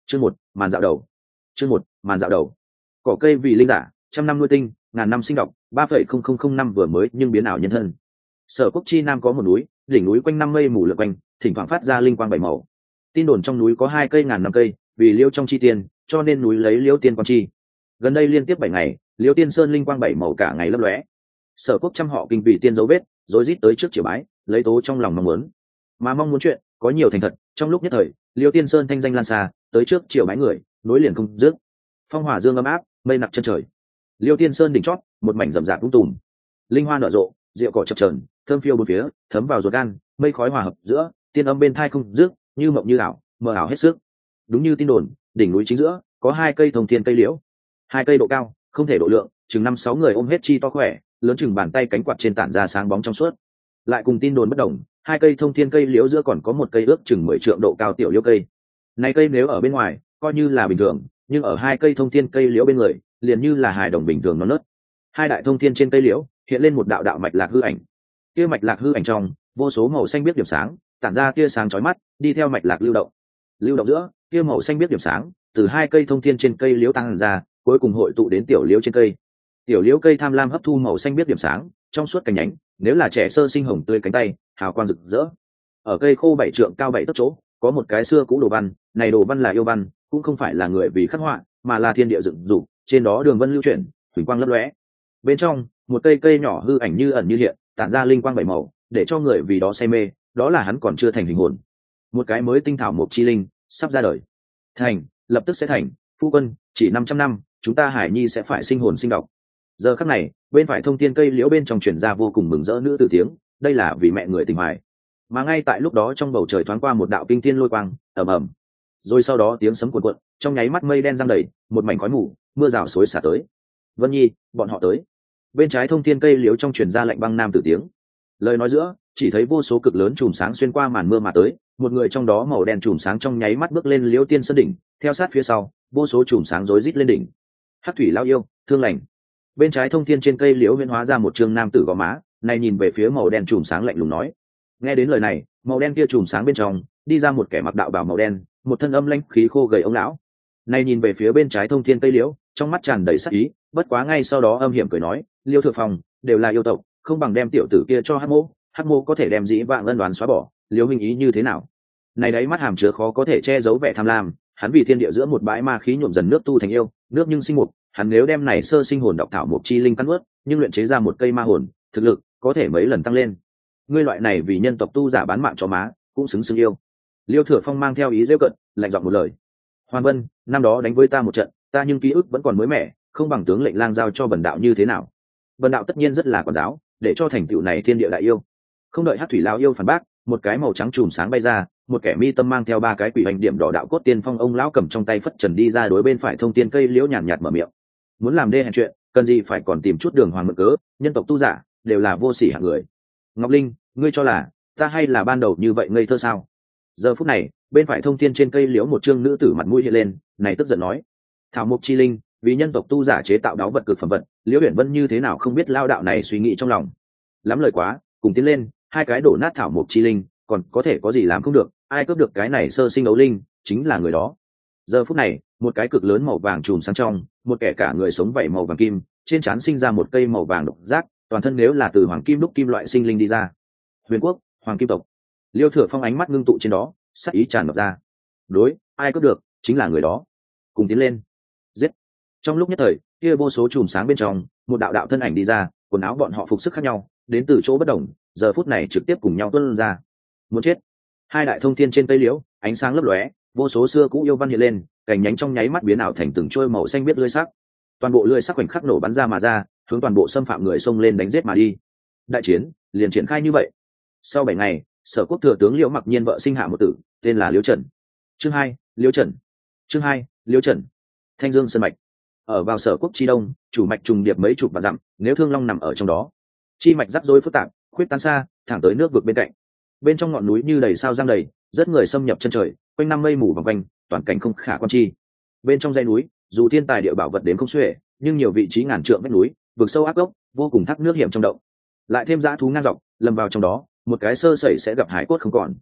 Chương một, màn dạo đầu. Chương một, màn dạo đầu. Cỏ cây vì linh giả, trăm năm nuôi tinh, ngàn năm sinh độc, 3,0005 vừa mới nhưng biến ảo nhân thân. Sở Quốc chi nam có một núi, đỉnh núi quanh năm mây mù lượn quanh, thỉnh thoảng phát ra linh quang bảy màu. Tin đồn trong núi có 2 cây ngàn năm cây, vì liêu trong chi tiên, cho nên núi lấy liêu tiên quang chi. Gần đây liên tiếp 7 ngày, liêu tiên sơn linh quang bảy màu cả ngày lấp lóe. Sở Quốc trăm họ kinh vì tiên dấu vết, rối rít tới trước triều bái, lấy tố trong lòng mong muốn. Mà mong muốn chuyện có nhiều thành thật, trong lúc nhất thời, liêu tiên sơn thanh danh lan xa, tới trước triều bái người, nối liền không dứt. Phong hỏa dương ấm áp, mây nặc chân trời. Liêu tiên sơn đỉnh chót, một mảnh rậm rạp vung tùm, linh hoa nở rộ, rượu cỏ chập chờn, thơm phiêu bốn phía, thấm vào ruột gan, mây khói hòa hợp giữa, tiên âm bên thai không dứt, như mộng như ảo, mờ ảo hết sức. Đúng như tin đồn, đỉnh núi chính giữa có 2 cây thông thiên cây liễu, 2 cây độ cao, không thể độ lượng, chừng 5-6 người ôm hết chi to khỏe, lớn chừng bàn tay cánh quạt trên tản ra sáng bóng trong suốt. Lại cùng tin đồn bất đồng, 2 cây thông thiên cây liễu giữa còn có một cây ước chừng 10 trượng độ cao tiểu liễu cây. Này cây nếu ở bên ngoài, coi như là bình thường, nhưng ở 2 cây thông thiên cây liễu bên người, liền như là hài đồng bình thường non nớt. 2 đại thông thiên trên cây liễu hiện lên một đạo đạo mạch lạc hư ảnh. Kia mạch lạc hư ảnh trong, vô số màu xanh biếc điểm sáng, tản ra tia sáng chói mắt, đi theo mạch lạc lưu động. Lưu động giữa, kia màu xanh biếc điểm sáng, từ 2 cây thông thiên trên cây liễu tăng ra, cuối cùng hội tụ đến tiểu liễu trên cây. Tiểu liễu cây tham lam hấp thu màu xanh biếc điểm sáng, trong suốt cành nhánh, nếu là trẻ sơ sinh hồng tươi cánh tay, hào quang rực rỡ. Ở cây khô 7 trượng cao 7 tấc chỗ, có một cái xưa cũ đồ văn, này đồ văn là yêu văn, cũng không phải là người vì khắc họa, mà là thiên địa dựng dục, trên đó đường vân lưu chuyển, huỳnh quang lấp lóe. Bên trong, một cây cây nhỏ hư ảnh như ẩn như hiện, tản ra linh quang bảy màu, để cho người vì đó say mê, đó là hắn còn chưa thành hình hồn. Một cái mới tinh thảo mộc chi linh, sắp ra đời. Thành, lập tức sẽ thành, phu quân, chỉ 500 năm, chúng ta Hải Nhi sẽ phải sinh hồn sinh độc. Giờ khắc này, bên phải thông thiên cây liễu bên trong truyền ra vô cùng mừng rỡ nữ tử tiếng, đây là vì mẹ người tình hoài. Mà ngay tại lúc đó trong bầu trời thoáng qua một đạo kinh thiên lôi quang, ầm ầm. Rồi sau đó tiếng sấm cuồn cuộn, trong nháy mắt mây đen giăng đầy, một mảnh khói mù, mưa rào xối xả tới. Vân Nhi, bọn họ tới. Bên trái thông thiên cây liễu trong truyền ra lạnh băng nam tử tiếng. Lời nói giữa, chỉ thấy vô số cực lớn chùm sáng xuyên qua màn mưa mà tới, một người trong đó màu đen chùm sáng trong nháy mắt bước lên liễu tiên sơn đỉnh, theo sát phía sau, vô số chùm sáng rối rít lên đỉnh. Hắc thủy lao yêu, thương lành. Bên trái thông thiên trên cây liễu huyễn hóa ra một trương nam tử gò má, này nhìn về phía màu đen chùm sáng lạnh lùng nói. Nghe đến lời này, màu đen kia chùm sáng bên trong đi ra một kẻ mặc đạo bào màu đen, một thân âm lãnh khí khô gầy ông lão. Này nhìn về phía bên trái thông thiên cây liễu, trong mắt tràn đầy sắc ý, bất quá ngay sau đó âm hiểm cười nói, Liêu Thượng Phong đều là yêu tộc, không bằng đem tiểu tử kia cho Hắc Mô có thể đem dĩ vãng ân đoán xóa bỏ, Liêu huynh ý như thế nào? Này đấy mắt hàm chứa khó có thể che giấu vẻ tham lam, hắn vì thiên địa giữa một bãi ma khí nhuộm dần nước tu thành yêu, nước nhưng sinh mục, hắn nếu đem này sơ sinh hồn độc thảo mục chi linh cắn nuốt, nhưng luyện chế ra một cây ma hồn, thực lực có thể mấy lần tăng lên. Ngươi loại này vì nhân tộc tu giả bán mạng cho má, cũng xứng xứng yêu. Liêu Thừa Phong mang theo ý rêu cận, lạnh giọng một lời. Hoàn Vân, năm đó đánh với ta một trận, ta nhưng ký ức vẫn còn mới mẻ, không bằng tướng lệnh lang giao cho bần đạo như thế nào. Bần đạo tất nhiên rất là quản giáo, để cho thành tựu này thiên địa đại yêu. Không đợi Hắc thủy lao yêu phản bác, một cái màu trắng chùm sáng bay ra, một kẻ mi tâm mang theo 3 cái quỷ hành điểm đỏ đạo cốt tiên phong ông lão cầm trong tay phất trần đi ra đối bên phải thông tiên cây liễu nhàn nhạt mở miệng. Muốn làm đê hèn chuyện, cần gì phải còn tìm chút đường hoàng mượn cớ, nhân tộc tu giả đều là vô sỉ hạng người. Ngọc Linh, ngươi cho là ta hay là ban đầu như vậy ngây thơ sao? Giờ phút này, bên phải thông thiên trên cây liễu một trương nữ tử mặt mũi hiện lên, này tức giận nói: thảo mộc chi linh, vì nhân tộc tu giả chế tạo đáo vật cực phẩm vật, Liễu Uyển Vân như thế nào không biết lao đạo này suy nghĩ trong lòng. Lắm lời quá, cùng tiến lên, 2 cái đổ nát thảo mộc chi linh, còn có thể có gì làm không được, ai cướp được cái này sơ sinh ấu linh, chính là người đó. Giờ phút này, một cái cực lớn màu vàng chùm sáng trong, một kẻ cả người sống vảy màu vàng kim, trên trán sinh ra một cây màu vàng độc giác, toàn thân nếu là từ hoàng kim đúc kim loại sinh linh đi ra. Huyền Quốc, Hoàng Kim tộc. Liêu Thừa Phong ánh mắt ngưng tụ trên đó, sắc ý tràn ngập ra. Đối, ai cướp được, chính là người đó. Cùng tiến lên. Giết. Trong lúc nhất thời, kia vô số chùm sáng bên trong, một đạo đạo thân ảnh đi ra, quần áo bọn họ phục sức khác nhau, đến từ chỗ bất đồng, giờ phút này trực tiếp cùng nhau tuôn ra. Muốn chết. 2 đại thông thiên trên cây liễu, ánh sáng lấp lóe, vô số xưa cũ yêu văn hiện lên, cành nhánh trong nháy mắt biến ảo thành từng trôi màu xanh biết lưỡi sắc. Toàn bộ lưỡi sắc khoảnh khắc nổ bắn ra mà ra, hướng toàn bộ xâm phạm người xông lên đánh giết mà đi. Đại chiến liền triển khai như vậy. Sau 7 ngày, Sở Quốc thừa tướng Liễu Mặc Nhiên vợ sinh hạ một tử, tên là Liễu Trần. Chương 2, Liễu Trần. Chương 2, Liễu Trần. Thanh Dương sơn mạch. Ở vào Sở Quốc chi đông, chủ mạch trùng điệp mấy chục vạn dặm, nếu Thương Long nằm ở trong đó. Chi mạch rắc rối phức tạp, khuyết tán xa, thẳng tới nước vực bên cạnh. Bên trong ngọn núi như đầy sao giăng đầy, rất người xâm nhập chân trời, quanh năm mây mù vòng quanh, toàn cảnh không khả quan chi. Bên trong dãy núi, dù thiên tài địa bảo vật đến không xuể, nhưng nhiều vị trí ngàn trượng vách núi, vực sâu ác gốc, vô cùng thác nước hiểm trong động. Lại thêm dã thú ngang dọc, lầm vào trong đó, một cái sơ sẩy sẽ gặp hải cốt không còn.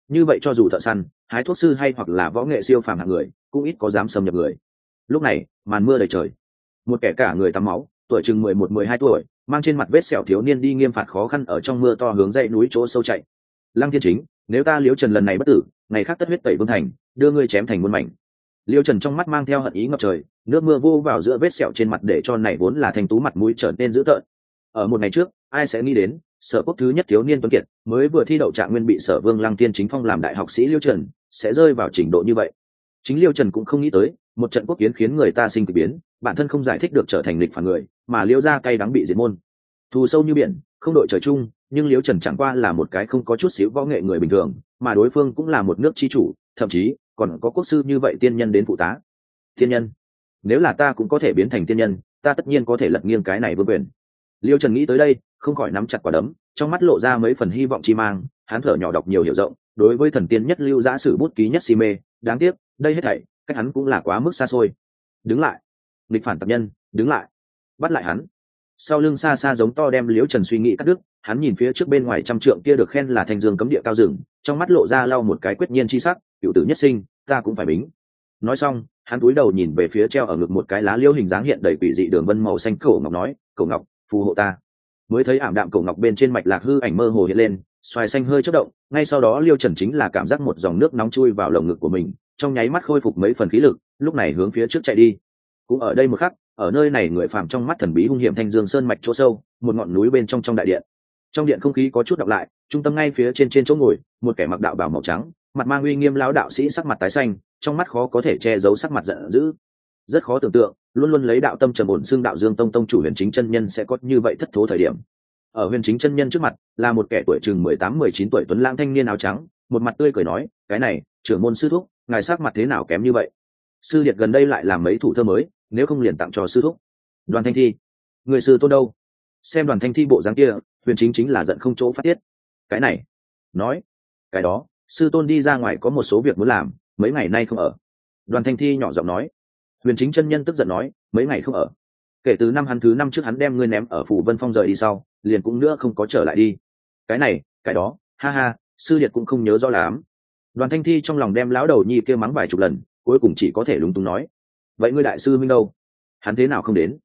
như vậy cho dù thợ săn, hái thuốc sư hay hoặc là võ nghệ siêu phàm hạng người cũng ít có dám xâm nhập người. Lúc này màn mưa đầy trời, một kẻ cả người tắm máu, tuổi chừng 11-12 tuổi, mang trên mặt vết sẹo thiếu niên đi nghiêm phạt khó khăn ở trong mưa to hướng dãy núi chỗ sâu chạy. Lăng Thiên Chính, nếu ta Liễu Trần lần này bất tử, ngày khác tất huyết tẩy vương thành, đưa ngươi chém thành muôn mảnh. Liễu Trần trong mắt mang theo hận ý ngập trời, nước mưa vô vào giữa vết sẹo trên mặt để cho này vốn là thanh tú mặt mũi trở nên dữ tợn. Ở một ngày trước, ai sẽ nghĩ đến, Sở Quốc thứ nhất thiếu niên tuấn kiệt, mới vừa thi đậu trạng nguyên bị Sở Vương Lăng Thiên Chính phong làm đại học sĩ Liễu Trần, sẽ rơi vào trình độ như vậy. Chính Liễu Trần cũng không nghĩ tới, một trận quốc kiến khiến người ta sinh kỳ biến, bản thân không giải thích được trở thành địch phản người, mà Liễu gia cay đắng bị diệt môn. Thù sâu như biển, không đội trời chung, nhưng Liễu Trần chẳng qua là một cái không có chút xíu võ nghệ người bình thường, mà đối phương cũng là một nước chi chủ, thậm chí còn có quốc sư như vậy tiên nhân đến phụ tá. Tiên nhân, nếu là ta cũng có thể biến thành tiên nhân, ta tất nhiên có thể lật nghiêng cái này vương quyền. Liễu Trần nghĩ tới đây, không khỏi nắm chặt quả đấm, trong mắt lộ ra mấy phần hy vọng chi mang, hắn thở nhỏ đọc nhiều hiểu rộng, đối với thần tiên nhất lưu giã sử bút ký nhất si mê, đáng tiếc, đây hết thảy, cách hắn cũng là quá mức xa xôi. Đứng lại, nghịch phản tập nhân, đứng lại, bắt lại hắn. Sau lưng xa xa giống to đem Liễu Trần suy nghĩ cắt đứt, hắn nhìn phía trước bên ngoài trăm trượng kia được khen là thanh dương cấm địa cao rừng, trong mắt lộ ra lau một cái quyết nhiên chi sắc, cựu tử nhất sinh, ta cũng phải bính. Nói xong, hắn cúi đầu nhìn về phía treo ở ngực một cái lá liễu hình dáng hiện đầy quỷ dị đường vân màu xanh, cổ ngọc nói, cổ ngọc, phù hộ ta. Mới thấy ảm đạm cổ ngọc bên trên mạch lạc hư ảnh mơ hồ hiện lên, xoài xanh hơi chớp động, ngay sau đó Liêu Trần chính là cảm giác một dòng nước nóng chui vào lồng ngực của mình, trong nháy mắt khôi phục mấy phần khí lực, lúc này hướng phía trước chạy đi. Cũng ở đây một khắc, ở nơi này người phàm trong mắt thần bí hung hiểm thanh dương sơn mạch chỗ sâu, một ngọn núi bên trong đại điện. Trong điện không khí có chút đọc lại, trung tâm ngay phía trên chỗ ngồi, một kẻ mặc đạo bào màu trắng, mặt mang uy nghiêm lão đạo sĩ sắc mặt tái xanh, trong mắt khó có thể che giấu sắc mặt giận dữ. Rất khó tưởng tượng, luôn luôn lấy đạo tâm trầm ổn xương đạo Dương Tông tông chủ Huyền Chính chân nhân sẽ có như vậy thất thố thời điểm. Ở Huyền Chính chân nhân trước mặt, là một kẻ tuổi chừng 18-19 tuổi tuấn lãng thanh niên áo trắng, một mặt tươi cười nói, cái này, trưởng môn sư thúc, ngài sắc mặt thế nào kém như vậy? Sư điệt gần đây lại làm mấy thủ thơ mới, nếu không liền tặng cho sư thúc. Đoàn Thanh Thi, người sư tôn đâu? Xem Đoàn Thanh Thi bộ dáng kia, Huyền Chính là giận không chỗ phát tiết. Cái này, nói, cái đó, sư tôn đi ra ngoài có một số việc muốn làm, mấy ngày nay không ở. Đoàn Thanh Thi nhỏ giọng nói. Huyền Chính chân nhân tức giận nói, mấy ngày không ở, kể từ năm hắn thứ năm trước hắn đem ngươi ném ở Phủ Vân Phong rời đi sau, liền cũng nữa không có trở lại đi. Cái này, cái đó, ha ha, sư điệt cũng không nhớ rõ lắm. Đoàn Thanh Thi trong lòng đem lão đầu nhi kia mắng vài chục lần, cuối cùng chỉ có thể lúng túng nói, vậy ngươi đại sư minh đâu? Hắn thế nào không đến?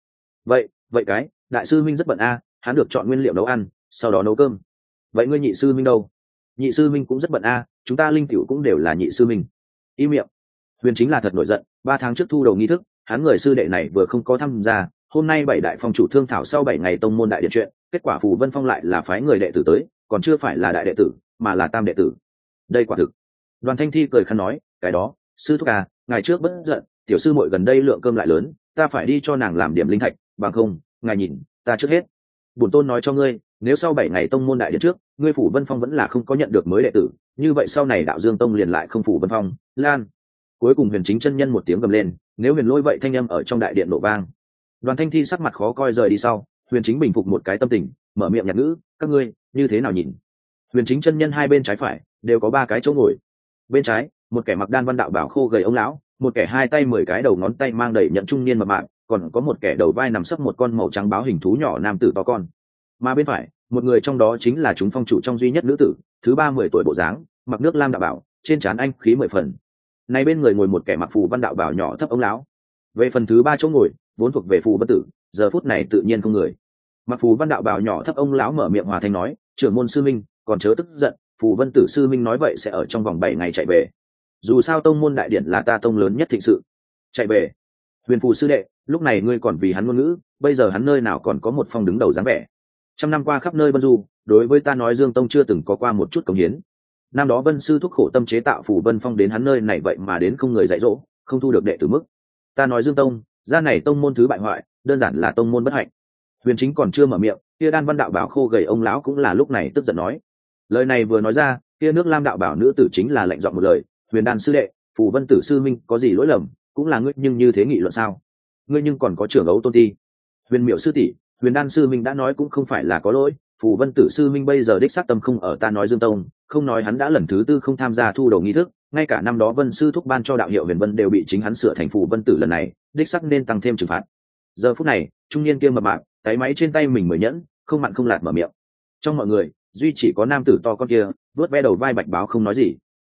Vậy cái đại sư minh rất bận a, hắn được chọn nguyên liệu nấu ăn, sau đó nấu cơm. Vậy ngươi nhị sư minh đâu? Nhị sư minh cũng rất bận a, chúng ta linh tiểu cũng đều là nhị sư minh. Im miệng. Huyền Chính là thật nổi giận, 3 tháng trước thu đầu nghi thức, hắn người sư đệ này vừa không có tham gia, hôm nay 7 đại phong chủ thương thảo sau 7 ngày tông môn đại điện chuyện, kết quả Phù Vân Phong lại là phái người đệ tử tới, còn chưa phải là đại đệ tử, mà là tam đệ tử. Đây quả thực. Đoàn Thanh Thi cười khăn nói, cái đó, sư thúc à, ngày trước bất giận, tiểu sư muội gần đây lượng cơm lại lớn, ta phải đi cho nàng làm điểm linh thạch, bằng không, ngài nhìn, ta trước hết. Bổn tôn nói cho ngươi, nếu sau 7 ngày tông môn đại điện trước, ngươi Phủ Vân Phong vẫn là không có nhận được mới đệ tử, như vậy sau này Đạo Dương Tông liền lại không Phủ Vân Phong, lan. Cuối cùng Huyền Chính chân nhân một tiếng gầm lên, nếu Huyền Lôi vậy thanh âm ở trong đại điện nổ vang. Đoàn Thanh Thi sắc mặt khó coi rời đi sau, Huyền Chính bình phục một cái tâm tình, mở miệng nhạt ngữ, các ngươi như thế nào nhìn? Huyền Chính chân nhân hai bên trái phải đều có 3 cái chỗ ngồi. Bên trái, một kẻ mặc đan văn đạo bảo khô gầy ông lão, một kẻ 2 tay 10 cái đầu ngón tay mang đầy nhận trung niên mập mạp, còn có một kẻ đầu vai nằm sấp một con màu trắng báo hình thú nhỏ nam tử to con. Mà bên phải, một người trong đó chính là chúng phong chủ trong duy nhất nữ tử, thứ 30 tuổi bộ dáng, mặc nước lam đạo bảo, trên trán anh khí 10 phần. Này bên người ngồi một kẻ mặc phù văn đạo bảo nhỏ thấp ông lão. Về phần thứ 3 chỗ ngồi, vốn thuộc về phù vân tử, giờ phút này tự nhiên không người. Mặc phù văn đạo bảo nhỏ thấp ông lão mở miệng hòa thanh nói, trưởng môn sư minh, còn chớ tức giận, phù vân tử sư minh nói vậy sẽ ở trong vòng 7 ngày chạy về. Dù sao tông môn đại điện là ta tông lớn nhất thịnh sự. Chạy về. Huyền phù sư đệ, lúc này ngươi còn vì hắn ngôn ngữ, bây giờ hắn nơi nào còn có một phong đứng đầu dáng vẻ. Trăm năm qua khắp nơi bân du, đối với ta nói Dương Tông chưa từng có qua một chút cống hiến. Năm đó Vân sư thúc khổ tâm chế tạo Phủ Vân Phong đến hắn nơi này vậy mà đến không người dạy dỗ, không thu được đệ tử mức. Ta nói Dương Tông, gia này tông môn thứ bại hoại, đơn giản là tông môn bất hạnh. Huyền Chính còn chưa mở miệng, kia đan văn đạo bảo khô gầy ông lão cũng là lúc này tức giận nói. Lời này vừa nói ra, kia nước lam đạo bảo nữ tử chính là lạnh giọng một lời, Huyền đan sư đệ, Phù Vân tử sư minh có gì lỗi lầm, cũng là ngươi nhưng như thế nghị luận sao? Ngươi nhưng còn có trưởng ấu tôn ti. Huyền miệu sư tỷ, Huyền đan sư minh đã nói cũng không phải là có lỗi, Phù Vân tử sư minh bây giờ đích xác tâm không ở ta nói Dương Tông, không nói hắn đã lần thứ 4 không tham gia thu đầu nghi thức, ngay cả năm đó Vân sư thúc ban cho đạo hiệu Huyền Vân đều bị chính hắn sửa thành Phù Vân tử lần này, đích xác nên tăng thêm trừng phạt. Giờ phút này, trung niên kia mập mạp, cái máy trên tay mình mới nhẫn, không mặn không lạt mở miệng. Trong mọi người, duy chỉ có nam tử to con kia, vớt ve đầu vai bạch báo không nói gì,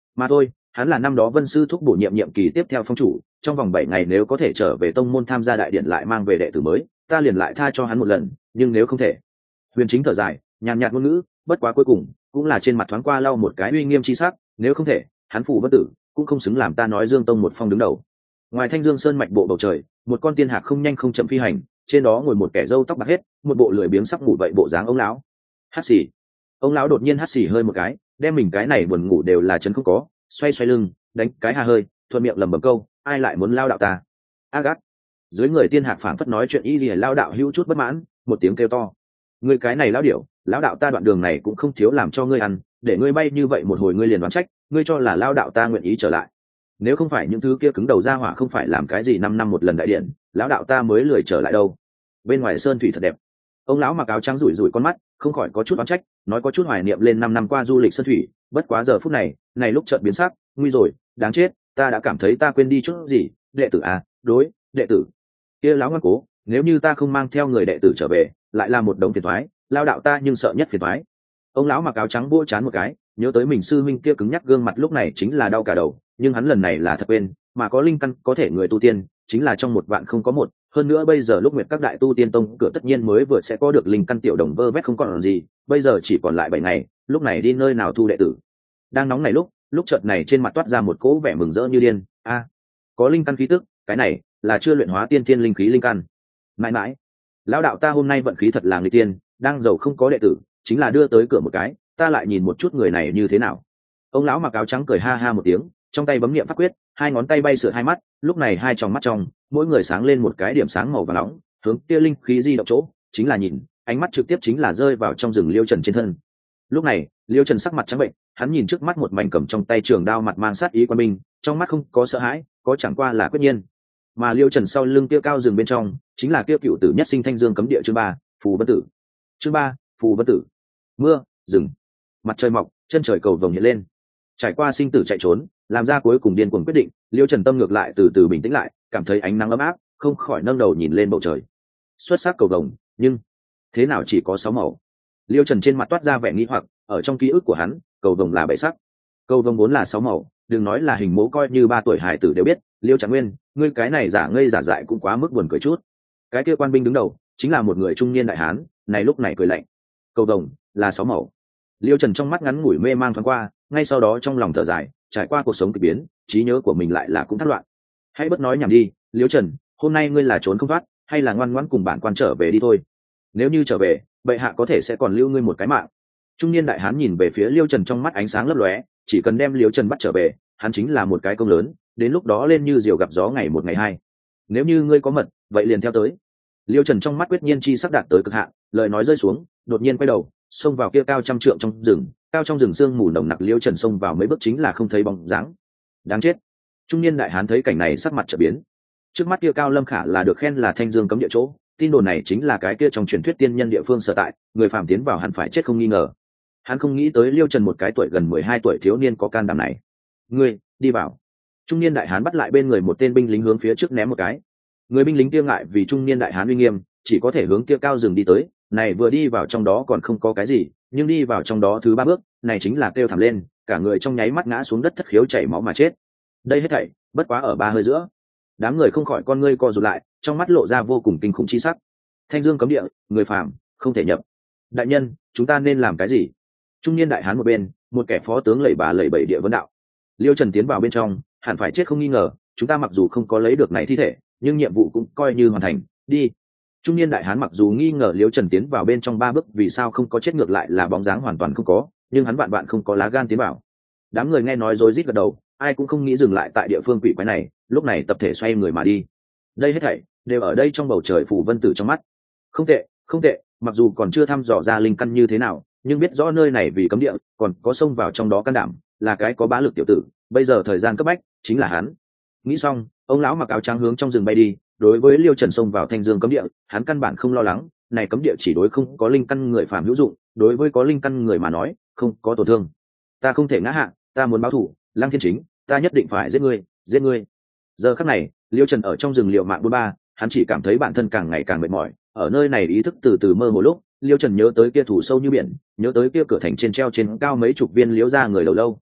mà thôi. Hắn là năm đó Vân sư thúc bổ nhiệm kỳ tiếp theo phong chủ, trong vòng 7 ngày nếu có thể trở về tông môn tham gia đại điện lại mang về đệ tử mới, ta liền lại tha cho hắn một lần, nhưng nếu không thể. Huyền Chính thở dài, nhàn nhạt ngôn ngữ, bất quá cuối cùng cũng là trên mặt thoáng qua lau một cái uy nghiêm chi sắc, nếu không thể, hắn Phù Vân Tử cũng không xứng làm ta nói Dương tông một phong đứng đầu. Ngoài Thanh Dương Sơn mạch bộ bầu trời, một con tiên hạc không nhanh không chậm phi hành, trên đó ngồi một kẻ râu tóc bạc hết, một bộ lười biếng sắp ngủ vậy bộ dáng ông lão. Hắt xì. Ông lão đột nhiên hắt xì hơi một cái, đem mình cái này buồn ngủ đều là chấn không có, xoay xoay lưng, đánh cái hà hơi, thuận miệng lẩm bẩm câu, ai lại muốn lao đạo ta? Agat. Dưới người tiên hạc phảng phất nói chuyện y lìa lao đạo hữu chút bất mãn, một tiếng kêu to. Ngươi cái này lão điểu, lão đạo ta đoạn đường này cũng không thiếu làm cho ngươi ăn, để ngươi bay như vậy một hồi ngươi liền đoán trách, ngươi cho là lao đạo ta nguyện ý trở lại. Nếu không phải những thứ kia cứng đầu ra hỏa không phải làm cái gì 5 năm một lần đại điện, lão đạo ta mới lười trở lại đâu. Bên ngoài sơn thủy thật đẹp. Ông lão mặc áo trắng rủi rủi con mắt, không khỏi có chút oán trách, nói có chút hoài niệm lên 5 năm qua du lịch sơn thủy, bất quá giờ phút này, này lúc chợt biến sắc, nguy rồi, đáng chết, ta đã cảm thấy ta quên đi chút gì, đệ tử à, đối, đệ tử. Kia lão ngoan cố, nếu như ta không mang theo người đệ tử trở về, lại là một đống phiền toái, lao đạo ta nhưng sợ nhất phiền toái. Ông lão mặc áo trắng vỗ chán một cái, nhớ tới mình sư huynh kia cứng nhắc gương mặt lúc này chính là đau cả đầu, nhưng hắn lần này là thật quên, mà có linh căn có thể người tu tiên, chính là trong 1 vạn không có một, hơn nữa bây giờ lúc nguyệt các đại tu tiên tông cửa tất nhiên mới vừa sẽ có được linh căn tiểu đồng vơ vét không còn gì, bây giờ chỉ còn lại 7 ngày, lúc này đi nơi nào thu đệ tử. Đang nóng này lúc chợt này trên mặt toát ra một cỗ vẻ mừng rỡ như điên, a, có linh căn khí tức, cái này là chưa luyện hóa tiên thiên linh khí linh căn. Mãi mãi, lão đạo ta hôm nay vận khí thật là người tiên, đang giàu không có đệ tử, chính là đưa tới cửa một cái, ta lại nhìn một chút người này như thế nào. Ông lão mặc áo trắng cười ha ha một tiếng, trong tay bấm niệm pháp quyết, 2 ngón tay bay sửa 2 mắt, lúc này 2 tròng mắt trong, mỗi người sáng lên một cái điểm sáng màu vàng nóng, hướng kia linh khí di động chỗ, chính là nhìn, ánh mắt trực tiếp chính là rơi vào trong rừng Liêu Trần trên thân. Lúc này, Liêu Trần sắc mặt trắng bệnh, hắn nhìn trước mắt một mảnh cầm trong tay trường đao mặt mang sát ý quan binh, trong mắt không có sợ hãi, có chẳng qua là quyết nhiên. Mà Liêu Trần sau lưng kia cao rừng bên trong, chính là kia cựu tử nhất sinh Thanh Dương cấm địa chương 3, Phù Vân Tử. Chương 3, Phù Vân Tử. Mưa, rừng, mặt trời mọc, chân trời cầu vồng hiện lên. Trải qua sinh tử chạy trốn, làm ra cuối cùng điên cuồng quyết định, Liêu Trần tâm ngược lại từ từ bình tĩnh lại, cảm thấy ánh nắng ấm áp, không khỏi nâng đầu nhìn lên bầu trời. Xuất sắc cầu vồng, nhưng thế nào chỉ có 6 màu? Liêu Trần trên mặt toát ra vẻ nghi hoặc, ở trong ký ức của hắn, cầu vồng là 7 sắc. Cầu vồng vốn là 6 màu, đừng nói là hình mẫu coi như 3 tuổi hải tử đều biết, Liêu Trạng Nguyên, ngươi cái này giả ngây giả dại cũng quá mức buồn cười chút. Cái kia quan binh đứng đầu, chính là một người trung niên đại hán, này lúc này cười lạnh. Cầu vồng là 6 màu. Liêu Trần trong mắt ngắn ngủi mê mang thoáng qua, ngay sau đó trong lòng thở dài, trải qua cuộc sống kỳ biến, trí nhớ của mình lại là cũng thất loạn. Hãy bất nói nhảm đi, Liêu Trần, hôm nay ngươi là trốn không thoát, hay là ngoan ngoãn cùng bản quan trở về đi thôi. Nếu như trở về, bệ hạ có thể sẽ còn lưu ngươi một cái mạng. Trung niên đại hán nhìn về phía Liêu Trần trong mắt ánh sáng lấp lóe, chỉ cần đem Liêu Trần bắt trở về, hắn chính là một cái công lớn, đến lúc đó lên như diều gặp gió ngày một ngày hai. Nếu như ngươi có mật, vậy liền theo tới. Liêu Trần trong mắt quyết nhiên chi sắc đạt tới cực hạn, lời nói rơi xuống, đột nhiên quay đầu, xông vào kia cao trăm trượng trong rừng, cao trong rừng sương mù nồng nặc. Liêu Trần xông vào mấy bước chính là không thấy bóng dáng. Đáng chết. Trung niên đại hán thấy cảnh này sắc mặt chợt biến. Trước mắt kia Cao Lâm Khả là được khen là Thanh Dương cấm địa chỗ, tin đồn này chính là cái kia trong truyền thuyết tiên nhân địa phương sở tại, người phàm tiến vào hẳn phải chết không nghi ngờ. Hắn không nghĩ tới Liêu Trần một cái tuổi gần 12 tuổi thiếu niên có can đảm này. Ngươi, đi vào. Trung niên đại hán bắt lại bên người một tên binh lính hướng phía trước ném một cái. Người binh lính kia ngại vì trung niên đại hán uy nghiêm, chỉ có thể hướng kia cao rừng đi tới. Này vừa đi vào trong đó còn không có cái gì, nhưng đi vào trong đó thứ 3 bước, này chính là kêu thảm lên, cả người trong nháy mắt ngã xuống đất thất khiếu chảy máu mà chết. Đây hết thảy, bất quá ở 3 hơi giữa. Đám người không khỏi con ngươi co rụt lại, trong mắt lộ ra vô cùng kinh khủng chi sắc. Thanh Dương cấm địa, người phàm không thể nhập. Đại nhân, chúng ta nên làm cái gì? Trung niên đại hán một bên, một kẻ phó tướng lẩy bà lẩy bẩy địa vấn đạo. Liêu Trần tiến vào bên trong, hẳn phải chết không nghi ngờ, chúng ta mặc dù không có lấy được này thi thể, nhưng nhiệm vụ cũng coi như hoàn thành, đi. Trung niên đại hán mặc dù nghi ngờ Liêu Trần tiến vào bên trong 3 bước vì sao không có chết, ngược lại là bóng dáng hoàn toàn không có, nhưng hắn vạn không có lá gan tiến vào. Đám người nghe nói rối rít gật đầu, ai cũng không nghĩ dừng lại tại địa phương quỷ quái này, lúc này tập thể xoay người mà đi. Đây hết thảy đều ở đây trong bầu trời Phù Vân Tử trong mắt. Không tệ, không tệ, mặc dù còn chưa thăm dò ra linh căn như thế nào, nhưng biết rõ nơi này vì cấm địa, còn có xông vào trong đó can đảm, là cái có bá lực tiểu tử, bây giờ thời gian cấp bách, chính là hắn. Nghĩ xong, ông lão mặc áo trắng hướng trong rừng bay đi, đối với Liêu Trần xông vào Thanh Dương cấm địa, hắn căn bản không lo lắng, này cấm địa chỉ đối không có linh căn người phàm hữu dụng, đối với có linh căn người mà nói, không có tổn thương. Ta không thể ngã hạ, ta muốn báo thù, Lăng Thiên Chính, ta nhất định phải giết ngươi, giết ngươi. Giờ khắc này, Liêu Trần ở trong rừng liều mạng bôn ba, hắn chỉ cảm thấy bản thân càng ngày càng mệt mỏi, ở nơi này ý thức từ từ mơ hồ lúc, Liêu Trần nhớ tới kia thủ sâu như biển, nhớ tới kia cửa thành trên treo trên cao mấy chục viên liễu ra người đầu lâu,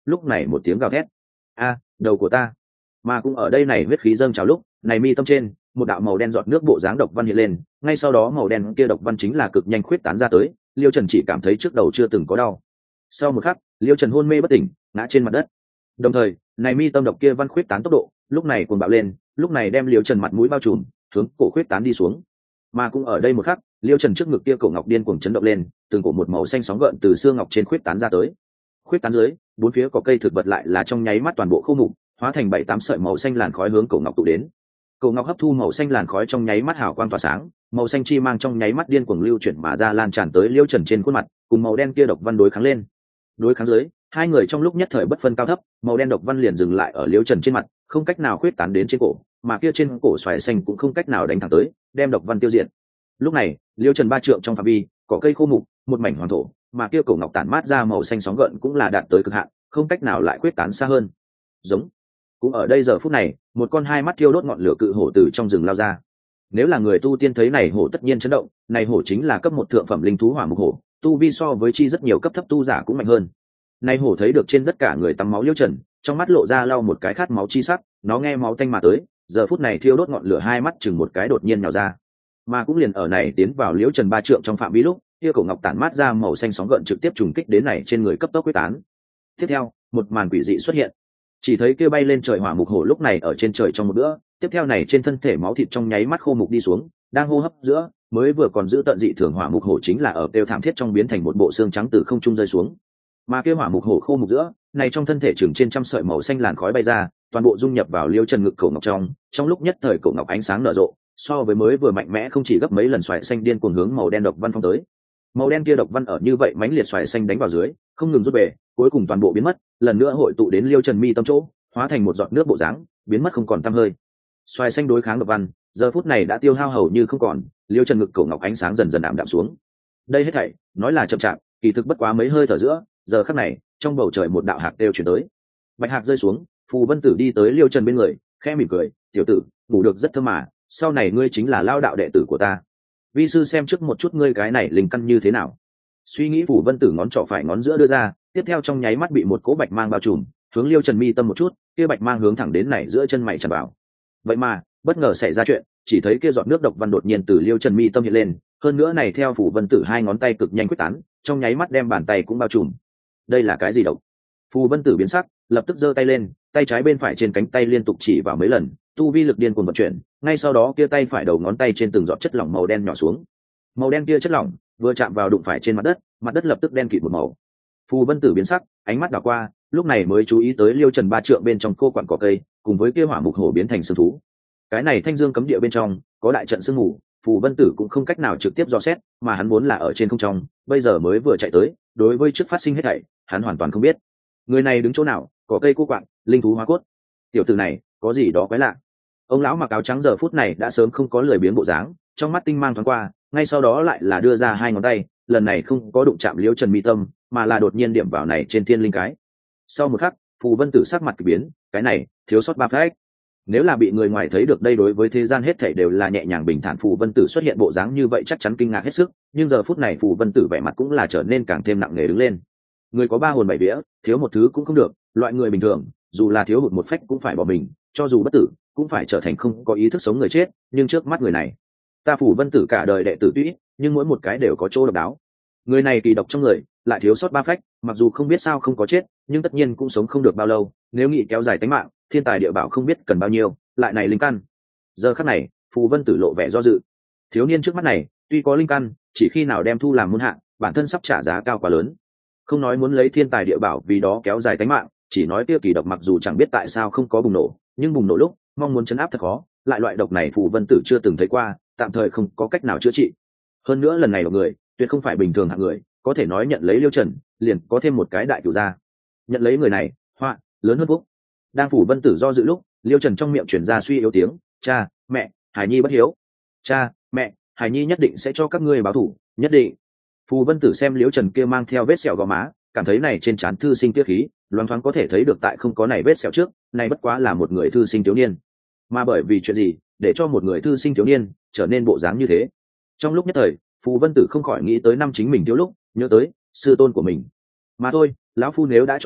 lúc này một tiếng gào thét. A, đầu của ta. Mà cũng ở đây này huyết khí dâng trào lúc này mi tâm trên một đạo màu đen giọt nước bộ dáng độc văn hiện lên, ngay sau đó màu đen kia độc văn chính là cực nhanh khuyết tán ra tới. Liêu Trần chỉ cảm thấy trước đầu chưa từng có đau. Sau một khắc Liêu Trần hôn mê bất tỉnh ngã trên mặt đất. Đồng thời này mi tâm độc kia văn khuyết tán tốc độ lúc này cuồng bạo lên, lúc này đem Liêu Trần mặt mũi bao trùm hướng cổ khuyết tán đi xuống. Mà cũng ở đây một khắc Liêu Trần trước ngực kia cổ ngọc điên cuồng chấn động lên, từng cổ một màu xanh sóng gợn từ xương ngọc trên khuyết tán ra tới. Khuyết tán dưới bốn phía có cây thực vật lại là trong nháy mắt toàn bộ khô mục, hóa thành 7-8 sợi màu xanh làn khói hướng cổ ngọc tụ đến. Cổ ngọc hấp thu màu xanh làn khói trong nháy mắt hào quang tỏa sáng, màu xanh chi mang trong nháy mắt điên cuồng lưu chuyển mà ra lan tràn tới Liêu Trần trên khuôn mặt, cùng màu đen kia độc văn đối kháng lên. Đối kháng dưới hai người trong lúc nhất thời bất phân cao thấp, màu đen độc văn liền dừng lại ở Liêu Trần trên mặt, không cách nào khuyết tán đến trên cổ, mà kia trên cổ xoài xanh cũng không cách nào đánh thẳng tới đem độc văn tiêu diệt. Lúc này Liêu Trần ba trượng trong phạm vi có cây khô mục, một mảnh hoàng thổ, mà kia cổ ngọc tản mát ra màu xanh sóng gợn cũng là đạt tới cực hạn, không cách nào lại khuyết tán xa hơn. Giống. Cũng ở đây giờ phút này một con hai mắt thiêu đốt ngọn lửa cự hổ từ trong rừng lao ra. Nếu là người tu tiên thấy này hổ tất nhiên chấn động, này hổ chính là cấp một thượng phẩm linh thú hỏa mục hổ, tu vi so với chi rất nhiều cấp thấp tu giả cũng mạnh hơn. Này hổ thấy được trên đất cả người tắm máu Liêu Trần, trong mắt lộ ra lau một cái khát máu chi sắc, nó nghe máu tanh mà tới, giờ phút này thiêu đốt ngọn lửa hai mắt chừng một cái đột nhiên nhào ra. Mà cũng liền ở này tiến vào Liêu Trần ba trượng trong phạm vi lúc, kia cổ ngọc tản mát ra màu xanh sóng gợn trực tiếp trùng kích đến này trên người cấp tốc quyết tán. Tiếp theo một màn quỷ dị xuất hiện, chỉ thấy kia bay lên trời hỏa mục hổ lúc này ở trên trời trong một bữa, tiếp theo này trên thân thể máu thịt trong nháy mắt khô mục đi xuống, đang hô hấp giữa mới vừa còn giữ tận dị thường hỏa mục hổ chính là ở kêu thảm thiết trong biến thành một bộ xương trắng từ không trung rơi xuống. Mà kia hỏa mục hổ khô mục giữa này trong thân thể chừng trên trăm sợi màu xanh làn khói bay ra, toàn bộ dung nhập vào Liêu Trần ngực cổ ngọc trong lúc nhất thời cổ ngọc ánh sáng nở rộ, so với mới vừa mạnh mẽ không chỉ gấp mấy lần xoài xanh điên cuồng hướng màu đen độc văn phong tới. Màu đen kia độc văn ở như vậy mãnh liệt xoài xanh đánh vào dưới không ngừng rút về, cuối cùng toàn bộ biến mất, lần nữa hội tụ đến Liêu Trần mi tâm chỗ, hóa thành một giọt nước bộ dáng biến mất không còn tăm hơi. Xoài xanh đối kháng độc văn giờ phút này đã tiêu hao hầu như không còn, Liêu Trần ngực cổ ngọc ánh sáng dần dần ảm đạm xuống. Đây hết thảy nói là chậm chạp, kỳ thực bất quá mấy hơi thở giữa, giờ khắc này trong bầu trời một đạo hạc đều chuyển tới. Bạch hạc rơi xuống, Phù Vân Tử đi tới Liêu Trần bên người, khẽ mỉm cười, "Tiểu tử, ngủ được rất thơm mà, sau này ngươi chính là lao đạo đệ tử của ta. Vi sư xem trước một chút ngươi cái này linh căn như thế nào." Suy nghĩ Phù Vân Tử ngón trỏ phải ngón giữa đưa ra, tiếp theo trong nháy mắt bị một cỗ bạch mang bao trùm, hướng Liêu Trần mi tâm một chút, kia bạch mang hướng thẳng đến này giữa chân mày tràn vào. Vậy mà bất ngờ xảy ra chuyện, chỉ thấy kia giọt nước độc văn đột nhiên từ Liêu Trần mi tâm hiện lên, hơn nữa này theo Phù Vân Tử hai ngón tay cực nhanh quyết tán, trong nháy mắt đem bàn tay cũng bao trùm. Đây là cái gì độc? Phù Vân Tử biến sắc, lập tức giơ tay lên, tay trái bên phải trên cánh tay liên tục chỉ vào mấy lần, tu vi lực điên cuồng vận chuyển, ngay sau đó kia tay phải đầu ngón tay trên từng giọt chất lỏng màu đen nhỏ xuống. Màu đen kia chất lỏng vừa chạm vào đụng phải trên mặt đất lập tức đen kịt một màu. Phù Vân Tử biến sắc, ánh mắt đảo qua, lúc này mới chú ý tới Liêu Trần ba trượng bên trong cô quặng cỏ cây, cùng với kia hỏa mục hổ biến thành sương thú. Cái này thanh dương cấm địa bên trong có đại trận sương mù, Phù Vân Tử cũng không cách nào trực tiếp dò xét, mà hắn vốn là ở trên không trong, bây giờ mới vừa chạy tới, đối với trước phát sinh hết thảy, hắn hoàn toàn không biết. Người này đứng chỗ nào, cỏ cây cô quặng, linh thú hóa cốt. Tiểu tử này có gì đó quái lạ. Ông lão mặc áo trắng giờ phút này đã sớm không có lười biếng bộ dáng, trong mắt tinh mang thoáng qua, ngay sau đó lại là đưa ra hai ngón tay, lần này không có đụng chạm Liêu Trần mi tâm, mà là đột nhiên điểm vào này trên thiên linh cái. Sau một khắc, Phù Vân Tử sắc mặt kỳ biến, cái này thiếu sót ba phách. Nếu là bị người ngoài thấy được đây đối với thế gian hết thảy đều là nhẹ nhàng bình thản, Phù Vân Tử xuất hiện bộ dáng như vậy chắc chắn kinh ngạc hết sức, nhưng giờ phút này Phù Vân Tử vẻ mặt cũng là trở nên càng thêm nặng nề đứng lên. Người có ba hồn bảy vía, thiếu một thứ cũng không được, loại người bình thường, dù là thiếu hụt một phách cũng phải bỏ mình, cho dù bất tử, cũng phải trở thành không có ý thức sống người chết, nhưng trước mắt người này, ta Phù Vân Tử cả đời đệ tử tuy ít, nhưng mỗi một cái đều có chỗ độc đáo. Người này kỳ độc trong người, lại thiếu sót ba phách, mặc dù không biết sao không có chết, nhưng tất nhiên cũng sống không được bao lâu, nếu nghĩ kéo dài tính mạng, thiên tài địa bảo không biết cần bao nhiêu, lại này linh căn. Giờ khắc này, Phù Vân Tử lộ vẻ do dự. Thiếu niên trước mắt này, tuy có linh căn, chỉ khi nào đem thu làm môn hạ, bản thân sắp trả giá cao quá lớn. Không nói muốn lấy thiên tài địa bảo vì đó kéo dài tính mạng, chỉ nói tiêu kỳ độc mặc dù chẳng biết tại sao không có bùng nổ, nhưng bùng nổ lúc, mong muốn chấn áp thật khó, lại loại độc này Phù Vân Tử chưa từng thấy qua, tạm thời không có cách nào chữa trị. Hơn nữa lần này độc người, tuyệt không phải bình thường hạng người, có thể nói nhận lấy Liêu Trần, liền có thêm một cái đại cửu gia. Nhận lấy người này, họa lớn hơn phúc. Đang Phù Vân Tử do dự lúc, Liêu Trần trong miệng truyền ra suy yếu tiếng, "Cha, mẹ, Hải Nhi bất hiếu. Cha, mẹ, Hải Nhi nhất định sẽ cho các ngươi báo thù, nhất định." Phù Vân Tử xem Liêu Trần kia mang theo vết sẹo gò má, cảm thấy này trên trán thư sinh tiết khí, loáng thoáng có thể thấy được tại không có này vết sẹo trước, này bất quá là một người thư sinh thiếu niên. Mà bởi vì chuyện gì, để cho một người thư sinh thiếu niên trở nên bộ dáng như thế? Trong lúc nhất thời, Phù Vân Tử không khỏi nghĩ tới năm chính mình thiếu lúc, nhớ tới sư tôn của mình. Mà thôi, lão phu nếu đã chọn ngươi,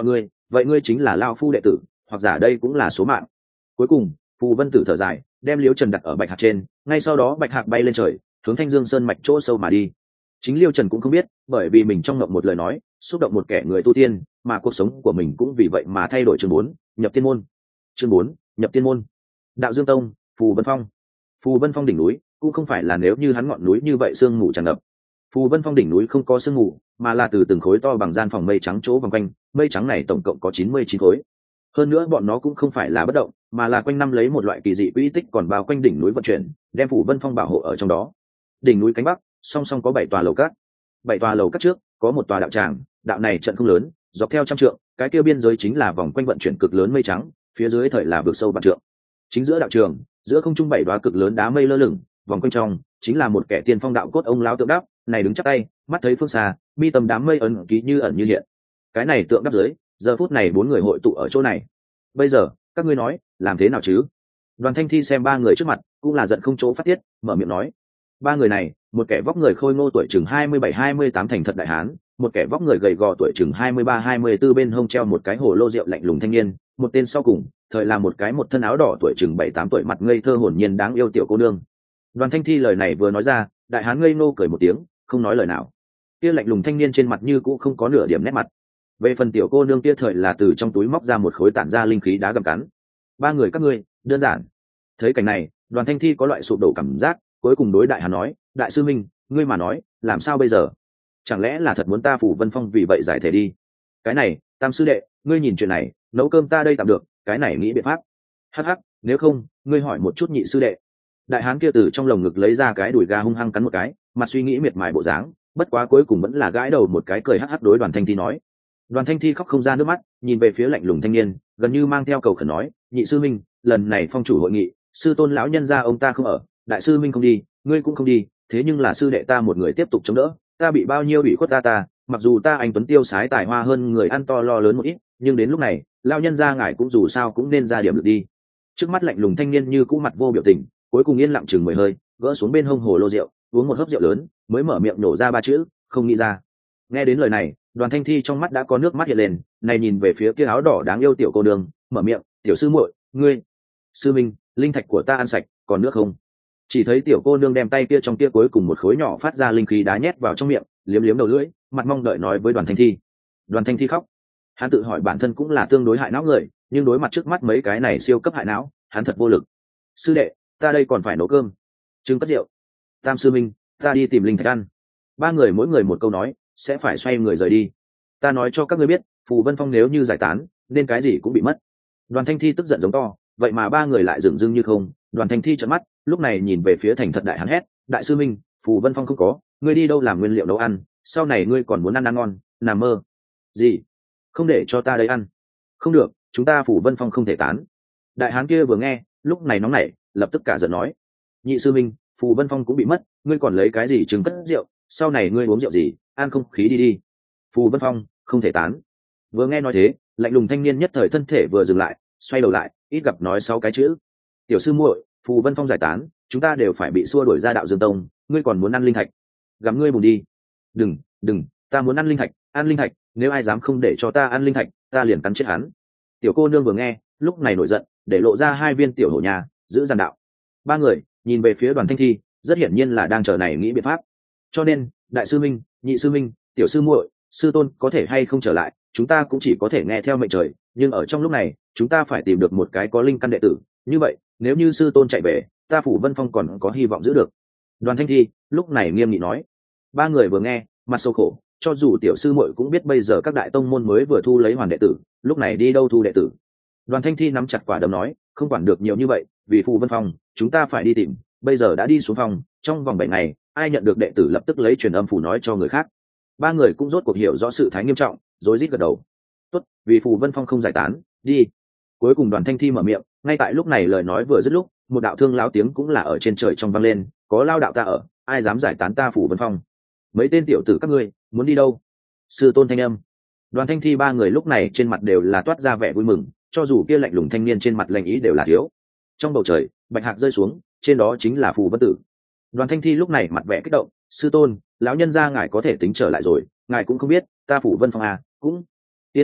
vậy ngươi chính là lao phu đệ tử, hoặc giả đây cũng là số mạng. Cuối cùng phù vân tử thở dài, đem liêu trần đặt ở bạch hạc trên, ngay sau đó bạch hạc bay lên trời, hướng thanh dương sơn mạch chỗ sâu mà đi. Chính liêu trần cũng không biết, bởi vì mình trong ngậm một lời nói xúc động một kẻ người tu tiên, mà cuộc sống của mình cũng vì vậy mà thay đổi. Chương 4, nhập tiên môn. Chương 4, nhập tiên môn. Đạo Dương Tông, Phù Vân Phong. Phù Vân Phong đỉnh núi cũng không phải là nếu như hắn ngọn núi như vậy sương mù tràn ngập. Phù Vân Phong đỉnh núi không có sương mù, mà là từ từng khối to bằng gian phòng mây trắng chỗ vòng quanh, mây trắng này tổng cộng có 99 khối. Hơn nữa bọn nó cũng không phải là bất động, mà là quanh năm lấy một loại kỳ dị quỹ tích còn bao quanh đỉnh núi vận chuyển, đem Phù Vân Phong bảo hộ ở trong đó. Đỉnh núi cánh bắc, song song có 7 tòa lầu cát. 7 tòa lầu cát trước có một tòa đạo tràng, đạo này trận không lớn, dọc theo trăm trượng, cái kia biên giới chính là vòng quanh vận chuyển cực lớn mây trắng, phía dưới thời là vực sâu vạn trượng. Chính giữa đạo trường, giữa không trung 7 đóa cực lớn đá mây lơ lửng, vòng quanh trong chính là một kẻ tiên phong đạo cốt ông lão tượng đắp, này đứng chắp tay, mắt thấy phương xa, mi tầm đám mây ẩn ký như ẩn như hiện. Cái này tượng đắp dưới, giờ phút này 4 người hội tụ ở chỗ này. Bây giờ, các ngươi nói, làm thế nào chứ? Đoàn Thanh Thi xem 3 người trước mặt, cũng là giận không chỗ phát tiết, mở miệng nói: ba người này, một kẻ vóc người khôi ngô tuổi chừng 27-28 thành thật đại hán, một kẻ vóc người gầy gò tuổi chừng 23-24 bên hông treo một cái hồ lô rượu lạnh lùng thanh niên, một tên sau cùng, thời là một cái một thân áo đỏ tuổi chừng 7-8 tuổi mặt ngây thơ hồn nhiên đáng yêu tiểu cô nương. Đoàn Thanh Thi lời này vừa nói ra, đại hán ngây ngô cười một tiếng, không nói lời nào. Kia lạnh lùng thanh niên trên mặt như cũ không có nửa điểm nét mặt. Về phần tiểu cô nương kia thời là từ trong túi móc ra một khối tản ra linh khí đá gầm cắn. Ba người các ngươi, đơn giản. Thấy cảnh này, Đoàn Thanh Thi có loại sụp đổ cảm giác, cuối cùng đối đại hán nói: đại sư minh, ngươi mà nói, làm sao bây giờ? Chẳng lẽ là thật muốn ta Phủ Vân Phong vì vậy giải thể đi? Cái này, Tam sư đệ, ngươi nhìn chuyện này, nấu cơm ta đây tạm được, cái này nghĩ biện pháp. Hắc hắc, nếu không, ngươi hỏi một chút nhị sư đệ. Đại hán kia từ trong lồng ngực lấy ra cái đùi gà hung hăng cắn một cái, mặt suy nghĩ miệt mài bộ dáng, bất quá cuối cùng vẫn là gãi đầu một cái cười hắc hắc đối Đoàn Thanh Thi nói. Đoàn Thanh Thi khóc không ra nước mắt, nhìn về phía lạnh lùng thanh niên, gần như mang theo cầu khẩn nói: nhị sư minh, lần này phong chủ hội nghị, sư tôn lão nhân gia ông ta không ở, đại sư minh không đi, ngươi cũng không đi, thế nhưng là sư đệ ta một người tiếp tục chống đỡ, ta bị bao nhiêu bị khuất ta, mặc dù ta anh tuấn tiêu sái tài hoa hơn người ăn to lo lớn một ít, nhưng đến lúc này, lão nhân gia ngài cũng dù sao cũng nên ra điểm được đi. Trước mắt lạnh lùng thanh niên như cũ mặt vô biểu tình, cuối cùng yên lặng chừng 10 hơi, gỡ xuống bên hông hồ lô rượu, uống một hớp rượu lớn, mới mở miệng nổ ra 3 chữ: không nghĩ ra. Nghe đến lời này, Đoàn Thanh Thi trong mắt đã có nước mắt hiện lên, này nhìn về phía kia áo đỏ đáng yêu tiểu cô nương, mở miệng: tiểu sư muội, ngươi, sư minh, linh thạch của ta ăn sạch, còn nước không? Chỉ thấy tiểu cô nương đem tay kia trong kia cuối cùng một khối nhỏ phát ra linh khí đá nhét vào trong miệng, liếm liếm đầu lưỡi, mặt mong đợi nói với Đoàn Thanh Thi. Đoàn Thanh Thi khóc. Hắn tự hỏi bản thân cũng là tương đối hại não người, nhưng đối mặt trước mắt mấy cái này siêu cấp hại não, hắn thật vô lực. Sư đệ, ta đây còn phải nấu cơm, trưng cất rượu. Tam sư minh, ta đi tìm linh thạch ăn. Ba người mỗi người một câu nói, sẽ phải xoay người rời đi. Ta nói cho các ngươi biết, Phù Vân Phong nếu như giải tán, nên cái gì cũng bị mất. Đoàn Thanh Thi tức giận giống to, vậy mà ba người lại dửng dưng như không. Đoàn Thanh Thi trợn mắt, lúc này nhìn về phía thành thật đại hắn hét: đại sư minh, Phù Vân Phong không có, ngươi đi đâu làm nguyên liệu nấu ăn, sau này ngươi còn muốn ăn ngon, nằm mơ. Gì? Không để cho ta đây ăn? Không được, chúng ta Phù Vân Phong không thể tán. Đại hán kia vừa nghe, lúc này nóng nảy, lập tức cả giận nói: nhị sư minh, Phù Vân Phong cũng bị mất, ngươi còn lấy cái gì trừng cất rượu, sau này ngươi uống rượu gì, ăn không khí đi đi. Phù Vân Phong không thể tán. Vừa nghe nói thế, lạnh lùng thanh niên nhất thời thân thể vừa dừng lại, xoay đầu lại, ít gặp nói 6 cái chữ: tiểu sư muội, Phù Vân Phong giải tán, chúng ta đều phải bị xua đuổi ra Đạo Dương Tông, ngươi còn muốn ăn linh thạch? Gắm ngươi bùn đi. Đừng, ta muốn ăn linh thạch, nếu ai dám không để cho ta ăn linh thạch, ta liền cắn chết hắn. Tiểu cô nương vừa nghe, lúc này nổi giận, để lộ ra 2 viên tiểu hổ nhà, giữ giàn đạo. Ba người nhìn về phía Đoàn Thanh Thi, rất hiển nhiên là đang chờ này nghĩ biện pháp. Cho nên, đại sư minh, nhị sư minh, tiểu sư muội, sư tôn có thể hay không trở lại, chúng ta cũng chỉ có thể nghe theo mệnh trời, nhưng ở trong lúc này, chúng ta phải tìm được một cái có linh căn đệ tử, như vậy, nếu như sư tôn chạy về, ta Phủ Vân Phong còn có hy vọng giữ được. Đoàn Thanh Thi lúc này nghiêm nghị nói. Ba người vừa nghe, mặt sâu khổ, cho dù tiểu sư muội cũng biết bây giờ các đại tông môn mới vừa thu lấy hoàn đệ tử, lúc này đi đâu thu đệ tử. Đoàn Thanh Thi nắm chặt quả đấm nói, không quản được nhiều như vậy, vì Phủ Vân Phong, chúng ta phải đi tìm, bây giờ đã đi xuống phòng, trong vòng 7 ngày, ai nhận được đệ tử lập tức lấy truyền âm phủ nói cho người khác. Ba người cũng rốt cuộc hiểu rõ sự thái nghiêm trọng, rối rít gật đầu. Tốt, vì Phù Vân Phong không giải tán, đi. Cuối cùng Đoàn Thanh Thi mở miệng, ngay tại lúc này lời nói vừa dứt lúc, một đạo thương lão tiếng cũng là ở trên trời trong vang lên, có lao đạo ta ở, ai dám giải tán ta Phù Vân Phong? Mấy tên tiểu tử các ngươi, muốn đi đâu? Sư tôn thanh âm. Đoàn Thanh Thi ba người lúc này trên mặt đều là toát ra vẻ vui mừng, cho dù kia lạnh lùng thanh niên trên mặt lạnh ý đều là thiếu. Trong bầu trời, bạch hạc rơi xuống, trên đó chính là Phù Vân Tử. Đoàn Thanh Thi lúc này mặt vẻ kích động, sư tôn, lão nhân gia ngài có thể tính trở lại rồi, ngài cũng không biết, ta Phủ Vân Phong à, cũng yên tâm,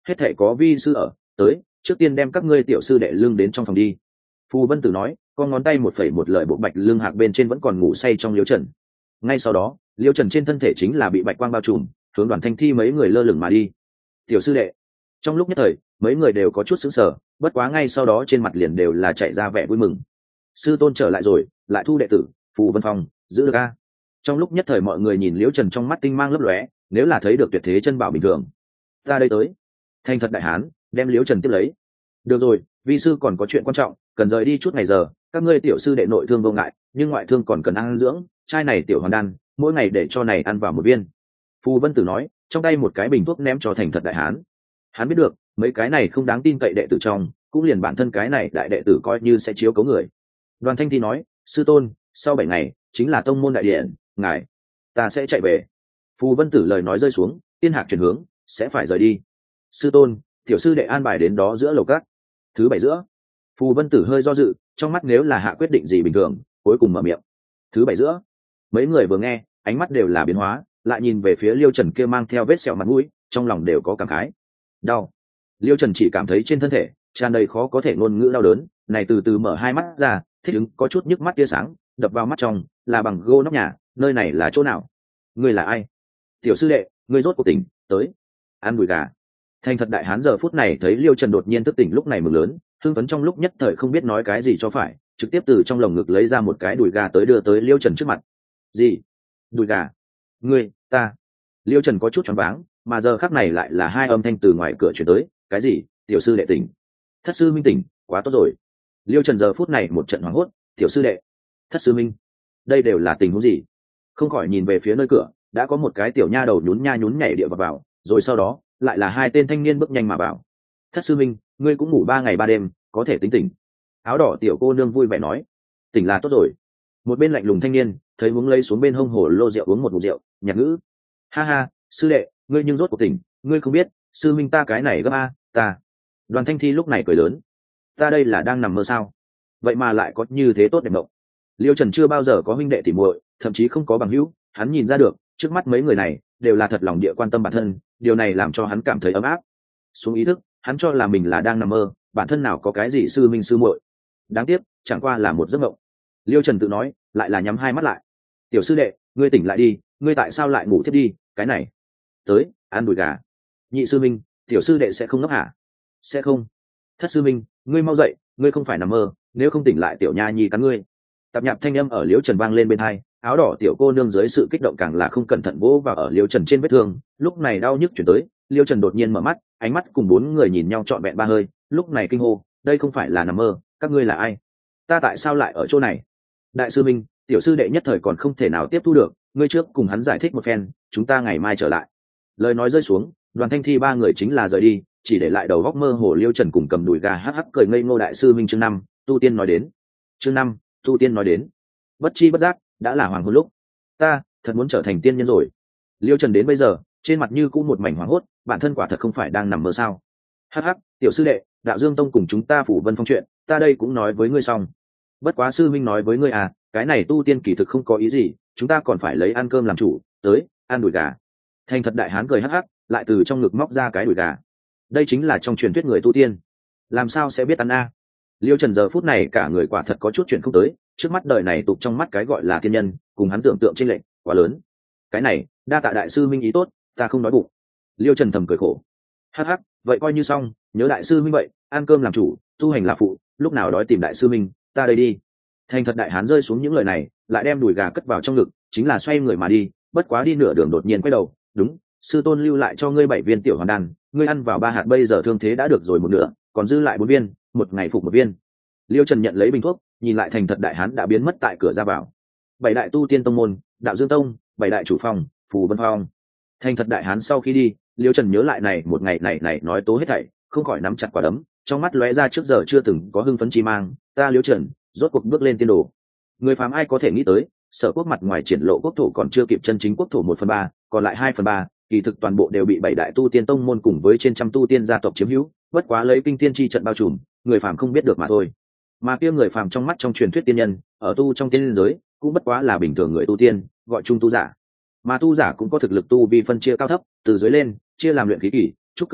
hết thể có vi sư ở, tới, trước tiên đem các ngươi tiểu sư đệ lưng đến trong phòng đi. Phù Vân Tử nói, con ngón tay 1,1 lợi bộ bạch lưng hạc bên trên vẫn còn ngủ say trong Liễu Trần. Ngay sau đó, Liễu Trần trên thân thể chính là bị bạch quang bao trùm, hướng Đoàn Thanh Thi mấy người lơ lửng mà đi. Tiểu sư đệ. Trong lúc nhất thời, mấy người đều có chút sững sờ, bất quá ngay sau đó trên mặt liền đều là chạy ra vẻ vui mừng. Sư tôn trở lại rồi, lại thu đệ tử, Phù Vân Phong, giữ được a. Trong lúc nhất thời mọi người nhìn Liễu Trần trong mắt tinh mang lấp lóe, nếu là thấy được tuyệt thế chân bảo bình thường. Ta đây tới. Thành thật đại hán, đem Liễu Trần tiếp lấy. Được rồi, vi sư còn có chuyện quan trọng, cần rời đi chút ngày giờ, các ngươi tiểu sư đệ nội thương vô ngại, nhưng ngoại thương còn cần ăn dưỡng, chai này tiểu hoàn đan, mỗi ngày để cho này ăn vào một viên. Phù Vân Tử nói, trong tay một cái bình thuốc ném cho thành thật đại hán. Hắn biết được, mấy cái này không đáng tin cậy đệ tử trong, cũng liền bản thân cái này đại đệ tử coi như sẽ chiếu cố người. Đoàn Thanh Thi nói, sư tôn, sau 7 ngày chính là tông môn đại điện, ngài, ta sẽ chạy về. Phù Vân Tử lời nói rơi xuống, tiên hạc chuyển hướng, sẽ phải rời đi. Sư tôn, tiểu sư đệ an bài đến đó giữa lầu cát. Thứ 7 giữa. Phù Vân Tử hơi do dự, trong mắt nếu là hạ quyết định gì bình thường, cuối cùng mở miệng. Thứ 7 giữa. Mấy người vừa nghe, ánh mắt đều là biến hóa, lại nhìn về phía Liêu Trần kia mang theo vết sẹo mặt mũi, trong lòng đều có cảm khái. Đau. Liêu Trần chỉ cảm thấy trên thân thể tràn đầy khó có thể ngôn ngữ đau đớn, này từ từ mở hai mắt ra, thích ứng có chút nhức mắt tia sáng, đập vào mắt trong, là bằng gô nóc nhà, nơi này là chỗ nào? Ngươi là ai? Tiểu sư đệ, ngươi rốt cuộc tỉnh, tới. Ăn đùi gà. Thành thật đại hán giờ phút này thấy Liêu Trần đột nhiên thức tỉnh lúc này mừng lớn, hưng phấn trong lúc nhất thời không biết nói cái gì cho phải, trực tiếp từ trong lồng ngực lấy ra một cái đùi gà tới đưa tới Liêu Trần trước mặt. Gì? Đùi gà? Ngươi, ta? Liêu Trần có chút choáng váng, mà giờ khắc này lại là hai âm thanh từ ngoài cửa truyền tới, cái gì? Tiểu sư đệ tỉnh. Thất sư minh tỉnh, quá tốt rồi. Liêu Trần giờ phút này một trận hoảng hốt, tiểu sư đệ, thất sư minh, đây đều là tình huống gì? Không khỏi nhìn về phía nơi cửa, đã có một cái tiểu nha đầu nhún nha nhún nhảy địa vào, rồi sau đó lại là hai tên thanh niên bước nhanh mà vào. Thất sư minh, ngươi cũng ngủ 3 ngày 3 đêm, có thể tính tỉnh. Áo đỏ tiểu cô nương vui vẻ nói, tỉnh là tốt rồi. Một bên lạnh lùng thanh niên thấy muốn lấy xuống bên hông hồ lô rượu uống một ngụm rượu, nhạt ngữ, ha ha, sư đệ, ngươi nhưng rốt cuộc tỉnh, ngươi không biết, sư minh ta cái này gấp a, ta. Đoàn Thanh Thi lúc này cười lớn, ta đây là đang nằm mơ sao? Vậy mà lại có như thế tốt đẹp mộng. Liêu Trần chưa bao giờ có huynh đệ tỉ muội, thậm chí không có bằng hữu, hắn nhìn ra được, trước mắt mấy người này đều là thật lòng địa quan tâm bản thân, điều này làm cho hắn cảm thấy ấm áp. Xuống ý thức, hắn cho là mình là đang nằm mơ, bản thân nào có cái gì sư minh sư muội. Đáng tiếc, chẳng qua là một giấc mộng. Liêu Trần tự nói, lại là nhắm hai mắt lại. Tiểu sư đệ, ngươi tỉnh lại đi, ngươi tại sao lại ngủ thiếp đi, cái này. Tới, ăn đùi gà. Nhị sư minh, tiểu sư đệ sẽ không ngốc hả? Sẽ không. Thất sư minh, ngươi mau dậy, ngươi không phải nằm mơ, nếu không tỉnh lại tiểu nha nhi cắn ngươi. Tạp nhạp thanh âm ở Liêu Trần vang lên bên hai, áo đỏ tiểu cô nương dưới sự kích động càng là không cẩn thận vỗ vào ở Liêu Trần trên vết thương, lúc này đau nhức chuyển tới, Liêu Trần đột nhiên mở mắt, ánh mắt cùng 4 người nhìn nhau trọn vẹn 3 hơi, lúc này kinh hô, đây không phải là nằm mơ, các ngươi là ai? Ta tại sao lại ở chỗ này? Đại sư minh, tiểu sư đệ nhất thời còn không thể nào tiếp thu được, ngươi trước cùng hắn giải thích một phen, chúng ta ngày mai trở lại. Lời nói rơi xuống, Đoàn Thanh Thi 3 người chính là rời đi, chỉ để lại đầu góc mơ hồ Liêu Trần cùng cầm đùi gà hắc hắc cười ngây ngô. Đại sư minh chương 5, tu tiên nói đến. Chương 5, tu tiên nói đến. Bất chi bất giác, đã là hoàng hôn lúc. Ta thật muốn trở thành tiên nhân rồi. Liêu Trần đến bây giờ, trên mặt như cũng một mảnh hoảng hốt, bản thân quả thật không phải đang nằm mơ sao? Hắc hắc, tiểu sư đệ, Đạo Dương Tông cùng chúng ta Phủ Vân Phong chuyện, ta đây cũng nói với ngươi xong. Bất quá sư minh nói với ngươi à, cái này tu tiên kỳ thực không có ý gì, chúng ta còn phải lấy ăn cơm làm chủ, tới, ăn đùi gà. Thành thật đại hán cười hắc hắc, lại từ trong ngực móc ra cái đùi gà. Đây chính là trong truyền thuyết người tu tiên, làm sao sẽ biết ăn a? Liêu Trần giờ phút này cả người quả thật có chút chuyện không tới, trước mắt đời này tục trong mắt cái gọi là thiên nhân, cùng hắn tưởng tượng chênh lệch quá lớn. Cái này, đa tạ đại sư minh ý tốt, ta không nói bụng. Liêu Trần thầm cười khổ. Hắc hắc, vậy coi như xong, nhớ đại sư minh vậy, ăn cơm làm chủ, tu hành là phụ, lúc nào đói tìm đại sư minh, ta đây đi. Thành thật đại hán rơi xuống những lời này, lại đem đùi gà cất vào trong ngực, chính là xoay người mà đi, bất quá đi nửa đường đột nhiên quay đầu, đúng, sư tôn lưu lại cho ngươi 7 viên tiểu hoàn đan, ngươi ăn vào 3 hạt bây giờ thương thế đã được rồi một nửa, còn dư lại 4 viên, một ngày phục một viên. Liêu Trần nhận lấy bình thuốc, nhìn lại thành thật đại hán đã biến mất tại cửa ra vào. 7 đại tu tiên tông môn, Đạo Dương Tông, 7 đại chủ phòng, Phù Vân Phong. Thành thật đại hán sau khi đi, Liêu Trần nhớ lại này một ngày này nói tố hết thảy, không khỏi nắm chặt quả đấm, trong mắt lóe ra trước giờ chưa từng có hưng phấn chi mang, ta Liêu Trần, rốt cuộc bước lên tiên đồ. Người phàm ai có thể nghĩ tới, Sở Quốc mặt ngoài triển lộ quốc thổ còn chưa kịp chân chính quốc thổ 1/3, còn lại 2/3, kỳ thực toàn bộ đều bị 7 đại tu tiên tông môn cùng với trên trăm tu tiên gia tộc chiếm hữu, bất quá lấy kinh tiên chi trận bao trùm, người phàm không biết được mà thôi. Mà kia người phàm trong mắt trong truyền thuyết tiên nhân, ở tu trong tiên giới, cũng bất quá là bình thường người tu tiên, gọi chung tu giả. Mà tu giả cũng có thực lực tu vi phân chia cao thấp, từ dưới lên, chia làm luyện khí kỳ, trúc cơ kỳ,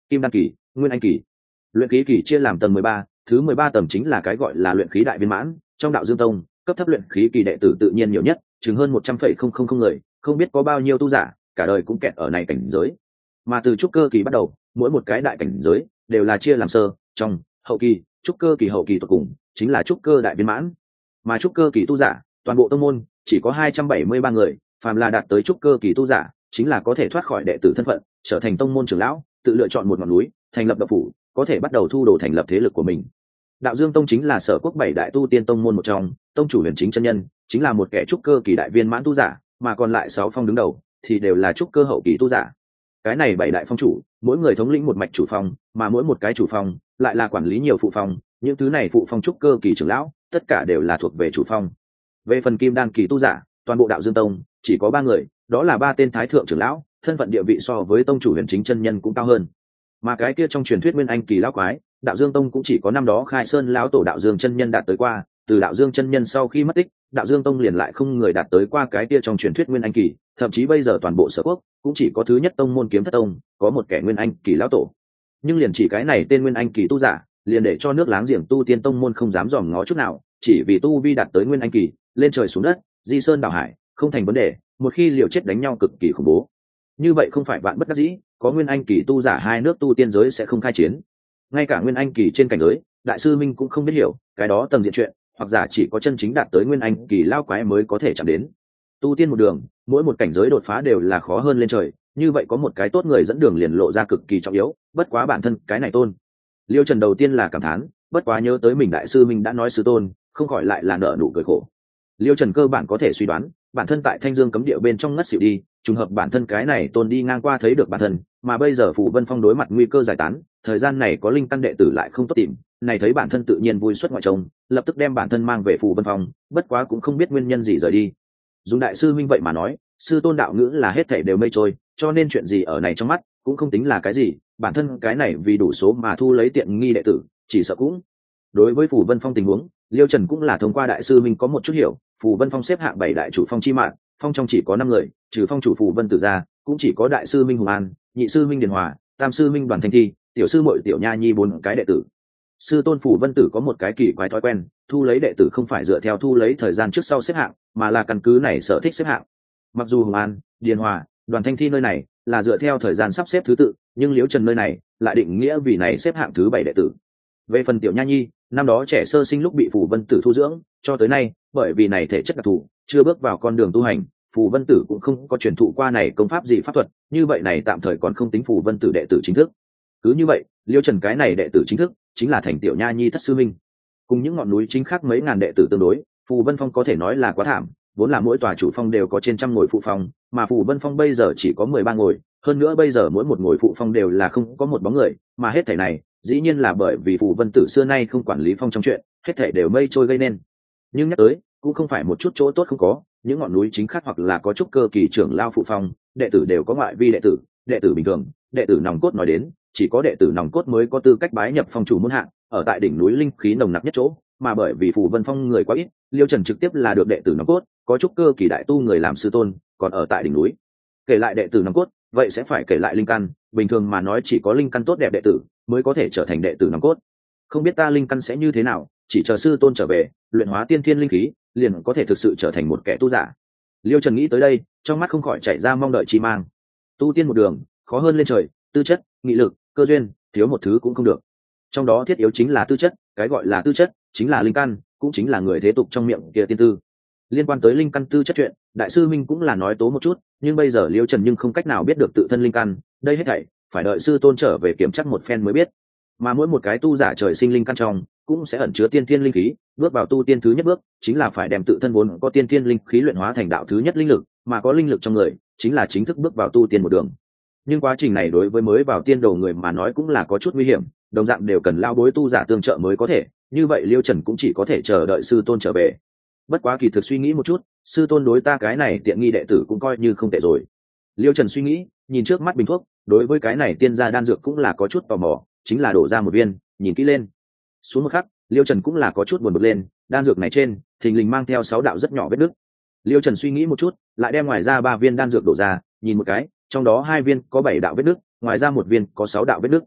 Kim đan kỳ, nguyên anh kỳ. Luyện khí kỳ chia làm tầng 13, thứ 13 tầng chính là cái gọi là luyện khí đại viên mãn. Trong đạo Dương Tông, cấp thấp luyện khí kỳ đệ tử tự nhiên nhiều nhất, chừng hơn 100,000 người, không biết có bao nhiêu tu giả, cả đời cũng kẹt ở này cảnh giới. Mà từ trúc cơ kỳ bắt đầu, mỗi một cái đại cảnh giới đều là chia làm sơ, trong, hậu kỳ, trúc cơ kỳ hậu kỳ tuyệt cùng, chính là trúc cơ đại viên mãn. Mà trúc cơ kỳ tu giả, toàn bộ tông môn chỉ có 273 người, phàm là đạt tới trúc cơ kỳ tu giả, chính là có thể thoát khỏi đệ tử thân phận, trở thành tông môn trưởng lão, tự lựa chọn một ngọn núi, thành lập đạo phủ, có thể bắt đầu thu đồ thành lập thế lực của mình. Đạo Dương Tông chính là Sở Quốc 7 đại tu tiên tông môn một trong, tông chủ Huyền Chính chân nhân chính là một kẻ trúc cơ kỳ đại viên mãn tu giả, mà còn lại 6 phong đứng đầu thì đều là trúc cơ hậu kỳ tu giả. Cái này 7 đại phong chủ, mỗi người thống lĩnh một mạch chủ phong, mà mỗi một cái chủ phong lại là quản lý nhiều phụ phong, những thứ này phụ phong trúc cơ kỳ trưởng lão, tất cả đều là thuộc về chủ phong. Về phần kim đan kỳ tu giả, toàn bộ Đạo Dương Tông chỉ có 3 người, đó là 3 tên thái thượng trưởng lão, thân phận địa vị so với tông chủ Huyền Chính chân nhân cũng cao hơn. Mà cái kia trong truyền thuyết nguyên anh kỳ lão quái, Đạo Dương Tông cũng chỉ có năm đó khai sơn lão tổ Đạo Dương chân nhân đạt tới qua, từ Đạo Dương chân nhân sau khi mất tích, Đạo Dương Tông liền lại không người đạt tới qua cái kia trong truyền thuyết nguyên anh kỳ, thậm chí bây giờ toàn bộ Sở Quốc cũng chỉ có thứ nhất tông môn Kiếm Thất Tông có một kẻ nguyên anh kỳ lão tổ. Nhưng liền chỉ cái này tên nguyên anh kỳ tu giả, liền để cho nước láng giềng tu tiên tông môn không dám dòm ngó chút nào, chỉ vì tu vi đạt tới nguyên anh kỳ, lên trời xuống đất, di sơn đảo hải, không thành vấn đề, một khi liều chết đánh nhau cực kỳ khủng bố. Như vậy không phải bạn bất đắc dĩ, có nguyên anh kỳ tu giả hai nước tu tiên giới sẽ không khai chiến. Ngay cả nguyên anh kỳ trên cảnh giới, đại sư minh cũng không biết hiểu, cái đó tầng diện chuyện, hoặc giả chỉ có chân chính đạt tới nguyên anh kỳ lao quái mới có thể chạm đến. Tu tiên một đường, mỗi một cảnh giới đột phá đều là khó hơn lên trời, như vậy có một cái tốt người dẫn đường liền lộ ra cực kỳ trọng yếu, bất quá bản thân cái này tôn. Liêu Trần đầu tiên là cảm thán, bất quá nhớ tới mình đại sư minh đã nói sư tôn, không khỏi lại là nở nụ cười khổ. Liêu Trần cơ bản có thể suy đoán, bản thân tại Thanh Dương cấm địa bên trong ngất xỉu đi, trùng hợp bản thân cái này tôn đi ngang qua thấy được bản thân, mà bây giờ Phù Vân Phong đối mặt nguy cơ giải tán, thời gian này có linh căn đệ tử lại không tốt tìm, này thấy bản thân tự nhiên vui xuất ngoại trông, lập tức đem bản thân mang về Phù Vân Phong, bất quá cũng không biết nguyên nhân gì rời đi. Dùng đại sư minh vậy mà nói, sư tôn đạo ngữ là hết thảy đều mây trôi, cho nên chuyện gì ở này trong mắt cũng không tính là cái gì, bản thân cái này vì đủ số mà thu lấy tiện nghi đệ tử, chỉ sợ cũng. Đối với Phù Vân Phong tình huống, Liêu Trần cũng là thông qua đại sư minh có một chút hiểu, Phù Vân Phong xếp hạng 7 đại chủ phong chi mạng, phong trong chỉ có 5 người, trừ phong chủ Phù Vân Tử ra, cũng chỉ có đại sư minh Hùng An, nhị sư minh Điền Hòa, tam sư minh Đoàn Thanh Thi, tiểu sư muội Tiểu Nha Nhi 4 cái đệ tử. Sư tôn Phù Vân Tử có một cái kỳ quái thói quen, thu lấy đệ tử không phải dựa theo thu lấy thời gian trước sau xếp hạng, mà là căn cứ này sở thích xếp hạng. Mặc dù Hùng An, Điền Hòa, Đoàn Thanh Thi nơi này là dựa theo thời gian sắp xếp thứ tự, nhưng Liễu Trần nơi này lại định nghĩa vì này xếp hạng thứ 7 đệ tử. Về phần Tiểu Nha Nhi, năm đó trẻ sơ sinh lúc bị Phù Vân Tử thu dưỡng, cho tới nay, bởi vì này thể chất đặc thù, chưa bước vào con đường tu hành, Phù Vân Tử cũng không có truyền thụ qua này công pháp gì pháp thuật, như vậy này tạm thời còn không tính Phù Vân Tử đệ tử chính thức. Cứ như vậy, Liêu Trần cái này đệ tử chính thức chính là thành Tiểu Nha Nhi thất sư minh. Cùng những ngọn núi chính khác mấy ngàn đệ tử tương đối, Phù Vân Phong có thể nói là quá thảm, vốn là mỗi tòa chủ phong đều có trên trăm ngồi phụ phong, mà Phù Vân Phong bây giờ chỉ có 13 ngồi, hơn nữa bây giờ mỗi một ngồi phụ phong đều là không có một bóng người, mà hết thảy này, dĩ nhiên là bởi vì Phù Vân Tử xưa nay không quản lý phong trong chuyện, hết thảy đều mây trôi gây nên. Nhưng nhắc tới, cũng không phải một chút chỗ tốt không có, những ngọn núi chính khác hoặc là có chút cơ kỳ trưởng lao phụ phong, đệ tử đều có ngoại vi đệ tử bình thường, đệ tử nòng cốt nói đến, chỉ có đệ tử nòng cốt mới có tư cách bái nhập phong chủ môn hạng, ở tại đỉnh núi linh khí nồng nặc nhất chỗ, mà bởi vì Phù Vân Phong người quá ít, Liêu Trần trực tiếp là được đệ tử nòng cốt, có chút cơ kỳ đại tu người làm sư tôn, còn ở tại đỉnh núi. Kể lại đệ tử nòng cốt, vậy sẽ phải kể lại linh căn, bình thường mà nói chỉ có linh căn tốt đẹp đệ tử mới có thể trở thành đệ tử nòng cốt. Không biết ta linh căn sẽ như thế nào, chỉ chờ sư tôn trở về, luyện hóa tiên thiên linh khí, liền có thể thực sự trở thành một kẻ tu giả. Liêu Trần nghĩ tới đây, trong mắt không khỏi chảy ra mong đợi chi mang. Tu tiên một đường, khó hơn lên trời, tư chất, nghị lực, cơ duyên, thiếu một thứ cũng không được. Trong đó thiết yếu chính là tư chất, cái gọi là tư chất chính là linh căn, cũng chính là người thế tục trong miệng kia tiên tư. Liên quan tới linh căn tư chất chuyện, đại sư minh cũng là nói tố một chút, nhưng bây giờ Liêu Trần nhưng không cách nào biết được tự thân linh căn, đây hết thảy phải đợi sư tôn trở về kiểm chắc một phen mới biết. Mà mỗi một cái tu giả trời sinh linh căn trong cũng sẽ ẩn chứa tiên thiên linh khí, bước vào tu tiên thứ nhất bước chính là phải đem tự thân vốn có tiên thiên linh khí luyện hóa thành đạo thứ nhất linh lực, mà có linh lực trong người chính là chính thức bước vào tu tiên một đường. Nhưng quá trình này đối với mới vào tiên đầu người mà nói cũng là có chút nguy hiểm, đồng dạng đều cần lao bối tu giả tương trợ mới có thể, như vậy Liêu Trần cũng chỉ có thể chờ đợi sư tôn trở về. Bất quá kỳ thực suy nghĩ một chút, sư tôn đối ta cái này tiện nghi đệ tử cũng coi như không tệ rồi. Liêu Trần suy nghĩ, nhìn trước mắt bình thuốc, đối với cái này tiên gia đan dược cũng là có chút tò mò, chính là đổ ra một viên, nhìn kỹ lên. Xuống một khắc, Liêu Trần cũng là có chút buồn bực lên, đan dược này trên thình lình mang theo 6 đạo rất nhỏ vết nứt. Liêu Trần suy nghĩ một chút, lại đem ngoài ra 3 viên đan dược đổ ra, nhìn một cái, trong đó 2 viên có 7 đạo vết nứt, ngoài ra 1 viên có 6 đạo vết nứt.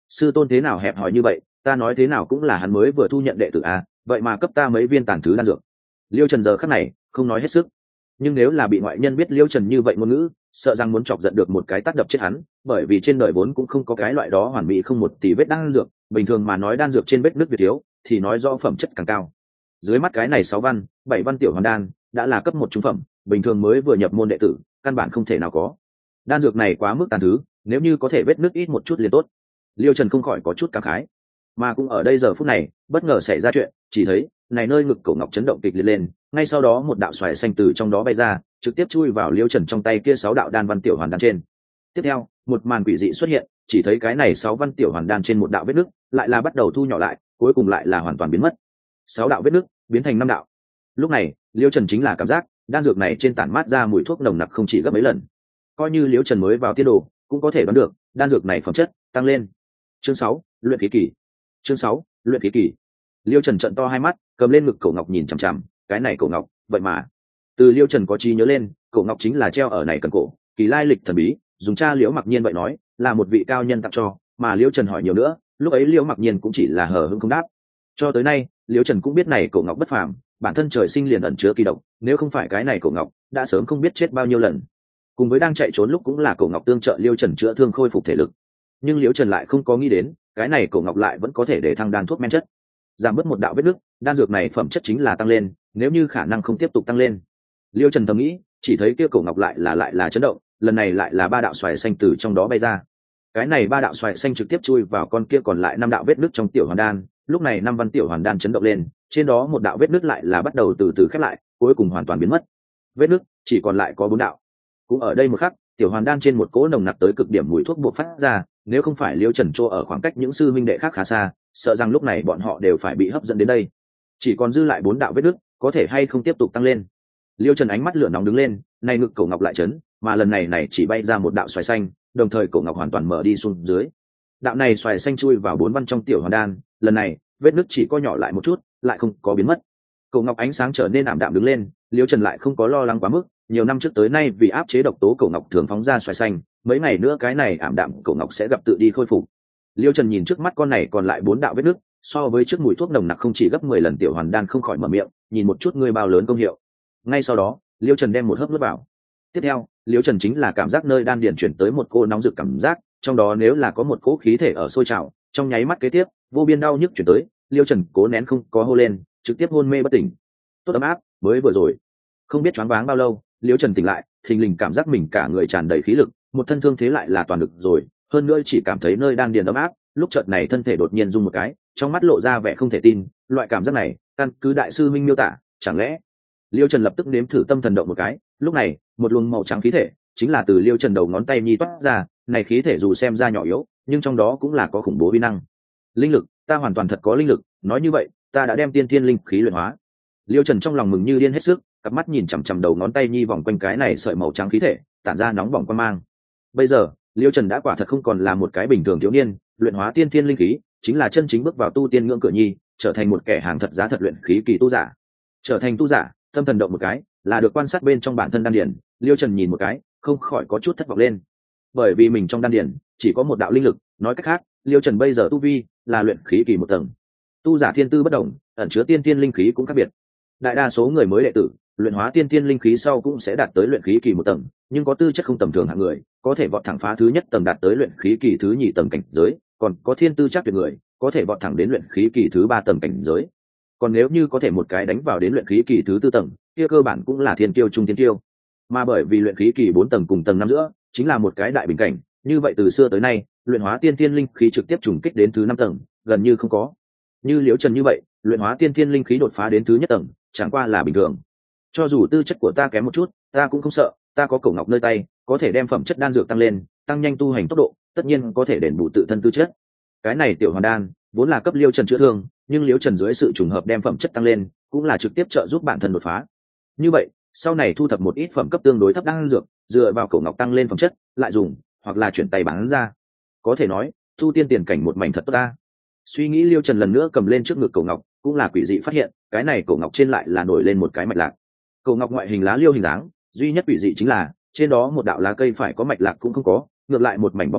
sư tôn thế nào hẹp hòi như vậy, ta nói thế nào cũng là hắn mới vừa thu nhận đệ tử à, vậy mà cấp ta mấy viên tàn thứ đan dược. Liêu Trần giờ khắc này không nói hết sức, nhưng nếu là bị ngoại nhân biết Liêu Trần như vậy ngôn ngữ, sợ rằng muốn chọc giận được một cái tát đập chết hắn, bởi vì trên đời vốn cũng không có cái loại đó hoàn mỹ không một tỷ vết đan dược, bình thường mà nói đan dược trên vết nước việt thiếu thì nói rõ phẩm chất càng cao. Dưới mắt cái này 6 văn 7 văn tiểu hoàn đan đã là cấp một trung phẩm, bình thường mới vừa nhập môn đệ tử căn bản không thể nào có. Đan dược này quá mức tàn thứ, nếu như có thể vết nước ít một chút liền tốt. Liêu Trần không khỏi có chút cảm khái. Mà cũng ở đây giờ phút này bất ngờ xảy ra chuyện, chỉ thấy này nơi ngực cổ ngọc chấn động kịch liệt lên, ngay sau đó một đạo xoài xanh từ trong đó bay ra, trực tiếp chui vào Liêu Trần trong tay kia 6 đạo đan văn tiểu hoàn đan trên. Tiếp theo một màn quỷ dị xuất hiện, chỉ thấy cái này 6 văn tiểu hoàn đan trên một đạo vết nứt lại là bắt đầu thu nhỏ lại, cuối cùng lại là hoàn toàn biến mất. 6 đạo vết nứt biến thành 5 đạo. Lúc này Liêu Trần chính là cảm giác đan dược này trên tản mát ra mùi thuốc nồng nặc không chỉ gấp mấy lần. Coi như Liêu Trần mới vào tiên đồ cũng có thể đoán được đan dược này phẩm chất tăng lên. Chương 6, luyện khí kỳ. Chương 6, luyện khí kỳ. Liêu Trần trợn to hai mắt, cầm lên ngực cổ ngọc nhìn chằm chằm, cái này cổ ngọc, vậy mà từ Liêu Trần có trí nhớ lên, cổ ngọc chính là treo ở này cần cổ, kỳ lai lịch thần bí, dùng cha Liễu Mặc Nhiên vậy nói, là một vị cao nhân tặng cho, mà Liêu Trần hỏi nhiều nữa, lúc ấy Liễu Mặc Nhiên cũng chỉ là hờ hững không đáp. Cho tới nay, Liêu Trần cũng biết này cổ ngọc bất phàm, bản thân trời sinh liền ẩn chứa kỳ độc, nếu không phải cái này cổ ngọc, đã sớm không biết chết bao nhiêu lần. Cùng với đang chạy trốn lúc cũng là cổ ngọc tương trợ Liêu Trần chữa thương khôi phục thể lực. Nhưng Liêu Trần lại không có nghĩ đến, cái này cổ ngọc lại vẫn có thể để thăng đan thuốc men chất, giảm bớt một đạo vết nứt, đan dược này phẩm chất chính là tăng lên, nếu như khả năng không tiếp tục tăng lên. Liêu Trần thầm nghĩ, chỉ thấy kia cổ ngọc lại là chấn động, lần này lại là 3 đạo xoài xanh từ trong đó bay ra. Cái này 3 đạo xoài xanh trực tiếp chui vào con kia còn lại 5 đạo vết nứt trong tiểu hoàn đan, lúc này 5 văn tiểu hoàn đan chấn động lên, trên đó một đạo vết nứt lại là bắt đầu từ từ khép lại, cuối cùng hoàn toàn biến mất. Vết nứt chỉ còn lại có 4 đạo. Cũng ở đây một khắc, tiểu hoàn đan trên một cỗ nồng nặc tới cực điểm mùi thuốc bộc phát ra, nếu không phải Liêu Trần chỗ ở khoảng cách những sư minh đệ khác khá xa, sợ rằng lúc này bọn họ đều phải bị hấp dẫn đến đây. Chỉ còn dư lại 4 đạo vết nứt, có thể hay không tiếp tục tăng lên. Liêu Trần ánh mắt lửa nóng đứng lên, này ngực cổ ngọc lại chấn, mà lần này chỉ bay ra một đạo xoài xanh, đồng thời cổ ngọc hoàn toàn mở đi xuống dưới. Đạo này xoài xanh chui vào 4 văn trong tiểu hoàn đan, lần này vết nứt chỉ co nhỏ lại một chút, lại không có biến mất. Cổ ngọc ánh sáng trở nên ảm đạm đứng lên, Liêu Trần lại không có lo lắng quá mức, nhiều năm trước tới nay vì áp chế độc tố cổ ngọc thường phóng ra xoài xanh, mấy ngày nữa cái này ảm đạm cổ ngọc sẽ gặp tự đi khôi phục. Liêu Trần nhìn trước mắt con này còn lại 4 đạo vết nứt, so với trước mùi thuốc nồng nặc không chỉ gấp 10 lần, tiểu hoàn đan không khỏi mở miệng, nhìn một chút ngươi bao lớn công hiệu. Ngay sau đó, Liêu Trần đem một hớp nuốt vào. Tiếp theo, Liêu Trần chính là cảm giác nơi đan điền chuyển tới một cô nóng rực cảm giác, trong đó nếu là có một cỗ khí thể ở sôi trào, trong nháy mắt kế tiếp, vô biên đau nhức chuyển tới, Liêu Trần cố nén không có hô lên, trực tiếp hôn mê bất tỉnh. Tốt ấm áp, mới vừa rồi, không biết choáng váng bao lâu, Liêu Trần tỉnh lại, thình lình cảm giác mình cả người tràn đầy khí lực, một thân thương thế lại là toàn lực rồi, hơn nữa chỉ cảm thấy nơi đan điền ấm áp, lúc chợt này thân thể đột nhiên rung một cái, trong mắt lộ ra vẻ không thể tin, loại cảm giác này, căn cứ đại sư Minh miêu tả, chẳng lẽ? Liêu Trần lập tức nếm thử tâm thần động một cái, lúc này, một luồng màu trắng khí thể, chính là từ Liêu Trần đầu ngón tay nhi toát ra, này khí thể dù xem ra nhỏ yếu, nhưng trong đó cũng là có khủng bố uy năng. Linh lực, ta hoàn toàn thật có linh lực, nói như vậy, ta đã đem tiên thiên linh khí luyện hóa. Liêu Trần trong lòng mừng như điên hết sức, cặp mắt nhìn chằm chằm đầu ngón tay nhi vòng quanh cái này sợi màu trắng khí thể, tản ra nóng bỏng quan mang. Bây giờ, Liêu Trần đã quả thật không còn là một cái bình thường thiếu niên, luyện hóa tiên thiên linh khí, chính là chân chính bước vào tu tiên ngưỡng cửa nhi, trở thành một kẻ hàng thật giá thật luyện khí kỳ tu giả. Trở thành tu giả, tâm thần động một cái, là được quan sát bên trong bản thân đan điển, Liêu Trần nhìn một cái, không khỏi có chút thất vọng lên. Bởi vì mình trong đan điển chỉ có một đạo linh lực, nói cách khác, Liêu Trần bây giờ tu vi là luyện khí kỳ 1 tầng. Tu giả thiên tư bất đồng, ẩn chứa tiên thiên linh khí cũng khác biệt. Đại đa số người mới đệ tử, luyện hóa tiên thiên linh khí sau cũng sẽ đạt tới luyện khí kỳ 1 tầng, nhưng có tư chất không tầm thường hạng người, có thể vọt thẳng phá thứ nhất tầng đạt tới luyện khí kỳ thứ nhì tầng cảnh giới, còn có thiên tư chắc tuyệt người, có thể vọt thẳng đến luyện khí kỳ thứ 3 tầng cảnh giới. Còn nếu như có thể một cái đánh vào đến luyện khí kỳ thứ 4 tầng, kia cơ bản cũng là thiên kiêu trung thiên kiêu. Mà bởi vì luyện khí kỳ 4 tầng cùng tầng 5 giữa, chính là một cái đại bình cảnh, như vậy từ xưa tới nay, luyện hóa tiên thiên linh khí trực tiếp trùng kích đến thứ 5 tầng, gần như không có. Như Liễu Trần như vậy, luyện hóa tiên thiên linh khí đột phá đến thứ nhất tầng, chẳng qua là bình thường. Cho dù tư chất của ta kém một chút, ta cũng không sợ, ta có cổ ngọc nơi tay, có thể đem phẩm chất đan dược tăng lên, tăng nhanh tu hành tốc độ, tất nhiên có thể đền bù tự thân tư chất. Cái này tiểu hoàn đan, vốn là cấp Liêu Trần chữa thương, nhưng Liêu Trần dưới sự trùng hợp đem phẩm chất tăng lên, cũng là trực tiếp trợ giúp bản thân đột phá. Như vậy, sau này thu thập một ít phẩm cấp tương đối thấp đan dược, dựa vào cổ ngọc tăng lên phẩm chất, lại dùng, hoặc là chuyển tay bán ra. Có thể nói, tu tiên tiền cảnh một mảnh thật tốt ta. Suy nghĩ, Liêu Trần lần nữa cầm lên trước ngực cổ ngọc, cũng là quỷ dị phát hiện, cái này cổ ngọc trên lại là nổi lên một cái mạch lạc. Cổ ngọc ngoại hình lá liêu hình dáng, duy nhất quỷ dị chính là trên đó một đạo lá cây phải có mạch lạc cũng không có, ngược lại một mảnh bóng loáng,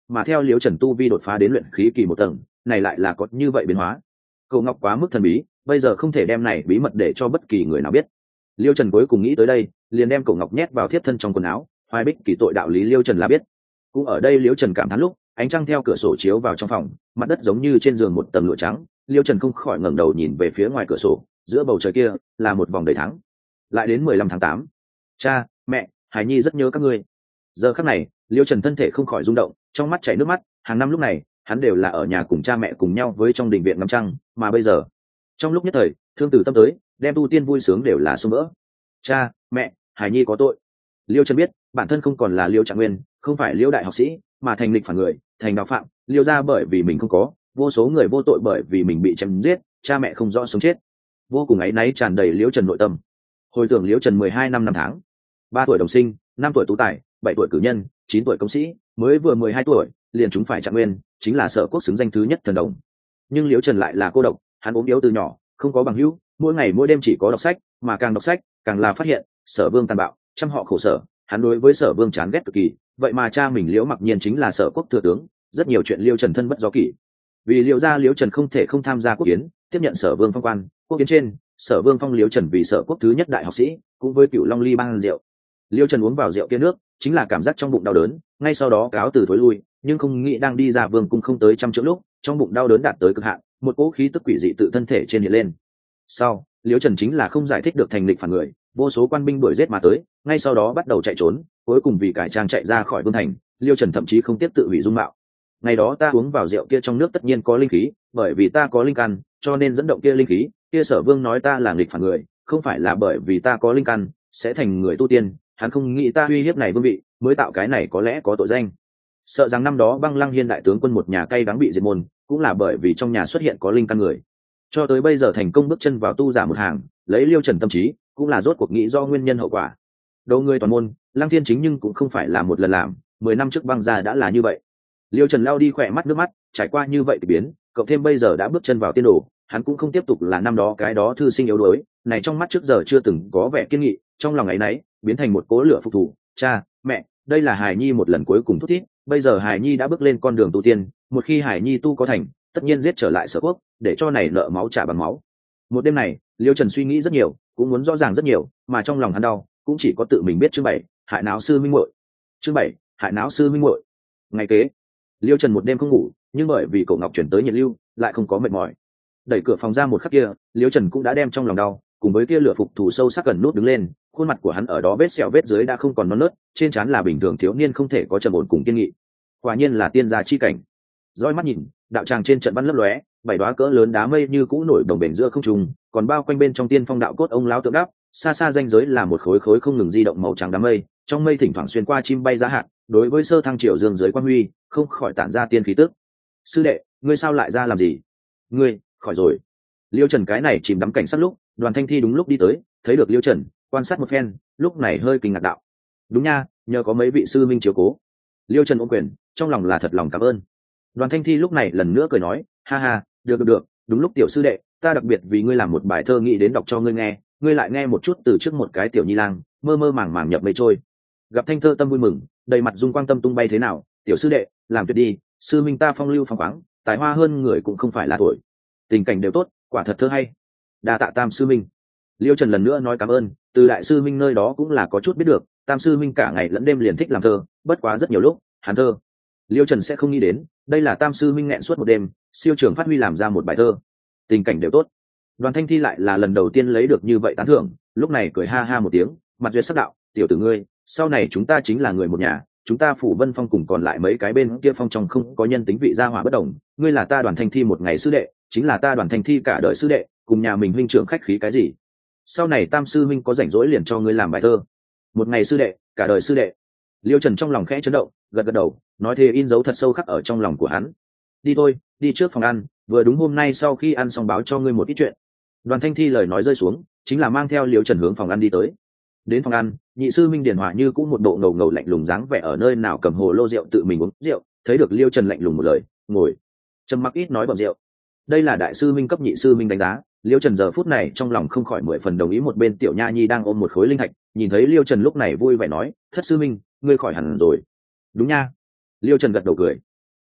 mà theo liễu trần tu vi đột phá đến luyện khí kỳ 1 tầng, này lại là có như vậy biến hóa. Cậu ngọc quá mức thần bí, bây giờ không thể đem này bí mật để cho bất kỳ người nào biết. Liêu Trần cuối cùng nghĩ tới đây, liền đem cậu ngọc nhét vào thiếp thân trong quần áo. Hoài Bích kỳ tội đạo lý Liêu Trần là biết. Cũng ở đây Liêu Trần cảm thán lúc, ánh trăng theo cửa sổ chiếu vào trong phòng, mặt đất giống như trên giường một tầng lụa trắng. Liêu Trần không khỏi ngẩng đầu nhìn về phía ngoài cửa sổ, giữa bầu trời kia là một vòng đầy tháng. Lại đến 15 tháng 8. Cha, mẹ, Hải Nhi rất nhớ các ngươi. Giờ khắc này, Liêu Trần thân thể không khỏi rung động, trong mắt chảy nước mắt. Hàng năm lúc này, hắn đều là ở nhà cùng cha mẹ cùng nhau với trong đình viện ngắm trăng, mà bây giờ, trong lúc nhất thời, thương từ tâm tới, đem tu tiên vui sướng đều là xung vỡ. Cha, mẹ, Hải Nhi có tội. Liêu Trần biết, bản thân không còn là Liêu Trạng Nguyên, không phải Liêu đại học sĩ, mà thành lịch phản người, thành đạo phạm. Liêu gia bởi vì mình không có, vô số người vô tội bởi vì mình bị chém giết, cha mẹ không rõ sống chết. Vô cùng áy náy tràn đầy Liêu Trần nội tâm. Hồi tưởng Liêu Trần 12 năm tháng, 3 tuổi đồng sinh, 5 tuổi tú tài, 7 tuổi cử nhân, 9 tuổi công sĩ, mới vừa 12 tuổi, liền chúng phải Trạng Nguyên, chính là Sở Quốc xứng danh thứ nhất thần đồng. Nhưng Liêu Trần lại là cô độc, hắn ốm yếu từ nhỏ, không có bằng hữu, mỗi ngày mỗi đêm chỉ có đọc sách, mà càng đọc sách, càng là phát hiện Sở Vương tàn bạo, trăm họ khổ sở. Hắn đối với Sở Vương chán ghét cực kỳ, vậy mà cha mình Liễu Mặc Nhiên chính là Sở Quốc thừa tướng, rất nhiều chuyện Liêu Trần thân bất do kỷ. Vì Liễu gia Liễu Trần không thể không tham gia quốc kiến, tiếp nhận Sở Vương phong quan. Quốc kiến trên, Sở Vương phong Liễu Trần vì Sở Quốc thứ nhất đại học sĩ, cũng với Cửu Long ly ban rượu. Liêu Trần uống vào rượu kia nước, chính là cảm giác trong bụng đau đớn, ngay sau đó cáo từ thối lui, nhưng không nghĩ đang đi ra vương cung không tới 100 trượng lúc, trong bụng đau đớn đạt tới cực hạn, một cỗ khí tức quỷ dị tự thân thể trên hiện lên. Sau, Liêu Trần chính là không giải thích được thành lịch phản người, vô số quan binh đuổi giết mà tới, ngay sau đó bắt đầu chạy trốn, cuối cùng vì cải trang chạy ra khỏi vương thành, Liêu Trần thậm chí không tiếp tự hủy dung mạo. Ngày đó ta uống vào rượu kia trong nước tất nhiên có linh khí, bởi vì ta có linh căn, cho nên dẫn động kia linh khí, kia Sở Vương nói ta là nghịch phản người, không phải là bởi vì ta có linh căn sẽ thành người tu tiên, hắn không nghĩ ta uy hiếp này vương vị, mới tạo cái này có lẽ có tội danh. Sợ rằng năm đó Băng Lăng Hiên đại tướng quân một nhà cay đắng bị diệt môn, cũng là bởi vì trong nhà xuất hiện có linh căn người. Cho tới bây giờ thành công bước chân vào tu giả một hàng, lấy Liêu Trần tâm trí, cũng là rốt cuộc nghĩ do nguyên nhân hậu quả. Đầu người toàn môn, Lăng Thiên chính nhưng cũng không phải là một lần làm, 10 năm trước Băng gia đã là như vậy. Liêu Trần lao đi khỏe mắt nước mắt, trải qua như vậy thì biến, cộng thêm bây giờ đã bước chân vào tiên đồ, hắn cũng không tiếp tục là năm đó cái đó thư sinh yếu đuối, này trong mắt trước giờ chưa từng có vẻ kiên nghị, trong lòng ấy nấy biến thành một cỗ lửa phục thủ. Cha, mẹ, đây là Hải Nhi một lần cuối cùng thúc thiết, bây giờ Hải Nhi đã bước lên con đường tu tiên, một khi Hải Nhi tu có thành, tất nhiên giết trở lại Sở Quốc, để cho này nợ máu trả bằng máu. Một đêm này, Liêu Trần suy nghĩ rất nhiều, cũng muốn rõ ràng rất nhiều, mà trong lòng hắn đau, cũng chỉ có tự mình biết. Chương 7, hại não sư minh muội. Chương 7, hại não sư minh muội. Ngày kế, Liêu Trần một đêm không ngủ, nhưng bởi vì cậu ngọc chuyển tới nhiệt lưu, lại không có mệt mỏi. Đẩy cửa phòng ra một khắc kia, Liêu Trần cũng đã đem trong lòng đau, cùng với kia lửa phục thủ sâu sắc gần nút đứng lên, khuôn mặt của hắn ở đó vết sẹo vết dưới đã không còn non nớt, trên trán là bình thường thiếu niên không thể có trầm ổn cùng kiên nghị. Quả nhiên là tiên gia chi cảnh. Dõi mắt nhìn, đạo tràng trên trận văn lấp lóe, 7 đóa cỡ lớn đá mây như cũ nổi đồng bền giữa không trung, còn bao quanh bên trong tiên phong đạo cốt ông lão tượng đắp, xa xa ranh giới là một khối khối không ngừng di động màu trắng đám mây, trong mây thỉnh thoảng xuyên qua chim bay giá hạt, đối với sơ thăng triều dương dưới quan huy, không khỏi tản ra tiên khí tức. Sư đệ, ngươi sao lại ra làm gì? Ngươi, khỏi rồi. Liêu Trần cái này chìm đắm cảnh sát lúc, Đoàn Thanh Thi đúng lúc đi tới, thấy được Liêu Trần, quan sát một phen, lúc này hơi kinh ngạc đạo: đúng nha, nhờ có mấy vị sư minh chiếu cố. Liêu Trần ôm quyền, trong lòng là thật lòng cảm ơn. Đoàn Thanh Thi lúc này lần nữa cười nói: ha ha, được, đúng lúc tiểu sư đệ, ta đặc biệt vì ngươi làm một bài thơ nghĩ đến đọc cho ngươi nghe, ngươi lại nghe một chút từ trước một cái tiểu nhi lang, mơ mơ màng màng nhập mây trôi. Gặp thanh thơ tâm vui mừng, đầy mặt dung quang tâm tung bay thế nào, tiểu sư đệ, làm tuyệt đi, sư minh ta phong lưu phong khoáng, tài hoa hơn người cũng không phải là tuổi. Tình cảnh đều tốt, quả thật thơ hay. Đa tạ Tam sư minh. Liêu Trần lần nữa nói cảm ơn, từ đại sư minh nơi đó cũng là có chút biết được, Tam sư minh cả ngày lẫn đêm liền thích làm thơ, bất quá rất nhiều lúc, hắn thơ. Liêu Trần sẽ không nghĩ đến, đây là Tam sư minh nghẹn suốt một đêm, siêu trường phát huy làm ra một bài thơ. Tình cảnh đều tốt. Đoàn Thanh Thi lại là lần đầu tiên lấy được như vậy tán thưởng, lúc này cười ha ha một tiếng, mặt duyệt sắc đạo: tiểu tử ngươi, sau này chúng ta chính là người một nhà, chúng ta Phủ Vân Phong cùng còn lại mấy cái bên kia phong trong không có nhân tính vị gia hỏa bất đồng, ngươi là ta Đoàn Thanh Thi một ngày sư đệ, chính là ta Đoàn Thanh Thi cả đời sư đệ, cùng nhà mình huynh trưởng khách khí cái gì? Sau này Tam sư huynh có rảnh rỗi liền cho ngươi làm bài thơ. Một ngày sư đệ, cả đời sư đệ. Liêu Trần trong lòng khẽ chấn động, gật đầu, nói thế in dấu thật sâu khắc ở trong lòng của hắn. Đi thôi, đi trước phòng ăn, vừa đúng hôm nay sau khi ăn xong báo cho ngươi một ít chuyện. Đoàn Thanh Thi lời nói rơi xuống, chính là mang theo Liêu Trần hướng phòng ăn đi tới. Đến phòng ăn, nhị sư minh Điền Hòa như cũng một bộ ngầu ngầu lạnh lùng dáng vẻ ở nơi nào cầm hồ lô rượu tự mình uống rượu, thấy được Liêu Trần lạnh lùng một lời, ngồi trầm mặc ít nói bậm rượu. Đây là đại sư minh cấp nhị sư minh đánh giá. Liêu Trần giờ phút này trong lòng không khỏi 10 phần đồng ý. Một bên tiểu nha nhi đang ôm một khối linh thạch, nhìn thấy Liêu Trần lúc này vui vẻ nói: thất sư minh, ngươi khỏi hẳn rồi. Đúng nha. Liêu Trần gật đầu cười.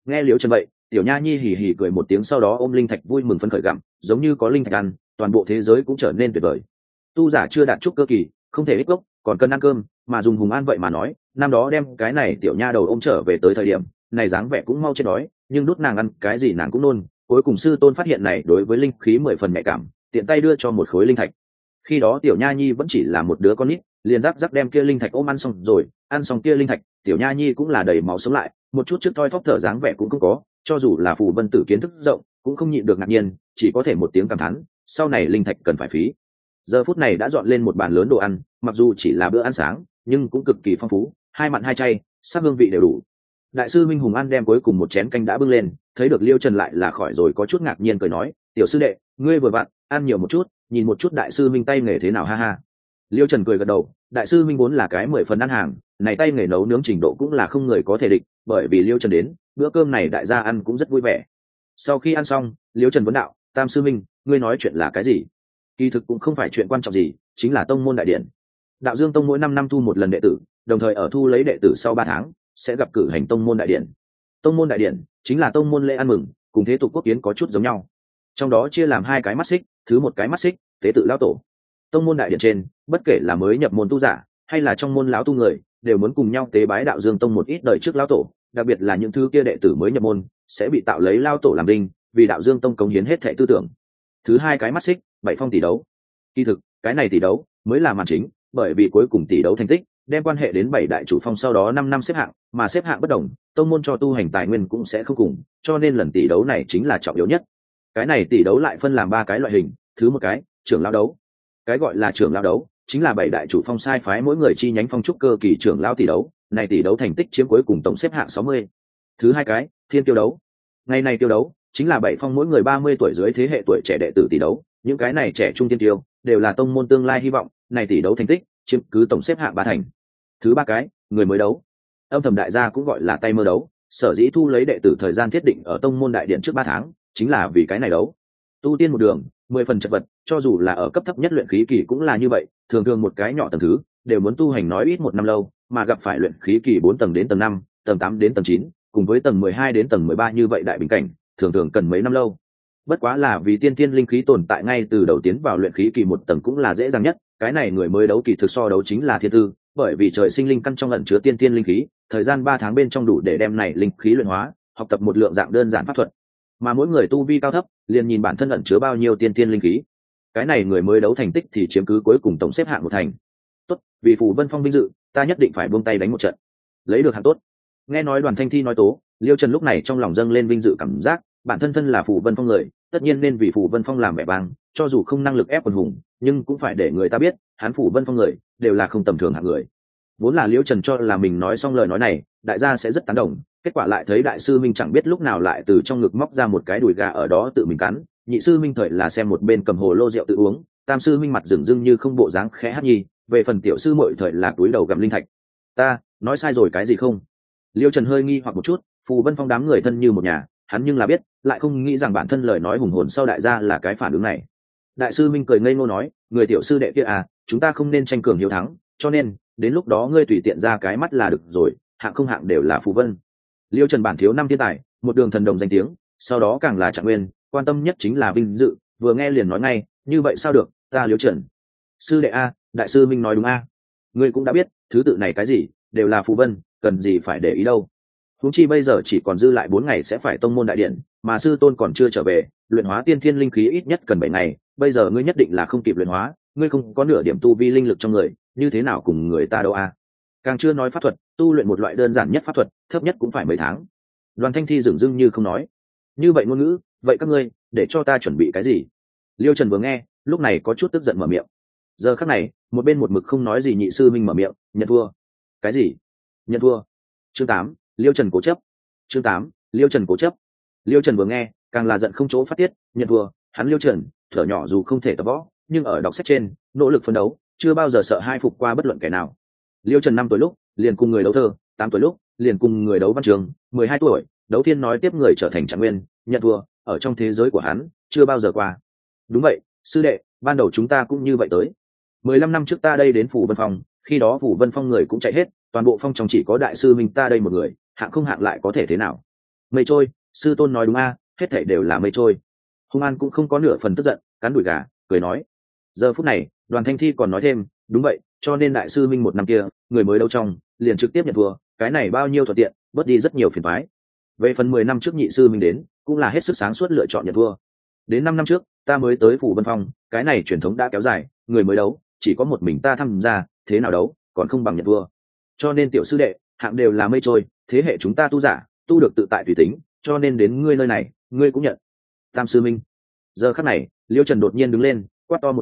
Nghe Liễu Trần vậy, tiểu nha nhi hì hì cười một tiếng, sau đó ôm linh thạch vui mừng phấn khởi gặm, giống như có linh thạch ăn, toàn bộ thế giới cũng trở nên tuyệt vời. Tu giả chưa đạt trúc cơ kỳ, không thể ít gốc, còn cần ăn cơm, mà dùng Hùng An vậy mà nói, năm đó đem cái này tiểu nha đầu ôm trở về tới thời điểm này dáng vẻ cũng mau chết đói, nhưng đút nàng ăn cái gì nàng cũng nôn. Cuối cùng sư tôn phát hiện này đối với linh khí 10 phần nhạy cảm, tiện tay đưa cho một khối linh thạch. Khi đó tiểu nha nhi vẫn chỉ là một đứa con nít, liền rắc rắc đem kia linh thạch ôm ăn xong rồi, ăn xong kia linh thạch, tiểu nha nhi cũng là đầy máu sống lại, một chút trước thoi thóp thở dáng vẻ cũng không có, cho dù là phù vân tử kiến thức rộng cũng không nhịn được ngạc nhiên, chỉ có thể một tiếng cảm thán, sau này linh thạch cần phải phí. Giờ phút này đã dọn lên một bàn lớn đồ ăn, mặc dù chỉ là bữa ăn sáng nhưng cũng cực kỳ phong phú, hai mặn hai chay, sắc hương vị đều đủ. Đại sư Minh Hùng An đem cuối cùng một chén canh đã bưng lên, thấy được Liêu Trần lại là khỏi rồi, có chút ngạc nhiên cười nói, tiểu sư đệ, ngươi vừa vặn ăn nhiều một chút, nhìn một chút đại sư Minh tay nghề thế nào, ha ha. Liêu Trần cười gật đầu, đại sư Minh vốn là cái 10 phần ăn hàng, này tay nghề nấu nướng trình độ cũng là không người có thể địch, bởi vì Liêu Trần đến, bữa cơm này đại gia ăn cũng rất vui vẻ. Sau khi ăn xong, Liêu Trần vấn đạo, tam sư Minh, ngươi nói chuyện là cái gì? Kỳ thực cũng không phải chuyện quan trọng gì, chính là tông môn đại điển. Đạo Dương Tông mỗi 5 năm thu một lần đệ tử, đồng thời ở thu lấy đệ tử sau 3 tháng sẽ gặp cử hành tông môn đại điển. Tông môn đại điển chính là tông môn lễ ăn mừng, cùng thế tục quốc kiến có chút giống nhau. Trong đó chia làm 2 cái mắt xích, thứ một cái mắt xích, tế tự lão tổ. Tông môn đại điển trên, bất kể là mới nhập môn tu giả, hay là trong môn lão tu người, đều muốn cùng nhau tế bái Đạo Dương Tông một ít đời trước lão tổ, đặc biệt là những thứ kia đệ tử mới nhập môn, sẽ bị tạo lấy lão tổ làm đinh, vì Đạo Dương Tông cống hiến hết thảy tư tưởng. Thứ 2 cái mắt xích, bảy phong tỷ đấu. Kỳ thực, cái này tỷ đấu mới là màn chính, bởi vì cuối cùng tỷ đấu thành tích đem quan hệ đến 7 đại chủ phong sau đó 5 năm xếp hạng, mà xếp hạng bất đồng, tông môn cho tu hành tài nguyên cũng sẽ không cùng, cho nên lần tỷ đấu này chính là trọng yếu nhất. Cái này tỷ đấu lại phân làm 3 cái loại hình, thứ một cái, trưởng lão đấu. Cái gọi là trưởng lão đấu, chính là 7 đại chủ phong sai phái mỗi người chi nhánh phong trúc cơ kỳ trưởng lão tỷ đấu, này tỷ đấu thành tích chiếm cuối cùng tổng xếp hạng 60. Thứ 2 cái, thiên tiêu đấu. Ngày này tiêu đấu, chính là 7 phong mỗi người 30 tuổi dưới thế hệ tuổi trẻ đệ tử tỷ đấu, những cái này trẻ trung tiên tiêu đều là tông môn tương lai hy vọng, này tỷ đấu thành tích chiếm cứ tổng xếp hạng 3 thành. Thứ 3 cái, người mới đấu. Âm thầm đại gia cũng gọi là tay mơ đấu, sở dĩ thu lấy đệ tử thời gian thiết định ở tông môn đại điện trước 3 tháng, chính là vì cái này đấu. Tu tiên một đường, 10 phần chật vật, cho dù là ở cấp thấp nhất luyện khí kỳ cũng là như vậy, thường thường một cái nhỏ tầng thứ, đều muốn tu hành nói ít 1 năm lâu, mà gặp phải luyện khí kỳ 4 tầng đến tầng 5, tầng 8 đến tầng 9, cùng với tầng 12 đến tầng 13 như vậy đại bình cảnh, thường thường cần mấy năm lâu. Bất quá là vì tiên tiên linh khí tồn tại ngay từ đầu tiến vào luyện khí kỳ 1 tầng cũng là dễ dàng nhất, cái này người mới đấu kỳ thực so đấu chính là thiên tư, bởi vì trời sinh linh căn trong ẩn chứa tiên tiên linh khí, thời gian 3 tháng bên trong đủ để đem này linh khí luyện hóa, học tập một lượng dạng đơn giản pháp thuật. Mà mỗi người tu vi cao thấp, liền nhìn bản thân ẩn chứa bao nhiêu tiên tiên linh khí. Cái này người mới đấu thành tích thì chiếm cứ cuối cùng tổng xếp hạng 1 thành. Tốt, vì Phù Vân Phong vinh dự, ta nhất định phải buông tay đánh một trận, lấy được hạng tốt. Nghe nói Đoàn Thanh Thi nói tố, Liêu Trần lúc này trong lòng dâng lên vinh dự cảm giác, bản thân thân là Phù Vân Phong người, tất nhiên nên vì Phù Vân Phong làm vẻ vang, cho dù không năng lực ép quần hùng, nhưng cũng phải để người ta biết, hắn Phù Vân Phong người đều là không tầm thường hạng người. Vốn là Liêu Trần cho là mình nói xong lời nói này, đại gia sẽ rất tán đồng, kết quả lại thấy đại sư Minh chẳng biết lúc nào lại từ trong ngực móc ra một cái đùi gà ở đó tự mình cắn, nhị sư Minh thời là xem một bên cầm hồ lô rượu tự uống, tam sư Minh mặt dửng dưng như không bộ dáng khẽ hát nhi, về phần tiểu sư muội thời là túi đầu gặm linh thạch. Ta nói sai rồi cái gì không? Liêu Trần hơi nghi hoặc một chút, Phù Vân Phong đám người thân như một nhà, hắn nhưng là biết, lại không nghĩ rằng bản thân lời nói hùng hồn sau đại gia là cái phản ứng này. Đại sư Minh cười ngây ngô nói, người tiểu sư đệ kia à, chúng ta không nên tranh cường hiếu thắng, cho nên đến lúc đó ngươi tùy tiện ra cái mắt là được rồi, hạng không hạng đều là Phù Vân. Liêu Trần bản thiếu 5 thiên tài, một đường thần đồng danh tiếng, sau đó càng là Trạng Nguyên, quan tâm nhất chính là vinh dự, vừa nghe liền nói ngay, như vậy sao được, ta Liêu Trần. Sư đệ a, đại sư Minh nói đúng a. Ngươi cũng đã biết, thứ tự này cái gì, đều là Phù Vân, cần gì phải để ý đâu. Huống chi bây giờ chỉ còn dư lại 4 ngày sẽ phải tông môn đại điện, mà sư tôn còn chưa trở về, luyện hóa tiên thiên linh khí ít nhất cần 7 ngày, bây giờ ngươi nhất định là không kịp luyện hóa, ngươi không có nửa điểm tu vi linh lực trong người, như thế nào cùng người ta đâu a. Càng chưa nói pháp thuật, tu luyện một loại đơn giản nhất pháp thuật, thấp nhất cũng phải mấy tháng. Đoàn Thanh Thi dửng dưng như không nói. Như vậy ngôn ngữ, vậy các ngươi, để cho ta chuẩn bị cái gì? Liêu Trần vừa nghe, lúc này có chút tức giận mở miệng. Giờ khắc này, một bên một mực không nói gì nhị sư Minh mở miệng, nhận thua. Cái gì? Nhận thua? Chương 8, Liêu Trần cố chấp. Chương 8, Liêu Trần cố chấp. Liêu Trần vừa nghe, càng là giận không chỗ phát tiết, nhận thua, hắn Liêu Trần, thở nhỏ dù không thể tập võ, nhưng ở đọc sách trên, nỗ lực phấn đấu, chưa bao giờ sợ hai phục qua bất luận kẻ nào. Liêu Trần 5 tuổi lúc, liền cùng người đấu thơ, 8 tuổi lúc, liền cùng người đấu văn trường, 12 tuổi, đấu thiên nói tiếp người trở thành Trạng Nguyên, nhận thua, ở trong thế giới của hắn, chưa bao giờ qua. Đúng vậy, sư đệ, ban đầu chúng ta cũng như vậy tới. 15 năm trước ta đây đến Phù Vân Phong, khi đó Phù Vân Phong người cũng chạy hết, toàn bộ phong trong chỉ có đại sư Minh ta đây một người, hạng không hạng lại có thể thế nào? Mây trôi, sư tôn nói đúng a, hết thảy đều là mây trôi. Hung An cũng không có nửa phần tức giận, cắn đùi gà cười nói. Giờ phút này Đoàn Thanh Thi còn nói thêm, đúng vậy, cho nên đại sư minh một năm kia người mới đấu trong liền trực tiếp nhận thua, cái này bao nhiêu thuận tiện, bớt đi rất nhiều phiền toái. Về phần 10 năm trước nhị sư minh đến cũng là hết sức sáng suốt lựa chọn nhận thua. Đến 5 năm trước ta mới tới phủ Vân Phong, cái này truyền thống đã kéo dài, người mới đấu chỉ có một mình ta tham gia, thế nào đấu còn không bằng nhận thua. Cho nên tiểu sư đệ, hạng đều là mây trôi, thế hệ chúng ta tu giả tu được tự tại tùy tính, cho nên đến ngươi nơi này ngươi cũng nhận. Tam sư minh. Giờ khắc này Liêu Trần đột nhiên đứng lên, quát to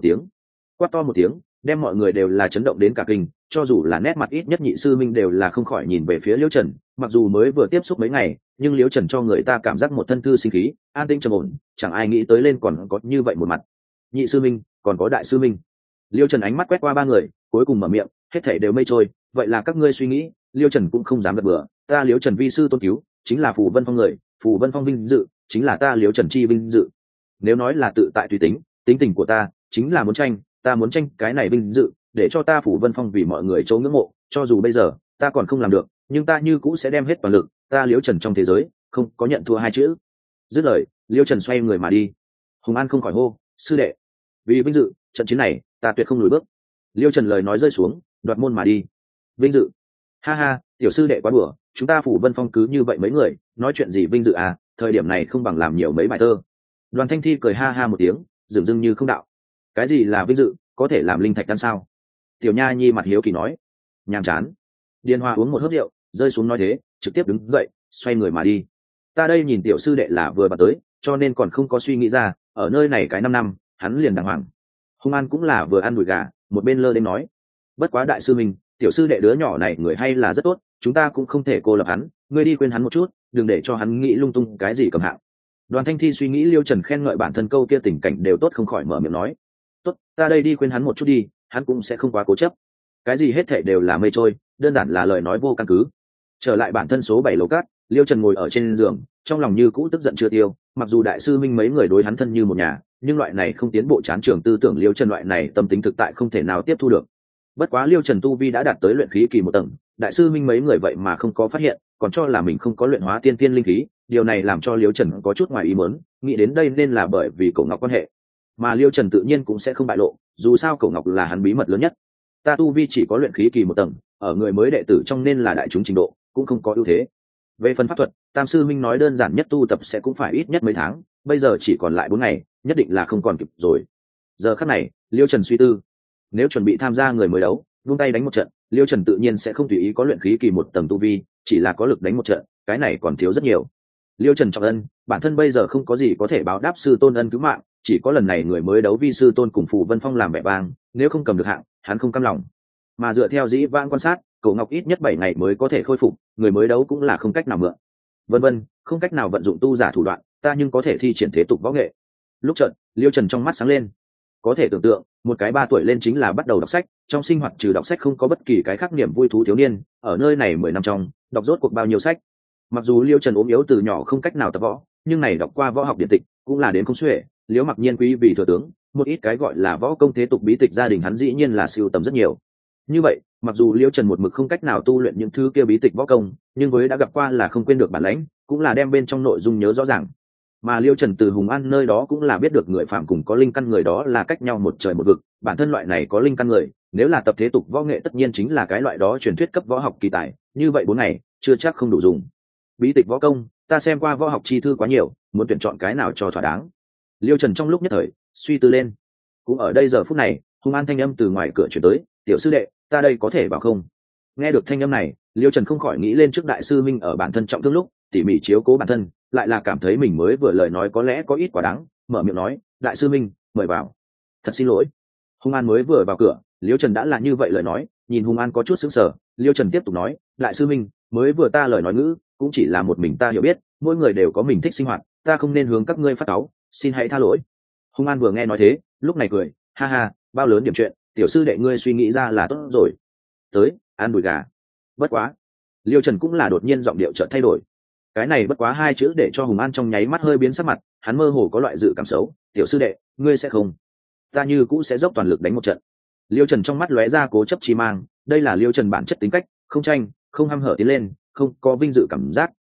một tiếng, đem mọi người đều là chấn động đến cả kinh, cho dù là nét mặt ít nhất nhị sư minh đều là không khỏi nhìn về phía Liêu Trần, mặc dù mới vừa tiếp xúc mấy ngày nhưng Liêu Trần cho người ta cảm giác một thân thư sinh khí, an tĩnh trầm ổn, chẳng ai nghĩ tới lên còn có như vậy một mặt. Nhị sư minh, còn có đại sư minh. Liêu Trần ánh mắt quét qua ba người, cuối cùng mở miệng, hết thảy đều mây trôi, vậy là các ngươi suy nghĩ. Liêu Trần cũng không dám gật bừa, ta Liêu Trần vi sư tôn cứu chính là Phù Vân Phong người, Phù Vân Phong vinh dự chính là ta Liêu Trần chi vinh dự. Nếu nói là tự tại tùy tính, tính tình của ta chính là muốn tranh, ta muốn tranh cái này vinh dự để cho ta Phù Vân Phong vì mọi người chỗ ngưỡng mộ, cho dù bây giờ ta còn không làm được nhưng ta như cũ sẽ đem hết toàn lực, ta Liêu Trần trong thế giới không có nhận thua hai chữ. Dứt lời Liêu Trần xoay người mà đi. Hùng An không khỏi hô, sư đệ, vì vinh dự trận chiến này ta tuyệt không lùi bước. Liêu Trần lời nói rơi xuống, đoạt môn mà đi. Vinh dự? Ha ha, tiểu sư đệ quá đùa, chúng ta Phủ Vân Phong cứ như vậy mấy người nói chuyện gì vinh dự à, thời điểm này không bằng làm nhiều mấy bài thơ. Đoàn Thanh Thi cười ha ha một tiếng, dường dưng như không đạo. Cái gì là vinh dự, có thể làm linh thạch đan sao? Tiểu Nha Nhi mặt hiếu kỳ nói. Nhàm chán. Điền Hoa uống một hớp rượu, rơi xuống nói thế, trực tiếp đứng dậy xoay người mà đi. Ta đây nhìn tiểu sư đệ là vừa bật tới, cho nên còn không có suy nghĩ ra, ở nơi này cái 5 năm hắn liền đàng hoàng. Hung An cũng là vừa ăn đùi gà, một bên lơ đến nói, bất quá đại sư mình, tiểu sư đệ đứa nhỏ này người hay là rất tốt, chúng ta cũng không thể cô lập hắn, ngươi đi quên hắn một chút, đừng để cho hắn nghĩ lung tung cái gì cầm hạng. Đoàn Thanh Thi suy nghĩ Liêu Trần khen ngợi bản thân câu kia tình cảnh đều tốt, không khỏi mở miệng nói, tốt, ta đây đi quên hắn một chút đi, hắn cũng sẽ không quá cố chấp. Cái gì hết thảy đều là mây trôi, đơn giản là lời nói vô căn cứ. Trở lại bản thân số 7 lầu cát, Liêu Trần ngồi ở trên giường, trong lòng như cũ tức giận chưa tiêu, mặc dù đại sư minh mấy người đối hắn thân như một nhà, nhưng loại này không tiến bộ chán trường tư tưởng Liêu Trần loại này tâm tính thực tại không thể nào tiếp thu được. Bất quá Liêu Trần tu vi đã đạt tới luyện khí kỳ 1 tầng, đại sư minh mấy người vậy mà không có phát hiện, còn cho là mình không có luyện hóa tiên tiên linh khí, điều này làm cho Liêu Trần có chút ngoài ý muốn, nghĩ đến đây nên là bởi vì Cổ Ngọc quan hệ, mà Liêu Trần tự nhiên cũng sẽ không bại lộ, dù sao Cổ Ngọc là hắn bí mật lớn nhất. Ta tu vi chỉ có luyện khí kỳ 1 tầng, ở người mới đệ tử trong nên là đại chúng trình độ, cũng không có ưu thế. Về phần pháp thuật, Tam sư minh nói đơn giản nhất tu tập sẽ cũng phải ít nhất mấy tháng, bây giờ chỉ còn lại 4 ngày, nhất định là không còn kịp rồi. Giờ khắc này, Liêu Trần suy tư, nếu chuẩn bị tham gia người mới đấu, vung tay đánh một trận, Liêu Trần tự nhiên sẽ không tùy ý có luyện khí kỳ 1 tầng tu vi, chỉ là có lực đánh một trận, cái này còn thiếu rất nhiều. Liêu Trần trọng ân, bản thân bây giờ không có gì có thể báo đáp sư tôn ân cứu mạng, chỉ có lần này người mới đấu vi sư tôn cùng Phù Vân Phong làm vẻ vang, nếu không cầm được hạng, hắn không cam lòng. Mà dựa theo dĩ vãng quan sát, Cổ Ngọc ít nhất 7 ngày mới có thể khôi phục, người mới đấu cũng là không cách nào mượn. Vân vân, không cách nào vận dụng tu giả thủ đoạn, ta nhưng có thể thi triển thế tục võ nghệ. Lúc chợt, Liêu Trần trong mắt sáng lên. Có thể tưởng tượng, một cái 3 tuổi lên chính là bắt đầu đọc sách, trong sinh hoạt trừ đọc sách không có bất kỳ cái khác niềm vui thú thiếu niên, ở nơi này 10 năm trong, đọc rốt cuộc bao nhiêu sách. Mặc dù Liêu Trần ốm yếu từ nhỏ không cách nào tập võ, nhưng này đọc qua võ học điện tịch, cũng là đến không xuể, Liễu Mặc Nhiên quý vì thừa tướng, một ít cái gọi là võ công thế tục bí tịch gia đình hắn dĩ nhiên là sưu tầm rất nhiều. Như vậy, mặc dù Liêu Trần một mực không cách nào tu luyện những thứ kia bí tịch võ công, nhưng với đã gặp qua là không quên được bản lãnh, cũng là đem bên trong nội dung nhớ rõ ràng. Mà Liêu Trần từ Hùng An nơi đó cũng là biết được người phạm cùng có linh căn người đó là cách nhau một trời một vực, bản thân loại này có linh căn người, nếu là tập thế tục võ nghệ tất nhiên chính là cái loại đó truyền thuyết cấp võ học kỳ tài, như vậy 4 ngày chưa chắc không đủ dùng. Bí tịch võ công, ta xem qua võ học chi thư quá nhiều, muốn tuyển chọn cái nào cho thỏa đáng. Liêu Trần trong lúc nhất thời suy tư lên. Cũng ở đây giờ phút này, Hùng An thanh âm từ ngoài cửa chuyển tới, tiểu sư đệ, ta đây có thể vào không? Nghe được thanh âm này, Liêu Trần không khỏi nghĩ lên trước đại sư minh ở bản thân trọng thương lúc tỉ mỉ chiếu cố bản thân, lại là cảm thấy mình mới vừa lời nói có lẽ có ít quá đáng, mở miệng nói, đại sư minh mời vào. Thật xin lỗi. Hùng An mới vừa vào cửa, Liêu Trần đã là như vậy lời nói, nhìn Hùng An có chút sững sờ, Liêu Trần tiếp tục nói, đại sư minh, mới vừa ta lời nói ngữ cũng chỉ là một mình ta hiểu biết, mỗi người đều có mình thích sinh hoạt, ta không nên hướng các ngươi phát cáu, xin hãy tha lỗi. Hùng An vừa nghe nói thế, lúc này cười, ha ha, bao lớn điểm chuyện, tiểu sư đệ ngươi suy nghĩ ra là tốt rồi. Tới, ăn đùi gà. Bất quá. Liêu Trần cũng là đột nhiên giọng điệu chợt thay đổi. Cái này bất quá 2 chữ để cho Hùng An trong nháy mắt hơi biến sắc mặt, hắn mơ hồ có loại dự cảm xấu, tiểu sư đệ, ngươi sẽ không? Ta như cũ sẽ dốc toàn lực đánh một trận. Liêu Trần trong mắt lóe ra cố chấp chi mang, đây là Liêu Trần bản chất tính cách, không tranh, không hăm hở tiến lên, không có vinh dự cảm giác,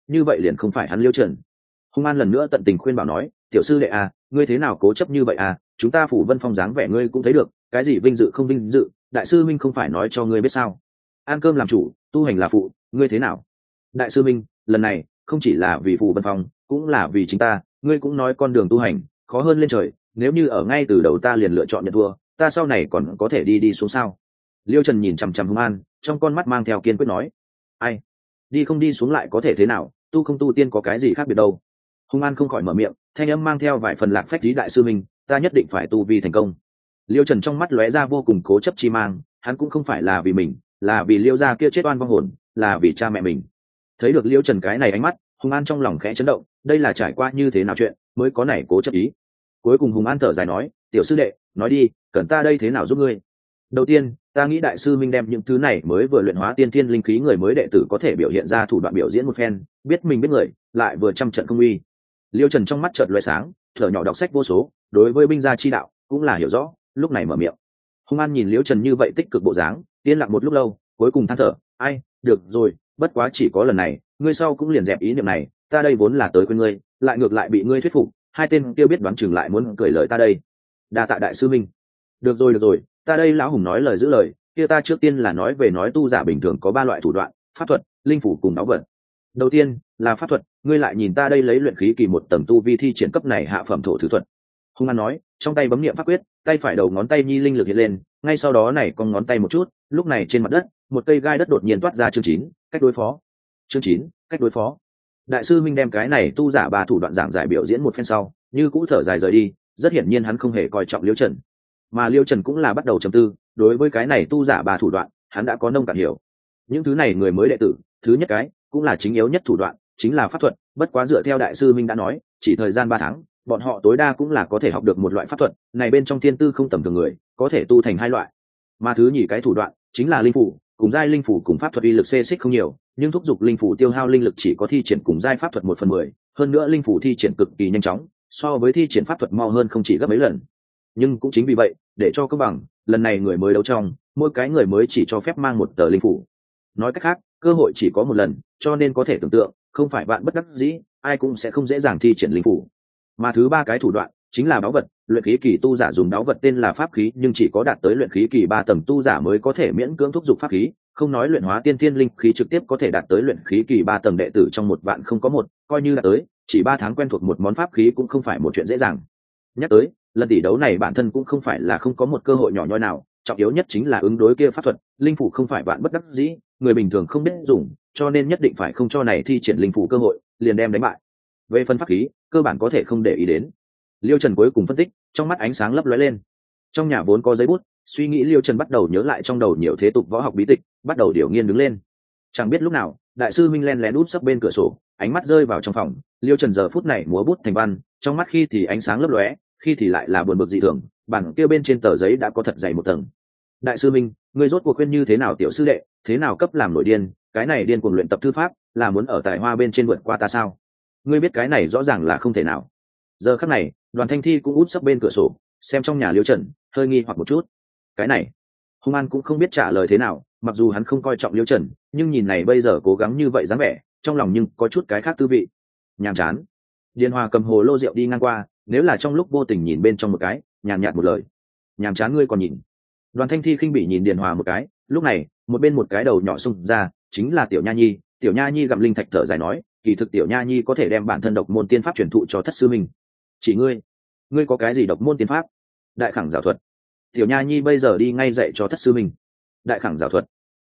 như vậy liền không phải hắn Liêu Trần. Hung An lần nữa tận tình khuyên bảo nói, tiểu sư đệ à, ngươi thế nào cố chấp như vậy à, chúng ta Phủ Vân Phong dáng vẻ ngươi cũng thấy được, cái gì vinh dự không vinh dự, đại sư minh không phải nói cho ngươi biết sao? Ăn cơm làm chủ, tu hành là phụ, ngươi thế nào? Đại sư minh, lần này không chỉ là vì Phủ Vân Phong, cũng là vì chính ta, ngươi cũng nói con đường tu hành khó hơn lên trời, nếu như ở ngay từ đầu ta liền lựa chọn nhận thua, ta sau này còn có thể đi xuống sao? Liêu Trần nhìn chằm chằm Hung An, trong con mắt mang theo kiên quyết nói, ai, đi không đi xuống lại có thể thế nào, tu không tu tiên có cái gì khác biệt đâu. Hung An không khỏi mở miệng, thanh âm mang theo vài phần lạc phách lý, đại sư minh, ta nhất định phải tu vi thành công. Liêu Trần trong mắt lóe ra vô cùng cố chấp chi mang, hắn cũng không phải là vì mình, là vì Liêu gia kia chết oan vong hồn, là vì cha mẹ mình. Thấy được Liêu Trần cái này ánh mắt, Hung An trong lòng khẽ chấn động, đây là trải qua như thế nào chuyện mới có này cố chấp ý. Cuối cùng Hung An thở dài nói, tiểu sư đệ, nói đi, cần ta đây thế nào giúp ngươi? Đầu tiên, ta nghĩ đại sư minh đem những thứ này mới vừa luyện hóa tiên thiên linh khí người mới đệ tử có thể biểu hiện ra thủ đoạn biểu diễn một phen, biết mình biết người, lại vừa trăm trận không uy. Liêu Trần trong mắt chợt lóe sáng, thở nhỏ đọc sách vô số, đối với binh gia chi đạo cũng là hiểu rõ, lúc này mở miệng. Hung An nhìn Liêu Trần như vậy tích cực bộ dáng, yên lặng một lúc lâu, cuối cùng than thở, ai, được rồi, bất quá chỉ có lần này, ngươi sau cũng liền dẹp ý niệm này, ta đây vốn là tới quên ngươi, lại ngược lại bị ngươi thuyết phục, hai tên kia biết đoán chừng lại muốn cười lời ta đây. Đa tạ đại sư minh. Được rồi, ta đây lão hùng nói lời giữ lời, kia ta trước tiên là nói về nói tu giả bình thường có ba loại thủ đoạn, pháp thuật, linh phủ cùng đáo vật. Đầu tiên là pháp thuật, ngươi lại nhìn ta đây lấy luyện khí kỳ một tầng tu vi thi triển cấp này hạ phẩm thổ thứ thuật. Hung An nói, trong tay bấm niệm pháp quyết, tay phải đầu ngón tay nhi linh lực hiện lên, ngay sau đó này con ngón tay một chút, lúc này trên mặt đất, một cây gai đất đột nhiên toát ra chương 9, cách đối phó. Chương 9, cách đối phó. Đại sư Minh đem cái này tu giả ba thủ đoạn giảng giải biểu diễn một phen sau, như cũ thở dài rời đi, rất hiển nhiên hắn không hề coi trọng Liêu Trần. Mà Liêu Trần cũng là bắt đầu trầm tư, đối với cái này tu giả ba thủ đoạn, hắn đã có nông cạn hiểu. Những thứ này người mới đệ tử, thứ nhất cái, cũng là chính yếu nhất thủ đoạn, chính là pháp thuật, bất quá dựa theo đại sư Minh đã nói, chỉ thời gian 3 tháng, bọn họ tối đa cũng là có thể học được một loại pháp thuật, này bên trong thiên tư không tầm thường người, có thể tu thành hai loại. Mà thứ nhì cái thủ đoạn, chính là linh phủ, cùng giai linh phủ cùng pháp thuật uy lực xê xích không nhiều, nhưng thúc giục linh phủ tiêu hao linh lực chỉ có thi triển cùng giai pháp thuật 1/10, hơn nữa linh phủ thi triển cực kỳ nhanh chóng, so với thi triển pháp thuật mau hơn không chỉ gấp mấy lần. Nhưng cũng chính vì vậy, để cho công bằng, lần này người mới đấu trong, mỗi cái người mới chỉ cho phép mang một tờ linh phủ. Nói cách khác, cơ hội chỉ có một lần, cho nên có thể tưởng tượng, không phải bạn bất đắc dĩ, ai cũng sẽ không dễ dàng thi triển linh phủ. Mà thứ ba cái thủ đoạn chính là báu vật, luyện khí kỳ tu giả dùng báu vật tên là pháp khí, nhưng chỉ có đạt tới luyện khí kỳ 3 tầng tu giả mới có thể miễn cưỡng thúc giục pháp khí, không nói luyện hóa tiên thiên linh khí trực tiếp có thể đạt tới luyện khí kỳ 3 tầng đệ tử trong 1 vạn không có một, coi như đạt tới, chỉ 3 tháng quen thuộc một món pháp khí cũng không phải một chuyện dễ dàng. Nhắc tới, lần tỷ đấu này bản thân cũng không phải là không có một cơ hội nhỏ nhoi nào, trọng yếu nhất chính là ứng đối kia pháp thuật, linh phủ không phải bạn bất đắc dĩ, người bình thường không biết dùng, cho nên nhất định phải không cho này thi triển linh phủ cơ hội, liền đem đánh bại. Về phân pháp khí, cơ bản có thể không để ý đến. Liêu Trần cuối cùng phân tích, trong mắt ánh sáng lấp lóe lên. Trong nhà vốn có giấy bút, suy nghĩ Liêu Trần bắt đầu nhớ lại trong đầu nhiều thế tục võ học bí tịch, bắt đầu điều nghiên đứng lên. Chẳng biết lúc nào, đại sư Minh len lén út sấp bên cửa sổ, ánh mắt rơi vào trong phòng. Liêu Trần giờ phút này múa bút thành văn, trong mắt khi thì ánh sáng lấp lóe, khi thì lại là buồn bực dị thường. Bản kia bên trên tờ giấy đã có thật dày một tầng. Đại sư Minh, ngươi rốt cuộc khuyên như thế nào tiểu sư đệ, thế nào cấp làm nổi điên, cái này điên cuồng luyện tập thư pháp, là muốn ở tài hoa bên trên vượt qua ta sao? Ngươi biết cái này rõ ràng là không thể nào. Giờ khắc này, Đoàn Thanh Thi cũng út sấp bên cửa sổ, xem trong nhà Liêu Trần, hơi nghi hoặc một chút. Cái này, Hung An cũng không biết trả lời thế nào, mặc dù hắn không coi trọng Liêu Trần, nhưng nhìn này bây giờ cố gắng như vậy dáng vẻ, trong lòng nhưng có chút cái khác tư vị. Nhàm chán. Điền Hòa cầm hồ lô rượu đi ngang qua, nếu là trong lúc vô tình nhìn bên trong một cái, nhàn nhạt một lời. Nhàm chán ngươi còn nhìn. Đoàn Thanh Thi khinh bỉ nhìn Điền Hòa một cái, lúc này, một bên một cái đầu nhỏ xung ra, chính là Tiểu Nha Nhi. Tiểu Nha Nhi gặm linh thạch thở dài nói, kỳ thực Tiểu Nha Nhi có thể đem bản thân độc môn tiên pháp truyền thụ cho thất sư minh. Chỉ ngươi có cái gì độc môn tiên pháp? Đại khẳng giảo thuật. Tiểu Nha Nhi bây giờ đi ngay dạy cho thất sư minh. Đại khẳng giảo thuật.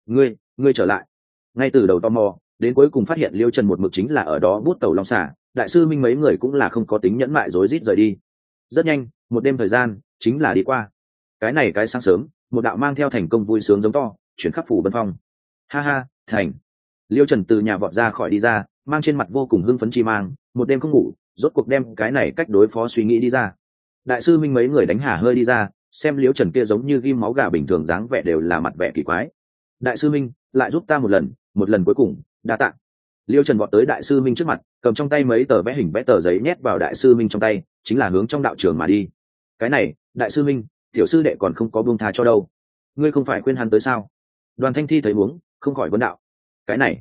Ngươi trở lại. Ngay từ đầu tò mò, đến cuối cùng phát hiện Liêu Trần một mực chính là ở đó bút tẩu long xả, đại sư minh mấy người cũng là không có tính nhẫn mại rối rít rời đi. Rất nhanh, một đêm thời gian chính là đi qua. Cái sáng sớm, một đạo mang theo thành công vui sướng giống to, chuyển khắp Phủ Vân Phong. Ha ha, thành. Liêu Trần từ nhà vọt ra khỏi đi ra, mang trên mặt vô cùng hưng phấn chi mang, một đêm không ngủ, rốt cuộc đem cái này cách đối phó suy nghĩ đi ra. Đại sư minh mấy người đánh hả hơi đi ra, xem Liêu Trần kia giống như ghim máu gà bình thường dáng vẻ đều là mặt vẻ kỳ quái. Đại sư minh, lại giúp ta một lần cuối cùng, đa tạ. Liêu Trần vọt tới đại sư minh trước mặt, cầm trong tay mấy tờ vẽ hình vẽ tờ giấy nhét vào đại sư minh trong tay, chính là hướng trong đạo trường mà đi. Cái này, đại sư minh, tiểu sư đệ còn không có buông tha cho đâu. Ngươi không phải khuyên hắn tới sao? Đoàn Thanh Thi thấy huống, không khỏi vấn đạo. Cái này,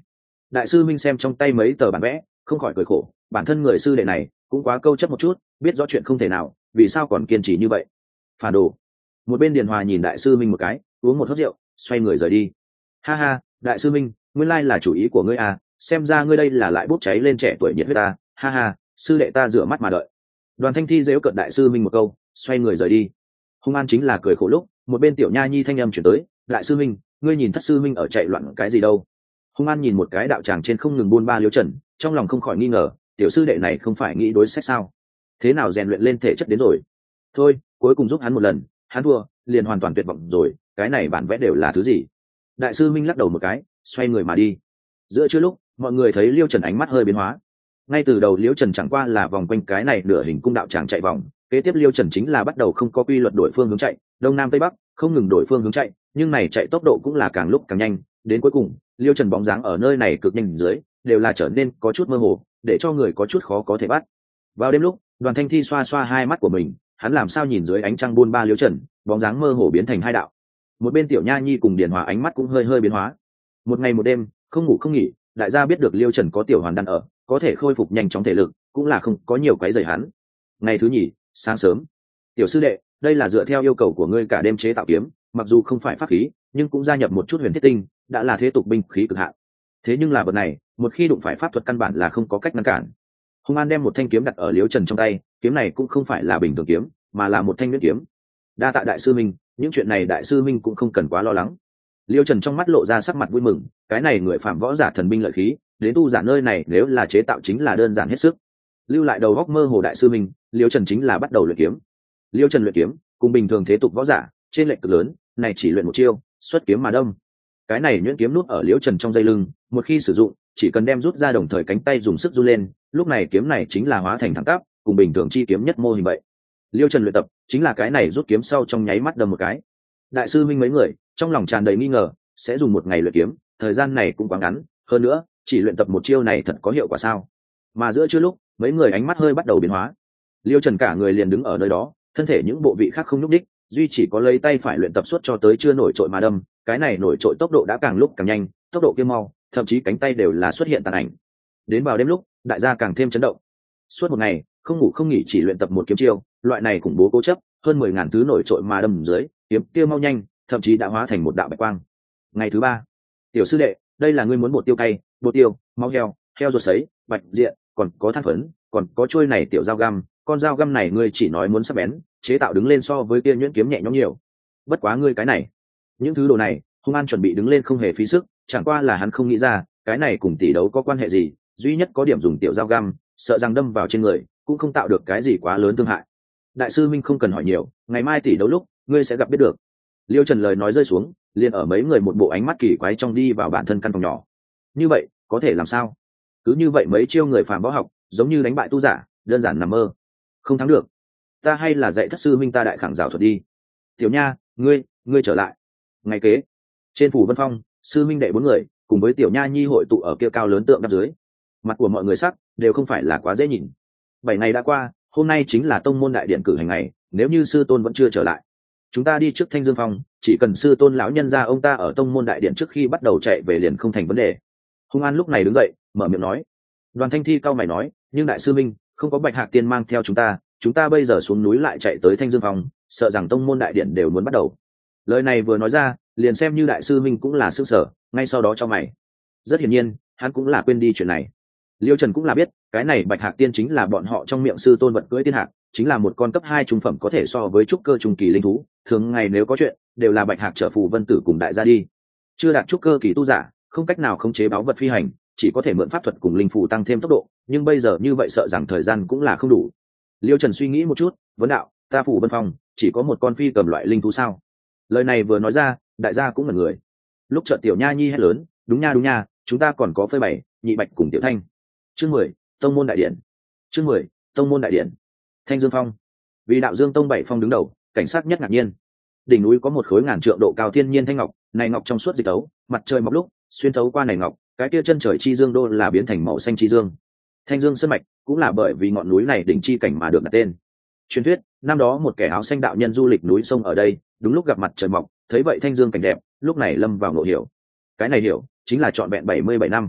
Đại sư minh xem trong tay mấy tờ bản vẽ không khỏi cười khổ, bản thân người sư đệ này cũng quá câu chấp một chút, biết rõ chuyện không thể nào vì sao còn kiên trì như vậy. Phản đồ. Một bên Điền Hòa nhìn đại sư minh một cái, uống một hớp rượu, xoay người rời đi. Ha ha, đại sư minh, nguyên lai là chủ ý của ngươi à, xem ra ngươi đây là lại bốc cháy lên trẻ tuổi nhiệt huyết ta. Ha ha, sư đệ ta rửa mắt mà đợi. Đoàn Thanh Thi giễu cợt đại sư minh một câu, xoay người rời đi. Hung An chính là cười khổ lúc, một bên Tiểu Nha Nhi thanh âm chuyển tới, đại sư minh, ngươi nhìn thất sư minh ở chạy loạn cái gì đâu? Hung An nhìn một cái đạo tràng trên không ngừng buôn ba Liễu Trần, trong lòng không khỏi nghi ngờ, tiểu sư đệ này không phải nghĩ đối sách sao? Thế nào rèn luyện lên thể chất đến rồi? Thôi, cuối cùng giúp hắn một lần, hắn thua, liền hoàn toàn tuyệt vọng rồi, cái này bản vẽ đều là thứ gì? Đại sư minh lắc đầu một cái, xoay người mà đi. Giữa trưa lúc, mọi người thấy Liễu Trần ánh mắt hơi biến hóa. Ngay từ đầu Liễu Trần chẳng qua là vòng quanh cái này nửa hình cung đạo tràng chạy vòng, kế tiếp Liễu Trần chính là bắt đầu không có quy luật đổi phương hướng chạy, đông nam tây bắc, không ngừng đổi phương hướng chạy, nhưng này chạy tốc độ cũng là càng lúc càng nhanh, đến cuối cùng, Liễu Trần bóng dáng ở nơi này cực nhanh dưới, đều là trở nên có chút mơ hồ, để cho người có chút khó có thể bắt. Vào đêm lúc, Đoàn Thanh Thi xoa xoa hai mắt của mình, hắn làm sao nhìn dưới ánh trăng buôn ba Liễu Trần, bóng dáng mơ hồ biến thành hai đạo. Một bên Tiểu Nha Nhi cùng Điền Hòa ánh mắt cũng hơi hơi biến hóa. Một ngày một đêm, không ngủ không nghỉ, đại gia biết được Liễu Trần có tiểu hoàn đan ở, có thể khôi phục nhanh chóng thể lực, cũng là không có nhiều quấy rầy hắn. Ngày thứ nhì, sáng sớm, tiểu sư đệ, đây là dựa theo yêu cầu của ngươi cả đêm chế tạo kiếm, mặc dù không phải pháp khí, nhưng cũng gia nhập một chút huyền thiết tinh, đã là thế tục binh khí cực hạn. Thế nhưng là vật này, một khi đụng phải pháp thuật căn bản là không có cách ngăn cản. Hung An đem một thanh kiếm đặt ở Liễu Trần trong tay, kiếm này cũng không phải là bình thường kiếm, mà là một thanh nhuyễn kiếm. Đa tạ đại sư minh, những chuyện này đại sư minh cũng không cần quá lo lắng. Liễu Trần trong mắt lộ ra sắc mặt vui mừng, cái này người phạm võ giả thần binh lợi khí, đến tu giả nơi này nếu là chế tạo chính là đơn giản hết sức. Lưu lại đầu góc mơ hồ đại sư minh, Liễu Trần chính là bắt đầu luyện kiếm. Liễu Trần luyện kiếm, cùng bình thường thế tục võ giả, trên lệch cực lớn, này chỉ luyện một chiêu, xuất kiếm mà đâm. Cái này nhuyễn kiếm nút ở Liễu Trần trong dây lưng, một khi sử dụng, chỉ cần đem rút ra đồng thời cánh tay dùng sức du lên, lúc này kiếm này chính là hóa thành thẳng tắp, cùng bình thường chi kiếm nhất mô hình vậy. Liễu Trần luyện tập, chính là cái này rút kiếm sau trong nháy mắt đâm một cái. Đại sư minh mấy người, trong lòng tràn đầy nghi ngờ, sẽ dùng một ngày luyện kiếm, thời gian này cũng quá ngắn, hơn nữa, chỉ luyện tập một chiêu này thật có hiệu quả sao? Mà giữa trưa lúc, mấy người ánh mắt hơi bắt đầu biến hóa. Liễu Trần cả người liền đứng ở nơi đó, thân thể những bộ vị khác không nhúc đích, duy chỉ có lấy tay phải luyện tập suốt cho tới chưa nổi trội mà đâm, cái này nổi trội tốc độ đã càng lúc càng nhanh, tốc độ kia mau, thậm chí cánh tay đều là xuất hiện tàn ảnh. Đến vào đêm lúc, đại gia càng thêm chấn động. Suốt một ngày, không ngủ không nghỉ chỉ luyện tập một kiếm chiêu, loại này khủng bố cố chấp, hơn 10.000 thứ nổi trội mà đâm dưới, kiếm kia mau nhanh, thậm chí đã hóa thành một đạo bạch quang. Ngày thứ ba, tiểu sư đệ, đây là ngươi muốn bột tiêu cay, bột tiêu, máu heo, heo ruột sấy, bạch diện, còn có than phấn, còn có trôi này tiểu dao găm, con dao găm này ngươi chỉ nói muốn sắc bén, chế tạo đứng lên so với kia nhuyễn kiếm nhẹ nhõm nhiều. Bất quá ngươi cái này, những thứ đồ này, Hung An chuẩn bị đứng lên không hề phí sức, chẳng qua là hắn không nghĩ ra, cái này cùng tỷ đấu có quan hệ gì, duy nhất có điểm dùng tiểu dao găm, sợ rằng đâm vào trên người, cũng không tạo được cái gì quá lớn thương hại. Đại sư minh không cần hỏi nhiều, ngày mai tỷ đấu lúc, ngươi sẽ gặp biết được. Liêu Trần lời nói rơi xuống, liền ở mấy người một bộ ánh mắt kỳ quái trong đi vào bản thân căn phòng nhỏ. Như vậy, có thể làm sao? Cứ như vậy mấy chiêu người phàm võ học, giống như đánh bại tu giả, đơn giản nằm mơ. Không thắng được. Ta hay là dạy thất sư minh ta đại khẳng rào thuật đi. Tiểu Nha, ngươi trở lại. Ngày kế, trên phủ Vân Phong, sư minh đệ 4 người, cùng với Tiểu Nha Nhi hội tụ ở kia cao lớn tượng đắp dưới. Mặt của mọi người sắc đều không phải là quá dễ nhìn. 7 ngày đã qua, hôm nay chính là tông môn đại điện cử hành ngày, nếu như sư tôn vẫn chưa trở lại, chúng ta đi trước Thanh Dương Phong, chỉ cần sư tôn lão nhân gia ông ta ở tông môn đại điện trước khi bắt đầu chạy về liền không thành vấn đề. Hung An lúc này đứng dậy, mở miệng nói. Đoàn Thanh Thi cao mày nói, nhưng đại sư minh, không có Bạch Hạc Tiên mang theo chúng ta bây giờ xuống núi lại chạy tới Thanh Dương Phong, sợ rằng tông môn đại điện đều muốn bắt đầu. Lời này vừa nói ra, liền xem như đại sư minh cũng là sửng sở, ngay sau đó cho mày. Rất hiển nhiên, hắn cũng là quên đi chuyện này. Liêu Trần cũng là biết, cái này Bạch Hạc Tiên chính là bọn họ trong miệng sư tôn vật cưỡi tiên hạc, chính là một con cấp 2 trung phẩm có thể so với trúc cơ trung kỳ linh thú, thường ngày nếu có chuyện, đều là Bạch Hạc chở phù vân tử cùng đại gia đi. Chưa đạt trúc cơ kỳ tu giả, không cách nào khống chế báu vật phi hành, chỉ có thể mượn pháp thuật cùng linh phù tăng thêm tốc độ, nhưng bây giờ như vậy sợ rằng thời gian cũng là không đủ. Liêu Trần suy nghĩ một chút, vấn đạo, ta phủ Vân Phong, chỉ có một con phi cầm loại linh thú sao? Lời này vừa nói ra, đại gia cũng ngẩn người. Lúc chợt Tiểu Nha Nhi hét lớn, đúng nha, chúng ta còn có phơi bày, nhị bạch cùng Tiểu Thanh. Chương 10, tông môn đại điện. Chương 10, tông môn đại điện. Thanh Dương Phong. Vì đạo Dương Tông 7 phong đứng đầu, cảnh sát nhất ngạc nhiên. Đỉnh núi có một khối ngàn trượng độ cao thiên nhiên thanh ngọc, này ngọc trong suốt dịch tấu, mặt trời mọc lúc, xuyên thấu qua này ngọc, cái kia chân trời chi dương đô là biến thành màu xanh chi dương. Thanh Dương sơn mạch cũng là bởi vì ngọn núi này đỉnh chi cảnh mà được đặt tên. Truyền thuyết, năm đó một kẻ áo xanh đạo nhân du lịch núi sông ở đây, đúng lúc gặp mặt trời mọc, thấy vậy Thanh Dương cảnh đẹp, lúc này lâm vào ngộ hiểu. Cái này hiểu, chính là trọn vẹn 77 năm.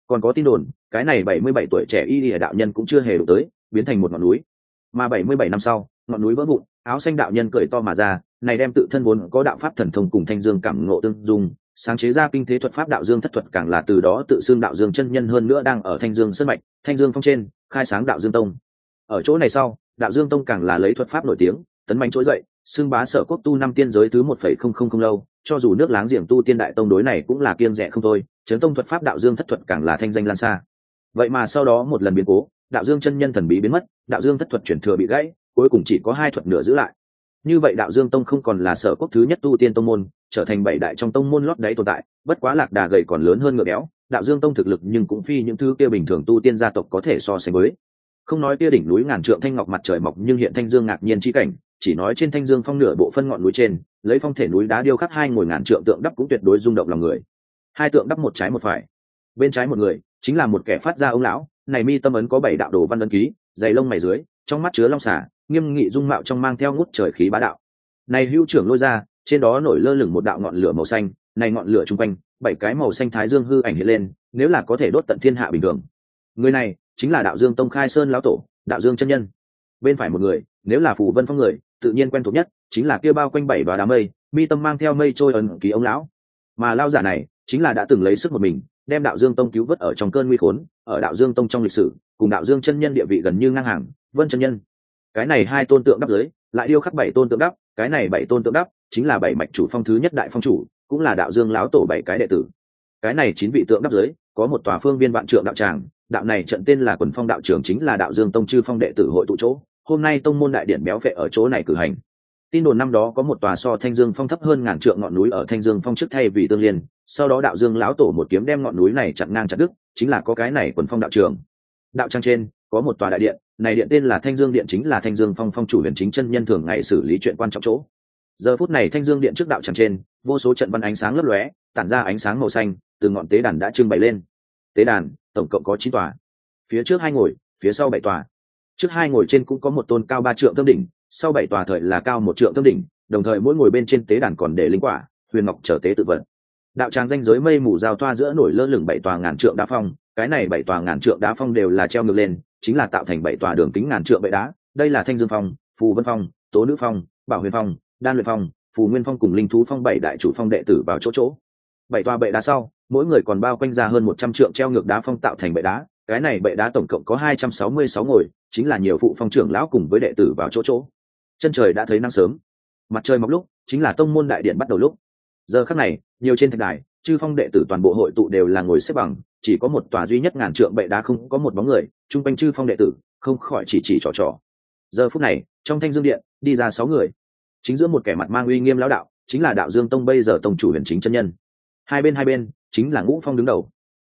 Còn có tin đồn, cái này 77 tuổi trẻ y lìa đạo nhân cũng chưa hề đụng tới, biến thành một ngọn núi. Mà 77 năm sau, ngọn núi vỡ vụn, áo xanh đạo nhân cười to mà ra, này đem tự thân vốn có đạo pháp thần thông cùng thanh dương cảm ngộ tương dung, sáng chế ra kinh thế thuật pháp đạo dương thất thuật, càng là từ đó tự xưng đạo dương chân nhân, hơn nữa đang ở thanh dương sơn mạch, thanh dương phong trên khai sáng đạo dương tông. Ở chỗ này sau, đạo dương tông càng là lấy thuật pháp nổi tiếng, tấn mạnh trỗi dậy, xưng bá Sở Quốc tu năm tiên giới thứ 1,000 lâu, cho dù nước láng giềng tu tiên đại tông đối này cũng là kiêng dè không thôi, chấn tông thuật pháp đạo dương thất thuật càng là thanh danh lan xa. Vậy mà sau đó một lần biến cố, đạo dương chân nhân thần bí biến mất, đạo dương thất thuật chuyển thừa bị gãy, cuối cùng chỉ có 2 thuật nửa giữ lại. Như vậy đạo dương tông không còn là Sở Quốc thứ nhất tu tiên tông môn, trở thành 7 đại trong tông môn lót đáy tồn tại, bất quá lạc đà gầy còn lớn hơn ngựa béo, đạo dương tông thực lực nhưng cũng phi những thứ kia bình thường tu tiên gia tộc có thể so sánh với. Không nói kia đỉnh núi ngàn trượng thanh ngọc mặt trời mọc nhưng hiện thanh dương ngạc nhiên chi cảnh, chỉ nói trên thanh dương phong nửa bộ phân ngọn núi trên, lấy phong thể núi đá điêu khắc 2 ngồi ngàn trượng tượng đắp cũng tuyệt đối rung động lòng người. 2 tượng đắp một trái một phải, bên trái một người chính là một kẻ phát ra ông lão, này mi tâm ấn có 7 đạo đồ văn ấn ký, dày lông mày dưới, trong mắt chứa long xả, nghiêm nghị dung mạo trong mang theo ngút trời khí bá đạo. Này hưu trưởng lôi ra, trên đó nổi lơ lửng một đạo ngọn lửa màu xanh, này ngọn lửa trung quanh 7 cái màu xanh thái dương hư ảnh hiện lên, nếu là có thể đốt tận thiên hạ bình thường. Người này chính là đạo dương tông khai sơn lão tổ, đạo dương chân nhân. Bên phải một người, nếu là Phù Vân Phong người, tự nhiên quen thuộc nhất chính là kia bao quanh 7 đoá đám mây, mi tâm mang theo mây trôi ấn ký ông lão. Mà lão giả này chính là đã từng lấy sức một mình đem đạo dương tông cứu vớt ở trong cơn nguy khốn, ở đạo dương tông trong lịch sử cùng đạo dương chân nhân địa vị gần như ngang hàng, Vân chân nhân. Cái này 2 tôn tượng đắp dưới lại điêu khắc 7 tôn tượng đắp, cái này 7 tôn tượng đắp chính là 7 mạch chủ phong thứ nhất đại phong chủ, cũng là đạo dương lão tổ 7 cái đệ tử. Cái này 9 vị tượng đắp dưới có một tòa phương viên vạn trượng đạo tràng, đạo này trận tên là Quần Phong đạo trường, chính là đạo dương tông chư phong đệ tử hội tụ chỗ, hôm nay tông môn đại điển béo phệ ở chỗ này cử hành. Tin đồn năm đó có một tòa so thanh dương phong thấp hơn ngàn trượng ngọn núi ở thanh dương phong trước thay vì tương liên, sau đó đạo dương lão tổ một kiếm đem ngọn núi này chặn ngang chặt đứt, chính là có cái này Quần Phong đạo trường. Đạo tràng trên có một tòa đại điện, này điện tên là Thanh Dương điện, chính là Thanh Dương phong phong chủ Huyền Chính chân nhân thường ngày xử lý chuyện quan trọng chỗ. Giờ phút này Thanh Dương điện trước đạo tràng trên, vô số trận văn ánh sáng lấp lóe, tản ra ánh sáng màu xanh, từ ngọn tế đàn đã trưng bày lên. Tế đàn tổng cộng có 9 tòa, phía trước 2 ngồi, phía sau 7 tòa. Trước 2 ngồi trên cũng có một tôn cao 3 trượng tâm đỉnh, sau 7 tòa thời là cao 1 trượng tâm đỉnh, đồng thời mỗi ngồi bên trên tế đàn còn để linh quả, huyền ngọc trở tế tự vận. Đạo tràng danh giới mây mù giao thoa giữa nổi lơ lửng 7 tòa ngàn trượng đá phong, cái này 7 tòa ngàn trượng đá phong đều là treo ngược lên, chính là tạo thành 7 tòa đường kính ngàn trượng bệ đá. Đây là Thanh Dương phong, Phù Vân phong, Tố Nữ phong, Bảo Huyền phong, Đan Luyện phong, Phù Nguyên phong cùng Linh Thú phong 7 đại chủ phong đệ tử vào chỗ. 7 tòa bệ đá sau, mỗi người còn bao quanh ra hơn 100 trượng treo ngược đá phong tạo thành bệ đá, cái này bệ đá tổng cộng có 266 ngồi, chính là nhiều phụ phong trưởng lão cùng với đệ tử vào chỗ. Chân trời đã thấy nắng sớm, mặt trời mọc lúc, chính là tông môn đại điện bắt đầu lúc. Giờ khắc này, nhiều trên thạch đài, chư phong đệ tử toàn bộ hội tụ đều là ngồi xếp bằng, chỉ có một tòa duy nhất ngàn trượng bệ đá không có một bóng người, trung quanh chư phong đệ tử không khỏi chỉ trò. Giờ phút này, trong Thanh Dương điện đi ra 6 người, chính giữa một kẻ mặt mang uy nghiêm lão đạo, chính là đạo Dương tông bây giờ tông chủ Huyền Chính chân nhân. Hai bên chính là Ngũ Phong đứng đầu.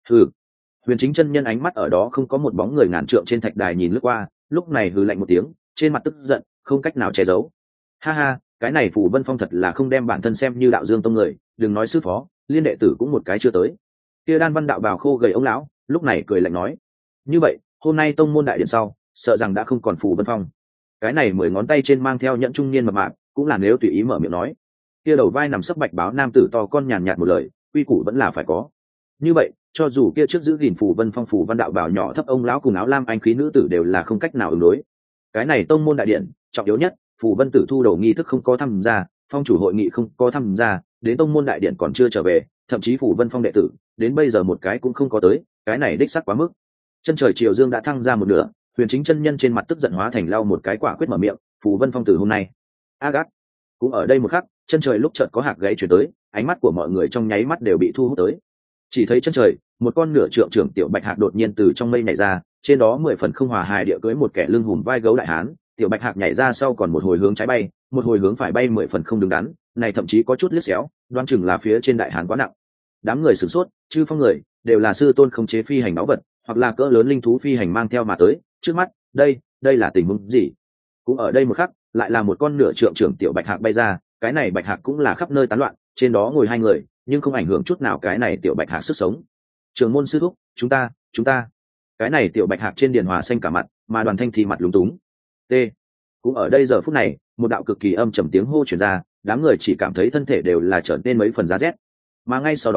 Huyền Chính chân nhân ánh mắt ở đó không có một bóng người ngàn trượng trên thạch đài nhìn lướt qua, lúc này hừ lạnh một tiếng, trên mặt tức giận không cách nào che giấu. Ha, cái này Phù Vân phong thật là không đem bản thân xem như đạo Dương tông người, đừng nói sư phó, liên đệ tử cũng một cái chưa tới. Kia Đan Văn đạo bào khô gầy ông lão lúc này cười lạnh nói, như vậy hôm nay tông môn đại điện sau sợ rằng đã không còn Phù Vân phong. Cái này 10 ngón tay trên mang theo nhẫn trung niên mập mạp cũng là nếu tùy ý mở miệng nói. Kia đầu vai nằm sấp bạch báo nam tử to con nhàn nhạt một lời, quy củ vẫn là phải có. Như vậy cho dù kia trước giữ gìn Phù Vân phong Phù Văn đạo bào nhỏ thấp ông lão cùng áo lam anh khí nữ tử đều là không cách nào ứng đối. Cái này tông môn đại điện trọng yếu nhất, Phù Vân tử thu đầu nghi thức không có tham gia, phong chủ hội nghị không có tham gia, đến tông môn đại điện còn chưa trở về, thậm chí Phù Vân phong đệ tử đến bây giờ một cái cũng không có tới, cái này đích xác quá mức. Chân trời chiều dương đã thăng ra một nửa, Huyền Chính chân nhân trên mặt tức giận hóa thành lau một cái quả quyết mở miệng, Phù Vân phong từ hôm nay. Agat cũng ở đây một khắc, chân trời lúc chợt có hạc gãy chuyển tới, ánh mắt của mọi người trong nháy mắt đều bị thu hút tới. Chỉ thấy chân trời, một con nửa trượng trưởng tiểu bạch hạc đột nhiên từ trong mây nhảy ra, trên đó 10 phần không hòa hài địa cưỡi một kẻ lưng hùm vai gấu đại hán, tiểu bạch hạc nhảy ra sau còn một hồi hướng trái bay, một hồi hướng phải bay 10 phần không đứng đắn, này thậm chí có chút liếc xéo, đoán chừng là phía trên đại hán quá nặng. Đám người sửng sốt, chư phong người đều là sư tôn khống chế phi hành báu vật, hoặc là cỡ lớn linh thú phi hành mang theo mà tới, trước mắt, đây là tình huống gì? Cũng ở đây một khắc, lại là một con nửa trượng trưởng tiểu bạch hạc bay ra, cái này bạch hạc cũng là khắp nơi tán loạn, trên đó ngồi 2 người, nhưng không ảnh hưởng chút nào cái này tiểu bạch hạc sức sống. Trường môn sư thúc, chúng ta. Cái này tiểu bạch hạc trên điền hòa xanh cả mặt, mà Đoàn Thanh thì mặt lúng túng. T. Cũng ở đây giờ phút này, một đạo cực kỳ âm trầm tiếng hô truyền ra, đám người chỉ cảm thấy thân thể đều là trở nên mấy phần giá rét. Mà ngay sau đó,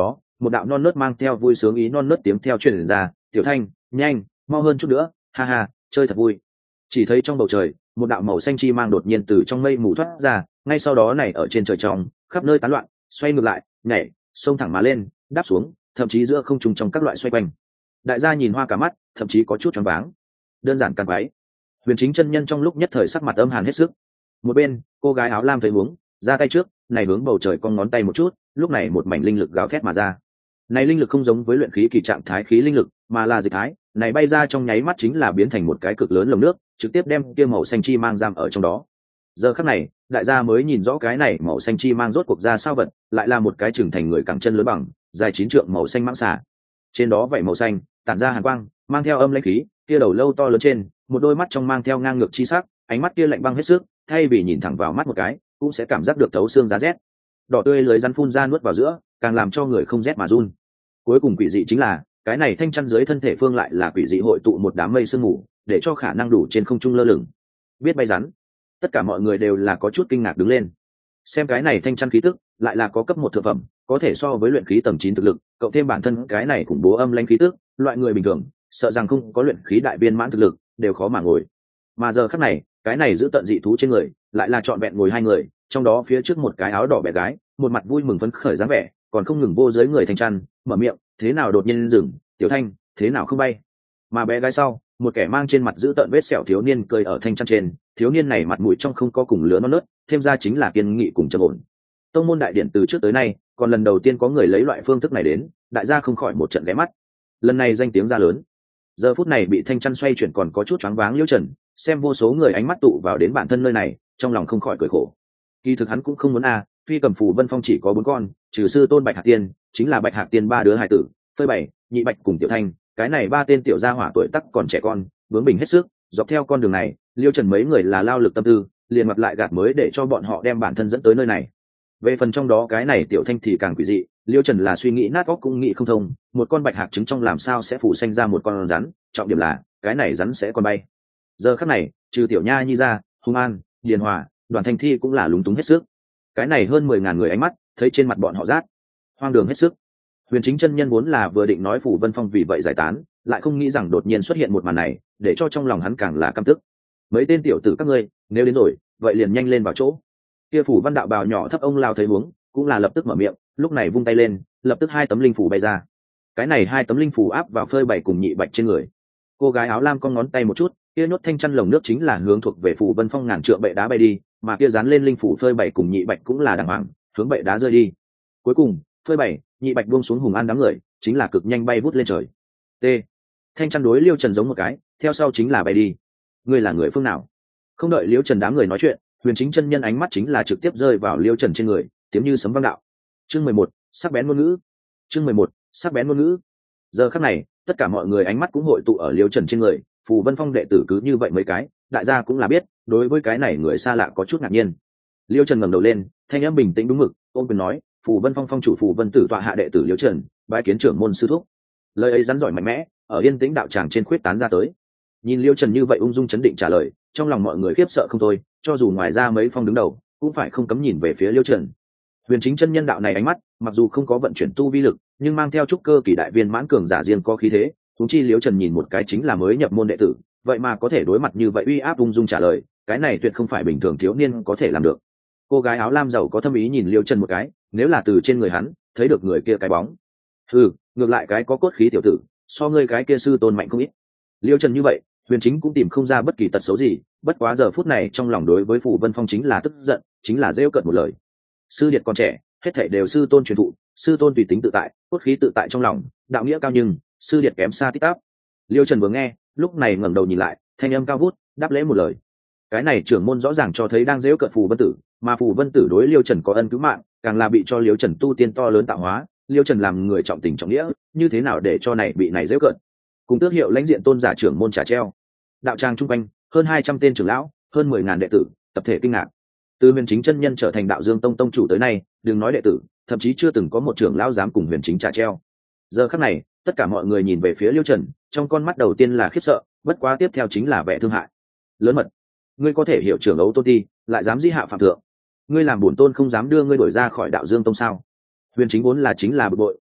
một đạo non nớt mang theo vui sướng ý non nớt tiếng theo truyền ra, tiểu thanh nhanh mau hơn chút nữa, ha ha chơi thật vui. Chỉ thấy trong bầu trời một đạo màu xanh chi mang đột nhiên từ trong mây mù thoát ra, ngay sau đó này ở trên trời trong khắp nơi tán loạn, xoay ngược lại nhảy xông thẳng mà lên, đáp xuống, thậm chí giữa không trung trong các loại xoay quanh. Đại gia nhìn hoa cả mắt, thậm chí có chút choáng váng. Đơn giản càng quái. Huyền Chính chân nhân trong lúc nhất thời sắc mặt âm hàn hết sức. Một bên cô gái áo lam thấy huống, ra tay trước này hướng bầu trời con ngón tay một chút, lúc này một mảnh linh lực gào thét mà ra. Này linh lực không giống với luyện khí kỳ trạng thái khí linh lực, mà là dịch thái, này bay ra trong nháy mắt chính là biến thành một cái cực lớn lồng nước, trực tiếp đem kia màu xanh chi mang giam ở trong đó. Giờ khắc này, đại gia mới nhìn rõ cái này màu xanh chi mang rốt cuộc ra sao vật, lại là một cái trưởng thành người cẳng chân lớn bằng, dài 9 trượng màu xanh mãng xà. Trên đó vảy màu xanh, tản ra hàn quang, mang theo âm lãnh khí, kia đầu lâu to lớn trên, một đôi mắt trong mang theo ngang ngược chi sắc, ánh mắt kia lạnh băng hết sức, thay vì nhìn thẳng vào mắt một cái, cũng sẽ cảm giác được thấu xương giá rét. Đỏ tươi lưới rắn phun ra nuốt vào giữa, càng làm cho người không rét mà run. Cuối cùng quỷ dị chính là, cái này thanh chăn dưới thân thể phương lại là quỷ dị hội tụ một đám mây sương mù, để cho khả năng đủ trên không trung lơ lửng. Biết bay rắn, tất cả mọi người đều là có chút kinh ngạc đứng lên. Xem cái này thanh chăn khí tức, lại là có cấp 1 thượng phẩm, có thể so với luyện khí tầng 9 thực lực, cộng thêm bản thân cái này khủng bố âm lãnh khí tức, loại người bình thường, sợ rằng không có luyện khí đại viên mãn thực lực, đều khó mà ngồi. Mà giờ khắc này, cái này giữ tận dị thú trên người, lại là trọn vẹn ngồi 2 người, trong đó phía trước một cái áo đỏ bé gái, một mặt vui mừng phấn khởi dáng vẻ, còn không ngừng vô dưới người thanh chăn, mở miệng, thế nào đột nhiên dừng, tiểu thanh, thế nào không bay. Mà bé gái sau, một kẻ mang trên mặt giữ tận vết sẹo thiếu niên cười ở thanh chăn trên, thiếu niên này mặt mũi trong không có cùng lứa non nớt, thêm ra chính là kiên nghị cùng trầm ổn. Tông môn đại điện từ trước tới nay, còn lần đầu tiên có người lấy loại phương thức này đến, đại gia không khỏi một trận ghé mắt. Lần này danh tiếng ra lớn. Giờ phút này bị thanh chăn xoay chuyển còn có chút choáng váng Liễu Trần, xem vô số người ánh mắt tụ vào đến bản thân nơi này, trong lòng không khỏi cười khổ. Kỳ thực hắn cũng không muốn Phi Cầm Phù Vân Phong chỉ có 4 con, trừ sư tôn Bạch Hạc Tiên, chính là Bạch Hạc Tiên 3 đứa hài tử, Phơi Bảy, Nhị Bạch cùng Tiểu Thanh, cái này 3 tên tiểu gia hỏa tuổi tác còn trẻ con, bướng bỉnh hết sức, dọc theo con đường này, Liễu Trần mấy người là lao lực tâm tư, liền mặt lại gạt mới để cho bọn họ đem bản thân dẫn tới nơi này. Về phần trong đó cái này Tiểu Thanh thì càng quỷ dị, Liễu Trần là suy nghĩ nát óc cũng nghĩ không thông, một con bạch hạc trứng trong làm sao sẽ phủ sanh ra một con rắn, trọng điểm là cái này rắn sẽ còn bay. Giờ khắc này, trừ Tiểu Nha Nhi ra, Hung An, Điền Hòa, Đoàn Thanh Thi cũng là lúng túng hết sức. Cái này hơn 10.000 người ánh mắt, thấy trên mặt bọn họ rát, hoang đường hết sức. Huyền Chính chân nhân muốn là vừa định nói Phủ Vân Phong vì vậy giải tán, lại không nghĩ rằng đột nhiên xuất hiện một màn này, để cho trong lòng hắn càng là căm tức. Mấy tên tiểu tử các ngươi, nếu đến rồi, vậy liền nhanh lên vào chỗ. Kia Phủ Văn đạo bào nhỏ thấp ông lao thấy huống, cũng là lập tức mở miệng, lúc này vung tay lên, lập tức 2 tấm linh phủ bay ra. Cái này 2 tấm linh phủ áp vào Phơi Bảy cùng Nhị Bạch trên người. Cô gái áo lam con ngón tay một chút, kia nhốt thanh chăn lồng nước chính là hướng thuộc về Phủ Vân Phong ngàn trượng bệ đá bay đi, mà kia dán lên linh phủ Phơi Bảy cùng Nhị Bạch cũng là đàng hoàng, hướng bệ đá rơi đi. Cuối cùng, Phơi Bảy, Nhị Bạch buông xuống Hùng An đám người, chính là cực nhanh bay vút lên trời. T. Thanh chăn đối Liêu Trần giống một cái, theo sau chính là bay đi. Ngươi là người phương nào? Không đợi Liêu Trần đám người nói chuyện, Huyền Chính chân nhân ánh mắt chính là trực tiếp rơi vào Liêu Trần trên người, tiếng như sấm vang đạo. Chương 11, sắc bén ngôn ngữ. Chương 11, sắc bén ngôn ngữ. Giờ khắc này, tất cả mọi người ánh mắt cũng hội tụ ở Liêu Trần trên người, Phù Vân Phong đệ tử cứ như vậy mấy cái, đại gia cũng là biết, đối với cái này người xa lạ có chút ngạc nhiên. Liêu Trần ngẩng đầu lên, thanh âm bình tĩnh đúng mực, ôm quyền nói, Phù Vân Phong phong chủ Phù Vân Tử tọa hạ đệ tử Liêu Trần, bái kiến trưởng môn sư thúc. Lời ấy rắn giỏi mạnh mẽ, ở yên tĩnh đạo tràng trên khuyết tán ra tới. Nhìn Liêu Trần như vậy ung dung chấn định trả lời, trong lòng mọi người khiếp sợ không thôi, cho dù ngoài ra mấy phong đứng đầu, cũng phải không cấm nhìn về phía Liêu Trần. Huyền Chính chân nhân đạo này ánh mắt, mặc dù không có vận chuyển tu vi lực, nhưng mang theo trúc cơ kỳ đại viên mãn cường giả riêng có khí thế, huống chi Liêu Trần nhìn một cái chính là mới nhập môn đệ tử, vậy mà có thể đối mặt như vậy uy áp ung dung trả lời, cái này tuyệt không phải bình thường thiếu niên có thể làm được. Cô gái áo lam giàu có thâm ý nhìn Liêu Trần một cái, nếu là từ trên người hắn thấy được người kia cái bóng, ngược lại cái có cốt khí tiểu tử, so ngươi cái kia sư tôn mạnh không ít. Liêu Trần như vậy, Huyền Chính cũng tìm không ra bất kỳ tật xấu gì, bất quá giờ phút này trong lòng đối với Phù Vân Phong chính là tức giận, chính là rêu cợt một lời. Sư điệt còn trẻ, hết thảy đều sư tôn truyền thụ, sư tôn tùy tính tự tại, cốt khí tự tại trong lòng, đạo nghĩa cao nhưng sư điệt kém xa tích tắp. Liêu Trần vừa nghe, lúc này ngẩng đầu nhìn lại, thanh âm cao vút, đáp lễ một lời. Cái này trưởng môn rõ ràng cho thấy đang rêu cợt Phù Vân Tử, mà Phù Vân Tử đối Liêu Trần có ân cứu mạng, càng là bị cho Liêu Trần tu tiên to lớn tạo hóa, Liêu Trần làm người trọng tình trọng nghĩa, như thế nào để cho này bị này rêu cợt. Cùng tước hiệu lãnh diện tôn giả trưởng môn trả treo. Đạo tràng trung quanh, hơn 200 tên trưởng lão, hơn 10.000 đệ tử, tập thể kinh ngạc. Từ Huyền Chính chân nhân trở thành Đạo Dương Tông tông chủ tới nay, đừng nói đệ tử, thậm chí chưa từng có một trưởng lão dám cùng Huyền Chính trả treo. Giờ khắc này, tất cả mọi người nhìn về phía Liêu Trần, trong con mắt đầu tiên là khiếp sợ, bất quá tiếp theo chính là vẻ thương hại. Lớn mật, ngươi có thể hiểu trưởng ấu tôn ti, lại dám dĩ hạ phạm thượng. Ngươi làm bổn tôn không dám đưa ngươi đuổi ra khỏi Đạo Dương Tông sao? Huyền Chính vốn là chính là bực bội,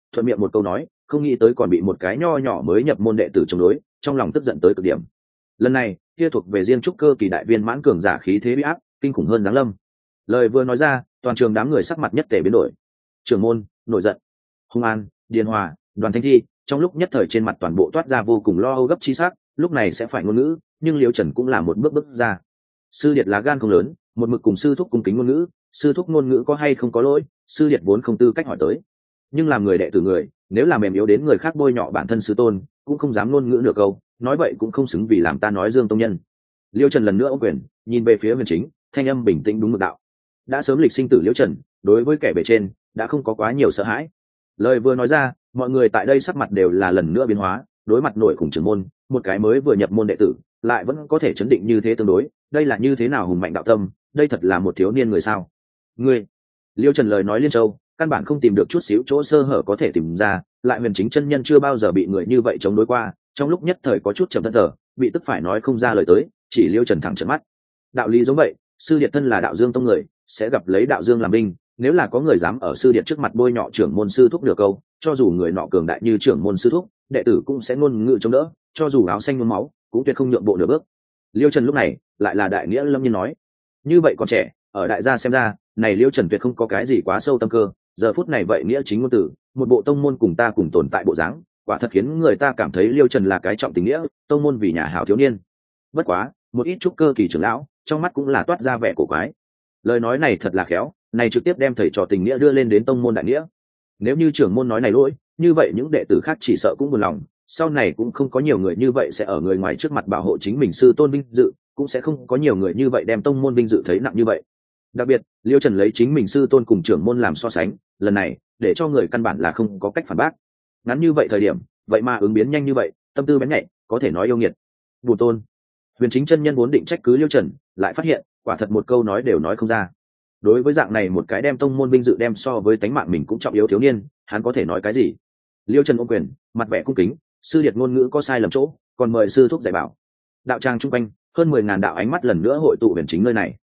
thuận miệng một câu nói, không nghĩ tới còn bị một cái nho nhỏ mới nhập môn đệ tử chống đối, trong lòng tức giận tới cực điểm. Lần này kia thuộc về riêng trúc cơ kỳ đại viên mãn cường giả khí thế bị áp kinh khủng hơn giáng lâm. Lời vừa nói ra, toàn trường đám người sắc mặt nhất tề biến đổi. Trưởng môn nổi giận, Hung An, Điền Hòa, Đoàn Thanh Thi trong lúc nhất thời trên mặt toàn bộ toát ra vô cùng lo âu gấp chi sắc, lúc này sẽ phải ngôn ngữ, nhưng Liễu Trần cũng là một bước ra. Sư điệt lá gan không lớn, một mực cùng sư thúc cung kính ngôn ngữ, sư thúc ngôn ngữ có hay không có lỗi, sư điệt vốn không tư cách hỏi tới. Nhưng làm người đệ tử người, nếu làm mềm yếu đến người khác bôi nhọ bản thân sư tôn, cũng không dám ngôn ngữ nửa câu, nói vậy cũng không xứng vì làm ta nói Dương tông nhân. Liễu Trần lần nữa ôm quyền, nhìn về phía Huyền Chính, thanh âm bình tĩnh đúng mực đạo. Đã sớm lịch sinh tử Liễu Trần, đối với kẻ bề trên đã không có quá nhiều sợ hãi. Lời vừa nói ra, mọi người tại đây sắc mặt đều là lần nữa biến hóa, đối mặt nổi khủng trưởng môn, một cái mới vừa nhập môn đệ tử, lại vẫn có thể chấn định như thế tương đối, đây là như thế nào hùng mạnh đạo tâm, đây thật là một thiếu niên người sao? Ngươi, Liễu Trần lời nói liên châu, căn bản không tìm được chút xíu chỗ sơ hở có thể tìm ra, lại Huyền Chính chân nhân chưa bao giờ bị người như vậy chống đối qua, trong lúc nhất thời có chút trầm thân thở, bị tức phải nói không ra lời tới, chỉ Liễu Trần thẳng trợn mắt. Đạo lý giống vậy, sư điệt thân là đạo Dương tông người, sẽ gặp lấy đạo Dương làm binh, nếu là có người dám ở sư điệt trước mặt bôi nhọ trưởng môn sư thúc được câu, cho dù người nọ cường đại như trưởng môn sư thúc, đệ tử cũng sẽ ngôn ngữ chống đỡ, cho dù áo xanh nhuốm máu, cũng tuyệt không nhượng bộ nửa bước. Liễu Trần lúc này lại là đại nghĩa lâm nhiên nói, như vậy còn trẻ, ở đại gia xem ra, này Liễu Trần tuyệt không có cái gì quá sâu tâm cơ, giờ phút này vậy nghĩa chính ngôn tử, một bộ tông môn cùng ta cùng tồn tại bộ dáng, quả thật khiến người ta cảm thấy Liễu Trần là cái trọng tình nghĩa, tông môn vì nhà hảo thiếu niên. Bất quá, một ít trúc cơ kỳ trưởng lão, trong mắt cũng là toát ra vẻ cổ quái. Lời nói này thật là khéo, này trực tiếp đem thầy trò tình nghĩa đưa lên đến tông môn đại nghĩa. Nếu như trưởng môn nói này lỗi, như vậy những đệ tử khác chỉ sợ cũng buồn lòng, sau này cũng không có nhiều người như vậy sẽ ở người ngoài trước mặt bảo hộ chính mình sư tôn vinh dự, cũng sẽ không có nhiều người như vậy đem tông môn vinh dự thấy nặng như vậy. Đặc biệt, Liễu Trần lấy chính mình sư tôn cùng trưởng môn làm so sánh, lần này để cho người căn bản là không có cách phản bác. Ngắn như vậy thời điểm, vậy mà ứng biến nhanh như vậy, tâm tư bén nhạy, có thể nói yêu nghiệt. Bùn tôn. Huyền Chính chân nhân vốn định trách cứ Liễu Trần, lại phát hiện, quả thật một câu nói đều nói không ra. Đối với dạng này một cái đem tông môn vinh dự đem so với tánh mạng mình cũng trọng yếu thiếu niên, hắn có thể nói cái gì? Liễu Trần ôm quyền, mặt vẻ cung kính, sư điệt ngôn ngữ có sai lầm chỗ, còn mời sư thúc dạy bảo. Đạo tràng trung quanh, hơn 10.000 đạo ánh mắt lần nữa hội tụ Huyền Chính nơi này.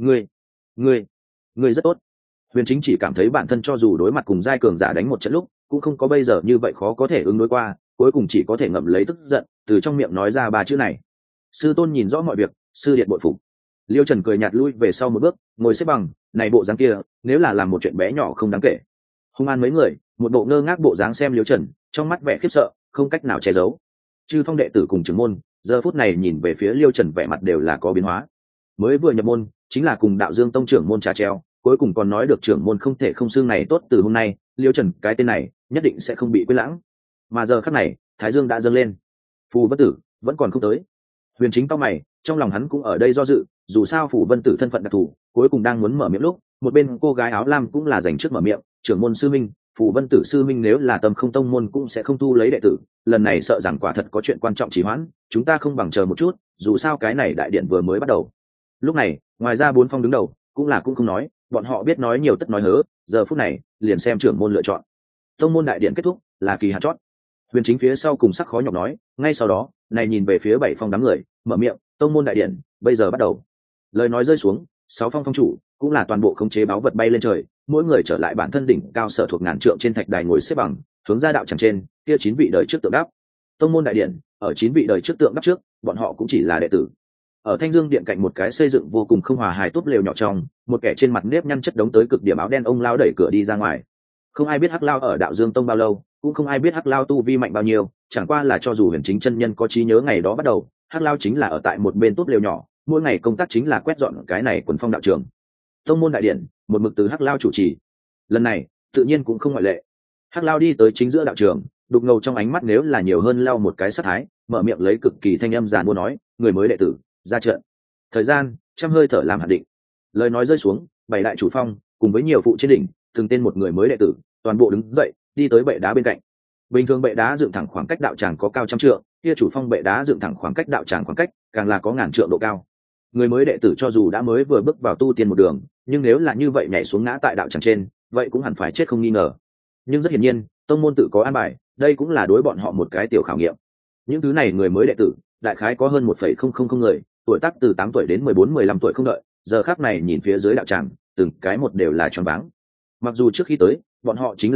Ngươi rất tốt. Huyền Chính chỉ cảm thấy bản thân cho dù đối mặt cùng giai cường giả đánh một trận lúc, cũng không có bây giờ như vậy khó có thể ứng đối qua, cuối cùng chỉ có thể ngậm lấy tức giận, từ trong miệng nói ra ba chữ này. Sư tôn nhìn rõ mọi việc, sư điện bội phục. Liễu Trần cười nhạt lui về sau một bước, ngồi xếp bằng, này bộ dáng kia, nếu là làm một chuyện bé nhỏ không đáng kể. Hung An mấy người, một bộ ngơ ngác bộ dáng xem Liễu Trần, trong mắt vẻ khiếp sợ, không cách nào che giấu. Chư Phong đệ tử cùng trưởng môn, giờ phút này nhìn về phía Liễu Trần vẻ mặt đều là có biến hóa. Mới vừa nhập môn, chính là cùng Đạo Dương tông trưởng môn trà treo, cuối cùng còn nói được trưởng môn không thể không xương này tốt từ hôm nay, Liễu Trần cái tên này, nhất định sẽ không bị quên lãng. Mà giờ khắc này, Thái Dương đã dâng lên. Phù Vân Tử vẫn còn không tới. Huyền Chính cao mày, trong lòng hắn cũng ở đây do dự, dù sao Phù Vân Tử thân phận đặc thù, cuối cùng đang muốn mở miệng lúc, một bên cô gái áo lam cũng là dành trước mở miệng, trưởng môn sư minh, Phù Vân Tử sư minh nếu là tâm không tông môn cũng sẽ không thu lấy đệ tử, lần này sợ rằng quả thật có chuyện quan trọng trì hoãn, chúng ta không bằng chờ một chút, dù sao cái này đại điện vừa mới bắt đầu. Lúc này, ngoài ra bốn phong đứng đầu, cũng không nói, bọn họ biết nói nhiều tất nói hớ, giờ phút này, liền xem trưởng môn lựa chọn. Tông môn đại điện kết thúc, là kỳ hạn chót. Huyền Chính phía sau cùng sắc khó nhọc nói, ngay sau đó, này nhìn về phía bảy phong đám người, mở miệng, tông môn đại điện, bây giờ bắt đầu. Lời nói rơi xuống, sáu phong phong chủ, cũng là toàn bộ khống chế báu vật bay lên trời, mỗi người trở lại bản thân đỉnh cao sở thuộc ngàn trượng trên thạch đài ngồi xếp bằng, hướng ra đạo tràng trên, kia 9 vị đời trước tượng đáp. Tông môn đại điện, ở 9 vị đời trước tượng đáp trước, bọn họ cũng chỉ là đệ tử. Ở Thanh Dương điện cạnh một cái xây dựng vô cùng không hòa hài túp lều nhỏ trong, một kẻ trên mặt nếp nhăn chất đống tới cực điểm áo đen ông lao đẩy cửa đi ra ngoài. Không ai biết Hắc Lao ở Đạo Dương tông bao lâu, cũng không ai biết Hắc Lao tu vi mạnh bao nhiêu, chẳng qua là cho dù Huyền Chính chân nhân có trí nhớ ngày đó bắt đầu, Hắc Lao chính là ở tại một bên túp lều nhỏ, mỗi ngày công tác chính là quét dọn cái này quần phong đạo trường. Tông môn đại điện, một mực từ Hắc Lao chủ trì. Lần này, tự nhiên cũng không ngoại lệ. Hắc Lao đi tới chính giữa đạo trường, đục ngầu trong ánh mắt nếu là nhiều hơn lao một cái sát thái, mở miệng lấy cực kỳ thanh âm giàn mua nói, người mới đệ tử, ra trận. Thời gian, trăm hơi thở làm hạn định. Lời nói rơi xuống, bảy đại chủ phong cùng với nhiều phụ trên đỉnh, từng tên một người mới đệ tử, toàn bộ đứng dậy, đi tới bệ đá bên cạnh. Bình thường bệ đá dựng thẳng khoảng cách đạo tràng có cao trăm trượng, kia chủ phong bệ đá dựng thẳng khoảng cách đạo tràng khoảng cách, càng là có ngàn trượng độ cao. Người mới đệ tử cho dù đã mới vừa bước vào tu tiên một đường, nhưng nếu là như vậy nhảy xuống ngã tại đạo tràng trên, vậy cũng hẳn phải chết không nghi ngờ. Nhưng rất hiển nhiên, tông môn tự có an bài, đây cũng là đối bọn họ một cái tiểu khảo nghiệm. Những thứ này người mới đệ tử, đại khái có hơn 1,000 người, tuổi tác từ 8 tuổi đến 14-15 tuổi không đợi, giờ khắc này nhìn phía dưới đạo tràng, từng cái một đều là choáng váng. Mặc dù trước khi tới, bọn họ chính là biết,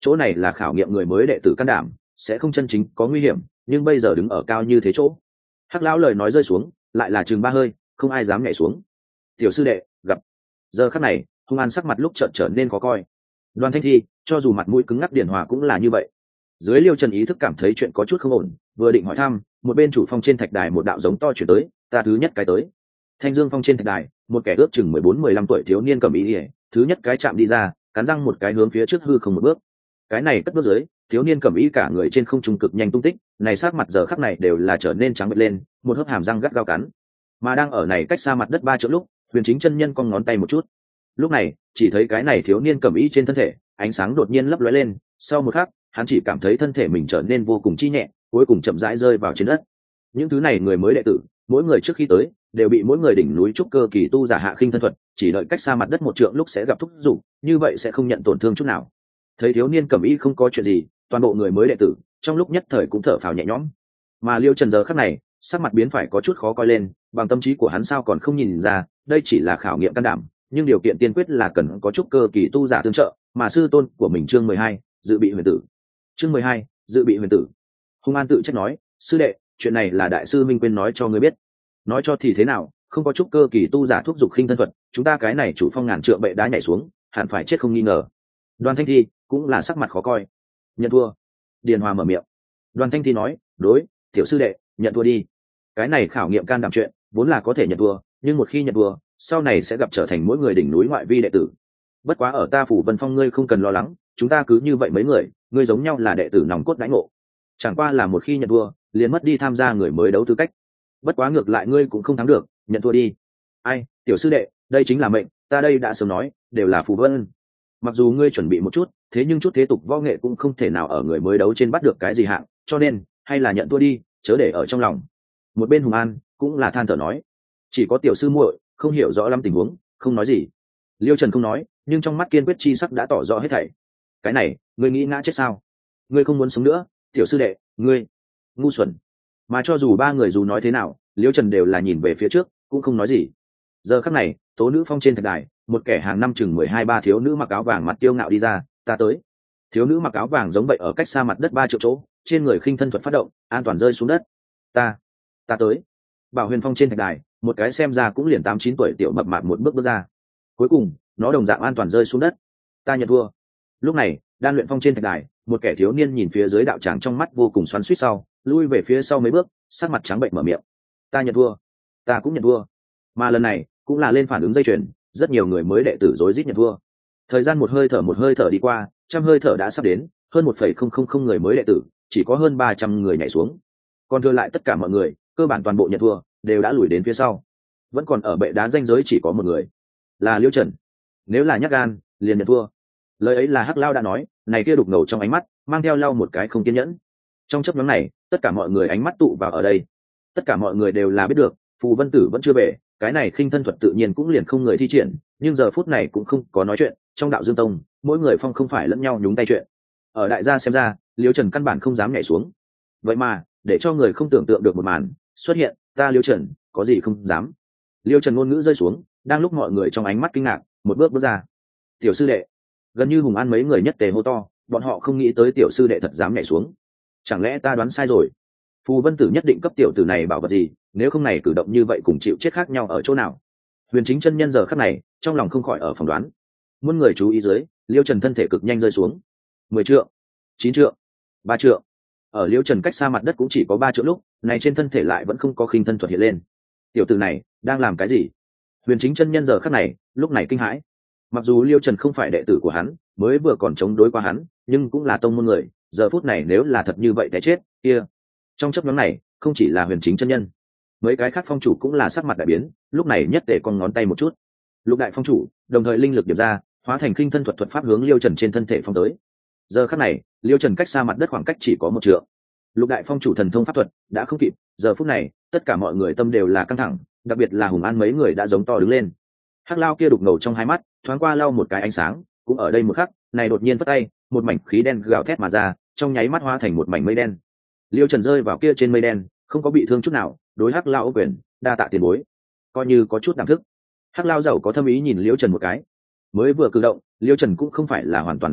chỗ này là khảo nghiệm người mới đệ tử can đảm, sẽ không chân chính có nguy hiểm, nhưng bây giờ đứng ở cao như thế chỗ. Hắc lão lời nói rơi xuống, lại là chừng ba hơi, không ai dám nhảy xuống. Tiểu sư đệ gặp. Giờ khắc này hung an sắc mặt lúc chợt trở nên khó coi. Đoàn Thanh Thi cho dù mặt mũi cứng ngắc, Điển Hòa cũng là như vậy. Dưới Liêu Trần ý thức cảm thấy chuyện có chút không ổn, vừa định hỏi thăm, một bên chủ phong trên thạch đài một đạo giống to chuyển tới, ta thứ nhất cái tới. Thanh Dương phong trên thạch đài, một kẻ ước chừng 14-15 tuổi thiếu niên cầm ý ỉa, thứ nhất cái chạm đi ra, cắn răng một cái hướng phía trước hư không một bước. Cái này cất bước dưới, thiếu niên cầm ý cả người trên không trung cực nhanh tung tích, này sát mặt giờ khắc này đều là trở nên trắng bệch lên, một hớp hàm răng gắt gao cắn. Mà đang ở này cách xa mặt đất 3 trượng lúc, Huyền Chính chân nhân cong ngón tay một chút. Lúc này, chỉ thấy cái này thiếu niên cầm ý trên thân thể, ánh sáng đột nhiên lấp lóe lên, sau một khắc, hắn chỉ cảm thấy thân thể mình trở nên vô cùng chi nhẹ, cuối cùng chậm rãi rơi vào trên đất. Những thứ này người mới đệ tử, mỗi người trước khi tới đều bị mỗi người đỉnh núi trúc cơ kỳ tu giả hạ khinh thân thuật, chỉ đợi cách xa mặt đất 1 trượng lúc sẽ gặp thúc dục, như vậy sẽ không nhận tổn thương chút nào. Thấy thiếu niên cầm ý không có chuyện gì, toàn bộ người mới đệ tử trong lúc nhất thời cũng thở phào nhẹ nhõm. Mà Liêu Trần giờ khắc này, sắc mặt biến phải có chút khó coi lên, bằng tâm trí của hắn sao còn không nhìn ra, đây chỉ là khảo nghiệm can đảm, nhưng điều kiện tiên quyết là cần có trúc cơ kỳ tu giả tương trợ, mà sư tôn của mình chương 12, dự bị huyền tử. Chương 12, dự bị huyền tử. Hung An tự trách nói, sư đệ, chuyện này là đại sư Minh quên nói cho ngươi biết. Nói cho thì thế nào, không có trúc cơ kỳ tu giả thúc giục khinh thân thuật, chúng ta cái này chủ phong ngàn trượng bệ đá nhảy xuống, hẳn phải chết không nghi ngờ. Đoàn Thanh Thi cũng là sắc mặt khó coi. Nhận thua. Điền Hòa mở miệng. Đoàn Thanh Thi nói, đối, tiểu sư đệ, nhận thua đi. Cái này khảo nghiệm can đảm chuyện, vốn là có thể nhận thua, nhưng một khi nhận thua, sau này sẽ gặp trở thành mỗi người đỉnh núi ngoại vi đệ tử. Bất quá ở ta Phủ Vân Phong ngươi không cần lo lắng, chúng ta cứ như vậy mấy người, ngươi giống nhau là đệ tử nòng cốt đãi ngộ. Chẳng qua là một khi nhận thua, liền mất đi tham gia người mới đấu tư cách. Bất quá ngược lại ngươi cũng không thắng được, nhận thua đi. Ai, tiểu sư đệ, đây chính là mệnh, ta đây đã sớm nói, đều là phù vân. Mặc dù ngươi chuẩn bị một chút, thế nhưng chút thế tục võ nghệ cũng không thể nào ở người mới đấu trên bắt được cái gì hạng, cho nên hay là nhận thua đi, chớ để ở trong lòng. Một bên Hùng An cũng là than thở nói, chỉ có tiểu sư muội không hiểu rõ lắm tình huống, không nói gì. Liêu Trần không nói, nhưng trong mắt kiên quyết chi sắc đã tỏ rõ hết thảy. Cái này, ngươi nghĩ ngã chết sao? Ngươi không muốn sống nữa, tiểu sư đệ, ngươi ngu xuẩn. Mà cho dù ba người dù nói thế nào, Liêu Trần đều là nhìn về phía trước, cũng không nói gì. Giờ khắc này, Tố Nữ Phong trên thạch đài, một kẻ hàng năm chừng 12-13 thiếu nữ mặc áo vàng mặt kiêu ngạo đi ra, ta tới. Thiếu nữ mặc áo vàng giống vậy ở cách xa mặt đất 3 triệu chỗ, trên người khinh thân thuật phát động, an toàn rơi xuống đất. Ta tới. Bảo Huyền Phong trên thạch đài, một cái xem ra cũng liền 8-9 tuổi tiểu mập mạp một bước bước ra. Cuối cùng, nó đồng dạng an toàn rơi xuống đất. Ta nhận thua. Lúc này, Đan Luyện Phong trên thạch đài, một kẻ thiếu niên nhìn phía dưới đạo tràng trong mắt vô cùng xoắn xuýt sau, lui về phía sau mấy bước, sắc mặt trắng bệnh mở miệng. Ta nhận thua. Ta cũng nhận thua. Mà lần này, cũng là lên phản ứng dây chuyền, rất nhiều người mới đệ tử rối rít nhận thua. Thời gian một hơi thở đi qua, trăm hơi thở đã sắp đến, hơn 1,000 người mới đệ tử, chỉ có hơn 300 người nhảy xuống. Còn thừa lại tất cả mọi người, cơ bản toàn bộ nhận thua, đều đã lùi đến phía sau. Vẫn còn ở bệ đá ranh giới chỉ có một người, là Liêu Trần. Nếu là nhát gan, liền nhận thua. Lời ấy là Hắc Lao đã nói, này kia đục ngầu trong ánh mắt, mang theo lau một cái không kiên nhẫn. Trong chớp nhoáng này, tất cả mọi người ánh mắt tụ vào ở đây. Tất cả mọi người đều là biết được, Phù Vân Tử vẫn chưa về, cái này khinh thân thuật tự nhiên cũng liền không người thi triển, nhưng giờ phút này cũng không có nói chuyện, trong đạo Dương Tông, mỗi người phong không phải lẫn nhau nhúng tay chuyện. Ở đại gia xem ra, Liêu Trần căn bản không dám nhảy xuống. Vậy mà, để cho người không tưởng tượng được một màn xuất hiện, ta Liêu Trần, có gì không dám. Liêu Trần ngôn ngữ rơi xuống, đang lúc mọi người trong ánh mắt kinh ngạc, một bước bước ra. Tiểu sư đệ. Gần như Hùng An mấy người nhất tề hô to, bọn họ không nghĩ tới tiểu sư đệ thật dám nhảy xuống. Chẳng lẽ ta đoán sai rồi? Phù Vân Tử nhất định cấp tiểu tử này bảo vật gì, nếu không này cử động như vậy cùng chịu chết khác nhau ở chỗ nào? Huyền Chính chân nhân giờ khắc này, trong lòng không khỏi ở phỏng đoán. Muôn người chú ý dưới, Liêu Trần thân thể cực nhanh rơi xuống. 10 trượng, 9 trượng, 3 trượng. Ở Liêu Trần cách xa mặt đất cũng chỉ có 3 trượng lúc, này trên thân thể lại vẫn không có khinh thân thuật hiện lên. Tiểu tử này đang làm cái gì? Huyền Chính chân nhân giờ khắc này, lúc này kinh hãi. Mặc dù Liêu Trần không phải đệ tử của hắn, mới vừa còn chống đối qua hắn, nhưng cũng là tông môn người, giờ phút này nếu là thật như vậy té chết, kia. Trong chớp nhoáng này, không chỉ là Huyền Chính chân nhân, mấy cái khác phong chủ cũng là sắc mặt đại biến, lúc này nhất tề con ngón tay một chút. Lục đại phong chủ đồng thời linh lực điểm ra, hóa thành khinh thân thuật thuật pháp hướng Liêu Trần trên thân thể phong tới. Giờ khắc này, Liêu Trần cách xa mặt đất khoảng cách chỉ có 1 trượng. Lục đại phong chủ thần thông pháp thuật đã không kịp, giờ phút này, tất cả mọi người tâm đều là căng thẳng, đặc biệt là Hùng An mấy người đã giống to đứng lên. Hắc Lao kia đục ngầu trong hai mắt, thoáng qua lau một cái ánh sáng, cũng ở đây một khắc, này đột nhiên vất tay, một mảnh khí đen gào thét mà ra, trong nháy mắt hóa thành một mảnh mây đen. Liêu Trần rơi vào kia trên mây đen, không có bị thương chút nào, đối Hắc Lao quyền, đa tạ tiền bối, coi như có chút đảm thức. Hắc Lao giàu có thâm ý nhìn Liêu Trần một cái. Mới vừa cử động, Liêu Trần cũng không phải là hoàn toàn xung động,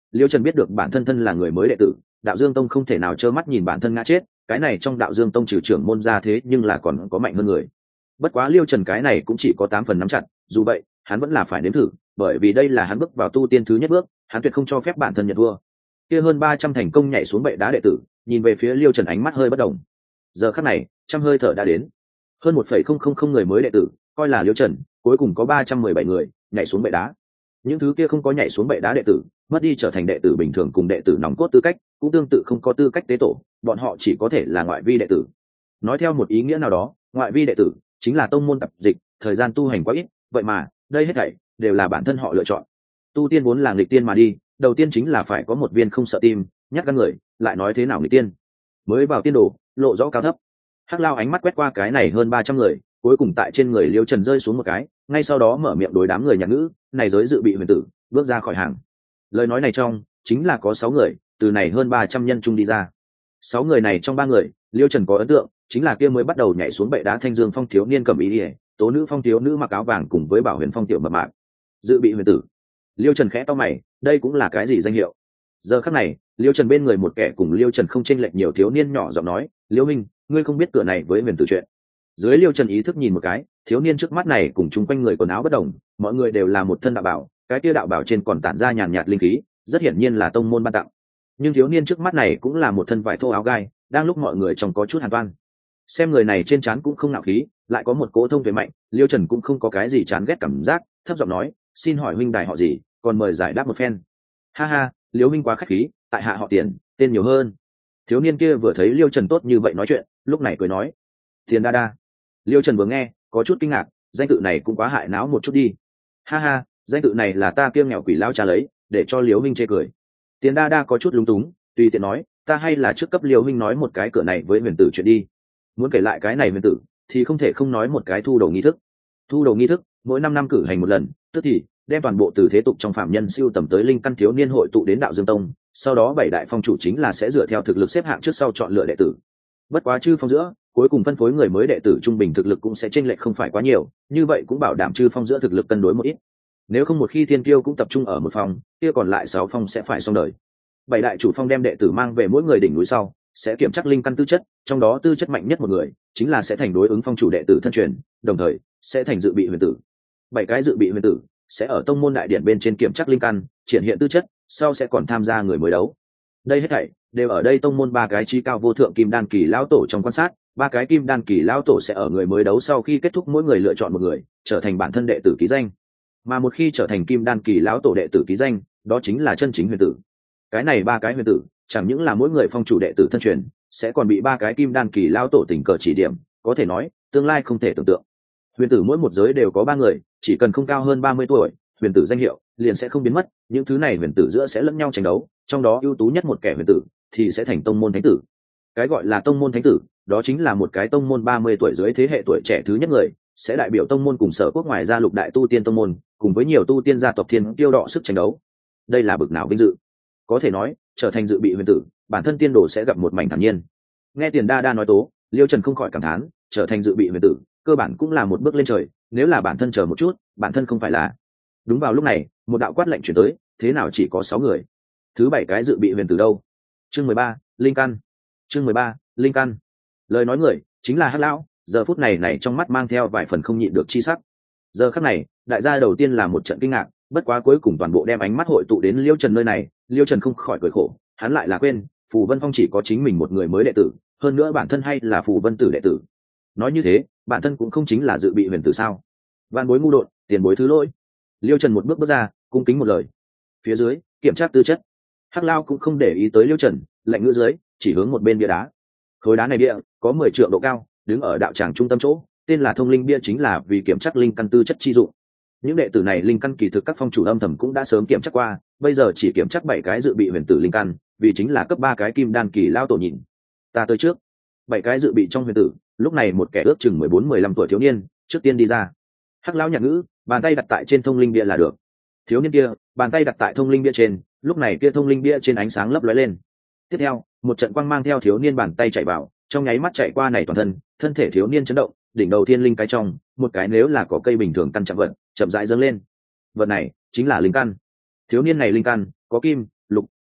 Liêu Trần biết được bản thân thân là người mới đệ tử, Đạo Dương Tông không thể nào trơ mắt nhìn bản thân ngã chết, cái này trong Đạo Dương Tông trừ trưởng môn ra thế nhưng là còn có mạnh hơn người. Bất quá Liêu Trần cái này cũng chỉ có 8 phần nắm chặt, dù vậy, hắn vẫn là phải nếm thử, bởi vì đây là hắn bước vào tu tiên thứ nhất bước, hắn tuyệt không cho phép bản thân nhận thua. Kia hơn 300 thành công nhảy xuống bệ đá đệ tử, nhìn về phía Liêu Trần ánh mắt hơi bất động. Giờ khắc này, trăm hơi thở đã đến. Hơn 1,000 người mới đệ tử, coi là Liêu Trần, cuối cùng có 317 người nhảy xuống bệ đá. Những thứ kia không có nhảy xuống bệ đá đệ tử, mất đi trở thành đệ tử bình thường cùng đệ tử nòng cốt tư cách, cũng tương tự không có tư cách tế tổ, bọn họ chỉ có thể là ngoại vi đệ tử. Nói theo một ý nghĩa nào đó, ngoại vi đệ tử chính là tông môn tập dịch, thời gian tu hành quá ít, vậy mà, đây hết thảy đều là bản thân họ lựa chọn. Tu tiên vốn là nghịch tiên mà đi, đầu tiên chính là phải có một viên không sợ tim, nhát gan người, lại nói thế nào nghịch tiên. Mới vào tiên đồ, lộ rõ cao thấp. Hắc Lao ánh mắt quét qua cái này hơn 300 người, cuối cùng tại trên người Liêu Trần rơi xuống một cái, ngay sau đó mở miệng đối đám người nhạc ngữ, này giới dự bị huyền tử, bước ra khỏi hàng. Lời nói này trong, chính là có 6 người, từ này hơn 300 nhân chung đi ra. 6 người này trong 3 người, Liêu Trần có ấn tượng, chính là kia mới bắt đầu nhảy xuống bệ đá Thanh Dương Phong thiếu niên cầm ý liễu, Tố Nữ Phong thiếu nữ mặc áo vàng cùng với Bảo Huyền Phong tiểu mập mạp. Dự bị huyền tử. Liêu Trần khẽ to mày, đây cũng là cái gì danh hiệu? Giờ khắc này, Liêu Trần bên người một kẻ cùng Liêu Trần không chênh lệch nhiều thiếu niên nhỏ giọng nói, "Liêu minh, ngươi không biết cửa này với huyền tử chuyện." Dưới Liêu Trần ý thức nhìn một cái, thiếu niên trước mắt này cùng chung quanh người quần áo bất đồng, mọi người đều là một thân đạo bảo, cái kia đạo bảo trên còn tản ra nhàn nhạt linh khí, rất hiển nhiên là tông môn ban tặng. Nhưng thiếu niên trước mắt này cũng là một thân vải thô áo gai, đang lúc mọi người trông có chút hàn toan. Xem người này trên trán cũng không nạo khí, lại có một cỗ thông tuệ mạnh, Liêu Trần cũng không có cái gì chán ghét cảm giác, thấp giọng nói, "Xin hỏi huynh đài họ gì, còn mời giải đáp một phen." "Ha ha, Liêu huynh quá khách khí, tại hạ họ Tiền, tên nhiều hơn." Thiếu niên kia vừa thấy Liêu Trần tốt như vậy nói chuyện, lúc này cười nói, "Tiền đa đa." Liêu Trần vừa nghe, có chút kinh ngạc, danh tự này cũng quá hại não một chút đi. "Ha ha, danh tự này là ta kia nghèo quỷ lao cha lấy, để cho Liêu huynh chê cười." Tiền đa đa có chút lúng túng, tùy tiện nói, "Ta hay là trước cấp Liêu huynh nói một cái cửa này với huyền tử chuyện đi." Muốn kể lại cái này huyền tử, thì không thể không nói một cái thu đầu nghi thức. Thu đầu nghi thức, mỗi 5 năm cử hành một lần, tức thì đem toàn bộ từ thế tục trong phạm nhân siêu tầm tới linh căn thiếu niên hội tụ đến Đạo Dương Tông, sau đó 7 đại phong chủ chính là sẽ dựa theo thực lực xếp hạng trước sau chọn lựa đệ tử. Bất quá chư phong giữa, cuối cùng phân phối người mới đệ tử trung bình thực lực cũng sẽ chênh lệch không phải quá nhiều, như vậy cũng bảo đảm chư phong giữa thực lực cân đối một ít. Nếu không một khi thiên kiêu cũng tập trung ở một phòng, kia còn lại 6 phong sẽ phải xong đời. 7 đại chủ phong đem đệ tử mang về mỗi người đỉnh núi sau, sẽ kiểm tra linh căn tư chất, trong đó tư chất mạnh nhất một người chính là sẽ thành đối ứng phong chủ đệ tử thân truyền, đồng thời sẽ thành dự bị huyền tử. 7 cái dự bị huyền tử sẽ ở tông môn đại điện bên trên kiểm tra linh căn, triển hiện tư chất, sau sẽ còn tham gia người mới đấu. Đây hết thảy đều ở đây tông môn 3 cái chí cao vô thượng kim đan kỳ lão tổ trong quan sát, 3 cái kim đan kỳ lão tổ sẽ ở người mới đấu sau khi kết thúc mỗi người lựa chọn một người trở thành bản thân đệ tử ký danh. Mà một khi trở thành kim đan kỳ lão tổ đệ tử ký danh, đó chính là chân chính huyền tử. Cái này 3 cái huyền tử chẳng những là mỗi người phong chủ đệ tử thân truyền, sẽ còn bị 3 cái kim đan kỳ lão tổ tình cờ chỉ điểm, có thể nói tương lai không thể tưởng tượng. Huyền tử mỗi một giới đều có 3 người, chỉ cần không cao hơn 30 tuổi, huyền tử danh hiệu liền sẽ không biến mất, những thứ này huyền tử giữa sẽ lẫn nhau tranh đấu, trong đó ưu tú nhất một kẻ huyền tử thì sẽ thành tông môn thánh tử. Cái gọi là tông môn thánh tử, đó chính là một cái tông môn 30 tuổi dưới thế hệ tuổi trẻ thứ nhất người, sẽ đại biểu tông môn cùng sở quốc ngoài ra lục đại tu tiên tông môn, cùng với nhiều tu tiên gia tộc thiên tiêu đọ sức tranh đấu. Đây là bực nào vinh dự. Có thể nói, trở thành dự bị huyền tử, bản thân tiên đồ sẽ gặp một mảnh thản nhiên. Nghe Tiền đa đa nói tố, Liêu Trần không khỏi cảm thán, trở thành dự bị huyền tử, cơ bản cũng là một bước lên trời, nếu là bản thân chờ một chút, bản thân không phải là. Đúng vào lúc này, một đạo quát lệnh chuyển tới, thế nào chỉ có 6 người? Thứ 7 cái dự bị huyền tử đâu? Chương 13, linh căn. Chương 13, linh căn. Lời nói người chính là Hắc lão, giờ phút này trong mắt mang theo vài phần không nhịn được chi sắc. Giờ khắc này, đại gia đầu tiên là một trận kinh ngạc, bất quá cuối cùng toàn bộ đem ánh mắt hội tụ đến Liêu Trần nơi này, Liêu Trần không khỏi cười khổ, hắn lại là quên, Phù Vân Phong chỉ có chính mình một người mới đệ tử, hơn nữa bản thân hay là Phù Vân tử đệ tử. Nói như thế, bản thân cũng không chính là dự bị huyền tử sao? Vạn bối ngu đột, tiền bối thứ lỗi. Liêu Trần một bước bước ra, cung kính một lời. Phía dưới, kiểm tra tư chất. Hắc Lao cũng không để ý tới Liêu Trần, lạnh ngữ dưới, chỉ hướng một bên bia đá. Khối đá này bia có 10 trượng độ cao, đứng ở đạo tràng trung tâm chỗ, tên là Thông Linh bia chính là vì kiểm tra linh căn tư chất chi dụng. Những đệ tử này linh căn kỳ thực các phong chủ âm thầm cũng đã sớm kiểm tra qua, bây giờ chỉ kiểm tra 7 cái dự bị huyền tử linh căn, vì chính là cấp 3 cái kim đan kỳ lao tổ nhìn. Ta tới trước. 7 cái dự bị trong huyền tử, lúc này một kẻ ước chừng 14-15 tuổi thiếu niên, trước tiên đi ra. Hắc Lão nhạc ngữ, bàn tay đặt tại trên Thông Linh bia là được. Thiếu niên kia, bàn tay đặt tại Thông Linh bia trên, lúc này kia Thông Linh bia trên ánh sáng lấp lóe lên. Tiếp theo, một trận quang mang theo thiếu niên bàn tay chạy vào, trong nháy mắt chạy qua này toàn thân, thân thể thiếu niên chấn động, đỉnh đầu thiên linh cái trong, một cái nếu là có cây bình thường căn chạm vật, chậm rãi dâng lên. Vật này chính là linh căn. Thiếu niên này linh căn có kim, lục,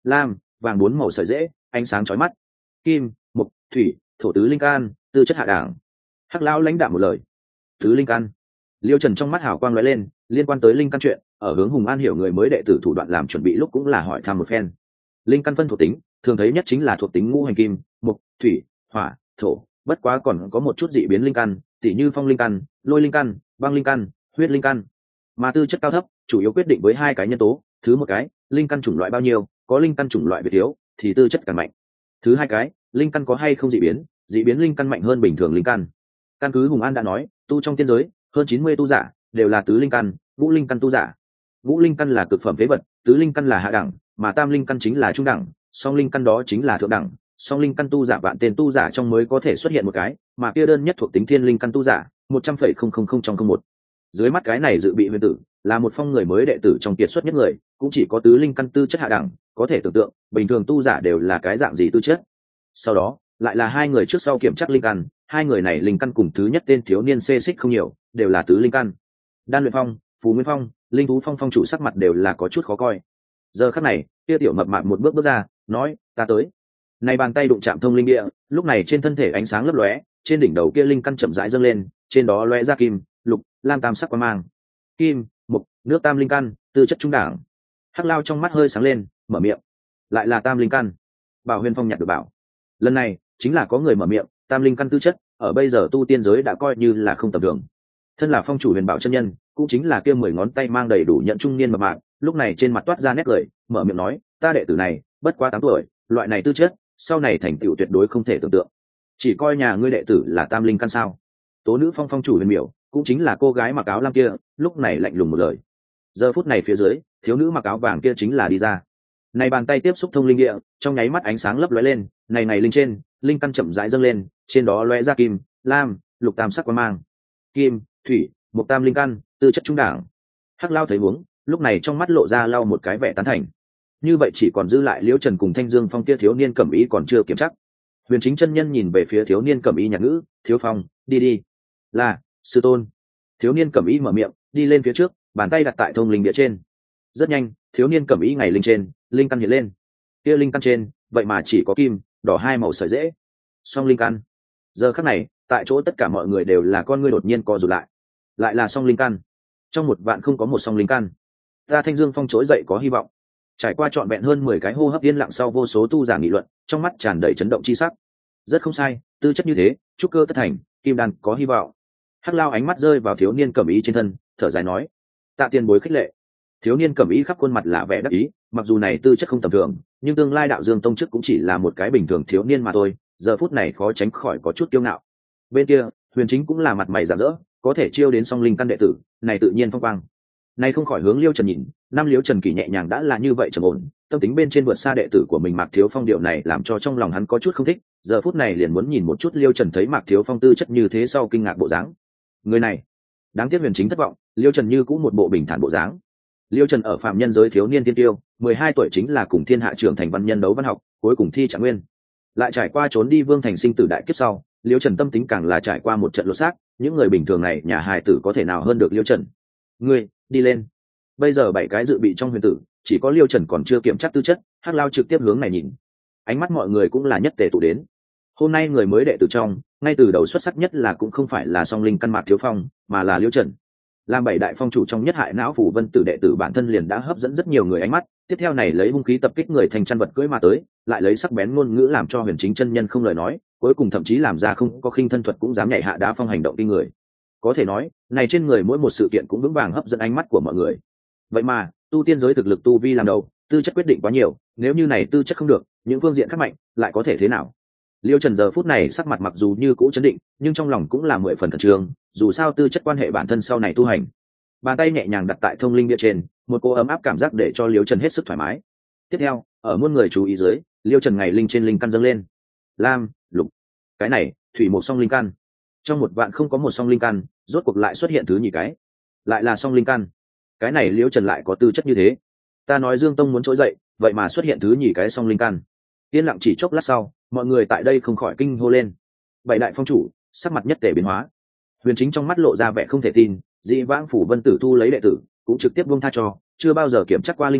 lam, vàng 4 màu sợi dễ, ánh sáng chói mắt. Kim, mộc, thủy, thổ tứ linh căn, tư chất hạ đẳng. Hắc lão lãnh đạm một lời. Tứ linh căn. Liêu Trần trong mắt hào quang lóe lên, liên quan tới linh căn chuyện, ở hướng Hùng An hiểu người mới đệ tử thủ đoạn làm chuẩn bị lúc cũng là hỏi thăm một phen. Linh căn phân thuộc tính, thường thấy nhất chính là thuộc tính ngũ hành kim, mộc, thủy, hỏa, thổ, bất quá còn có một chút dị biến linh căn, tỉ như phong linh căn, lôi linh căn, băng linh căn, huyết linh căn. Mà tư chất cao thấp, chủ yếu quyết định với hai cái nhân tố, thứ một cái, linh căn chủng loại bao nhiêu, có linh căn chủng loại việt thiếu, thì tư chất càng mạnh. Thứ hai cái, linh căn có hay không dị biến linh căn mạnh hơn bình thường linh căn. Căn cứ Hùng An đã nói, tu trong tiên giới, hơn 90 tu giả đều là tứ linh căn, ngũ linh căn tu giả. Ngũ linh căn là cực phẩm phế vật, tứ linh căn là hạ đẳng, mà tam linh căn chính là trung đẳng, song linh căn đó chính là thượng đẳng. Song linh căn tu giả vạn tên tu giả trong mới có thể xuất hiện một cái, mà kia đơn nhất thuộc tính thiên linh căn tu giả 100,000 trong không một. Dưới mắt cái này dự bị huyền tử là một phong người mới đệ tử trong kiệt xuất nhất người, cũng chỉ có tứ linh căn tư chất hạ đẳng, có thể tưởng tượng bình thường tu giả đều là cái dạng gì tư chất. Sau đó lại là hai người trước sau kiểm tra linh căn, hai người này linh căn cùng thứ nhất tên thiếu niên xê xích không nhiều, đều là tứ linh căn. Đan Luyện Phong, Phù Nguyên Phong, Linh Thú Phong phong chủ sắc mặt đều là có chút khó coi. Giờ khắc này, kia tiểu mập mạp một bước bước ra, nói, ta tới. Này bàn tay đụng chạm thông linh địa, lúc này trên thân thể ánh sáng lấp lóe, trên đỉnh đầu kia linh căn chậm rãi dâng lên, trên đó lóe ra kim, lục, lam tam sắc quang mang. Kim, mộc, nước tam linh căn, tư chất trung đẳng. Hắc Lao trong mắt hơi sáng lên, mở miệng. Lại là tam linh căn. Bảo Huyền Phong nhặt được bảo. Lần này, chính là có người mở miệng, tam linh căn tư chất, ở bây giờ tu tiên giới đã coi như là không tầm thường. Thân là phong chủ Huyền Bảo chân nhân, cũng chính là kia 10 ngón tay mang đầy đủ nhận trung niên mập mạp, lúc này trên mặt toát ra nét cười, mở miệng nói, ta đệ tử này, bất quá 8 tuổi, loại này tư chất, sau này thành tựu tuyệt đối không thể tưởng tượng. Chỉ coi nhà ngươi đệ tử là tam linh căn sao? Tố nữ phong phong chủ Huyền Miểu, cũng chính là cô gái mặc áo lam kia, lúc này lạnh lùng một lời. Giờ phút này phía dưới, thiếu nữ mặc áo vàng kia chính là đi ra. Này bàn tay tiếp xúc thông linh địa, trong nháy mắt ánh sáng lấp lóe lên, này linh trên, linh căn chậm rãi dâng lên, trên đó lóe ra kim, lam, lục tam sắc quang mang. Kim, thủy, mộc tam linh căn, tư chất trung đẳng. Hắc Lao thấy huống, lúc này trong mắt lộ ra lau một cái vẻ tán thành. Như vậy chỉ còn giữ lại Liễu Trần cùng Thanh Dương Phong kia thiếu niên cẩm ý còn chưa kiểm chắc. Huyền Chính chân nhân nhìn về phía thiếu niên cẩm ý nhạc ngữ, "Thiếu Phong, đi đi." "Là, sư tôn." Thiếu niên cẩm ý mở miệng, đi lên phía trước, bàn tay đặt tại thông linh địa trên. Rất nhanh, thiếu niên cẩm ý ngày linh trên, linh căn hiện lên. Kia linh căn trên, vậy mà chỉ có kim, đỏ hai màu sợi dễ. Song linh căn. Giờ khắc này, tại chỗ tất cả mọi người đều là con ngươi đột nhiên co rụt lại là song linh căn. Trong một vạn không có một song linh căn. Ta Thanh Dương Phong trỗi dậy có hy vọng. Trải qua trọn vẹn hơn 10 cái hô hấp yên lặng sau vô số tu giả nghị luận, trong mắt tràn đầy chấn động chi sắc. Rất không sai, tư chất như thế, trúc cơ tất thành, kim đan có hy vọng. Hắc Lao ánh mắt rơi vào thiếu niên cẩm ý trên thân, thở dài nói, tạ tiền bối khích lệ. Thiếu niên cẩm ý khắp khuôn mặt là vẻ đắc ý, mặc dù này tư chất không tầm thường, nhưng tương lai đạo dương tông chức cũng chỉ là một cái bình thường thiếu niên mà thôi, giờ phút này khó tránh khỏi có chút kiêu ngạo. Bên kia, Huyền Chính cũng là mặt mày rạng rỡ, có thể chiêu đến song linh căn đệ tử, này tự nhiên phong quang. Này không khỏi hướng Liêu Trần nhìn, năm Liêu Trần Kỳ nhẹ nhàng đã là như vậy trầm ổn, tâm tính bên trên vượt xa đệ tử của mình Mạc Thiếu Phong, điều này làm cho trong lòng hắn có chút không thích, giờ phút này liền muốn nhìn một chút Liêu Trần thấy Mạc Thiếu Phong tư chất như thế sau kinh ngạc bộ dáng. Người này, đáng tiếc Huyền Chính thất vọng, Liêu Trần như cũng một bộ bình thản bộ dáng. Liêu Trần ở phạm nhân giới thiếu niên tiên tiêu, 12 tuổi chính là cùng thiên hạ trưởng thành văn nhân đấu văn học, cuối cùng thi trạng nguyên. Lại trải qua trốn đi vương thành sinh tử đại kiếp sau, Liêu Trần tâm tính càng là trải qua một trận lột xác, những người bình thường này nhà hài tử có thể nào hơn được Liêu Trần. Ngươi, đi lên. Bây giờ 7 cái dự bị trong huyền tử, chỉ có Liêu Trần còn chưa kiểm chắc tư chất, Hắc Lao trực tiếp hướng này nhìn. Ánh mắt mọi người cũng là nhất tề tụ đến. Hôm nay người mới đệ tử trong, ngay từ đầu xuất sắc nhất là cũng không phải là song linh căn Mạc Thiếu Phong, mà là Liêu Trần. Làm 7 đại phong chủ trong nhất hại não phủ vân tử đệ tử bản thân liền đã hấp dẫn rất nhiều người ánh mắt, tiếp theo này lấy hung khí tập kích người thành chăn vật cưỡi mà tới, lại lấy sắc bén ngôn ngữ làm cho Huyền Chính chân nhân không lời nói, cuối cùng thậm chí làm ra không có khinh thân thuật cũng dám nhảy hạ đá phong hành động kinh người. Có thể nói, này trên người mỗi một sự kiện cũng vững vàng hấp dẫn ánh mắt của mọi người. Vậy mà, tu tiên giới thực lực tu vi làm đầu, tư chất quyết định quá nhiều, nếu như này tư chất không được, những phương diện khác mạnh, lại có thể thế nào? Liêu Trần giờ phút này sắc mặt mặc dù như cũ chấn định, nhưng trong lòng cũng là 10 phần khẩn trương, dù sao tư chất quan hệ bản thân sau này tu hành. Bàn tay nhẹ nhàng đặt tại thông linh địa trên, một cô ấm áp cảm giác để cho Liêu Trần hết sức thoải mái. Tiếp theo, ở muôn người chú ý dưới, Liêu Trần ngày linh trên linh căn dâng lên. Lam, lục. Cái này, thủy một song linh căn. Trong một vạn không có một song linh căn, rốt cuộc lại xuất hiện thứ nhì cái. Lại là song linh căn. Cái này Liêu Trần lại có tư chất như thế. Ta nói Dương Tông muốn trỗi dậy, vậy mà xuất hiện thứ nhì cái song linh căn. Yên lặng chỉ chốc lát sau, mọi người tại đây không khỏi kinh hô lên. 7 đại phong chủ, sắc mặt nhất tề biến hóa. Huyền Chính trong mắt lộ ra vẻ không thể tin, dĩ vãng phủ vân tử thu lấy đệ tử, cũng trực tiếp buông tha cho, chưa bao giờ kiểm tra qua linh căn,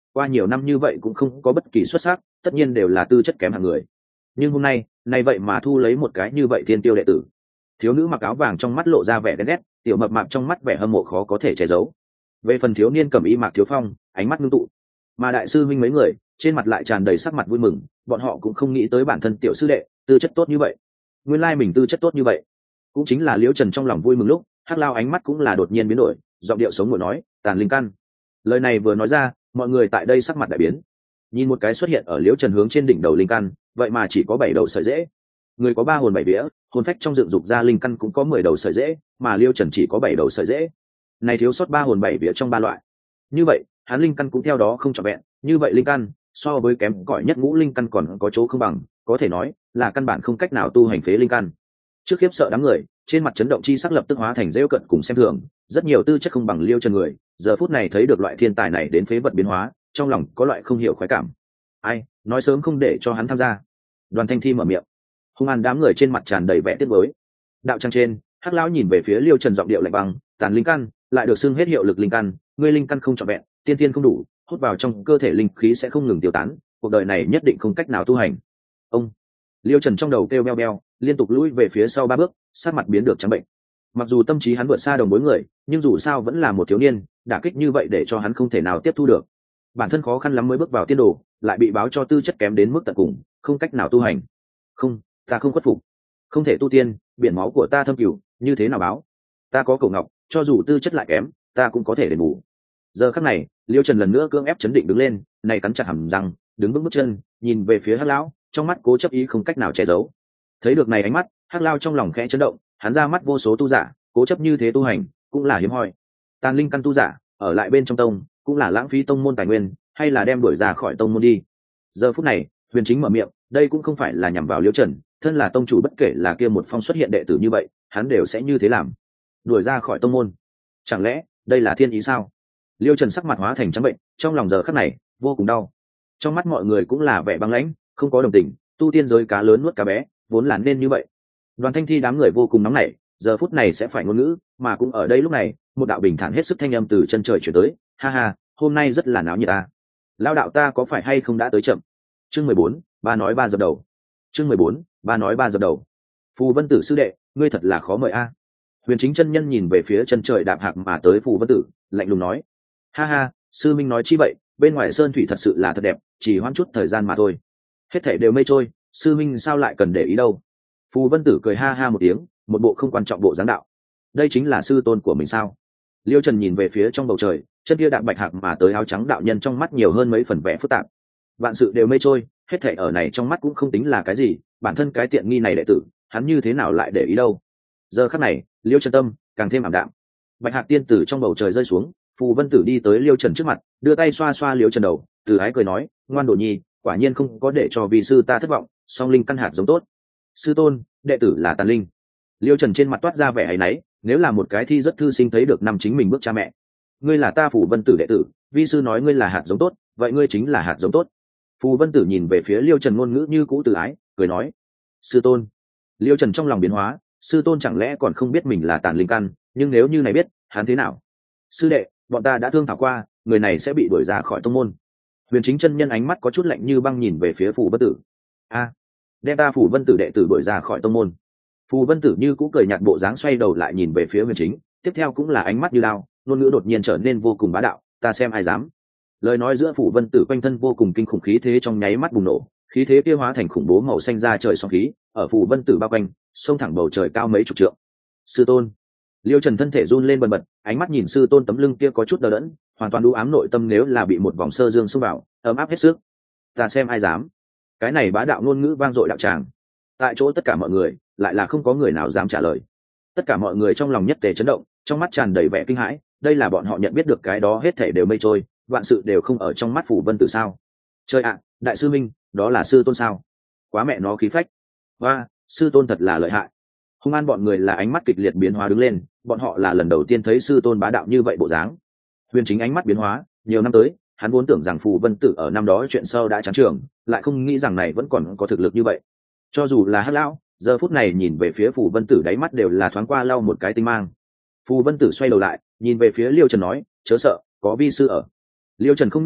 qua nhiều năm như vậy cũng không có bất kỳ xuất sắc, tất nhiên đều là tư chất kém hạng người. Nhưng hôm nay này vậy mà thu lấy một cái như vậy thiên tiêu đệ tử. Thiếu nữ mặc áo vàng trong mắt lộ ra vẻ ghen ghét, tiểu mập mạp trong mắt vẻ hâm mộ khó có thể che giấu. Về phần thiếu niên cầm y Mạc Thiếu Phong, ánh mắt ngưng tụ, mà đại sư huynh mấy người trên mặt lại tràn đầy sắc mặt vui mừng, bọn họ cũng không nghĩ tới bản thân tiểu sư đệ tư chất tốt như vậy. Nguyên lai mình tư chất tốt như vậy. Cũng chính là Liễu Trần trong lòng vui mừng lúc, Hắc Lao ánh mắt cũng là đột nhiên biến đổi, giọng điệu sống ngồi nói, tàn linh căn. Lời này vừa nói ra, mọi người tại đây sắc mặt đại biến. Nhìn một cái xuất hiện ở Liễu Trần hướng trên đỉnh đầu linh căn, vậy mà chỉ có 7 đầu sợi rễ. Người có 3 hồn 7 vía, hồn phách trong dựng dục ra linh căn cũng có 10 đầu sợi rễ, mà Liễu Trần chỉ có 7 đầu sợi rễ. Này thiếu sót 3 hồn 7 vía trong 3 loại. Như vậy, hắn linh căn cũng theo đó không trọn vẹn, như vậy linh căn so với kém cỏi nhất ngũ linh căn còn có chỗ không bằng, có thể nói là căn bản không cách nào tu hành phế linh căn. Trước khiếp sợ đám người, trên mặt chấn động chi sắc lập tức hóa thành rêu cận cùng xem thường, rất nhiều tư chất không bằng Liêu Trần người, giờ phút này thấy được loại thiên tài này đến phế vật biến hóa, trong lòng có loại không hiểu khoái cảm. Ai, nói sớm không để cho hắn tham gia. Đoàn Thanh Thi mở miệng. Hung an đám người trên mặt tràn đầy vẻ tiếc nuối. Đạo trang trên, Hắc lão nhìn về phía Liêu Trần giọng điệu lạnh băng, tàn linh căn, lại được xưng hết hiệu lực linh căn, ngươi linh căn không trọn vẹn, tiên tiên không đủ, hút vào trong cơ thể linh khí sẽ không ngừng tiêu tán, cuộc đời này nhất định không cách nào tu hành. Ông Liêu Trần trong đầu kêu beo beo, liên tục lùi về phía sau 3 bước, sắc mặt biến được trắng bệnh. Mặc dù tâm trí hắn vượt xa đồng bối người, nhưng dù sao vẫn là một thiếu niên, đả kích như vậy để cho hắn không thể nào tiếp thu được. Bản thân khó khăn lắm mới bước vào tiên đồ, lại bị báo cho tư chất kém đến mức tận cùng, không cách nào tu hành. Không, ta không khuất phục, không thể tu tiên, biển máu của ta thâm cửu, như thế nào báo? Ta có cầu ngọc, cho dù tư chất lại kém, ta cũng có thể đền bù. Giờ khắc này, Liêu Trần lần nữa cưỡng ép chấn định đứng lên, này cắn chặt hàm răng, đứng vững bước chân, nhìn về phía Hắc lão, trong mắt cố chấp ý không cách nào che giấu. Thấy được này ánh mắt, Hắc Lao trong lòng khẽ chấn động, hắn ra mắt vô số tu giả, cố chấp như thế tu hành cũng là hiếm hoi. Tàn linh căn tu giả ở lại bên trong tông cũng là lãng phí tông môn tài nguyên, hay là đem đuổi ra khỏi tông môn đi. Giờ phút này, Huyền Chính mở miệng, đây cũng không phải là nhằm vào Liêu Trần, thân là tông chủ bất kể là kia một phong xuất hiện đệ tử như vậy, hắn đều sẽ như thế làm, đuổi ra khỏi tông môn. Chẳng lẽ đây là thiên ý sao? Liêu Trần sắc mặt hóa thành trắng bệnh, trong lòng giờ khắc này vô cùng đau. Trong mắt mọi người cũng là vẻ băng lãnh, không có đồng tình, tu tiên giới cá lớn nuốt cá bé, vốn là nên như vậy. Đoàn Thanh Thi đám người vô cùng nóng nảy, giờ phút này sẽ phải ngôn ngữ, mà cũng ở đây lúc này, một đạo bình thản hết sức thanh âm từ chân trời chuyển tới, ha ha, hôm nay rất là náo nhiệt ta. Lão đạo ta có phải hay không đã tới chậm? Chương 14, ba nói ba dập đầu. Chương 14, ba nói ba dập đầu. Phù Vân Tử sư đệ, ngươi thật là khó mời a. Huyền Chính chân nhân nhìn về phía chân trời đạp hạc mà tới Phù Vân Tử, lạnh lùng nói, ha ha, sư minh nói chi vậy, bên ngoài sơn thủy thật sự là thật đẹp, chỉ hoãn chút thời gian mà thôi. Hết thảy đều mây trôi, sư minh sao lại cần để ý đâu? Phù Vân Tử cười ha ha một tiếng, một bộ không quan trọng bộ dáng đạo. Đây chính là sư tôn của mình sao? Liêu Trần nhìn về phía trong bầu trời, chân kia đạm bạch hạc mà tới áo trắng đạo nhân trong mắt nhiều hơn mấy phần vẻ phức tạp. Vạn sự đều mây trôi, hết thảy ở này trong mắt cũng không tính là cái gì, bản thân cái tiện nghi này đệ tử, hắn như thế nào lại để ý đâu? Giờ khắc này, Liêu Trần tâm càng thêm ảm đạm. Bạch hạc tiên tử trong bầu trời rơi xuống, Phù Vân Tử đi tới Liêu Trần trước mặt, đưa tay xoa xoa Liêu Trần đầu, từ ái cười nói, ngoan đồ nhi, quả nhiên không có để cho vị sư ta thất vọng, song linh căn hạt giống tốt. Sư tôn, đệ tử là tàn linh. Liêu Trần trên mặt toát ra vẻ áy náy, nếu là một cái thi rất thư sinh thấy được năm chính mình bước cha mẹ. Ngươi là ta Phù Vân Tử đệ tử, vi sư nói ngươi là hạt giống tốt, vậy ngươi chính là hạt giống tốt. Phù Vân Tử nhìn về phía Liêu Trần ngôn ngữ như cũ từ ái, cười nói, sư tôn. Liêu Trần trong lòng biến hóa, sư tôn chẳng lẽ còn không biết mình là tàn linh căn, nhưng nếu như này biết, hắn thế nào? Sư đệ, bọn ta đã thương thảo qua, người này sẽ bị đuổi ra khỏi tông môn. Huyền Chính chân nhân ánh mắt có chút lạnh như băng nhìn về phía Phù Vân Tử. A, đem ta Phù Vân Tử đệ tử đuổi ra khỏi tông môn. Phù Vân Tử như cũ cười nhạt bộ dáng xoay đầu lại nhìn về phía Huyền Chính, tiếp theo cũng là ánh mắt như lao, ngôn ngữ đột nhiên trở nên vô cùng bá đạo, ta xem ai dám. Lời nói giữa Phù Vân Tử quanh thân vô cùng kinh khủng khí thế trong nháy mắt bùng nổ, khí thế kia hóa thành khủng bố màu xanh ra trời sóng khí, ở Phù Vân Tử bao quanh, xông thẳng bầu trời cao mấy chục trượng. Sư tôn. Liêu Trần thân thể run lên bần bật, ánh mắt nhìn sư tôn tấm lưng kia có chút đờ đẫn, hoàn toàn u ám nội tâm nếu là bị một vòng sơ dương xông vào, ấm áp hết sức. Ta xem ai dám. Cái này bá đạo ngôn ngữ vang dội đạo tràng. Tại chỗ tất cả mọi người, lại là không có người nào dám trả lời. Tất cả mọi người trong lòng nhất tề chấn động, trong mắt tràn đầy vẻ kinh hãi, đây là bọn họ nhận biết được cái đó hết thảy đều mây trôi, vạn sự đều không ở trong mắt Phù Vân Tử sao? Trời ạ, đại sư minh, đó là sư tôn sao? Quá mẹ nó khí phách. Và, sư tôn thật là lợi hại. Hung an bọn người là ánh mắt kịch liệt biến hóa đứng lên, bọn họ là lần đầu tiên thấy sư tôn bá đạo như vậy bộ dáng. Huyền Chính ánh mắt biến hóa, nhiều năm tới, hắn vốn tưởng rằng Phù Vân Tử ở năm đó chuyện sâu đã trắng trường, lại không nghĩ rằng này vẫn còn có thực lực như vậy. Cho dù là Hắc lão, giờ phút này nhìn về phía Phù Vân Tử đáy mắt đều là thoáng qua lau một cái tinh mang. Phù Vân Tử xoay đầu lại, nhìn về phía Liêu Trần nói, chớ sợ, có vi sư ở. Liêu Trần không nhúc nhích,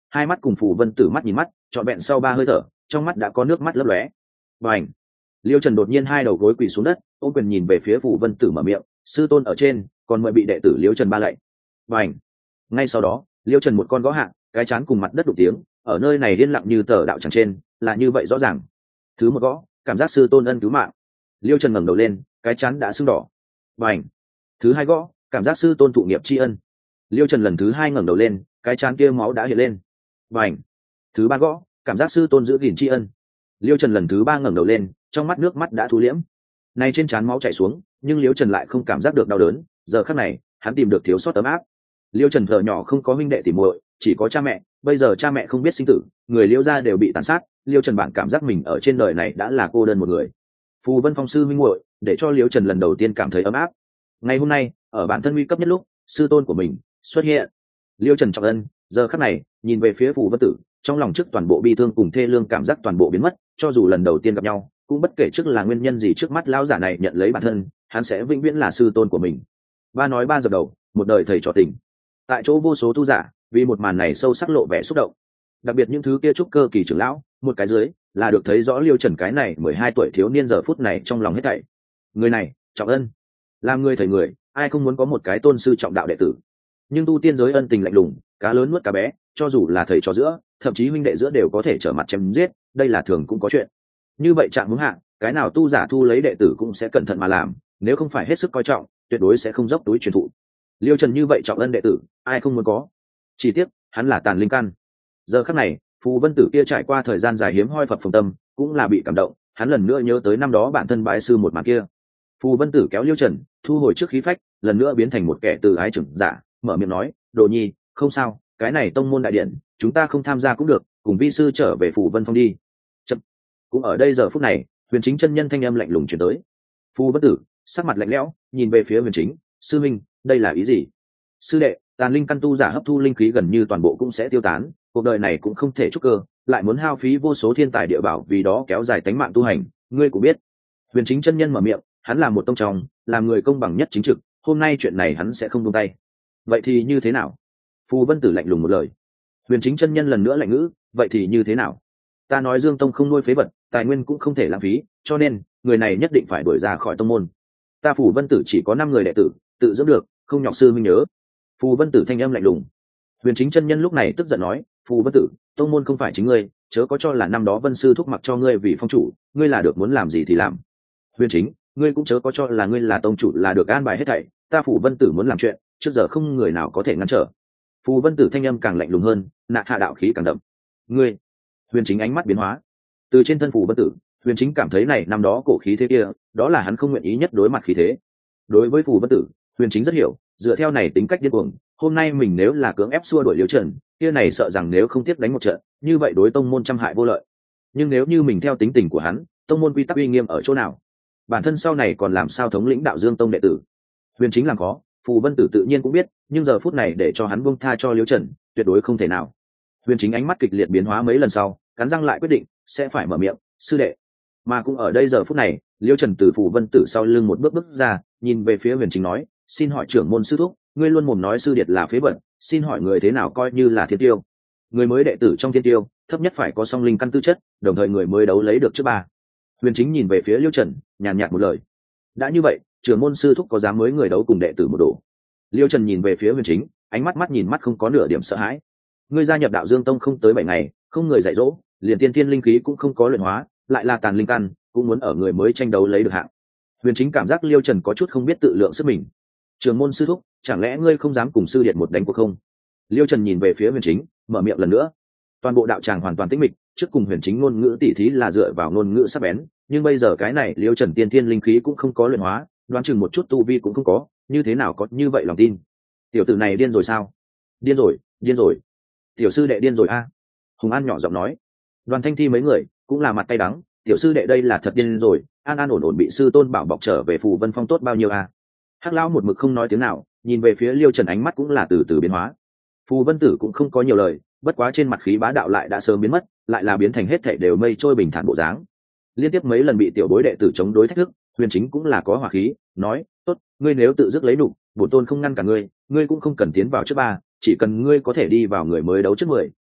hai mắt cùng Phù Vân Tử mắt nhìn mắt, trọn vẹn sau 3 hơi thở, trong mắt đã có nước mắt lấp lóe. Bành! Liêu Trần đột nhiên hai đầu gối quỳ xuống đất, ôm quyền nhìn về phía Phù Vân Tử mở miệng, sư tôn ở trên, còn mời bị đệ tử Liêu Trần ba lạy. Bành! Ngay sau đó, Liêu Trần một con gõ hạ, cái chán cùng mặt đất đục tiếng, ở nơi này điên lặng như tờ đạo chẳng trên, là như vậy rõ ràng. Thứ một gõ, cảm giác sư tôn ân cứu mạng. Liêu Trần ngẩng đầu lên, cái chán đã sưng đỏ. Bành! Thứ hai gõ, cảm giác sư tôn thụ nghiệp tri ân. Liêu Trần lần thứ hai ngẩng đầu lên, cái chán kia máu đã hiện lên. Bành! Thứ ba gõ, cảm giác sư tôn giữ gìn tri ân. Liêu Trần lần thứ ba ngẩng đầu lên, trong mắt nước mắt đã thu liễm. Này trên trán máu chảy xuống, nhưng Liêu Trần lại không cảm giác được đau đớn. Giờ khắc này, hắn tìm được thiếu sót ấm áp. Liêu Trần thở nhỏ không có huynh đệ tỉ muội, chỉ có cha mẹ. Bây giờ cha mẹ không biết sinh tử, người Liêu gia đều bị tàn sát. Liêu Trần bản cảm giác mình ở trên đời này đã là cô đơn một người. Phù Vân Phong sư huynh muội, để cho Liêu Trần lần đầu tiên cảm thấy ấm áp. Ngày hôm nay, ở bản thân nguy cấp nhất lúc, sư tôn của mình xuất hiện. Liêu Trần trọng ân, giờ khắc này, nhìn về phía Phù Vân Tử, trong lòng trước toàn bộ bi thương cùng thê lương cảm giác toàn bộ biến mất. Cho dù lần đầu tiên gặp nhau, cũng bất kể trước là nguyên nhân gì trước mắt lão giả này nhận lấy bản thân, hắn sẽ vĩnh viễn là sư tôn của mình. Ba nói ba dập đầu, một đời thầy trò tình. Tại chỗ vô số tu giả, vì một màn này sâu sắc lộ vẻ xúc động. Đặc biệt những thứ kia trúc cơ kỳ trưởng lão, một cái dưới, là được thấy rõ Liêu Trần cái này 12 tuổi thiếu niên giờ phút này trong lòng hết thảy. Người này, trọng ân. Làm người thầy người, ai không muốn có một cái tôn sư trọng đạo đệ tử. Nhưng tu tiên giới ân tình lạnh lùng, cá lớn nuốt cá bé, cho dù là thầy trò giữa, thậm chí huynh đệ giữa đều có thể trở mặt chém giết, đây là thường cũng có chuyện. Như vậy trạng hướng hạ, cái nào tu giả thu lấy đệ tử cũng sẽ cẩn thận mà làm, nếu không phải hết sức coi trọng, tuyệt đối sẽ không dốc túi truyền thụ. Liêu Trần như vậy trọng ân đệ tử, ai không muốn có. Chỉ tiếc, hắn là tàn linh căn. Giờ khắc này, Phù Vân Tử kia trải qua thời gian dài hiếm hoi phập phồng tâm, cũng là bị cảm động, hắn lần nữa nhớ tới năm đó bản thân bái sư một màn kia. Phù Vân Tử kéo Liêu Trần, thu hồi trước khí phách, lần nữa biến thành một kẻ từ ái trưởng giả, mở miệng nói, "Đồ Nhi, không sao, cái này tông môn đại điện, chúng ta không tham gia cũng được, cùng vi sư trở về Phù Vân Phong đi." Chậm. Cũng ở đây giờ phút này, Huyền Chính chân nhân thanh âm lạnh lùng truyền tới. Phù Vân Tử sắc mặt lạnh lẽo, nhìn về phía Huyền Chính, "Sư minh, đây là ý gì?" "Sư đệ, tàn linh căn tu giả hấp thu linh khí gần như toàn bộ cũng sẽ tiêu tán, cuộc đời này cũng không thể trúc cơ, lại muốn hao phí vô số thiên tài địa bảo vì đó kéo dài tánh mạng tu hành, ngươi cũng biết." Huyền Chính chân nhân mở miệng, hắn là một tông trong, làm người công bằng nhất chính trực, hôm nay chuyện này hắn sẽ không buông tay. "Vậy thì như thế nào?" Phù Vân Tử lạnh lùng một lời. Huyền Chính chân nhân lần nữa lạnh ngữ, "Vậy thì như thế nào? Ta nói Dương Tông không nuôi phế vật, tài nguyên cũng không thể lãng phí, cho nên người này nhất định phải đuổi ra khỏi tông môn. Ta Phù Vân Tử chỉ có 5 người đệ tử, tự dưỡng được, không nhọc sư minh nhớ." Phù Vân Tử thanh âm lạnh lùng. Huyền Chính chân nhân lúc này tức giận nói, "Phù Vân Tử, tông môn không phải chính ngươi, chớ có cho là năm đó Vân sư thúc mặc cho ngươi vì phong chủ, ngươi là được muốn làm gì thì làm. Huyền Chính, ngươi cũng chớ có cho là ngươi là tông chủ là được an bài hết thảy, ta Phù Vân Tử muốn làm chuyện, trước giờ không người nào có thể ngăn trở." Phù Vân Tử thanh âm càng lạnh lùng hơn, nạ hạ đạo khí càng đậm. "Ngươi?" Huyền Chính ánh mắt biến hóa. Từ trên thân Phù Vân Tử, Huyền Chính cảm thấy này năm đó cổ khí thế kia, đó là hắn không nguyện ý nhất đối mặt khí thế. Đối với Phù Vân Tử, Huyền Chính rất hiểu, dựa theo này tính cách điên cuồng, hôm nay mình nếu là cưỡng ép xua đuổi Liêu Trần, kia này sợ rằng nếu không tiếp đánh một trận, như vậy đối tông môn trăm hại vô lợi. Nhưng nếu như mình theo tính tình của hắn, tông môn quy tắc uy nghiêm ở chỗ nào? Bản thân sau này còn làm sao thống lĩnh đạo Dương Tông đệ tử? Huyền Chính làm khó, Phù Vân Tử tự nhiên cũng biết, nhưng giờ phút này để cho hắn buông tha cho Liêu Trần, tuyệt đối không thể nào. Huyền Chính ánh mắt kịch liệt biến hóa mấy lần sau, cắn răng lại quyết định sẽ phải mở miệng, "Sư đệ." Mà cũng ở đây giờ phút này, Liêu Trần từ Phù Vân Tử sau lưng một bước bước ra, nhìn về phía Huyền Chính nói, "Xin hỏi trưởng môn sư thúc, ngươi luôn mồm nói sư điệt là phế vật, xin hỏi người thế nào coi như là thiên tiêu? Người mới đệ tử trong thiên tiêu, thấp nhất phải có song linh căn tư chất, đồng thời người mới đấu lấy được trước ba." Huyền Chính nhìn về phía Liêu Trần, nhàn nhạt một lời. Đã như vậy, trưởng môn sư thúc có dám mới người đấu cùng đệ tử một đồ? Liêu Trần nhìn về phía Huyền Chính, ánh mắt nhìn mắt không có nửa điểm sợ hãi. Ngươi gia nhập đạo Dương Tông không tới 7 ngày, không người dạy dỗ, liền tiên tiên linh khí cũng không có luyện hóa, lại là tàn linh căn, cũng muốn ở người mới tranh đấu lấy được hạng. Huyền Chính cảm giác Liêu Trần có chút không biết tự lượng sức mình. Trưởng môn sư thúc, chẳng lẽ ngươi không dám cùng sư điệt một đánh cuộc không? Liêu Trần nhìn về phía Huyền Chính, mở miệng lần nữa. Toàn bộ đạo tràng hoàn toàn tĩnh mịch, trước cùng Huyền Chính ngôn ngữ tỉ thí là dựa vào ngôn ngữ sắc bén, nhưng bây giờ cái này Liêu Trần tiên tiên linh khí cũng không có luyện hóa, đoán chừng một chút tu vi cũng không có, như thế nào có như vậy lòng tin? Tiểu tử này điên rồi sao? Điên rồi, điên rồi. Tiểu sư đệ điên rồi a. Hùng An nhỏ giọng nói. Đoàn Thanh Thi mấy người cũng là mặt cay đắng, tiểu sư đệ đây là thật điên rồi, an an ổn ổn bị sư tôn bảo bọc trở về Phù Vân Phong tốt bao nhiêu a. Hắc lão một mực không nói tiếng nào, nhìn về phía Liêu Trần ánh mắt cũng là từ từ biến hóa. Phù Vân Tử cũng không có nhiều lời, bất quá trên mặt khí bá đạo lại đã sớm biến mất, lại là biến thành hết thảy đều mây trôi bình thản bộ dáng. Liên tiếp mấy lần bị tiểu bối đệ tử chống đối thách thức, Huyền Chính cũng là có hỏa khí, nói, "Tốt, ngươi nếu tự dứt lấy đủ, bổn tôn không ngăn cả ngươi, ngươi cũng không cần tiến vào trước ba, chỉ cần ngươi có thể đi vào người mới đấu trước 10,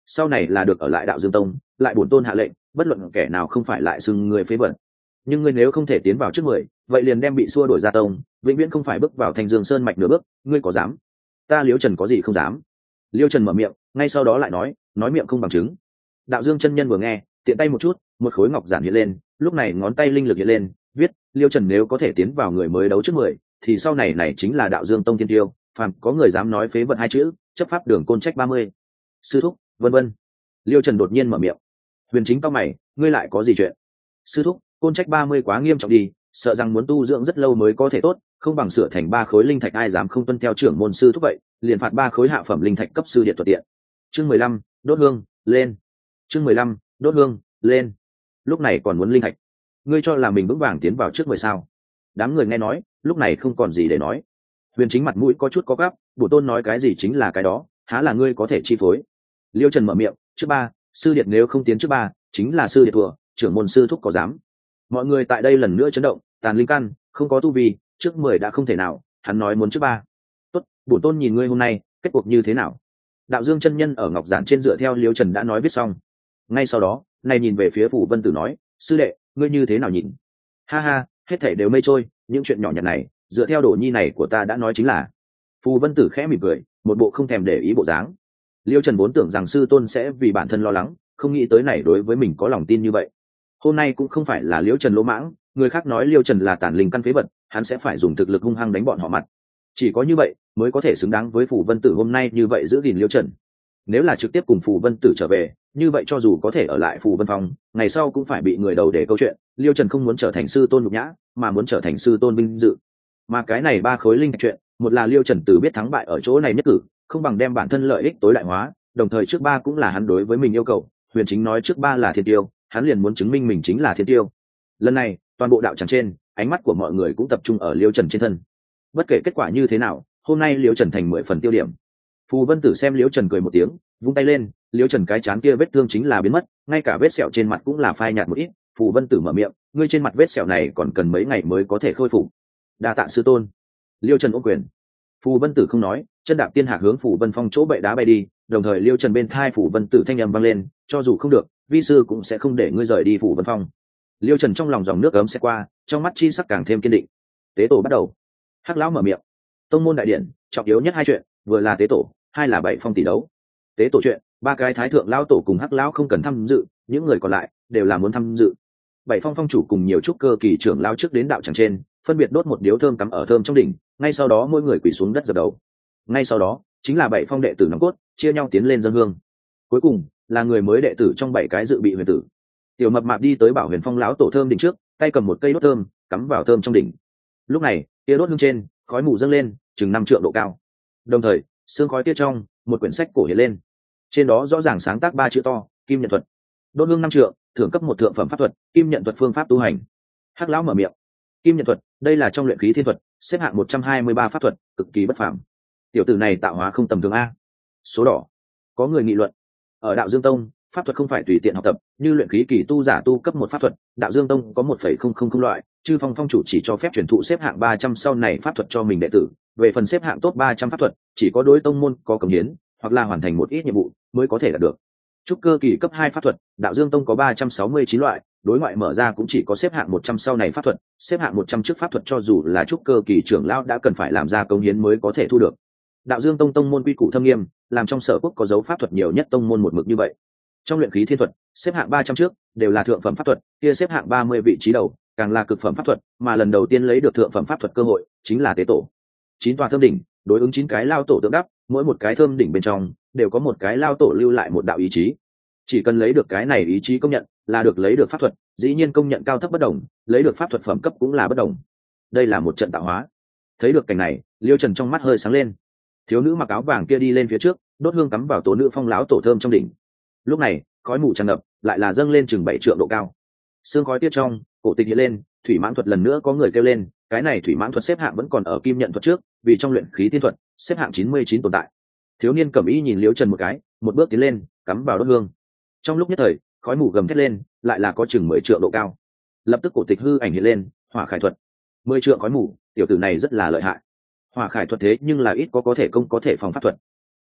sau này là được ở lại đạo dương tông, lại bổn tôn hạ lệnh bất luận kẻ nào không phải lại xưng người phế vật. Nhưng ngươi nếu không thể tiến vào trước 10, vậy liền đem bị xua đuổi ra tông, vĩnh viễn không phải bước vào Thanh Dương Sơn mạch nửa bước. Ngươi có dám? Ta Liễu Trần có gì không dám? Liễu Trần mở miệng, ngay sau đó lại nói miệng không bằng chứng. Đạo Dương chân nhân vừa nghe, tiện tay một chút, một khối ngọc giản hiện lên, lúc này ngón tay linh lực hiện lên, viết: Liễu Trần nếu có thể tiến vào người mới đấu trước 10, thì sau này chính là đạo Dương tông thiên tiêu, phàm có người dám nói phế vật hai chữ, chấp pháp đường côn trách 30. Sư thúc, vân vân. Liễu Trần đột nhiên mở miệng. Huyền Chính cao mày, ngươi lại có gì chuyện? Sư thúc, côn trách 30 quá nghiêm trọng đi, sợ rằng muốn tu dưỡng rất lâu mới có thể tốt, không bằng sửa thành 3 khối linh thạch, ai dám không tuân theo trưởng môn sư thúc vậy, liền phạt 3 khối hạ phẩm linh thạch cấp sư điện thuận tiện. Chương 15, đốt hương, lên. Chương 15, đốt hương, lên. Lúc này còn muốn linh thạch? Ngươi cho là mình vững vàng tiến vào trước 10 sao? Đám người nghe nói, lúc này không còn gì để nói. Huyền Chính mặt mũi có chút có gắp, bổ tôn nói cái gì chính là cái đó, há là ngươi có thể chi phối. Liêu Trần mở miệng, trước 3, sư điện nếu không tiến trước 3, chính là sư điện thua, trưởng môn sư thúc có dám? Mọi người tại đây lần nữa chấn động, tàn linh căn không có tu vi, trước 10 đã không thể nào, hắn nói muốn trước 3. Tốt, bổn tôn nhìn ngươi hôm nay kết cuộc như thế nào. Đạo Dương chân nhân ở ngọc giản trên dựa theo Liêu Trần đã nói viết xong. Ngay sau đó, này nhìn về phía Phủ Vân Tử nói, sư đệ, ngươi như thế nào nhìn? Ha ha, hết thảy đều mây trôi, những chuyện nhỏ nhặt này, dựa theo đồ nhi này của ta đã nói chính là. Phù Vân Tử khẽ mỉm cười, một bộ không thèm để ý bộ dáng. Liêu Trần vốn tưởng rằng sư tôn sẽ vì bản thân lo lắng, không nghĩ tới này đối với mình có lòng tin như vậy. Hôm nay cũng không phải là Liêu Trần lỗ mãng, người khác nói Liêu Trần là tàn linh căn phế vật, hắn sẽ phải dùng thực lực hung hăng đánh bọn họ mặt. Chỉ có như vậy mới có thể xứng đáng với Phù Vân Tử hôm nay như vậy giữ gìn Liêu Trần. Nếu là trực tiếp cùng Phù Vân Tử trở về, như vậy cho dù có thể ở lại Phù Vân Phong, ngày sau cũng phải bị người đầu để câu chuyện. Liêu Trần không muốn trở thành sư tôn nhục nhã, mà muốn trở thành sư tôn vinh dự. Mà cái này 3 khối linh chuyện, một là Liêu Trần từ biết thắng bại ở chỗ này nhất cử, không bằng đem bản thân lợi ích tối đại hóa, đồng thời trước 3 cũng là hắn đối với mình yêu cầu. Huyền Chính nói trước 3 là thiên tiêu, hắn liền muốn chứng minh mình chính là thiên tiêu. Lần này, toàn bộ đạo tràng trên, ánh mắt của mọi người cũng tập trung ở Liêu Trần trên thân. Bất kể kết quả như thế nào, hôm nay Liêu Trần thành 10 phần tiêu điểm. Phù Vân Tử xem Liêu Trần cười một tiếng, vung tay lên, Liêu Trần cái trán kia vết thương chính là biến mất, ngay cả vết sẹo trên mặt cũng là phai nhạt một ít. Phù Vân Tử mở miệng, ngươi trên mặt vết sẹo này còn cần mấy ngày mới có thể khôi phục. Đa tạ sư tôn. Liêu Trần ôm quyền. Phù Vân Tử không nói, chân đạp tiên hạc hướng Phù Vân Phong chỗ bệ đá bay đi, đồng thời Liêu Trần bên thai Phù Vân Tử thanh âm vang lên, cho dù không được, vi sư cũng sẽ không để ngươi rời đi Phù Vân Phong. Liêu Trần trong lòng dòng nước ấm sẽ qua, trong mắt chi sắc càng thêm kiên định. Tế tổ bắt đầu. Hắc lão mở miệng. Tông môn đại điện, trọng yếu nhất 2 chuyện, vừa là tế tổ, 2 là 7 phong tỷ đấu. Tế tổ chuyện, 3 cái thái thượng lão tổ cùng Hắc lão không cần tham dự, những người còn lại đều là muốn tham dự. 7 phong phong chủ cùng nhiều trúc cơ kỳ trưởng lão trước đến đạo tràng trên, phân biệt đốt một điếu thơm cắm ở thơm trong đỉnh, ngay sau đó mỗi người quỳ xuống đất dập đầu. Ngay sau đó, chính là 7 phong đệ tử nòng cốt, chia nhau tiến lên dâng hương. Cuối cùng, là người mới đệ tử trong 7 cái dự bị huyền tử. Tiểu Mập Mạp đi tới Bảo Huyền Phong lão tổ thơm đỉnh trước, tay cầm một cây đốt thơm, cắm vào thơm trong đỉnh. Lúc này, tia đốt hương trên, khói mù dâng lên, chừng 5 trượng độ cao. Đồng thời, sương khói tia trong, một quyển sách cổ hiện lên. Trên đó rõ ràng sáng tác 3 chữ to, Kim Nhận Thuật. Đốt hương 5 trượng, thưởng cấp 1 thượng phẩm pháp thuật, Kim Nhận Thuật phương pháp tu hành. Hắc lão mở miệng. Kim Nhận Thuật, đây là trong luyện khí thiên thuật, xếp hạng 123 pháp thuật, cực kỳ bất phàm. Tiểu tử này tạo hóa không tầm thường a. Số đỏ. Có người nghị luận. Ở Đạo Dương Tông, pháp thuật không phải tùy tiện học tập, như luyện khí kỳ tu giả tu cấp 1 pháp thuật, Đạo Dương Tông có 1,000 loại, Chư Phong phong chủ chỉ cho phép truyền thụ xếp hạng 300 sau này pháp thuật cho mình đệ tử, về phần xếp hạng top 300 pháp thuật, chỉ có đối tông môn có cống hiến, hoặc là hoàn thành một ít nhiệm vụ mới có thể đạt được. Trúc cơ kỳ cấp 2 pháp thuật, Đạo Dương Tông có 369 loại, đối ngoại mở ra cũng chỉ có xếp hạng 100 sau này pháp thuật, xếp hạng 100 trước pháp thuật cho dù là trúc cơ kỳ trưởng lão đã cần phải làm ra cống hiến mới có thể thu được. Đạo Dương Tông tông môn quy củ thâm nghiêm, làm trong Sở Quốc có dấu pháp thuật nhiều nhất tông môn một mực như vậy. Trong luyện khí thiên thuật, xếp hạng 300 trước đều là thượng phẩm pháp thuật, kia xếp hạng 30 vị trí đầu, càng là cực phẩm pháp thuật, mà lần đầu tiên lấy được thượng phẩm pháp thuật cơ hội chính là tế tổ. 9 tòa thơm đỉnh, đối ứng 9 cái lao tổ tượng đắp, mỗi một cái thơm đỉnh bên trong đều có một cái lao tổ lưu lại một đạo ý chí. Chỉ cần lấy được cái này ý chí công nhận, là được lấy được pháp thuật, dĩ nhiên công nhận cao thấp bất đồng, lấy được pháp thuật phẩm cấp cũng là bất đồng. Đây là một trận tạo hóa. Thấy được cảnh này, Liêu Trần trong mắt hơi sáng lên. Thiếu nữ mặc áo vàng kia đi lên phía trước, đốt hương cắm vào tổ nữ phong lão tổ thơm trong đỉnh. Lúc này, khói mù tràn ngập, lại là dâng lên chừng 7 trượng độ cao. Sương khói tiết trong, cổ tịch hiện lên, thủy mãn thuật lần nữa có người kêu lên, cái này thủy mãn thuật xếp hạng vẫn còn ở kim nhận thuật trước, vì trong luyện khí thiên thuật, xếp hạng 99 tồn tại. Thiếu niên cẩm y nhìn Liêu Trần một cái, một bước tiến lên, cắm vào đốt hương. Trong lúc nhất thời, khói mù gầm thét lên, lại là có chừng 10 trượng độ cao. Lập tức cổ tịch hư ảnh hiện lên, hỏa khải thuật. 10 trượng khói mù, tiểu tử này rất là lợi hại. Hỏa khải thuật thế nhưng là ít có thể công có thể phòng pháp thuật.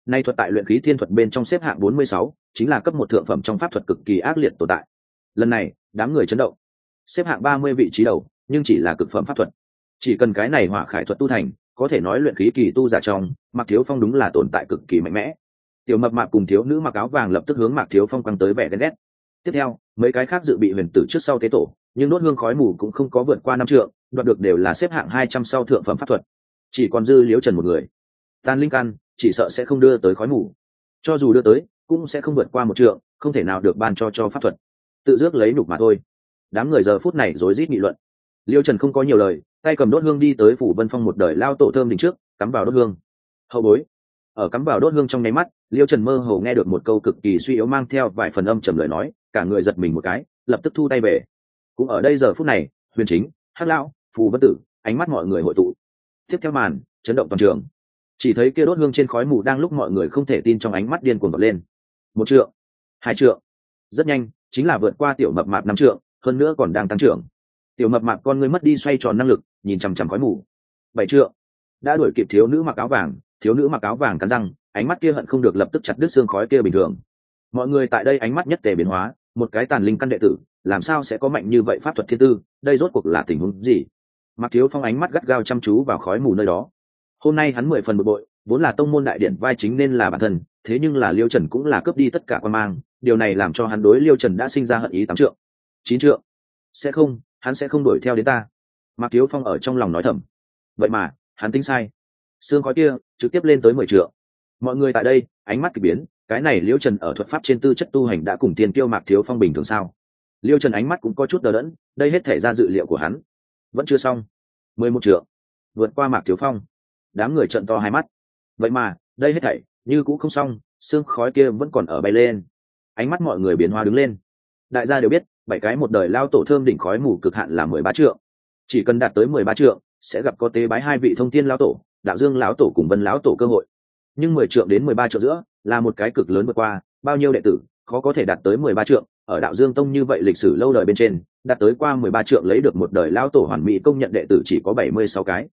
Nay thuật tại luyện khí thiên thuật bên trong xếp hạng 46, chính là cấp một thượng phẩm trong pháp thuật cực kỳ ác liệt tồn tại. Lần này đám người chấn động, xếp hạng 30 vị trí đầu, nhưng chỉ là cực phẩm pháp thuật. Chỉ cần cái này hỏa khải thuật tu thành, có thể nói luyện khí kỳ tu giả trong, Mạc Thiếu Phong đúng là tồn tại cực kỳ mạnh mẽ. Tiểu mập mạp cùng thiếu nữ mặc áo vàng lập tức hướng Mạc Thiếu Phong quăng tới vẻ ghen ghét. Tiếp theo, mấy cái khác dự bị huyền tử trước sau tế tổ, nhưng đốt hương khói mù cũng không có vượt qua 5 trượng, đoạt được đều là xếp hạng 200 sau thượng phẩm pháp thuật. Chỉ còn dư Liễu Trần một người. Tàn linh căn, chỉ sợ sẽ không đưa tới khói mù. Cho dù đưa tới, cũng sẽ không vượt qua 1 trượng, không thể nào được ban cho pháp thuật. Tự rước lấy nhục mà thôi. Đám người giờ phút này rối rít nghị luận. Liễu Trần không có nhiều lời, tay cầm đốt hương đi tới phủ Vân Phong một đời lao tổ thơm đỉnh trước, cắm vào đốt hương. Hậu bối. Ở cắm vào đốt hương trong nháy mắt, Liễu Trần mơ hồ nghe được một câu cực kỳ suy yếu mang theo vài phần âm trầm lời nói, cả người giật mình một cái, lập tức thu tay về. Cũng ở đây giờ phút này, Huyền Chính, Hắc Lão, Phù Vân Tử, ánh mắt mọi người hội tụ. Tiếp theo màn, chấn động toàn trường. Chỉ thấy kia đốt hương trên khói mù đang lúc mọi người không thể tin trong ánh mắt điên cuồng vọt lên. 1 trượng, 2 trượng. Rất nhanh, chính là vượt qua tiểu mập mạp 5 trượng, hơn nữa còn đang tăng trưởng. Tiểu mập mạp con ngươi mất đi xoay tròn năng lực, nhìn chằm chằm khói mù. 7 trượng. Đã đuổi kịp thiếu nữ mặc áo vàng, thiếu nữ mặc áo vàng cắn răng, ánh mắt kia hận không được lập tức chặt đứt xương khói kia bình thường. Mọi người tại đây ánh mắt nhất tề biến hóa, một cái tàn linh căn đệ tử, làm sao sẽ có mạnh như vậy pháp thuật thiên tư, đây rốt cuộc là tình huống gì? Mạc Thiếu Phong ánh mắt gắt gao chăm chú vào khói mù nơi đó. Hôm nay hắn 10 phần bực bội, vốn là tông môn đại điện vai chính nên là bản thân, thế nhưng là Liêu Trần cũng là cướp đi tất cả quan mang, điều này làm cho hắn đối Liêu Trần đã sinh ra hận ý 8 trượng, 9 trượng. Sẽ không, hắn sẽ không đuổi theo đến ta. Mạc Thiếu Phong ở trong lòng nói thầm. Vậy mà, hắn tính sai. Sương khói kia trực tiếp lên tới 10 trượng. Mọi người tại đây, ánh mắt kỳ biến, cái này Liêu Trần ở thuật pháp trên tư chất tu hành đã cùng tiền kiêu Mạc Thiếu Phong bình thường sao? Liêu Trần ánh mắt cũng có chút đờ đẫn, đây hết thể ra dự liệu của hắn. Vẫn chưa xong. 11 trượng, vượt qua Mạc Thiếu Phong. Đám người trợn to hai mắt. Vậy mà, đây hết thảy như cũng không xong, sương khói kia vẫn còn ở bay lên. Ánh mắt mọi người biến hóa đứng lên. Đại gia đều biết, 7 cái một đời lao tổ thơm đỉnh khói mù cực hạn là 13 trượng. Chỉ cần đạt tới 13 trượng, sẽ gặp có tế bái 2 vị thông thiên lão tổ, Đạo Dương lão tổ cùng Vân lão tổ cơ hội. Nhưng 10 trượng đến 13 trượng giữa, là một cái cực lớn vượt qua, bao nhiêu đệ tử khó có thể đạt tới 13 trượng, ở Đạo Dương tông như vậy lịch sử lâu đời bên trên, đạt tới qua 13 trượng lấy được một đời lão tổ hoàn mỹ công nhận đệ tử chỉ có 76 cái.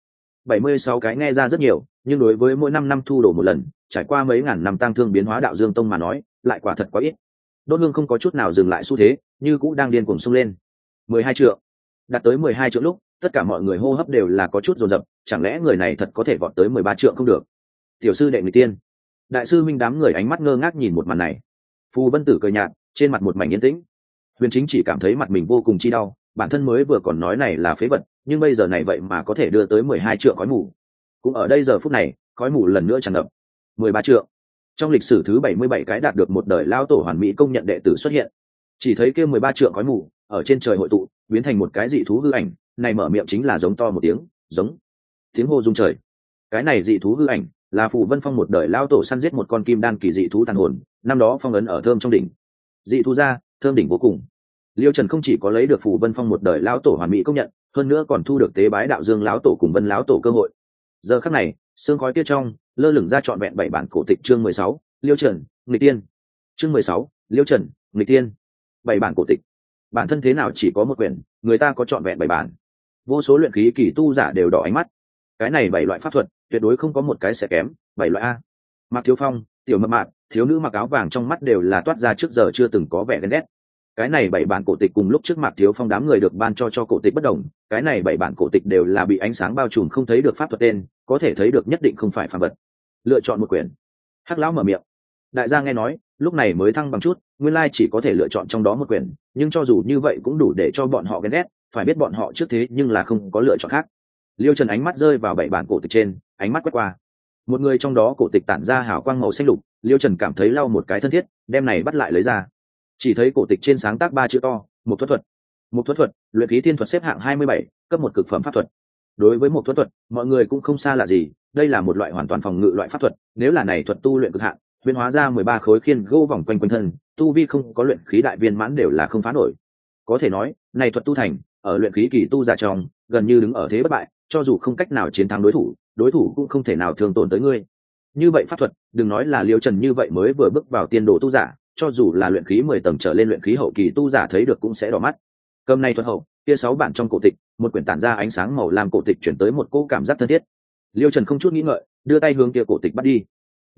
76 cái nghe ra rất nhiều, nhưng đối với mỗi 5 năm thu đổ một lần, trải qua mấy ngàn năm tăng thương biến hóa Đạo Dương tông mà nói, lại quả thật quá ít. Đốt hương không có chút nào dừng lại xu thế, như cũng đang điên cuồng xông lên. 12 trượng. Đạt tới 12 trượng lúc, tất cả mọi người hô hấp đều là có chút dồn dập, chẳng lẽ người này thật có thể vọt tới 13 trượng không được? Tiểu sư đệ người tiên. Đại sư minh đám người ánh mắt ngơ ngác nhìn một màn này. Phù Vân Tử cười nhạt, trên mặt một mảnh yên tĩnh. Huyền Chính chỉ cảm thấy mặt mình vô cùng chi đau, bản thân mới vừa còn nói này là phế vật, nhưng bây giờ này vậy mà có thể đưa tới 12 trượng khói mù. Cũng ở đây giờ phút này, khói mù lần nữa tràn ngập. 13 trượng. Trong lịch sử thứ 77 cái đạt được một đời lao tổ hoàn mỹ công nhận đệ tử xuất hiện. Chỉ thấy kia 13 trượng khói mù ở trên trời hội tụ, biến thành một cái dị thú hư ảnh, này mở miệng chính là giống to một tiếng, giống. Tiếng hô rung trời. Cái này dị thú hư ảnh là Phù Vân Phong một đời lao tổ săn giết một con kim đan kỳ dị thú tàn hồn, năm đó phong ấn ở thơm trong đỉnh. Dị thú ra, thơm đỉnh vô cùng. Liêu Trần không chỉ có lấy được Phù Vân Phong một đời lão tổ hoàn mỹ công nhận, hơn nữa còn thu được tế bái Đạo Dương lão tổ cùng Vân lão tổ cơ hội. Giờ khắc này, sương khói kia trong, lơ lửng ra trọn vẹn 7 bản cổ tịch chương 16, Liêu Trần, nghịch tiên. Chương 16, Liêu Trần, nghịch tiên. 7 bản cổ tịch. Bản thân thế nào chỉ có một quyển, người ta có trọn vẹn 7 bản. Vô số luyện khí kỳ tu giả đều đỏ ánh mắt. Cái này 7 loại pháp thuật, tuyệt đối không có một cái sẽ kém, 7 loại a. Mạc Thiếu Phong, tiểu mập mạp, thiếu nữ mặc áo vàng trong mắt đều là toát ra trước giờ chưa từng có vẻ ghen ghét. Cái này 7 bản cổ tịch cùng lúc trước Mạc Thiếu Phong đám người được ban cho cổ tịch bất đồng, cái này 7 bản cổ tịch đều là bị ánh sáng bao trùm không thấy được pháp thuật tên, có thể thấy được nhất định không phải phàm vật. Lựa chọn một quyển. Hắc lão mở miệng. Đại gia nghe nói, lúc này mới thăng bằng chút, nguyên lai chỉ có thể lựa chọn trong đó một quyển, nhưng cho dù như vậy cũng đủ để cho bọn họ ghen ghét, phải biết bọn họ trước thế nhưng là không có lựa chọn khác. Liêu Trần ánh mắt rơi vào 7 bản cổ tịch trên, ánh mắt quét qua. Một người trong đó cổ tịch tản ra hào quang màu xanh lục, Liêu Trần cảm thấy lau một cái thân thiết, đem này bắt lại lấy ra. Chỉ thấy cổ tịch trên sáng tác 3 chữ to, một thuật thuật. Một thuật thuật, luyện khí thiên thuật xếp hạng 27, cấp một cực phẩm pháp thuật. Đối với một thuật thuật, mọi người cũng không xa lạ gì, đây là một loại hoàn toàn phòng ngự loại pháp thuật, nếu là này thuật tu luyện cực hạn, biến hóa ra 13 khối khiên gỗ vòng quanh quanh thân, tu vi không có luyện khí đại viên mãn đều là không phá nổi. Có thể nói, này thuật tu thành, ở luyện khí kỳ tu giả trong, gần như đứng ở thế bất bại, cho dù không cách nào chiến thắng đối thủ cũng không thể nào thương tổn tới ngươi. Như vậy pháp thuật, đừng nói là Liêu Trần như vậy mới vừa bước vào tiên đồ tu giả, cho dù là luyện khí 10 tầng trở lên luyện khí hậu kỳ tu giả thấy được cũng sẽ đỏ mắt. Cầm này thuật hậu, kia 6 bản trong cổ tịch, một quyển tản ra ánh sáng màu lam cổ tịch chuyển tới một cỗ cảm giác thân thiết. Liêu Trần không chút nghĩ ngợi, đưa tay hướng kia cổ tịch bắt đi.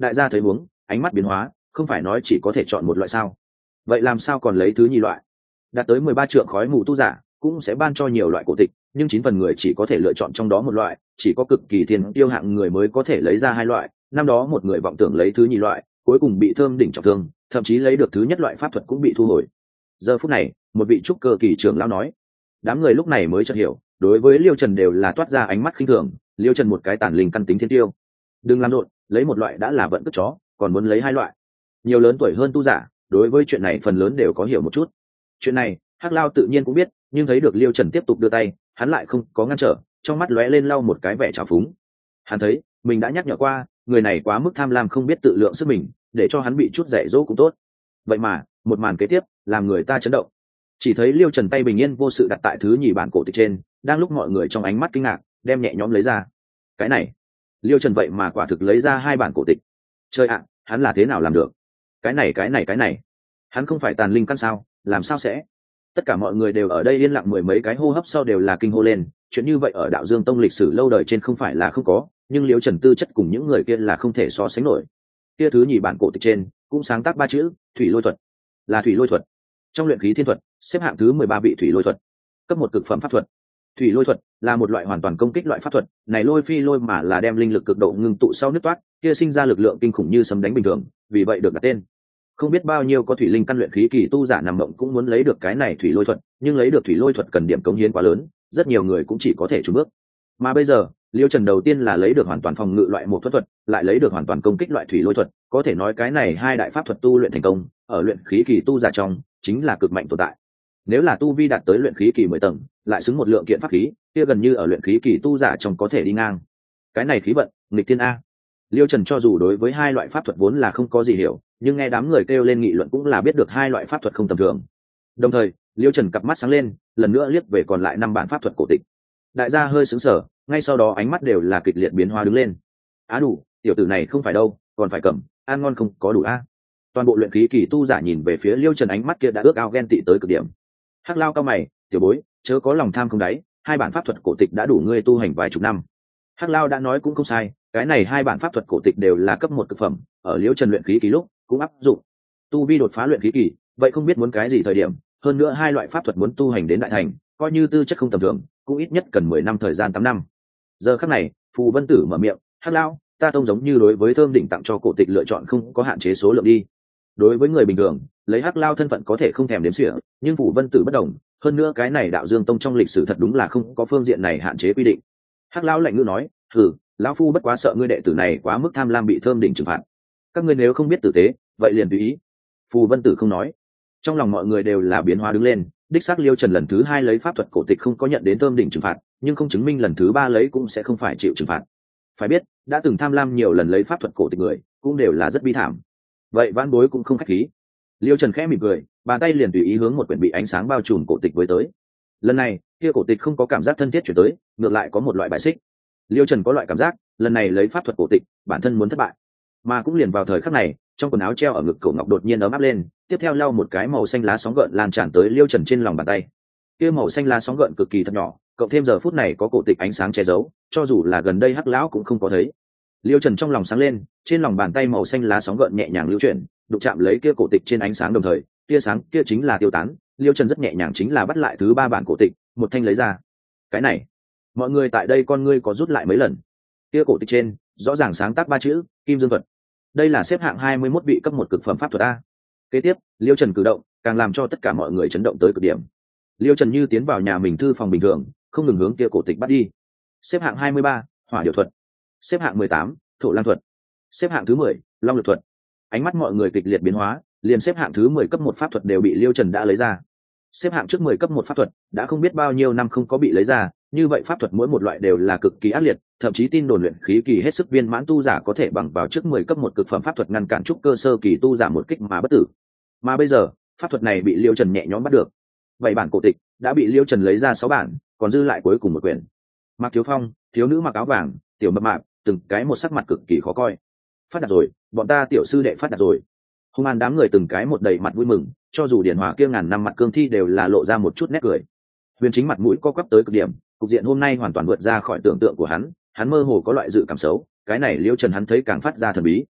Đại gia thấy huống, ánh mắt biến hóa, không phải nói chỉ có thể chọn một loại sao? Vậy làm sao còn lấy thứ nhì loại? Đạt tới 13 trượng khói mù tu giả cũng sẽ ban cho nhiều loại cổ tịch, nhưng 9 phần người chỉ có thể lựa chọn trong đó một loại, chỉ có cực kỳ thiên tiêu hạng người mới có thể lấy ra hai loại. Năm đó một người vọng tưởng lấy thứ nhì loại, cuối cùng bị thơm đỉnh trọng thương, thậm chí lấy được thứ nhất loại pháp thuật cũng bị thu hồi. Giờ phút này, một vị trúc cơ kỳ trưởng lão nói, đám người lúc này mới chợt hiểu, đối với Liêu Trần đều là toát ra ánh mắt khinh thường. Liêu Trần một cái tàn linh căn tính thiên tiêu, đừng làm rộn, lấy một loại đã là vận cất chó, còn muốn lấy hai loại. Nhiều lớn tuổi hơn tu giả, đối với chuyện này phần lớn đều có hiểu một chút. Chuyện này Hắc Lao tự nhiên cũng biết, nhưng thấy được Liêu Trần tiếp tục đưa tay, hắn lại không có ngăn trở, trong mắt lóe lên lau một cái vẻ trào phúng. Hắn thấy mình đã nhắc nhở qua, người này quá mức tham lam không biết tự lượng sức mình, để cho hắn bị chút dạy dỗ cũng tốt. Vậy mà một màn kế tiếp làm người ta chấn động. Chỉ thấy Liêu Trần tay bình yên vô sự đặt tại thứ nhì bản cổ tịch trên, đang lúc mọi người trong ánh mắt kinh ngạc, đem nhẹ nhõm lấy ra. Cái này, Liêu Trần vậy mà quả thực lấy ra hai bản cổ tịch. Trời ạ, hắn là thế nào làm được? Cái này, hắn không phải tàn linh căn sao, làm sao sẽ? Tất cả mọi người đều ở đây yên lặng mười mấy cái hô hấp sau đều là kinh hô lên. Chuyện như vậy ở Đạo Dương Tông lịch sử lâu đời trên không phải là không có, nhưng Liêu Trần tư chất cùng những người kia là không thể so sánh nổi. Kia thứ nhì bản cổ tịch trên cũng sáng tác ba chữ thủy lôi thuật, là thủy lôi thuật. Trong luyện khí thiên thuật xếp hạng thứ 13 vị thủy lôi thuật, cấp một cực phẩm pháp thuật. Thủy lôi thuật là một loại hoàn toàn công kích loại pháp thuật, này lôi phi lôi mà là đem linh lực cực độ ngưng tụ sau nứt toát, kia sinh ra lực lượng kinh khủng như sấm đánh bình thường, vì vậy được đặt tên. Không biết bao nhiêu có thủy linh căn luyện khí kỳ tu giả nằm mộng cũng muốn lấy được cái này thủy lôi thuật, nhưng lấy được thủy lôi thuật cần điểm cống hiến quá lớn, rất nhiều người cũng chỉ có thể chùn bước. Mà bây giờ, Liêu Trần đầu tiên là lấy được hoàn toàn phòng ngự loại một thuật, lại lấy được hoàn toàn công kích loại thủy lôi thuật, có thể nói cái này hai đại pháp thuật tu luyện thành công, ở luyện khí kỳ tu giả trong chính là cực mạnh tồn tại. Nếu là tu vi đạt tới luyện khí kỳ 10 tầng, lại xứng một lượng kiện pháp khí, kia gần như ở luyện khí kỳ tu giả trong có thể đi ngang. Cái này khí vận, nghịch thiên a. Liêu Trần cho dù đối với hai loại pháp thuật vốn là không có gì hiểu, nhưng nghe đám người kêu lên nghị luận cũng là biết được hai loại pháp thuật không tầm thường. Đồng thời, Liêu Trần cặp mắt sáng lên, lần nữa liếc về còn lại 5 bản pháp thuật cổ tịch. Đại gia hơi sững sờ, ngay sau đó ánh mắt đều là kịch liệt biến hóa đứng lên. Á đủ, tiểu tử này không phải đâu, còn phải cầm, ăn ngon không có đủ a. Toàn bộ luyện khí kỳ tu giả nhìn về phía Liêu Trần ánh mắt kia đã ước ao ghen tị tới cực điểm. Hắc Lao cao mày, tiểu bối, chớ có lòng tham không đáy, hai bản pháp thuật cổ tịch đã đủ ngươi tu hành vài chục năm. Hắc Lao đã nói cũng không sai, cái này hai bản pháp thuật cổ tịch đều là cấp một cực phẩm, ở Liêu Trần luyện khí kỳ lúc cũng áp dụng. Tu vi đột phá luyện khí kỳ, vậy không biết muốn cái gì thời điểm, hơn nữa hai loại pháp thuật muốn tu hành đến đại thành, coi như tư chất không tầm thường, cũng ít nhất cần 10 năm thời gian 8 năm. Giờ khắc này, Phù Vân Tử mở miệng, Hắc Lao, ta tông giống như đối với Thơm đỉnh tặng cho cổ tịch lựa chọn không có hạn chế số lượng đi. Đối với người bình thường, lấy Hắc Lao thân phận có thể không thèm đếm xỉa, nhưng Phù Vân Tử bất đồng, hơn nữa cái này Đạo Dương Tông trong lịch sử thật đúng là không có phương diện này hạn chế quy định. Hắc Lao lạnh ngữ nói, hừ, lão phu bất quá sợ ngươi đệ tử này quá mức tham lam bị Thơm đỉnh trừng phạt. Các ngươi nếu không biết tử tế, vậy liền tùy ý. Phù Vân Tử không nói. Trong lòng mọi người đều là biến hóa đứng lên, đích xác Liêu Trần lần thứ 2 lấy pháp thuật cổ tịch không có nhận đến Thơm đỉnh trừng phạt, nhưng không chứng minh lần thứ 3 lấy cũng sẽ không phải chịu trừng phạt. Phải biết, đã từng tham lam nhiều lần lấy pháp thuật cổ tịch người, cũng đều là rất bi thảm. Vậy vãn bối cũng không khách khí. Liêu Trần khẽ mỉm cười, bàn tay liền tùy ý hướng một quyển bị ánh sáng bao trùm cổ tịch với tới. Lần này, kia cổ tịch không có cảm giác thân thiết chuyển tới, ngược lại có một loại bài xích. Liêu Trần có loại cảm giác, lần này lấy pháp thuật cổ tịch, bản thân muốn thất bại. Mà cũng liền vào thời khắc này, trong quần áo treo ở ngực cổ ngọc đột nhiên ấm áp lên, tiếp theo lau một cái màu xanh lá sóng gợn lan tràn tới Liêu Trần trên lòng bàn tay. Kia màu xanh lá sóng gợn cực kỳ thật nhỏ, cộng thêm giờ phút này có cổ tịch ánh sáng che giấu, cho dù là gần đây Hắc lão cũng không có thấy. Liêu Trần trong lòng sáng lên, trên lòng bàn tay màu xanh lá sóng gợn nhẹ nhàng lưu chuyển, đụng chạm lấy kia cổ tịch trên ánh sáng đồng thời, tia sáng kia chính là tiêu tán. Liêu Trần rất nhẹ nhàng chính là bắt lại thứ 3 bản cổ tịch, một thanh lấy ra. Cái này, mọi người tại đây con ngươi có rút lại mấy lần. Kia cổ tịch trên, rõ ràng sáng tác 3 chữ, Kim Dương thuật. Đây là xếp hạng 21 vị cấp một cực phẩm pháp thuật a. Kế tiếp, Liêu Trần cử động, càng làm cho tất cả mọi người chấn động tới cực điểm. Liêu Trần như tiến vào nhà mình thư phòng bình thường, không ngừng hướng kia cổ tịch bắt đi. Xếp hạng 23, Hỏa Điệu thuật. Xếp hạng 18, Thổ Lang thuật. Xếp hạng thứ 10, Long Lực thuật. Ánh mắt mọi người kịch liệt biến hóa, liền xếp hạng thứ 10 cấp 1 pháp thuật đều bị Liêu Trần đã lấy ra. Xếp hạng trước 10 cấp 1 pháp thuật, đã không biết bao nhiêu năm không có bị lấy ra, như vậy pháp thuật mỗi một loại đều là cực kỳ ác liệt, thậm chí tin đồn luyện khí kỳ hết sức viên mãn tu giả có thể bằng vào trước 10 cấp 1 cực phẩm pháp thuật ngăn cản trúc cơ sơ kỳ tu giả một kích mà bất tử. Mà bây giờ, pháp thuật này bị Liêu Trần nhẹ nhõm bắt được. 7 bản cổ tịch đã bị Liêu Trần lấy ra 6 bản, còn dư lại cuối cùng một quyển. Mạc Thiếu Phong, thiếu nữ mặc áo vàng, tiểu mập mạp, từng cái một sắc mặt cực kỳ khó coi. Phát đạt rồi, bọn ta tiểu sư đệ phát đạt rồi. Hung an đám người từng cái một đầy mặt vui mừng, cho dù Điển Hòa kia ngàn năm mặt cương thi đều là lộ ra một chút nét cười. Huyền Chính mặt mũi co quắp tới cực điểm, cục diện hôm nay hoàn toàn vượt ra khỏi tưởng tượng của hắn mơ hồ có loại dự cảm xấu, cái này Liêu Trần hắn thấy càng phát ra thần bí.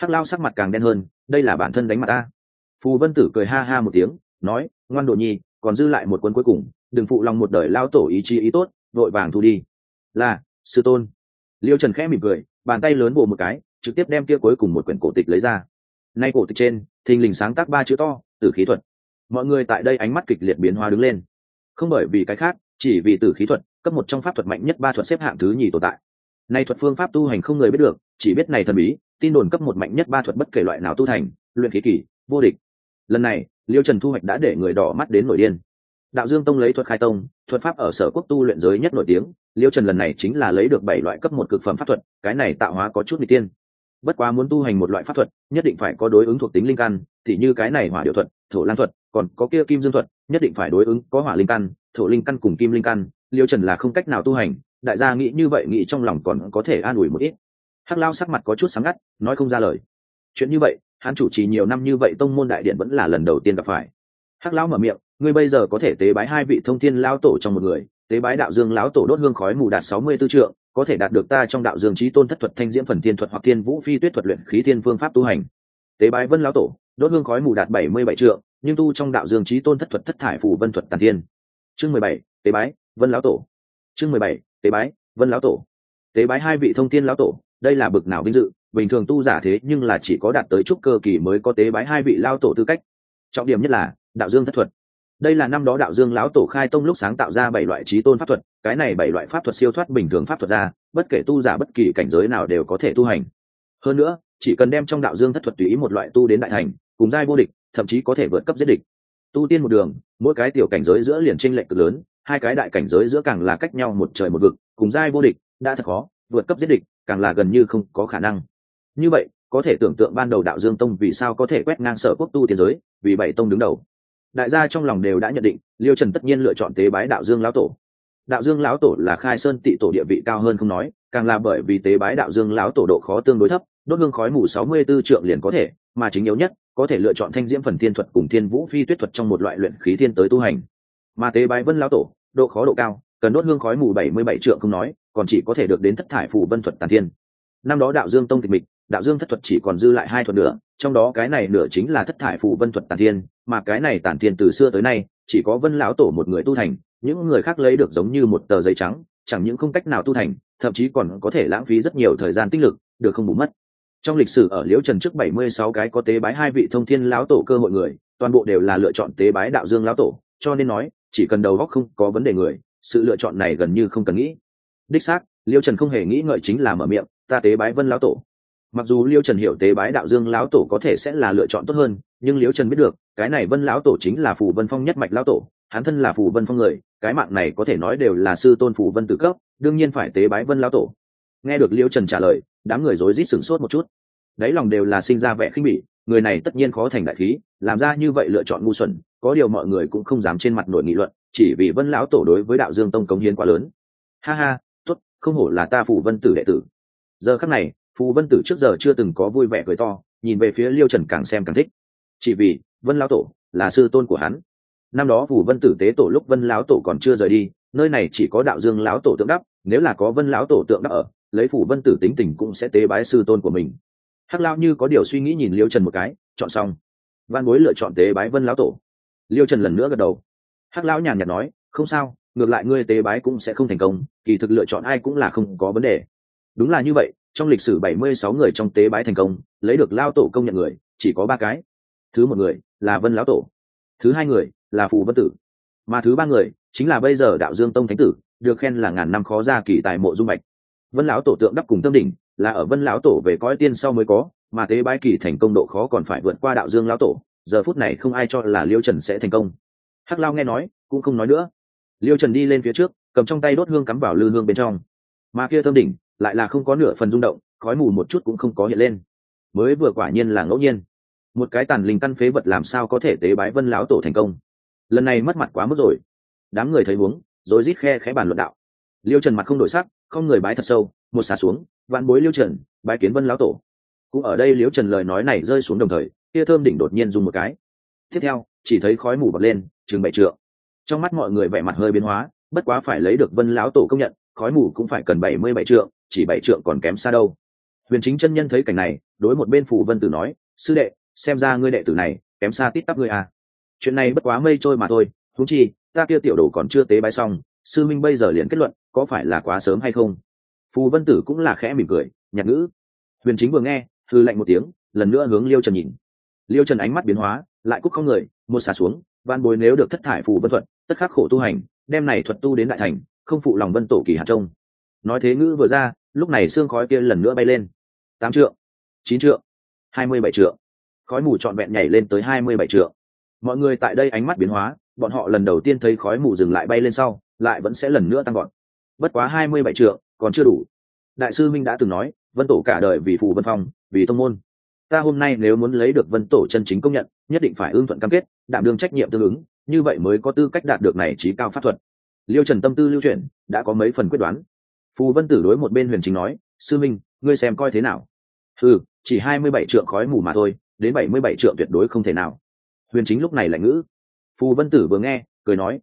Hắc Lao sắc mặt càng đen hơn, đây là bản thân đánh mặt ta. Phù Vân Tử cười ha ha một tiếng, nói, ngoan đồ nhi, còn dư lại một quân cuối cùng, đừng phụ lòng một đời lao tổ ý chí ý tốt, vội vàng thu đi. Là, sư tôn. Liêu Trần khẽ mỉm cười, bàn tay lớn vồ một cái, trực tiếp đem kia cuối cùng một quyển cổ tịch lấy ra. Nay cổ tịch trên, thình lình sáng tác ba chữ to, Tử khí thuật. Mọi người tại đây ánh mắt kịch liệt biến hóa đứng lên. Không bởi vì cái khác, chỉ vì Tử khí thuật, cấp một trong pháp thuật mạnh nhất ba thuật xếp hạng thứ nhì tồn tại. Nay thuật phương pháp tu hành không người biết được, chỉ biết này thần bí, tin đồn cấp một mạnh nhất ba thuật bất kể loại nào tu thành, luyện khí kỳ, vô địch. Lần này, Liêu Trần thu hoạch đã để người đỏ mắt đến nổi điên. Đạo Dương Tông lấy thuật khai tông, thuật pháp ở Sở Quốc tu luyện giới nhất nổi tiếng, Liêu Trần lần này chính là lấy được 7 loại cấp một cực phẩm pháp thuật, cái này tạo hóa có chút nghịch tiên. Bất quá muốn tu hành một loại pháp thuật, nhất định phải có đối ứng thuộc tính linh căn, thì như cái này hỏa điệu thuật, thổ lang thuật, còn có kia kim dương thuật, nhất định phải đối ứng có hỏa linh căn, thổ linh căn cùng kim linh căn, Liêu Trần là không cách nào tu hành, đại gia nghĩ như vậy nghĩ trong lòng còn có thể an ủi một ít. Hắc Lao sắc mặt có chút sáng ngắt, nói không ra lời. Chuyện như vậy, hắn chủ trì nhiều năm như vậy tông môn đại điện vẫn là lần đầu tiên gặp phải. Hắc Lão mở miệng, ngươi bây giờ có thể tế bái 2 vị thông thiên lão tổ trong một người, tế bái đạo dương lão tổ đốt hương khói mù đạt 64 trượng, có thể đạt được ta trong đạo dương chí tôn thất thuật thanh diễm phần thiên thuật hoặc thiên vũ phi tuyết thuật luyện khí thiên phương pháp tu hành. Tế bái vân lão tổ, đốt hương khói mù đạt 77 trượng, nhưng tu trong đạo dương chí tôn thất thuật thất thải phù vân thuật tàn thiên. Chương 17, tế bái vân lão tổ. Chương 17, tế bái vân lão tổ. Tế bái 2 vị thông thiên lão tổ, đây là bực nào vinh dự, bình thường tu giả thế nhưng là chỉ có đạt tới trúc cơ kỳ mới có tế bái 2 vị lão tổ tư cách. Trọng điểm nhất là đạo dương thất thuật. Đây là năm đó đạo dương lão tổ khai tông lúc sáng tạo ra 7 loại chí tôn pháp thuật, cái này 7 loại pháp thuật siêu thoát bình thường pháp thuật ra, bất kể tu giả bất kỳ cảnh giới nào đều có thể tu hành. Hơn nữa, chỉ cần đem trong đạo dương thất thuật tùy ý một loại tu đến đại thành, cùng giai vô địch, thậm chí có thể vượt cấp giết địch. Tu tiên một đường, mỗi cái tiểu cảnh giới giữa liền chênh lệch cực lớn, hai cái đại cảnh giới giữa càng là cách nhau một trời một vực, cùng giai vô địch, đã thật khó, vượt cấp giết địch, càng là gần như không có khả năng. Như vậy, có thể tưởng tượng ban đầu đạo dương tông vì sao có thể quét ngang Sở Quốc tu tiên giới, vì 7 tông đứng đầu. Đại gia trong lòng đều đã nhận định, Liêu Trần tất nhiên lựa chọn tế bái đạo dương lão tổ. Đạo dương lão tổ là khai sơn tị tổ địa vị cao hơn không nói, càng là bởi vì tế bái đạo dương lão tổ độ khó tương đối thấp, đốt hương khói mù 64 trượng liền có thể, mà chính yếu nhất, có thể lựa chọn thanh diễm phần thiên thuật cùng thiên vũ phi tuyết thuật trong một loại luyện khí thiên tới tu hành. Mà tế bái vân lão tổ, độ khó độ cao, cần đốt hương khói mù 77 trượng không nói, còn chỉ có thể được đến thất thải phù vân thuật tàn thiên. Năm đó đạo dương tông tịch mịch, đạo dương thất thuật chỉ còn dư lại 2 thuật nữa, trong đó cái này nửa chính là thất thải phù vân thuật tàn thiên, mà cái này tàn thiên từ xưa tới nay chỉ có vân lão tổ một người tu thành, những người khác lấy được giống như một tờ giấy trắng, chẳng những không cách nào tu thành, thậm chí còn có thể lãng phí rất nhiều thời gian tinh lực, được không bù mất. Trong lịch sử ở Liễu Trần trước 76 cái có tế bái 2 vị thông thiên lão tổ cơ hội người, toàn bộ đều là lựa chọn tế bái đạo dương lão tổ, cho nên nói, chỉ cần đầu óc không có vấn đề người, sự lựa chọn này gần như không cần nghĩ. Đích xác, Liễu Trần không hề nghĩ ngợi chính là mở miệng, ta tế bái vân lão tổ. Mặc dù Liêu Trần hiểu tế bái đạo dương lão tổ có thể sẽ là lựa chọn tốt hơn, nhưng Liêu Trần biết được, cái này vân lão tổ chính là phù vân phong nhất mạch lão tổ, hắn thân là phù vân phong người, cái mạng này có thể nói đều là sư tôn phù vân tử cấp, đương nhiên phải tế bái vân lão tổ. Nghe được Liêu Trần trả lời, đám người rối rít sửng sốt một chút, đáy lòng đều là sinh ra vẻ khinh bỉ, người này tất nhiên khó thành đại khí, làm ra như vậy lựa chọn ngu xuẩn, có điều mọi người cũng không dám trên mặt nổi nghị luận, chỉ vì vân lão tổ đối với đạo dương tông cống hiến quá lớn. Ha ha, tốt, không hổ là ta phù vân tử đệ tử. Giờ khắc này, phù vân tử trước giờ chưa từng có vui vẻ cười to, nhìn về phía Liêu Trần càng xem càng thích, chỉ vì vân lão tổ là sư tôn của hắn. Năm đó phù vân tử tế tổ lúc vân lão tổ còn chưa rời đi, nơi này chỉ có đạo dương lão tổ tượng đắp, nếu là có vân lão tổ tượng đắp ở, lấy phù vân tử tính tình cũng sẽ tế bái sư tôn của mình. Hắc Lão như có điều suy nghĩ nhìn Liêu Trần một cái, chọn xong, văn bối lựa chọn tế bái vân lão tổ. Liêu Trần lần nữa gật đầu. Hắc Lão nhàn nhạt nói, không sao, ngược lại ngươi tế bái cũng sẽ không thành công, kỳ thực lựa chọn ai cũng là không có vấn đề. Đúng là như vậy, trong lịch sử 76 người trong tế bái thành công, lấy được lao tổ công nhận người chỉ có 3 cái. Thứ một người là vân lão tổ, thứ 2 người là phù vân tử, mà thứ 3 người chính là bây giờ đạo dương tông thánh tử, được khen là ngàn năm khó ra kỳ tài mộ dung bạch. Vân lão tổ tượng đắp cùng tâm đỉnh là ở vân lão tổ về cõi tiên sau mới có, mà tế bái kỳ thành công độ khó còn phải vượt qua đạo dương lão tổ, giờ phút này không ai cho là Liêu Trần sẽ thành công. Hắc Lao nghe nói cũng không nói nữa. Liêu Trần đi lên phía trước, cầm trong tay đốt hương cắm vào lư hương bên trong, mà kia thơm đỉnh lại là không có nửa phần rung động, khói mù một chút cũng không có hiện lên. Mới vừa quả nhiên là ngẫu nhiên, một cái tàn linh căn phế vật làm sao có thể tế bái vân lão tổ thành công. Lần này mất mặt quá mức rồi. Đám người thấy huống, rồi rít khe khẽ bàn luận đạo. Liêu Trần mặt không đổi sắc, không người bái thật sâu, một xà xuống, vạn bối Liêu Trần bái kiến vân lão tổ. Cũng ở đây Liêu Trần lời nói này rơi xuống đồng thời, kia thơm đỉnh đột nhiên rung một cái. Tiếp theo, chỉ thấy khói mù bật lên, chừng 7 trượng. Trong mắt mọi người vẻ mặt hơi biến hóa, bất quá phải lấy được vân lão tổ công nhận, khói mù cũng phải cần 77 trượng, chỉ 7 trượng còn kém xa đâu. Huyền Chính chân nhân thấy cảnh này, đối một bên Phù Vân Tử nói, sư đệ, xem ra ngươi đệ tử này kém xa tít tắp ngươi à. Chuyện này bất quá mây trôi mà thôi, huống chi ta kia tiểu đồ còn chưa tế bái xong, sư minh bây giờ liền kết luận, có phải là quá sớm hay không? Phù Vân Tử cũng là khẽ mỉm cười, nhạt ngữ. Huyền Chính vừa nghe, hừ lạnh một tiếng, lần nữa hướng Liêu Trần nhìn. Liêu Trần ánh mắt biến hóa, lại cúc không người, một xả xuống, van bối nếu được thất thải phù vân thuật, tất khắc khổ tu hành, đem này thuật tu đến đại thành, không phụ lòng Vân Tổ kỳ hạt trông. Nói thế ngữ vừa ra, lúc này xương khói kia lần nữa bay lên. 8 trượng, 9 trượng, 27 trượng. Khói mù trọn vẹn nhảy lên tới 27 trượng. Mọi người tại đây ánh mắt biến hóa, bọn họ lần đầu tiên thấy khói mù dừng lại bay lên sau, lại vẫn sẽ lần nữa tăng gọn. Bất quá 27 trượng, còn chưa đủ. Đại sư Minh đã từng nói, Vân Tổ cả đời vì phù Vân Phong, vì tông môn. Ta hôm nay nếu muốn lấy được Vân Tổ chân chính công nhận, nhất định phải ưng thuận cam kết, đảm đương trách nhiệm tương ứng, như vậy mới có tư cách đạt được này trí cao pháp thuật. Liêu Trần tâm tư lưu chuyển, đã có mấy phần quyết đoán. Phù Vân Tử đối một bên Huyền Chính nói, sư minh, ngươi xem coi thế nào? Chỉ 27 trượng khói mù mà thôi, đến 77 trượng tuyệt đối không thể nào. Huyền Chính lúc này lạnh ngữ. Phù Vân Tử vừa nghe, cười nói,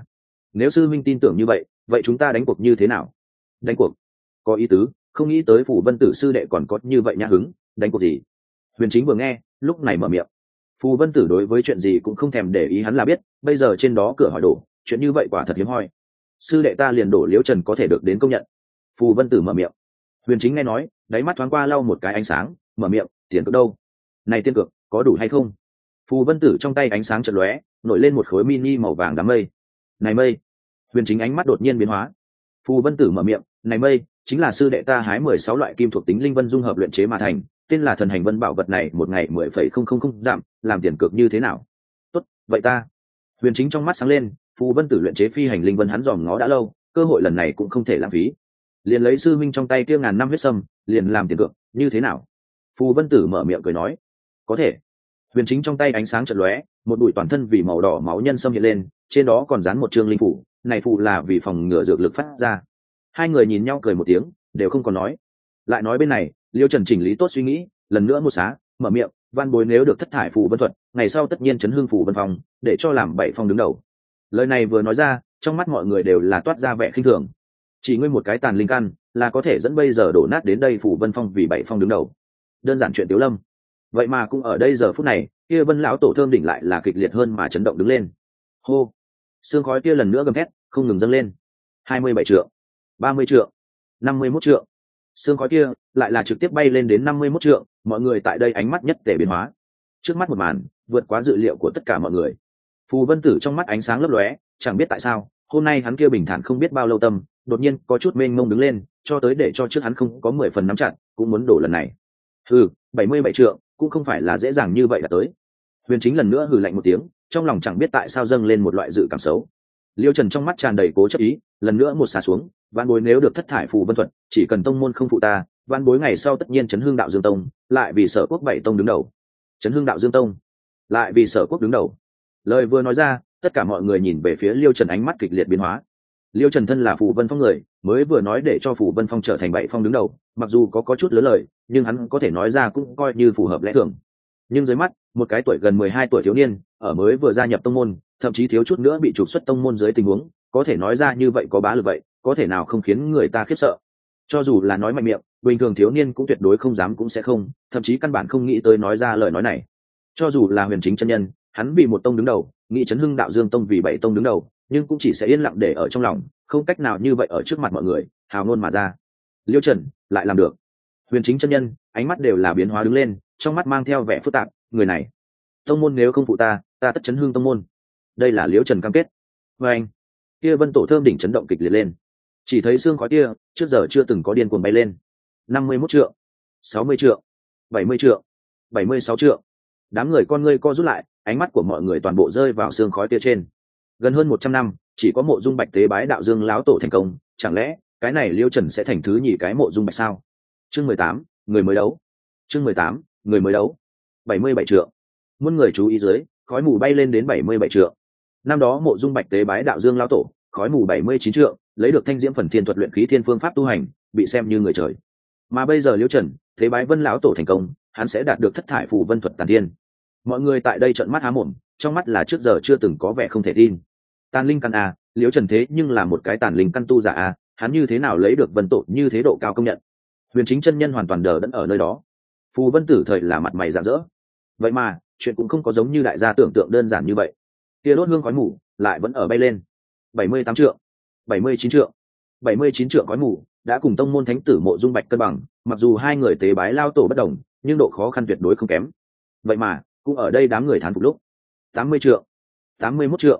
nếu sư minh tin tưởng như vậy, vậy chúng ta đánh cuộc như thế nào? Đánh cuộc? Có ý tứ, không nghĩ tới Phù Vân Tử sư đệ còn có như vậy nhã hứng, đánh cuộc gì? Huyền Chính vừa nghe, lúc này mở miệng. Phù Vân Tử đối với chuyện gì cũng không thèm để ý, hắn là biết, bây giờ trên đó cửa hỏi đổ, chuyện như vậy quả thật hiếm hoi. Sư đệ ta liền đổ Liễu Trần có thể được đến công nhận. Phù Vân Tử mở miệng. Huyền Chính nghe nói, đáy mắt thoáng qua lau một cái ánh sáng, mở miệng, tiền cược đâu? Này tiền cược, có đủ hay không? Phù Vân Tử trong tay ánh sáng chợt lóe, nổi lên một khối mini màu vàng đám mây. Này mây. Huyền Chính ánh mắt đột nhiên biến hóa. Phù Vân Tử mở miệng, này mây chính là sư đệ ta hái 16 loại kim thuộc tính linh vân dung hợp luyện chế mà thành, tên là thần hành vân bảo vật này một ngày 10,000 giảm, làm tiền cược như thế nào? Tốt, vậy ta. Huyền Chính trong mắt sáng lên, Phù Vân Tử luyện chế phi hành linh vân hắn dòm ngó đã lâu, cơ hội lần này cũng không thể lãng phí. Liền lấy sư minh trong tay kia ngàn năm huyết sâm, liền làm tiền cược, như thế nào? Phù Vân Tử mở miệng cười nói, có thể. Huyền Chính trong tay ánh sáng chợt lóe, một bụi toàn thân vì màu đỏ máu nhân sâm hiện lên, trên đó còn dán một chương linh phủ, này phù là vì phòng ngừa dược lực phát ra. Hai người nhìn nhau cười một tiếng, đều không còn nói. Lại nói bên này, Liêu Trần chỉnh lý tốt suy nghĩ, lần nữa một xá, mở miệng, van bối nếu được thất thải phù vân thuật, ngày sau tất nhiên chấn hương phù vân phong, để cho làm 7 phong đứng đầu. Lời này vừa nói ra, trong mắt mọi người đều là toát ra vẻ khinh thường. Chỉ ngươi một cái tàn linh căn, là có thể dẫn bây giờ đổ nát đến đây phù vân phong vì 7 phong đứng đầu. Đơn giản chuyện Tiếu Lâm. Vậy mà cũng ở đây giờ phút này, kia Vân lão tổ thơm đỉnh lại là kịch liệt hơn mà chấn động đứng lên. Hô! Sương khói kia lần nữa gầm thét, không ngừng dâng lên. 27 trượng, 30 trượng, 51 trượng. Sương khói kia lại là trực tiếp bay lên đến 51 trượng, mọi người tại đây ánh mắt nhất tề biến hóa. Trước mắt một màn, vượt quá dự liệu của tất cả mọi người. Phù Vân Tử trong mắt ánh sáng lấp lóe, chẳng biết tại sao, hôm nay hắn kia bình thản không biết bao lâu tâm, đột nhiên có chút mênh mông đứng lên, cho tới để cho trước hắn không có 10 phần nắm chặt, cũng muốn đổ lần này. 77 trượng, cũng không phải là dễ dàng như vậy là tới. Huyền Chính lần nữa hừ lạnh một tiếng, trong lòng chẳng biết tại sao dâng lên một loại dự cảm xấu. Liêu Trần trong mắt tràn đầy cố chấp ý, lần nữa một xả xuống, van bối nếu được thất thải phù vân thuật, chỉ cần tông môn không phụ ta, van bối ngày sau tất nhiên chấn hương đạo dương tông, lại vì Sở Quốc 7 tông đứng đầu. Chấn hương đạo dương tông, lại vì Sở Quốc đứng đầu. Lời vừa nói ra, tất cả mọi người nhìn về phía Liêu Trần ánh mắt kịch liệt biến hóa. Liêu Trần thân là Phù Vân Phong người, mới vừa nói để cho Phù Vân Phong trở thành 7 phong đứng đầu, mặc dù có chút lớn lời, nhưng hắn có thể nói ra cũng coi như phù hợp lẽ thường. Nhưng dưới mắt, một cái tuổi gần 12 tuổi thiếu niên, ở mới vừa gia nhập tông môn, thậm chí thiếu chút nữa bị trục xuất tông môn dưới tình huống, có thể nói ra như vậy có bá lực vậy, có thể nào không khiến người ta khiếp sợ. Cho dù là nói mạnh miệng, bình thường thiếu niên cũng tuyệt đối không dám cũng sẽ không, thậm chí căn bản không nghĩ tới nói ra lời nói này. Cho dù là Huyền Chính chân nhân, hắn vì một tông đứng đầu, nghĩ chấn hưng đạo dương tông vì 7 tông đứng đầu, nhưng cũng chỉ sẽ yên lặng để ở trong lòng, không cách nào như vậy ở trước mặt mọi người hào ngôn mà ra. Liêu Trần lại làm được. Huyền Chính chân nhân ánh mắt đều là biến hóa đứng lên, trong mắt mang theo vẻ phức tạp, người này tông môn nếu không phụ ta tất chấn hương tông môn. Đây là Liêu Trần cam kết. Và anh kia Vân tổ thơm đỉnh chấn động kịch liệt lên, chỉ thấy xương khói kia trước giờ chưa từng có điên cuồng bay lên. 51 trượng, 60 trượng, 70 trượng, 76 trượng. Đám người con ngươi co rút lại, ánh mắt của mọi người toàn bộ rơi vào xương khói kia trên. Gần hơn 100 năm, chỉ có Mộ Dung Bạch tế bái đạo dương láo tổ thành công, chẳng lẽ cái này Liêu Trần sẽ thành thứ nhì cái Mộ Dung Bạch sao? Chương 18, người mới đấu. Chương 18, người mới đấu. 77 trượng. Muôn người chú ý dưới, khói mù bay lên đến 77 trượng. Năm đó Mộ Dung Bạch tế bái đạo dương láo tổ, khói mù 79 trượng, lấy được thanh diễm phần thiên thuật luyện khí thiên phương pháp tu hành, bị xem như người trời. Mà bây giờ Liêu Trần tế bái Vân lão tổ thành công, hắn sẽ đạt được thất thải phù vân thuật tàn thiên. Mọi người tại đây trợn mắt há mồm, trong mắt là trước giờ chưa từng có vẻ không thể tin. Tàn linh căn a, Liêu Trần thế nhưng là một cái tàn linh căn tu giả a, hắn như thế nào lấy được Vân tổ như thế độ cao công nhận? Huyền Chính chân nhân hoàn toàn đờ đẫn ở nơi đó. Phù Vân Tử thời là mặt mày rạng rỡ, vậy mà chuyện cũng không có giống như đại gia tưởng tượng đơn giản như vậy. Kia đốt hương khói mù lại vẫn ở bay lên. 78 trượng, 79 trượng, 79 trượng khói mù đã cùng tông môn thánh tử Mộ Dung Bạch cân bằng, mặc dù hai người tế bái lao tổ bất đồng, nhưng độ khó khăn tuyệt đối không kém. Vậy mà cũng ở đây đám người thán phục lúc. 80 trượng, 81 trượng,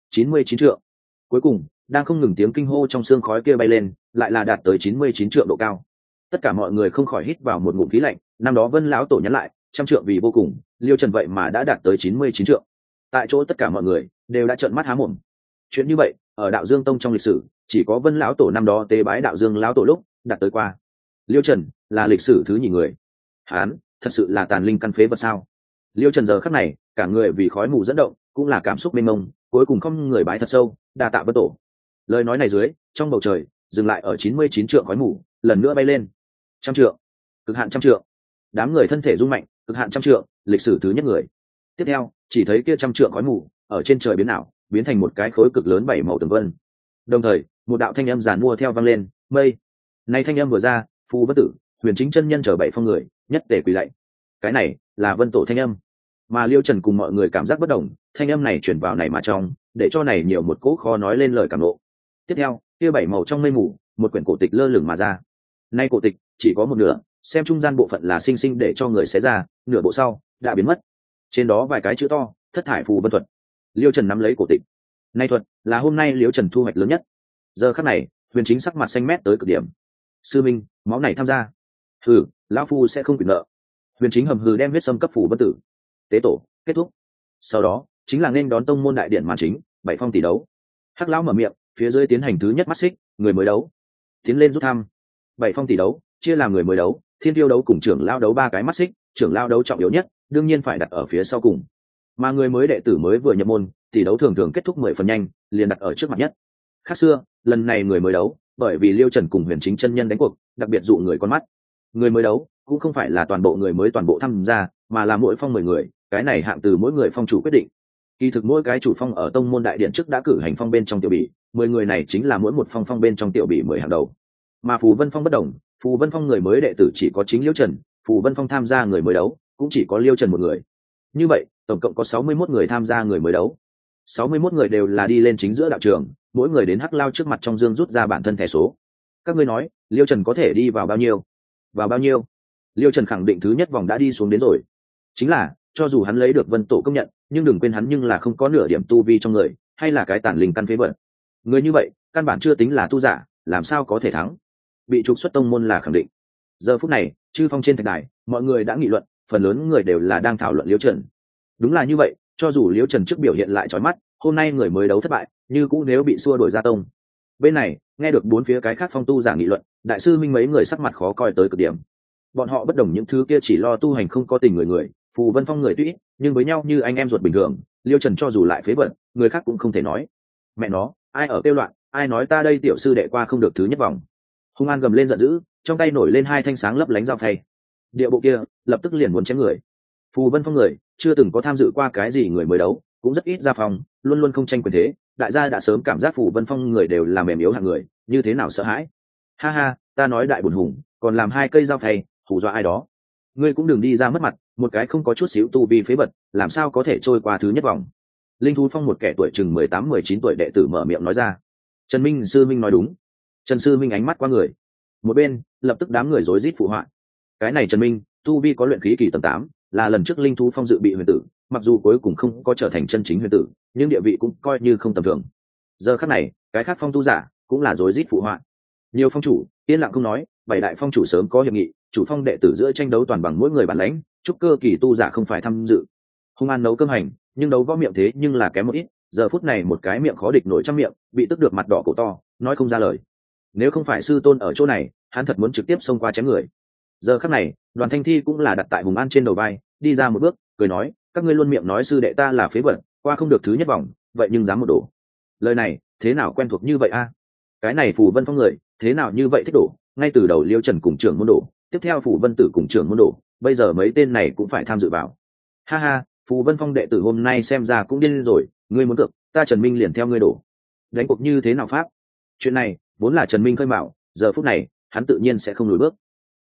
99 trượng. Cuối cùng đang không ngừng tiếng kinh hô trong xương khói kia bay lên, lại là đạt tới 99 trượng độ cao. Tất cả mọi người không khỏi hít vào một ngụm khí lạnh. Năm đó Vân lão tổ nhắn lại, 100 trượng vì vô cùng, Liêu Trần vậy mà đã đạt tới 99 trượng. Tại chỗ tất cả mọi người đều đã trợn mắt há mồm. Chuyện như vậy ở Đạo Dương Tông trong lịch sử chỉ có Vân lão tổ năm đó tế bái Đạo Dương lão tổ lúc đạt tới qua. Liêu Trần là lịch sử thứ nhì người. Hán thật sự là tàn linh căn phế vật sao? Liêu Trần giờ khắc này cả người vì khói mù dẫn động, cũng là cảm xúc mênh mông, cuối cùng không người bái thật sâu, đa tạ Vân tổ. Lời nói này dưới trong bầu trời dừng lại ở 99 trượng khói mù, lần nữa bay lên. 100 trượng, cực hạn 100 trượng. Đám người thân thể rung mạnh, cực hạn 100 trượng, lịch sử thứ nhất người. Tiếp theo chỉ thấy kia 100 trượng khói mù ở trên trời biến ảo, biến thành một cái khối cực lớn 7 màu tường vân. Đồng thời một đạo thanh âm giàn mua theo vang lên, mây. Này thanh âm vừa ra, Phù Vân Tử, Huyền Chính chân nhân chờ 7 phong người nhất tề quỳ lạy. Cái này là Vân tổ thanh âm. Mà Liêu Trần cùng mọi người cảm giác bất đồng, thanh âm này truyền vào này mà trong, để cho này nhiều một cỗ khó nói lên lời cảm nộ. Tiếp theo kia 7 màu trong mây mù, một quyển cổ tịch lơ lửng mà ra. Nay cổ tịch chỉ có một nửa, xem trung gian bộ phận là sinh sinh để cho người xé ra, nửa bộ sau đã biến mất. Trên đó vài cái chữ to, Thất thải phù vân thuật. Liêu Trần nắm lấy cổ tịch. Nay thuật là hôm nay Liêu Trần thu hoạch lớn nhất. Giờ khắc này Huyền Chính sắc mặt xanh mét tới cực điểm. Sư minh, máu này tham gia. Hừ, lão phu sẽ không quyền nợ. Huyền Chính hầm hừ đem huyết sâm cấp Phù Vân Tử. Tế tổ kết thúc. Sau đó chính là nên đón tông môn đại điện màn chính, 7 phong tỷ đấu. Hắc lão mở miệng, phía dưới tiến hành thứ nhất mắt xích, người mới đấu. Tiến lên rút thăm. 7 phong tỷ đấu chia làm người mới đấu, thiên tiêu đấu cùng trưởng lao đấu 3 cái mắt xích, trưởng lao đấu trọng yếu nhất, đương nhiên phải đặt ở phía sau cùng. Mà người mới đệ tử mới vừa nhập môn, tỷ đấu thường thường kết thúc 10 phần nhanh, liền đặt ở trước mặt nhất. Khác xưa, lần này người mới đấu, bởi vì Liêu Trần cùng Huyền Chính chân nhân đánh cuộc, đặc biệt dụ người con mắt. Người mới đấu cũng không phải là toàn bộ người mới toàn bộ tham gia, mà là mỗi phong 10 người, cái này hạng từ mỗi người phong chủ quyết định. Kỳ thực mỗi cái chủ phong ở tông môn đại điện trước đã cử hành phong bên trong tiểu bỉ, 10 người này chính là mỗi một phong phong bên trong tiểu bỉ 10 hàng đầu. Mà Phù Vân phong bất đồng, Phù Vân phong người mới đệ tử chỉ có chính Liêu Trần, Phù Vân phong tham gia người mới đấu cũng chỉ có Liêu Trần một người. Như vậy tổng cộng có 61 người tham gia người mới đấu. 61 người đều là đi lên chính giữa đạo trường, mỗi người đến hắc lao trước mặt trong dương rút ra bản thân thẻ số. Các ngươi nói Liêu Trần có thể đi vào bao nhiêu? Vào bao nhiêu? Liêu Trần khẳng định thứ nhất vòng đã đi xuống đến rồi. Chính là cho dù hắn lấy được Vân tổ công nhận, nhưng đừng quên hắn nhưng là không có nửa điểm tu vi trong người, hay là cái tàn linh căn phế vật. Người như vậy căn bản chưa tính là tu giả, làm sao có thể thắng? Bị trục xuất tông môn là khẳng định. Giờ phút này chư phong trên thạch đài, mọi người đã nghị luận, phần lớn người đều là đang thảo luận Liêu Trần. Đúng là như vậy, cho dù Liêu Trần trước biểu hiện lại chói mắt, hôm nay người mới đấu thất bại, như cũ nếu bị xua đuổi ra tông. Bên này nghe được bốn phía cái khác phong tu giả nghị luận, đại sư minh mấy người sắc mặt khó coi tới cực điểm. Bọn họ bất đồng những thứ kia chỉ lo tu hành không có tình người, Phù Vân phong người tuy nhưng với nhau như anh em ruột bình thường. Liêu Trần cho dù lại phế vật, người khác cũng không thể nói. Mẹ nó, ai ở kêu loạn, ai nói ta đây tiểu sư đệ qua không được thứ nhất vòng? Hung An gầm lên giận dữ, trong tay nổi lên 2 thanh sáng lấp lánh dao phay. Địa bộ kia lập tức liền muốn chém người. Phù Vân phong người chưa từng có tham dự qua cái gì người mới đấu, cũng rất ít ra phòng, luôn luôn không tranh quyền thế. Đại gia đã sớm cảm giác Phù Vân phong người đều là mềm yếu hạng người, như thế nào sợ hãi? Ha ha, ta nói đại buồn hùng, còn làm 2 cây dao phay, hù dọa ai đó? Ngươi cũng đừng đi ra mất mặt, một cái không có chút xíu tu vi phế vật, làm sao có thể trôi qua thứ nhất vòng? Linh thú phong một kẻ tuổi chừng 18-19 tuổi đệ tử mở miệng nói ra. Trần Minh sư minh nói đúng. Trần sư minh ánh mắt qua người. Một bên lập tức đám người rối rít phụ họa. Cái này Trần Minh tu vi có luyện khí kỳ tầng 8, là lần trước linh thú phong dự bị huyền tử, mặc dù cuối cùng không có trở thành chân chính huyền tử, nhưng địa vị cũng coi như không tầm thường. Giờ khắc này cái khác phong tu giả cũng là rối rít phụ họa. Nhiều phong chủ yên lặng không nói, 7 đại phong chủ sớm có hiệp nghị, chủ phong đệ tử giữa tranh đấu toàn bằng mỗi người bản lãnh, chúc cơ kỳ tu giả không phải tham dự. Hung An nấu cơm hành, nhưng đấu võ miệng thế nhưng là kém một ít, giờ phút này một cái miệng khó địch nổi trăm miệng, bị tức được mặt đỏ cổ to, nói không ra lời. Nếu không phải sư tôn ở chỗ này, hắn thật muốn trực tiếp xông qua chém người. Giờ khắc này Đoàn Thanh Thi cũng là đặt tại Hùng An trên đầu vai, đi ra một bước cười nói, các ngươi luôn miệng nói sư đệ ta là phế vật, qua không được thứ nhất vòng, vậy nhưng dám một đổ. Lời này thế nào quen thuộc như vậy a? Cái này Phù Vân phong người thế nào như vậy thích đổ, ngay từ đầu Liêu Trần cùng trưởng môn đổ, tiếp theo Phù Vân tử cùng trưởng môn đổ, bây giờ mấy tên này cũng phải tham dự vào. Ha ha, Phù Vân phong đệ tử hôm nay xem ra cũng điên rồi, ngươi muốn cược, ta Trần Minh liền theo ngươi đổ. Đánh cuộc như thế nào pháp? Chuyện này vốn là Trần Minh khơi mào, giờ phút này hắn tự nhiên sẽ không lùi bước.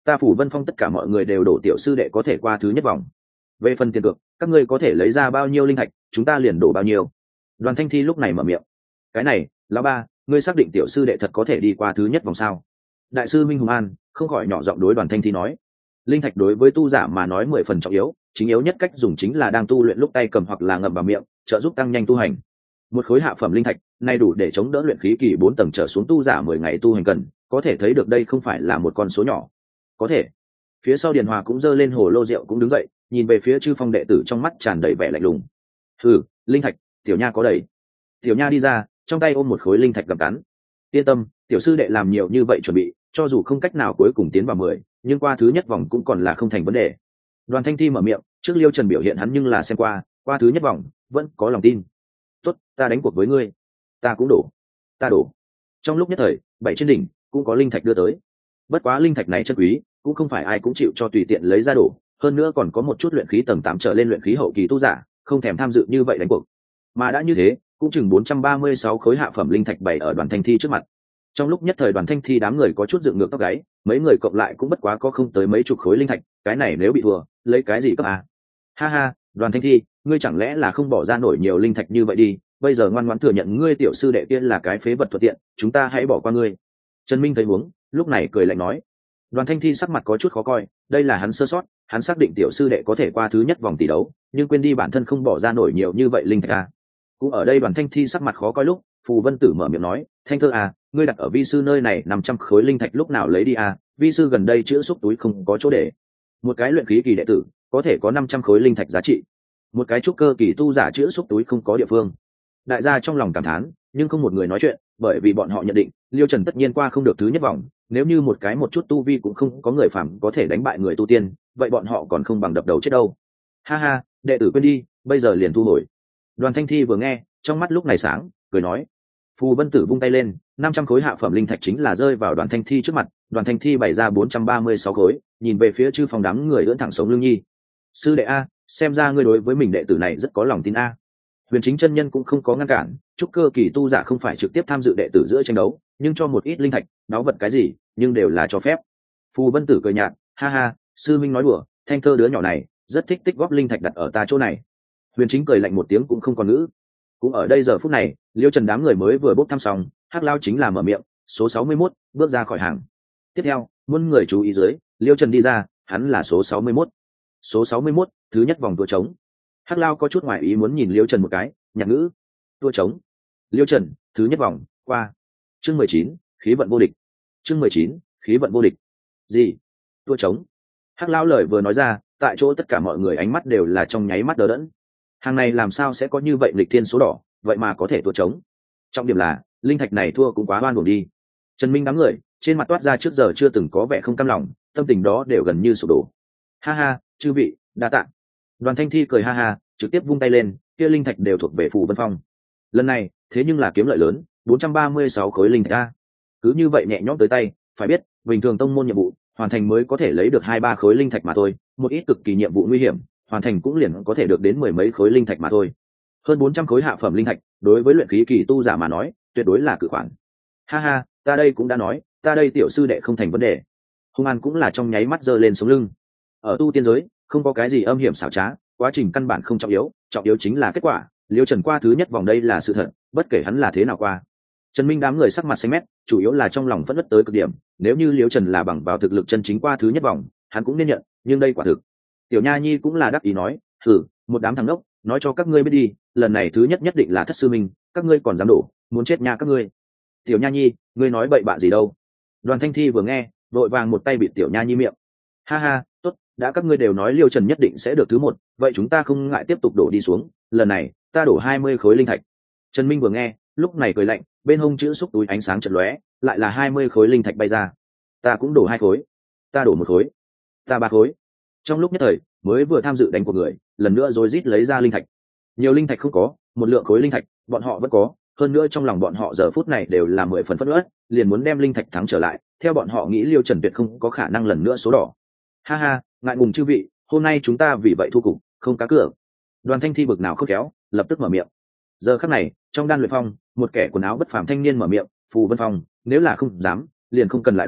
Ta Phủ Vân Phong tất cả mọi người đều đổ tiểu sư đệ có thể qua thứ nhất vòng. Về phần tiền cược, các ngươi có thể lấy ra bao nhiêu linh thạch, chúng ta liền đổ bao nhiêu. Đoàn Thanh Thi lúc này mở miệng. Cái này, lão ba, ngươi xác định tiểu sư đệ thật có thể đi qua thứ nhất vòng sao? Đại sư Minh Hùng An không khỏi nhỏ giọng đối Đoàn Thanh Thi nói. Linh thạch đối với tu giả mà nói 10 phần trọng yếu, chính yếu nhất cách dùng chính là đang tu luyện lúc tay cầm hoặc là ngậm vào miệng, trợ giúp tăng nhanh tu hành. Một khối hạ phẩm linh thạch này đủ để chống đỡ luyện khí kỳ 4 tầng trở xuống tu giả 10 ngày tu hành cần, có thể thấy được đây không phải là một con số nhỏ. Có thể. Phía sau Điền Hòa cũng giơ lên hồ lô rượu cũng đứng dậy, nhìn về phía Chư Phong đệ tử trong mắt tràn đầy vẻ lạnh lùng. Linh thạch, tiểu nha có đầy. Tiểu nha đi ra, trong tay ôm một khối linh thạch gặm cắn. Yên tâm, tiểu sư đệ làm nhiều như vậy chuẩn bị, cho dù không cách nào cuối cùng tiến vào 10, nhưng qua thứ nhất vòng cũng còn là không thành vấn đề. Đoàn Thanh Thi mở miệng, trước Liêu Trần biểu hiện hắn nhưng là xem qua thứ nhất vòng, vẫn có lòng tin. Tốt, ta đánh cuộc với ngươi. Ta cũng đổ. Ta đổ. Trong lúc nhất thời, 7 trên đỉnh cũng có linh thạch đưa tới. Bất quá linh thạch này chân quý, cũng không phải ai cũng chịu cho tùy tiện lấy ra đổ, hơn nữa còn có một chút luyện khí tầng 8 trở lên luyện khí hậu kỳ tu giả, không thèm tham dự như vậy đánh cuộc. Mà đã như thế, cũng chừng 436 khối hạ phẩm linh thạch bày ở Đoàn Thanh Thi trước mặt. Trong lúc nhất thời Đoàn Thanh Thi đám người có chút dựng ngược tóc gáy, mấy người cộng lại cũng bất quá có không tới mấy chục khối linh thạch, cái này nếu bị thua, lấy cái gì cấp à? Ha ha, Đoàn Thanh Thi, ngươi chẳng lẽ là không bỏ ra nổi nhiều linh thạch như vậy đi, bây giờ ngoan ngoãn thừa nhận ngươi tiểu sư đệ kia là cái phế vật thuận tiện, chúng ta hãy bỏ qua ngươi. Trần Minh thấy huống, lúc này cười lạnh nói. Đoàn Thanh Thi sắc mặt có chút khó coi, đây là hắn sơ sót, hắn xác định tiểu sư đệ có thể qua thứ nhất vòng tỷ đấu, nhưng quên đi bản thân không bỏ ra nổi nhiều như vậy linh thạch à. Cũng ở đây Đoàn Thanh Thi sắc mặt khó coi lúc, Phù Vân Tử mở miệng nói, Thanh Thơ à, ngươi đặt ở vi sư nơi này 500 khối linh thạch lúc nào lấy đi à, vi sư gần đây chữa xúc túi không có chỗ để. Một cái luyện khí kỳ đệ tử có thể có 500 khối linh thạch giá trị, một cái trúc cơ kỳ tu giả chữa xúc túi không có địa phương. Đại gia trong lòng cảm thán, nhưng không một người nói chuyện, bởi vì bọn họ nhận định Liêu Trần tất nhiên qua không được thứ nhất vòng, nếu như một chút tu vi cũng không có người phàm có thể đánh bại người tu tiên, vậy bọn họ còn không bằng đập đầu chết đâu. Ha ha, đệ tử quên đi, bây giờ liền thu hồi. Đoàn Thanh Thi vừa nghe, trong mắt lúc này sáng, cười nói. Phù Vân Tử vung tay lên, 500 khối hạ phẩm linh thạch chính là rơi vào Đoàn Thanh Thi trước mặt, Đoàn Thanh Thi bày ra 436 khối, nhìn về phía Chư Phong đám người ưỡn thẳng sống lưng nhi. Sư đệ a, xem ra ngươi đối với mình đệ tử này rất có lòng tin a. Huyền Chính chân nhân cũng không có ngăn cản, chúc cơ kỳ tu giả không phải trực tiếp tham dự đệ tử giữa tranh đấu, nhưng cho một ít linh thạch, đáo vật cái gì, nhưng đều là cho phép. Phù Vân Tử cười nhạt, ha ha, sư minh nói đùa, Thanh Thơ đứa nhỏ này rất thích tích góp linh thạch đặt ở ta chỗ này. Huyền Chính cười lạnh một tiếng cũng không còn ngữ. Cũng ở đây giờ phút này, Liêu Trần đám người mới vừa bốc thăm xong, Hắc Lao chính là mở miệng, số 61, bước ra khỏi hàng. Tiếp theo, muôn người chú ý dưới, Liêu Trần đi ra, hắn là số 61. Số 61, thứ nhất vòng tua trống. Hắc Lao có chút ngoài ý muốn nhìn Liêu Trần một cái, nhạc ngữ, tua trống. Liêu Trần, thứ nhất vòng, qua. Chương 19, khí vận vô địch. Chương 19, khí vận vô địch. Gì? Tua trống. Hắc Lao lời vừa nói ra, tại chỗ tất cả mọi người ánh mắt đều là trong nháy mắt đờ đẫn. Hàng này làm sao sẽ có như vậy lịch thiên số đỏ, vậy mà có thể tua trống. Trọng điểm là, linh thạch này thua cũng quá oan uổng đi. Trần Minh đám người, trên mặt toát ra trước giờ chưa từng có vẻ không cam lòng, tâm tình đó đều gần như sụp đổ. Ha ha, chư vị, đa tạ. Đoàn Thanh Thi cười ha ha, trực tiếp vung tay lên, kia linh thạch đều thuộc về Phù Vân Phong. Lần này, thế nhưng là kiếm lợi lớn, 436 khối linh thạch a. Cứ như vậy nhẹ nhõm tới tay, phải biết, bình thường tông môn nhiệm vụ, hoàn thành mới có thể lấy được 2-3 khối linh thạch mà thôi, một ít cực kỳ nhiệm vụ nguy hiểm, hoàn thành cũng liền có thể được đến 10 mấy khối linh thạch mà thôi. Hơn 400 khối hạ phẩm linh thạch, đối với luyện khí kỳ tu giả mà nói, tuyệt đối là cự khoản. Ha ha, ta đây cũng đã nói, ta đây tiểu sư đệ không thành vấn đề. Hung An cũng là trong nháy mắt giơ lên sống lưng. Ở tu tiên giới, không có cái gì âm hiểm xảo trá, quá trình căn bản không trọng yếu chính là kết quả. Liêu Trần qua thứ nhất vòng đây là sự thật, bất kể hắn là thế nào qua. Trần Minh đám người sắc mặt xanh mét, chủ yếu là trong lòng phẫn nộ tới cực điểm, nếu như Liêu Trần là bằng vào thực lực chân chính qua thứ nhất vòng, hắn cũng nên nhận, nhưng đây quả thực. Tiểu Nha Nhi cũng là đắc ý nói, một đám thằng ngốc, nói cho các ngươi biết đi, lần này thứ nhất nhất định là thất sư minh, các ngươi còn dám đổ, muốn chết nha các ngươi. Tiểu Nha Nhi, ngươi nói bậy bạ gì đâu? Đoàn Thanh Thi vừa nghe, vội vàng một tay bịt Tiểu Nha Nhi miệng. Ha ha, tốt, đã các ngươi đều nói Liêu Trần nhất định sẽ được thứ một, vậy chúng ta không ngại tiếp tục đổ đi xuống, lần này ta đổ 20 khối linh thạch. Trần Minh vừa nghe, lúc này cười lạnh, bên hông chữ xúc túi ánh sáng chợt lóe, lại là 20 khối linh thạch bay ra. Ta cũng đổ 2 khối, ta đổ 1 khối, ta 3 khối. Trong lúc nhất thời, mới vừa tham dự đánh của người, lần nữa rồi rít lấy ra linh thạch. Nhiều linh thạch không có, một lượng khối linh thạch, bọn họ vẫn có, hơn nữa trong lòng bọn họ giờ phút này đều là 10 phần phẫn uất, liền muốn đem linh thạch thắng trở lại, theo bọn họ nghĩ Liêu Trần tuyệt không có khả năng lần nữa số đỏ. Ha ha, ngại ngùng chư vị, hôm nay chúng ta vì vậy thu cục, không cá cược. Đoàn Thanh Thi bực nào không khéo, lập tức mở miệng. Giờ khắc này, trong đan luyện phong, một kẻ quần áo bất phàm thanh niên mở miệng, Phù Vân Phong, nếu là không dám, liền không cần lại đổ,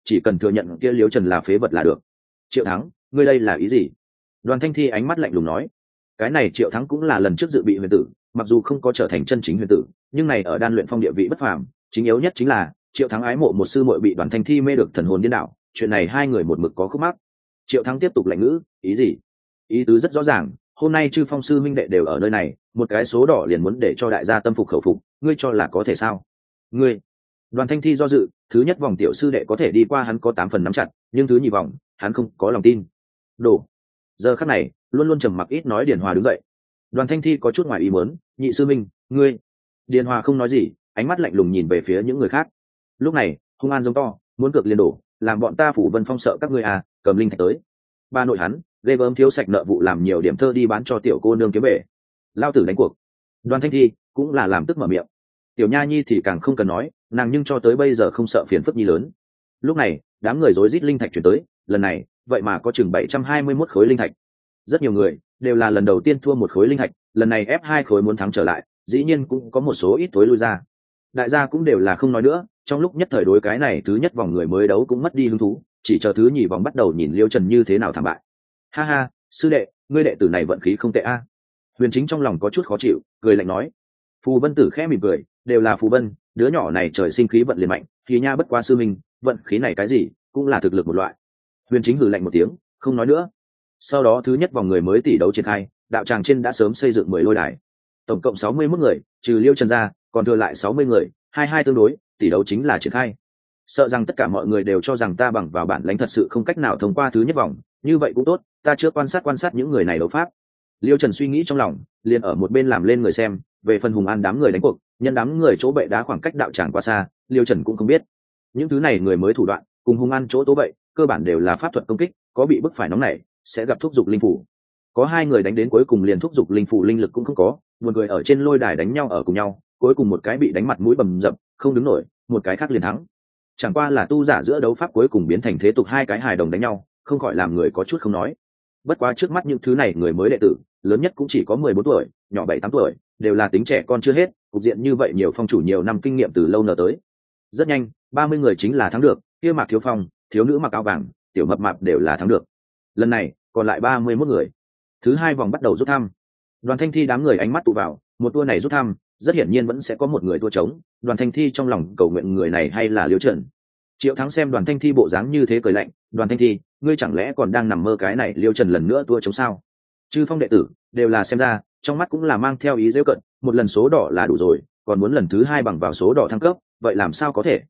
chỉ cần thừa nhận kia Liêu Trần là phế vật là được. Triệu Thắng, ngươi đây là ý gì? Đoàn Thanh Thi ánh mắt lạnh lùng nói. Cái này Triệu Thắng cũng là lần trước dự bị huyền tử, mặc dù không có trở thành chân chính huyền tử, nhưng này ở đan luyện phong địa vị bất phàm, chính yếu nhất chính là Triệu Thắng ái mộ một sư muội bị Đoàn Thanh Thi mê được thần hồn điên đảo, chuyện này hai người một mực có khúc mắc. Triệu Thắng tiếp tục lạnh ngữ, ý gì? Ý tứ rất rõ ràng, hôm nay Chư Phong sư minh đệ đều ở nơi này, một cái số đỏ liền muốn để cho đại gia tâm phục khẩu phục, ngươi cho là có thể sao? Ngươi. Đoàn Thanh Thi do dự, thứ nhất vòng tiểu sư đệ có thể đi qua hắn có 8 phần nắm chặt, nhưng thứ nhì vòng, hắn không có lòng tin. Đổ. Giờ khắc này, luôn luôn trầm mặc ít nói Điền Hòa đứng dậy. Đoàn Thanh Thi có chút ngoài ý muốn, nhị sư minh, ngươi. Điền Hòa không nói gì, ánh mắt lạnh lùng nhìn về phía những người khác. Lúc này, hung an giống to, muốn cược liền đổ, làm bọn ta Phủ Vân Phong sợ các ngươi à, cầm linh thạch tới. Ba nội hắn, ghê gớm thiếu sạch nợ vụ làm nhiều điểm thơ đi bán cho tiểu cô nương kiếm về. Lao tử đánh cuộc. Đoàn Thanh Thi cũng là làm tức mở miệng. Tiểu Nha Nhi thì càng không cần nói, nàng nhưng cho tới bây giờ không sợ phiền phức nhi lớn. Lúc này, đám người rối rít linh thạch chuyển tới, lần này, vậy mà có chừng 721 khối linh thạch. Rất nhiều người đều là lần đầu tiên thua một khối linh thạch, lần này ép 2 khối muốn thắng trở lại, dĩ nhiên cũng có một số ít tối lui ra. Đại gia cũng đều là không nói nữa, trong lúc nhất thời đối cái này thứ nhất vòng người mới đấu cũng mất đi hứng thú, chỉ chờ thứ nhì vòng bắt đầu nhìn Liêu Trần như thế nào thảm bại. Ha ha, sư đệ, ngươi đệ tử này vận khí không tệ a. Huyền Chính trong lòng có chút khó chịu, cười lạnh nói. Phù Vân Tử khẽ mỉm cười, đều là Phù Vân, đứa nhỏ này trời sinh khí vận liền mạnh, thì nha bất qua sư minh, vận khí này cái gì, cũng là thực lực một loại. Huyền Chính hừ lạnh một tiếng, không nói nữa. Sau đó thứ nhất vòng người mới tỷ đấu triển khai, đạo tràng trên đã sớm xây dựng 10 lôi đài. Tổng cộng 61 người, trừ Liêu Trần ra, còn thừa lại 60 người, 22 tương đối, tỷ đấu chính là triển khai. Sợ rằng tất cả mọi người đều cho rằng ta bằng vào bản lãnh thật sự không cách nào thông qua thứ nhất vòng, như vậy cũng tốt, ta chưa quan sát những người này đấu pháp. Liêu Trần suy nghĩ trong lòng, liền ở một bên làm lên người xem, về phần Hùng An đám người đánh cuộc, nhân đám người chỗ bệ đá khoảng cách đạo tràng quá xa, Liêu Trần cũng không biết. Những thứ này người mới thủ đoạn, cùng Hùng An chỗ tố vậy, cơ bản đều là pháp thuật công kích, có bị bức phải nóng nảy, sẽ gặp thúc dục linh phủ. Có 2 người đánh đến cuối cùng liền thúc dục linh phủ linh lực cũng không có, một người ở trên lôi đài đánh nhau ở cùng nhau, cuối cùng một cái bị đánh mặt mũi bầm dập, không đứng nổi, một cái khác liền thắng. Chẳng qua là tu giả giữa đấu pháp cuối cùng biến thành thế tục 2 cái hài đồng đánh nhau, không khỏi làm người có chút không nói. Bất quá trước mắt những thứ này người mới đệ tử, lớn nhất cũng chỉ có 14 tuổi, nhỏ 7-8 tuổi, đều là tính trẻ con chưa hết, cục diện như vậy nhiều phong chủ nhiều năm kinh nghiệm từ lâu nở tới. Rất nhanh, 30 người chính là thắng được, kia Mạc Thiếu Phong, thiếu nữ mặc áo vàng, tiểu mập mạp đều là thắng được. Lần này, còn lại 31 người. Thứ 2 vòng bắt đầu rút thăm. Đoàn Thanh Thi đám người ánh mắt tụ vào, một tour này rút thăm, rất hiển nhiên vẫn sẽ có một người thua trống. Đoàn Thanh Thi trong lòng cầu nguyện người này hay là Liêu Trần. Triệu Thắng xem Đoàn Thanh Thi bộ dáng như thế cười lạnh, Đoàn Thanh Thi, ngươi chẳng lẽ còn đang nằm mơ cái này Liêu Trần lần nữa thua trống sao? Chư Phong đệ tử đều là xem ra, trong mắt cũng là mang theo ý giễu cận, một lần số đỏ là đủ rồi, còn muốn lần thứ 2 bằng vào số đỏ thăng cấp, vậy làm sao có thể?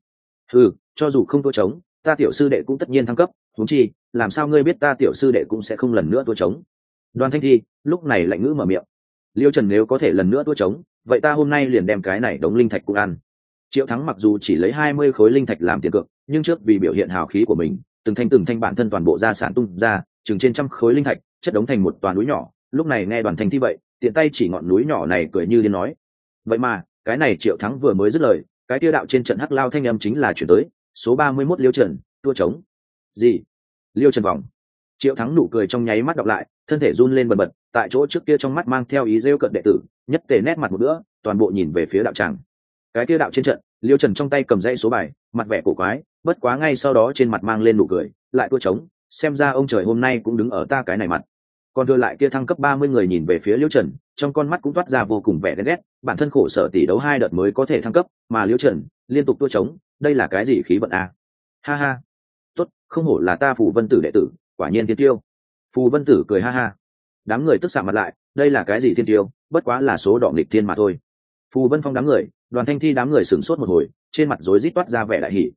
Cho dù không thua trống, ta tiểu sư đệ cũng tất nhiên thăng cấp, huống chi, làm sao ngươi biết ta tiểu sư đệ cũng sẽ không lần nữa thua trống? Đoàn Thanh Thi lúc này lạnh ngữ mở miệng. Liêu Trần nếu có thể lần nữa thua trống, vậy ta hôm nay liền đem cái này đống linh thạch cũng ăn. Triệu Thắng mặc dù chỉ lấy 20 khối linh thạch làm tiền cược, nhưng trước vì biểu hiện hào khí của mình, từng thanh bản thân toàn bộ gia sản tung ra, chừng trên trăm khối linh thạch, chất đống thành một toàn núi nhỏ. Lúc này nghe Đoàn Thanh Thi vậy, tiện tay chỉ ngọn núi nhỏ này cười như điên nói. Vậy mà, cái này Triệu Thắng vừa mới dứt lời, cái tiêu đạo trên trận hắc lao thanh âm chính là chuyển tới, số 31 Liêu Trần, thua trống. Gì? Liêu Trần vòng. Triệu Thắng nụ cười trong nháy mắt đọc lại, thân thể run lên bần bật, tại chỗ trước kia trong mắt mang theo ý rêu cận đệ tử, nhất tề nét mặt một bữa, toàn bộ nhìn về phía đạo tràng. Cái kia đạo trên trận, Liêu Trần trong tay cầm dãy số bài, mặt vẻ cổ quái, bất quá ngay sau đó trên mặt mang lên nụ cười, lại thua trống, xem ra ông trời hôm nay cũng đứng ở ta cái này mặt. Còn đưa lại kia thăng cấp 30 người nhìn về phía Liêu Trần, trong con mắt cũng toát ra vô cùng vẻ ghen ghét, bản thân khổ sở tỷ đấu 2 đợt mới có thể thăng cấp, mà Liêu Trần liên tục thua trống, đây là cái gì khí vận a? Ha ha. Tốt, không hổ là ta Phù Vân Tử đệ tử, quả nhiên thiên tiêu. Phù Vân Tử cười ha ha. Đám người tức sạm mặt lại, đây là cái gì thiên tiêu, bất quá là số đỏ nghịch thiên mà thôi. Phù Vân Phong đám người, Đoàn Thanh Thi đám người sửng sốt một hồi, trên mặt rối rít toát ra vẻ đại hỉ.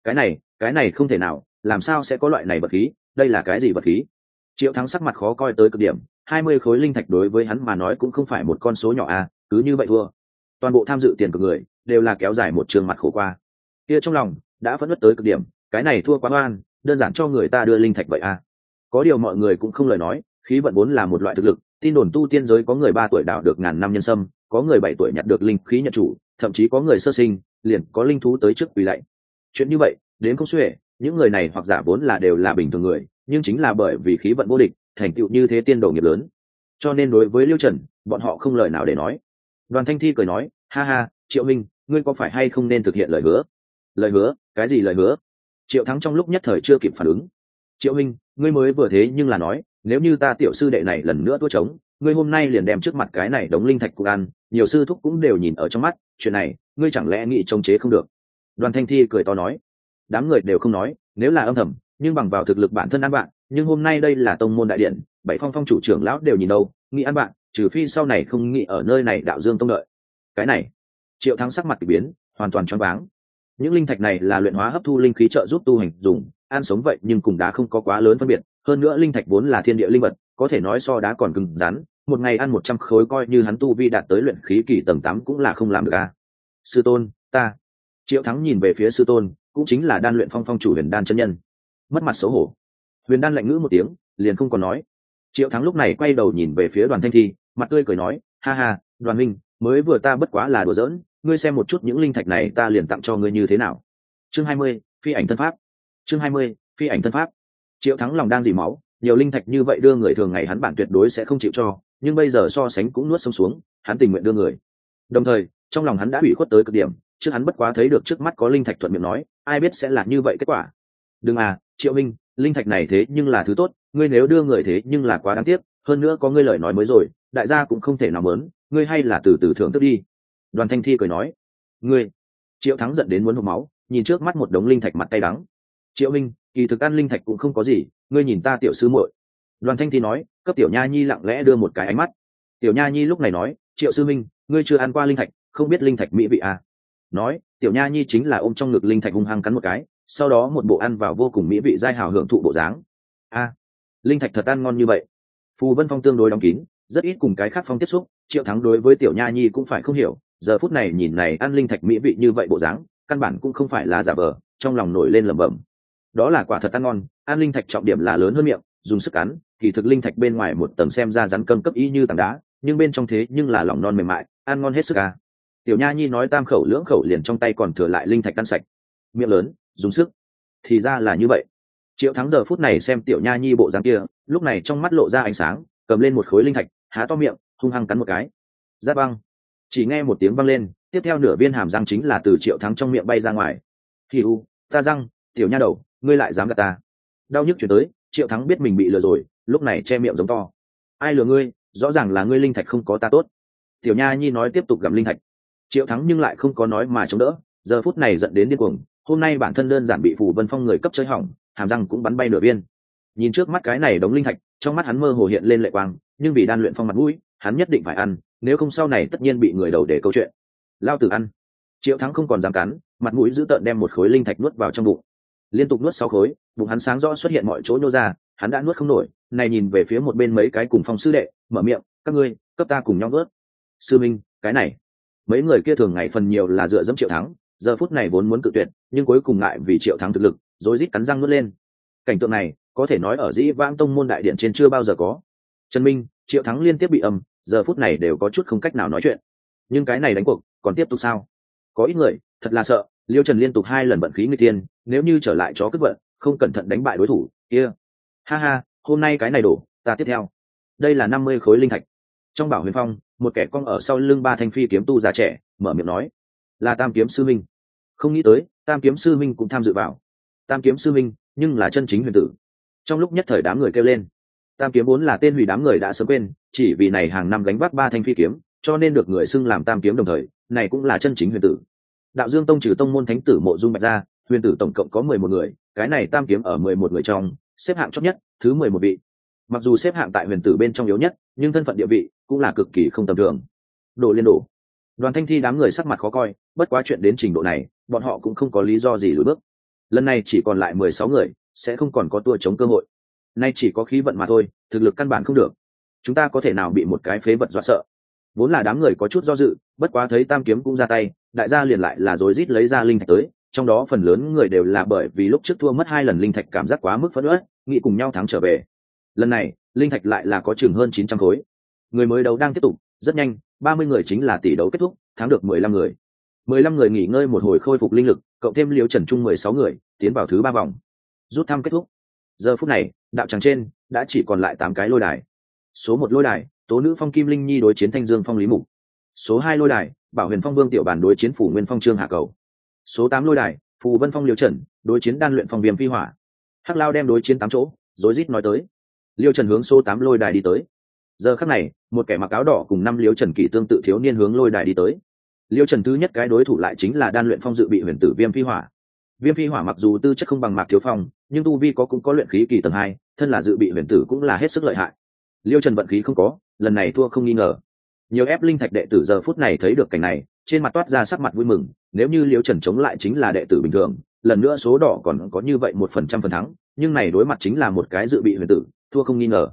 Cái này không thể nào, làm sao sẽ có loại này vật khí, đây là cái gì vật khí? Triệu Thắng sắc mặt khó coi tới cực điểm, 20 khối linh thạch đối với hắn mà nói cũng không phải một con số nhỏ a, cứ như vậy thua. Toàn bộ tham dự tiền của người đều là kéo dài một trường mặt khổ qua. Kia trong lòng đã phẫn nộ tới cực điểm, cái này thua quá oan, đơn giản cho người ta đưa linh thạch vậy a. Có điều mọi người cũng không lời nói, khí vận vốn là một loại thực lực, tin đồn tu tiên giới có người 3 tuổi đào được ngàn năm nhân sâm, có người 7 tuổi nhặt được linh khí nhận chủ, thậm chí có người sơ sinh liền có linh thú tới trước quỳ lạy. Chuyện như vậy đến không xuể, những người này hoặc giả vốn là đều là bình thường người, nhưng chính là bởi vì khí vận vô địch, thành tựu như thế tiên đồ nghiệp lớn, cho nên đối với Liêu Trần, bọn họ không lời nào để nói. Đoàn Thanh Thi cười nói, ha ha, Triệu Minh, ngươi có phải hay không nên thực hiện lời hứa? Lời hứa? Cái gì lời hứa? Triệu Thắng trong lúc nhất thời chưa kịp phản ứng. Triệu huynh, ngươi mới vừa thế nhưng là nói nếu như ta tiểu sư đệ này lần nữa tua trống, ngươi hôm nay liền đem trước mặt cái này đống linh thạch của ăn, nhiều sư thúc cũng đều nhìn ở trong mắt, chuyện này ngươi chẳng lẽ nghĩ chống chế không được? Đoàn Thanh Thi cười to nói. Đám người đều không nói, nếu là âm thầm nhưng bằng vào thực lực bản thân ăn bạn, nhưng hôm nay đây là tông môn đại điện, bảy phong phong chủ trưởng lão đều nhìn đâu, nghĩ ăn bạn trừ phi sau này không nghĩ ở nơi này đạo dương tông đợi. Cái này, Triệu Thắng sắc mặt kỳ biến, hoàn toàn choáng váng. Những linh thạch này là luyện hóa hấp thu linh khí trợ giúp tu hành dùng, ăn sống vậy nhưng cùng đá không có quá lớn phân biệt, hơn nữa linh thạch vốn là thiên địa linh vật, có thể nói so đá còn cứng rắn, một ngày ăn 100 khối coi như hắn tu vi đạt tới luyện khí kỳ tầng 8 cũng là không làm được a. Sư tôn, ta. Triệu Thắng nhìn về phía sư tôn, cũng chính là Đan Luyện Phong phong chủ Huyền Đan chân nhân. Mất mặt xấu hổ. Huyền Đan lạnh ngữ một tiếng, liền không còn nói. Triệu Thắng lúc này quay đầu nhìn về phía Đoàn Thanh Thi, mặt tươi cười nói, ha ha, Đoàn minh, mới vừa ta bất quá là đùa giỡn, ngươi xem một chút những linh thạch này ta liền tặng cho ngươi như thế nào. Chương 20, phi ảnh thân pháp. Chương 20, phi ảnh thân pháp. Triệu Thắng lòng đang dỉ máu, nhiều linh thạch như vậy đưa người thường ngày hắn bản tuyệt đối sẽ không chịu cho, nhưng bây giờ so sánh cũng nuốt sống xuống, hắn tình nguyện đưa người. Đồng thời, trong lòng hắn đã bị khuất tới cực điểm, trước hắn bất quá thấy được trước mắt có linh thạch thuận miệng nói, ai biết sẽ là như vậy kết quả. Đừng à, Triệu minh, linh thạch này thế nhưng là thứ tốt, ngươi nếu đưa người thế nhưng là quá đáng tiếc, hơn nữa có ngươi lời nói mới rồi, đại gia cũng không thể nào mớn, ngươi hay là từ từ thưởng thức đi. Đoàn Thanh Thi cười nói. Ngươi. Triệu Thắng giận đến muốn hộc máu, nhìn trước mắt một đống linh thạch mặt tay đắng. Triệu minh, kỳ thực ăn linh thạch cũng không có gì, ngươi nhìn ta tiểu sư muội. Đoàn Thanh Thi nói, cấp tiểu nha nhi lặng lẽ đưa một cái ánh mắt. Tiểu nha nhi lúc này nói, Triệu sư minh, ngươi chưa ăn qua linh thạch, không biết linh thạch mỹ vị à? Nói, tiểu nha nhi chính là ôm trong ngực linh thạch hung hăng cắn một cái, sau đó một bộ ăn vào vô cùng mỹ vị dai hào hưởng thụ bộ dáng. A, linh thạch thật ăn ngon như vậy. Phù Vân Phong tương đối đóng kín, rất ít cùng cái khác phong tiếp xúc, Triệu Thắng đối với tiểu nha nhi cũng phải không hiểu, giờ phút này nhìn này ăn linh thạch mỹ vị như vậy bộ dáng, căn bản cũng không phải là giả vờ, trong lòng nổi lên lẩm bẩm. Đó là quả thật ăn ngon, ăn linh thạch trọng điểm là lớn hơn miệng, dùng sức cắn, kỳ thực linh thạch bên ngoài một tầng xem ra rắn cơm cấp y như tảng đá, nhưng bên trong thế nhưng là lòng non mềm mại, ăn ngon hết sức à. Tiểu nha nhi nói tam khẩu lưỡng khẩu liền trong tay còn thừa lại linh thạch ăn sạch, miệng lớn, dùng sức. Thì ra là như vậy. Triệu Thắng giờ phút này xem tiểu nha nhi bộ dáng kia, lúc này trong mắt lộ ra ánh sáng, cầm lên một khối linh thạch, há to miệng, hung hăng cắn một cái. Giáp băng. Chỉ nghe một tiếng vang lên, tiếp theo nửa viên hàm răng chính là từ Triệu Thắng trong miệng bay ra ngoài. Hỉ u, ta răng, tiểu nha đầu, ngươi lại dám gạt ta. Đau nhức chuyển tới, Triệu Thắng biết mình bị lừa rồi, lúc này che miệng giống to. Ai lừa ngươi, rõ ràng là ngươi linh thạch không có ta tốt. Tiểu nha nhi nói tiếp tục gặm linh thạch. Triệu Thắng nhưng lại không có nói mà chống đỡ, giờ phút này giận đến điên cuồng, hôm nay bản thân đơn giản bị Phù Vân Phong người cấp chơi hỏng, hàm răng cũng bắn bay nửa viên. Nhìn trước mắt cái này đống linh thạch, trong mắt hắn mơ hồ hiện lên lệ quang, nhưng vì Đan Luyện Phong mặt mũi, hắn nhất định phải ăn, nếu không sau này tất nhiên bị người đầu để câu chuyện. Lao tử ăn. Triệu Thắng không còn dám cắn, mặt mũi giữ tợn đem một khối linh thạch nuốt vào trong bụng. Liên tục nuốt 6 khối, bụng hắn sáng rõ xuất hiện mọi chỗ nhô ra, hắn đã nuốt không nổi, này nhìn về phía một bên mấy cái cùng phong sư đệ, mở miệng, các ngươi, cấp ta cùng nhau nuốt. Sư minh, cái này. Mấy người kia thường ngày phần nhiều là dựa dẫm Triệu Thắng, giờ phút này vốn muốn cự tuyệt, nhưng cuối cùng ngại vì Triệu Thắng thực lực, rối rít cắn răng nuốt lên. Cảnh tượng này, có thể nói ở Dĩ Vãng Tông môn đại điện trên chưa bao giờ có. Trần Minh, Triệu Thắng liên tiếp bị âm, giờ phút này đều có chút không cách nào nói chuyện. Nhưng cái này đánh cuộc, còn tiếp tục sao? Có ít người, thật là sợ, Liêu Trần liên tục 2 lần vận khí người tiên, nếu như trở lại chó cướp vận, không cẩn thận đánh bại đối thủ, kia. Ha ha, hôm nay cái này đổ, ta tiếp theo. Đây là 50 khối linh thạch. Trong Bảo Huyền Phong, một kẻ cong ở sau lưng 3 thanh phi kiếm tu già trẻ, mở miệng nói, là Tam kiếm sư minh. Không nghĩ tới, Tam kiếm sư minh cũng tham dự vào. Tam kiếm sư minh, nhưng là chân chính huyền tử. Trong lúc nhất thời đám người kêu lên, Tam kiếm vốn là tên hủy đám người đã sớm quên, chỉ vì này hàng năm gánh vác 3 thanh phi kiếm, cho nên được người xưng làm Tam kiếm đồng thời, này cũng là chân chính huyền tử. Đạo Dương Tông trừ tông môn thánh tử Mộ Dung Bạch ra, huyền tử tổng cộng có 11 người, cái này Tam kiếm ở 11 người trong, xếp hạng chót nhất, thứ 11 vị. Mặc dù xếp hạng tại huyền tử bên trong yếu nhất, nhưng thân phận địa vị cũng là cực kỳ không tầm thường. Đổ liên đổ. Đoàn Thanh Thi đám người sắc mặt khó coi, bất quá chuyện đến trình độ này, bọn họ cũng không có lý do gì lùi bước. Lần này chỉ còn lại 16 người, sẽ không còn có tua chống cơ hội. Nay chỉ có khí vận mà thôi, thực lực căn bản không được. Chúng ta có thể nào bị một cái phế vật dọa sợ? Vốn là đám người có chút do dự, bất quá thấy Tam kiếm cũng ra tay, đại gia liền lại là rối rít lấy ra linh thạch tới, trong đó phần lớn người đều là bởi vì lúc trước thua mất 2 lần linh thạch cảm giác quá mức phẫn uất, nghĩ cùng nhau thắng trở về. Lần này, linh thạch lại là có chừng hơn 900 khối. Người mới đấu đang tiếp tục, rất nhanh, 30 người chính là tỷ đấu kết thúc, thắng được 15 người. 15 người nghỉ ngơi một hồi khôi phục linh lực, cộng thêm Liễu Trần Trung 16 người, tiến vào thứ 3 vòng. Rút thăm kết thúc. Giờ phút này, đạo tràng trên đã chỉ còn lại 8 cái lôi đài. Số 1 lôi đài, Tố Nữ Phong Kim Linh Nhi đối chiến Thanh Dương Phong Lý Mục. Số 2 lôi đài, Bảo Huyền Phong Vương Tiểu Bản đối chiến Phủ Nguyên Phong Trương Hạ Cầu. Số 8 lôi đài, Phù Vân Phong Liêu Trần đối chiến đan luyện phong Viêm Phi Hỏa. Hắc Lao đem đối chiến 8 chỗ, rối rít nói tới. Liêu Trần hướng số 8 lôi đài đi tới. Giờ khắc này, một kẻ mặc áo đỏ cùng 5 Liêu Trần kỳ tương tự thiếu niên hướng lôi đài đi tới. Liêu Trần thứ nhất cái đối thủ lại chính là đan luyện phong dự bị huyền tử Viêm Phi Hỏa. Viêm Phi Hỏa mặc dù tư chất không bằng Mạc Thiếu Phong, nhưng tu vi cũng có luyện khí kỳ tầng 2, thân là dự bị huyền tử cũng là hết sức lợi hại. Liêu Trần vận khí không có, lần này thua không nghi ngờ. Nhiều ép linh thạch đệ tử giờ phút này thấy được cảnh này, trên mặt toát ra sắc mặt vui mừng, nếu như Liêu Trần chống lại chính là đệ tử bình thường, lần nữa số đỏ còn có như vậy 1% phần thắng, nhưng này đối mặt chính là một cái dự bị huyền tử, thua không nghi ngờ.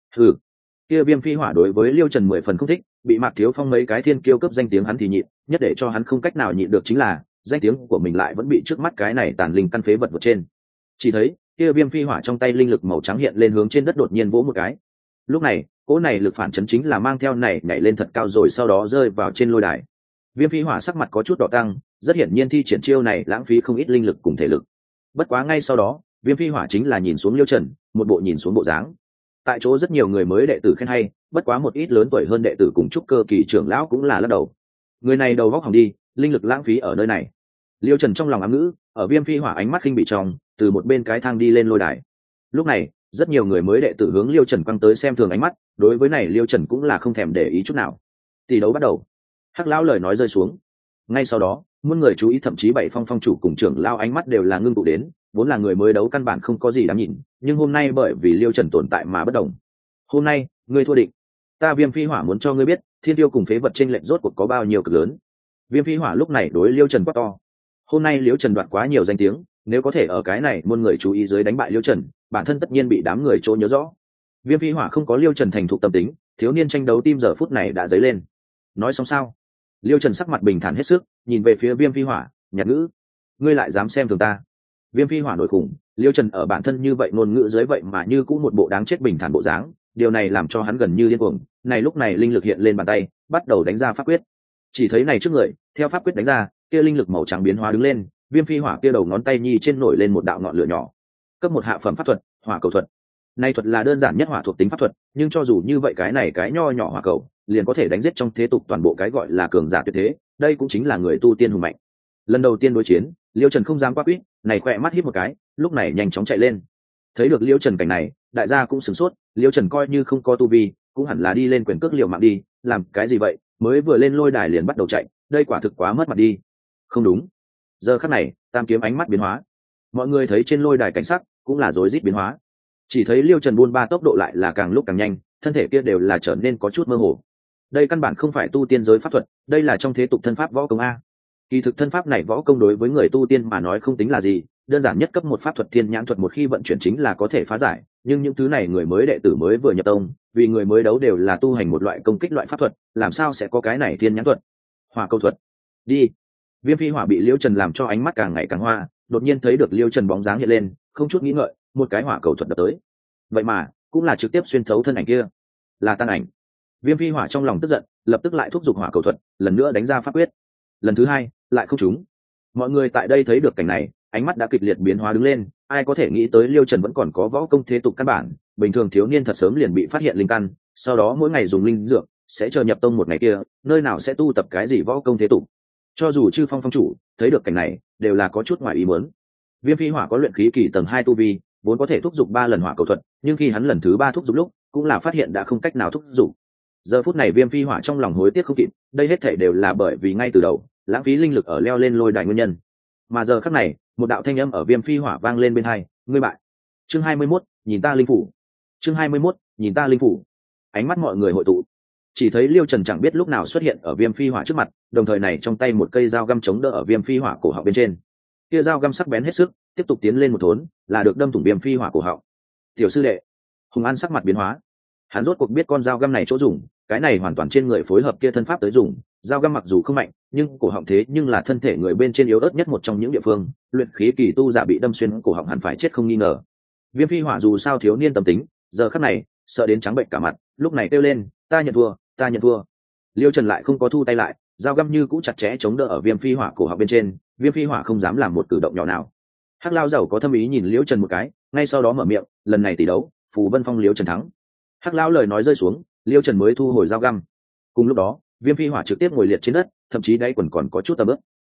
Kia Viêm Phi Hỏa đối với Liêu Trần 10 phần không thích, bị Mạc Thiếu Phong mấy cái thiên kiêu cấp danh tiếng hắn thì nhịn, nhất để cho hắn không cách nào nhịn được chính là danh tiếng của mình lại vẫn bị trước mắt cái này tàn linh căn phế vật vượt trên. Chỉ thấy kia Viêm Phi Hỏa trong tay linh lực màu trắng hiện lên hướng trên đất đột nhiên vỗ một cái. Lúc này, cỗ này lực phản chấn chính là mang theo này nhảy lên thật cao rồi sau đó rơi vào trên lôi đài. Viêm Phi Hỏa sắc mặt có chút đỏ tăng, rất hiển nhiên thi triển chiêu này lãng phí không ít linh lực cùng thể lực. Bất quá ngay sau đó, Viêm Phi Hỏa chính là nhìn xuống Liêu Trần, một bộ nhìn xuống bộ dáng. Tại chỗ rất nhiều người mới đệ tử khen hay, bất quá một ít lớn tuổi hơn đệ tử cùng trúc cơ kỳ trưởng lão cũng là lắc đầu. Người này đầu góc hỏng đi, linh lực lãng phí ở nơi này. Liêu Trần trong lòng ám ngữ, ở Viêm Phi Hỏa ánh mắt khinh bị trong, từ một bên cái thang đi lên lôi đài. Lúc này, rất nhiều người mới đệ tử hướng Liêu Trần quăng tới xem thường ánh mắt, đối với này Liêu Trần cũng là không thèm để ý chút nào. Tỷ đấu bắt đầu. Hắc lão lời nói rơi xuống. Ngay sau đó, muôn người chú ý thậm chí bảy phong phong chủ cùng trưởng lão ánh mắt đều là ngưng tụ đến, vốn là người mới đấu căn bản không có gì đáng nhìn, nhưng hôm nay bởi vì Liêu Trần tồn tại mà bất đồng. Hôm nay, ngươi thua định. Ta Viêm Phi Hỏa muốn cho ngươi biết, thiên tiêu cùng phế vật chênh lệch rốt cuộc có bao nhiêu cực lớn. Viêm Phi Hỏa lúc này đối Liêu Trần quát to. Hôm nay Liêu Trần đoạt quá nhiều danh tiếng, nếu có thể ở cái này muôn người chú ý dưới đánh bại Liêu Trần, bản thân tất nhiên bị đám người chỗ nhớ rõ. Viêm Phi Hỏa không có Liêu Trần thành thục tâm tính, thiếu niên tranh đấu tim giờ phút này đã dấy lên. Nói xong sao? Liêu Trần sắc mặt bình thản hết sức, nhìn về phía Viêm Phi Hỏa, nhạt ngữ: ngươi lại dám xem thường ta? Viêm Phi Hỏa nổi khủng, Liêu Trần ở bản thân như vậy ngôn ngữ dưới vậy mà như cũng một bộ đáng chết bình thản bộ dáng, điều này làm cho hắn gần như điên cuồng. Này lúc này linh lực hiện lên bàn tay, bắt đầu đánh ra pháp quyết. Chỉ thấy này trước người, theo pháp quyết đánh ra, kia linh lực màu trắng biến hóa đứng lên, Viêm Phi Hỏa kia đầu ngón tay nhi trên nổi lên một đạo ngọn lửa nhỏ. Cấp một hạ phẩm pháp thuật, Hỏa Cầu thuật. Này thuật là đơn giản nhất hỏa thuộc tính pháp thuật, nhưng cho dù như vậy cái này cái nho nhỏ hỏa cầu, liền có thể đánh giết trong thế tục toàn bộ cái gọi là cường giả tuyệt thế, đây cũng chính là người tu tiên hùng mạnh. Lần đầu tiên đối chiến, Liêu Trần không dám quá quýt, này khỏe mắt híp một cái, lúc này nhanh chóng chạy lên. Thấy được Liêu Trần cảnh này, đại gia cũng sửng sốt, Liêu Trần coi như không có tu vi, cũng hẳn là đi lên quyền cước liều mạng đi, làm cái gì vậy, mới vừa lên lôi đài liền bắt đầu chạy, đây quả thực quá mất mặt đi. Không đúng. Giờ khắc này, Tam Kiếm ánh mắt biến hóa. Mọi người thấy trên lôi đài cảnh sắc, cũng là rối rít biến hóa. Chỉ thấy Liêu Trần buôn ba tốc độ lại là càng lúc càng nhanh, thân thể kia đều là trở nên có chút mơ hồ. Đây căn bản không phải tu tiên giới pháp thuật, đây là trong thế tục thân pháp võ công a. Kỳ thực thân pháp này võ công đối với người tu tiên mà nói không tính là gì, đơn giản nhất cấp một pháp thuật thiên nhãn thuật một khi vận chuyển chính là có thể phá giải, nhưng những thứ này người mới đệ tử mới vừa nhập tông, vì người mới đấu đều là tu hành một loại công kích loại pháp thuật, làm sao sẽ có cái này thiên nhãn thuật? Hỏa Cầu thuật. Đi. Viêm Phi Hỏa bị Liêu Trần làm cho ánh mắt càng ngày càng hoa, đột nhiên thấy được Liêu Trần bóng dáng hiện lên, không chút nghĩ ngợi, một cái hỏa cầu thuật đập tới. Vậy mà, cũng là trực tiếp xuyên thấu thân ảnh kia, là Tăng Ảnh. Viêm Phi Hỏa trong lòng tức giận, lập tức lại thúc giục hỏa cầu thuật, lần nữa đánh ra pháp quyết. Lần thứ hai, lại không trúng. Mọi người tại đây thấy được cảnh này, ánh mắt đã kịch liệt biến hóa đứng lên, ai có thể nghĩ tới Liêu Trần vẫn còn có võ công thế tục căn bản, bình thường thiếu niên thật sớm liền bị phát hiện linh căn, sau đó mỗi ngày dùng linh dược, sẽ chờ nhập tông một ngày kia, nơi nào sẽ tu tập cái gì võ công thế tục. Cho dù Chư Phong phong chủ thấy được cảnh này, đều là có chút ngoài ý muốn. Viêm Phi Hỏa có luyện khí kỳ tầng 2 tu vi, vốn có thể thúc giục 3 lần hỏa cầu thuật, nhưng khi hắn lần thứ 3 thúc giục lúc, cũng là phát hiện đã không cách nào thúc giục. Giờ phút này Viêm Phi Hỏa trong lòng hối tiếc không kịp, đây hết thảy đều là bởi vì ngay từ đầu, lãng phí linh lực ở leo lên lôi đài nguyên nhân. Mà giờ khắc này, một đạo thanh âm ở Viêm Phi Hỏa vang lên bên tai, ngươi bại. Chương 21, nhìn ta linh phủ. Chương 21, nhìn ta linh phủ. Ánh mắt mọi người hội tụ. Chỉ thấy Liêu Trần chẳng biết lúc nào xuất hiện ở Viêm Phi Hỏa trước mặt, đồng thời này trong tay một cây dao găm chống đỡ ở Viêm Phi Hỏa cổ họng bên trên. Kia dao găm sắc bén hết sức, tiếp tục tiến lên một thốn, là được đâm thủng Viêm Phi Hỏa cổ họng. Tiểu sư đệ. Hùng An sắc mặt biến hóa. Hắn rốt cuộc biết con dao găm này chỗ dùng, cái này hoàn toàn trên người phối hợp kia thân pháp tới dùng, dao găm mặc dù không mạnh, nhưng cổ họng thế nhưng là thân thể người bên trên yếu ớt nhất một trong những địa phương, luyện khí kỳ tu giả bị đâm xuyên cổ họng hẳn phải chết không nghi ngờ. Viêm Phi Hỏa dù sao thiếu niên tâm tính, giờ khắc này, sợ đến trắng bệnh cả mặt, lúc này kêu lên, ta nhận thua, ta nhận thua. Liêu Trần lại không có thu tay lại, dao găm như cũ chặt chẽ chống đỡ ở Viêm Phi Hỏa cổ họng bên trên, Viêm Phi Hỏa không dám làm một cử động nhỏ nào. Hắc Lao giàu có thâm ý nhìn Liêu Trần một cái, ngay sau đó mở miệng, lần này tỷ đấu, Phù Vân Phong Liêu Trần thắng. Hắc Lao lời nói rơi xuống, Liêu Trần mới thu hồi dao găm. Cùng lúc đó, Viêm Phi Hỏa trực tiếp ngồi liệt trên đất, thậm chí đáy quần còn có chút tầm ướp.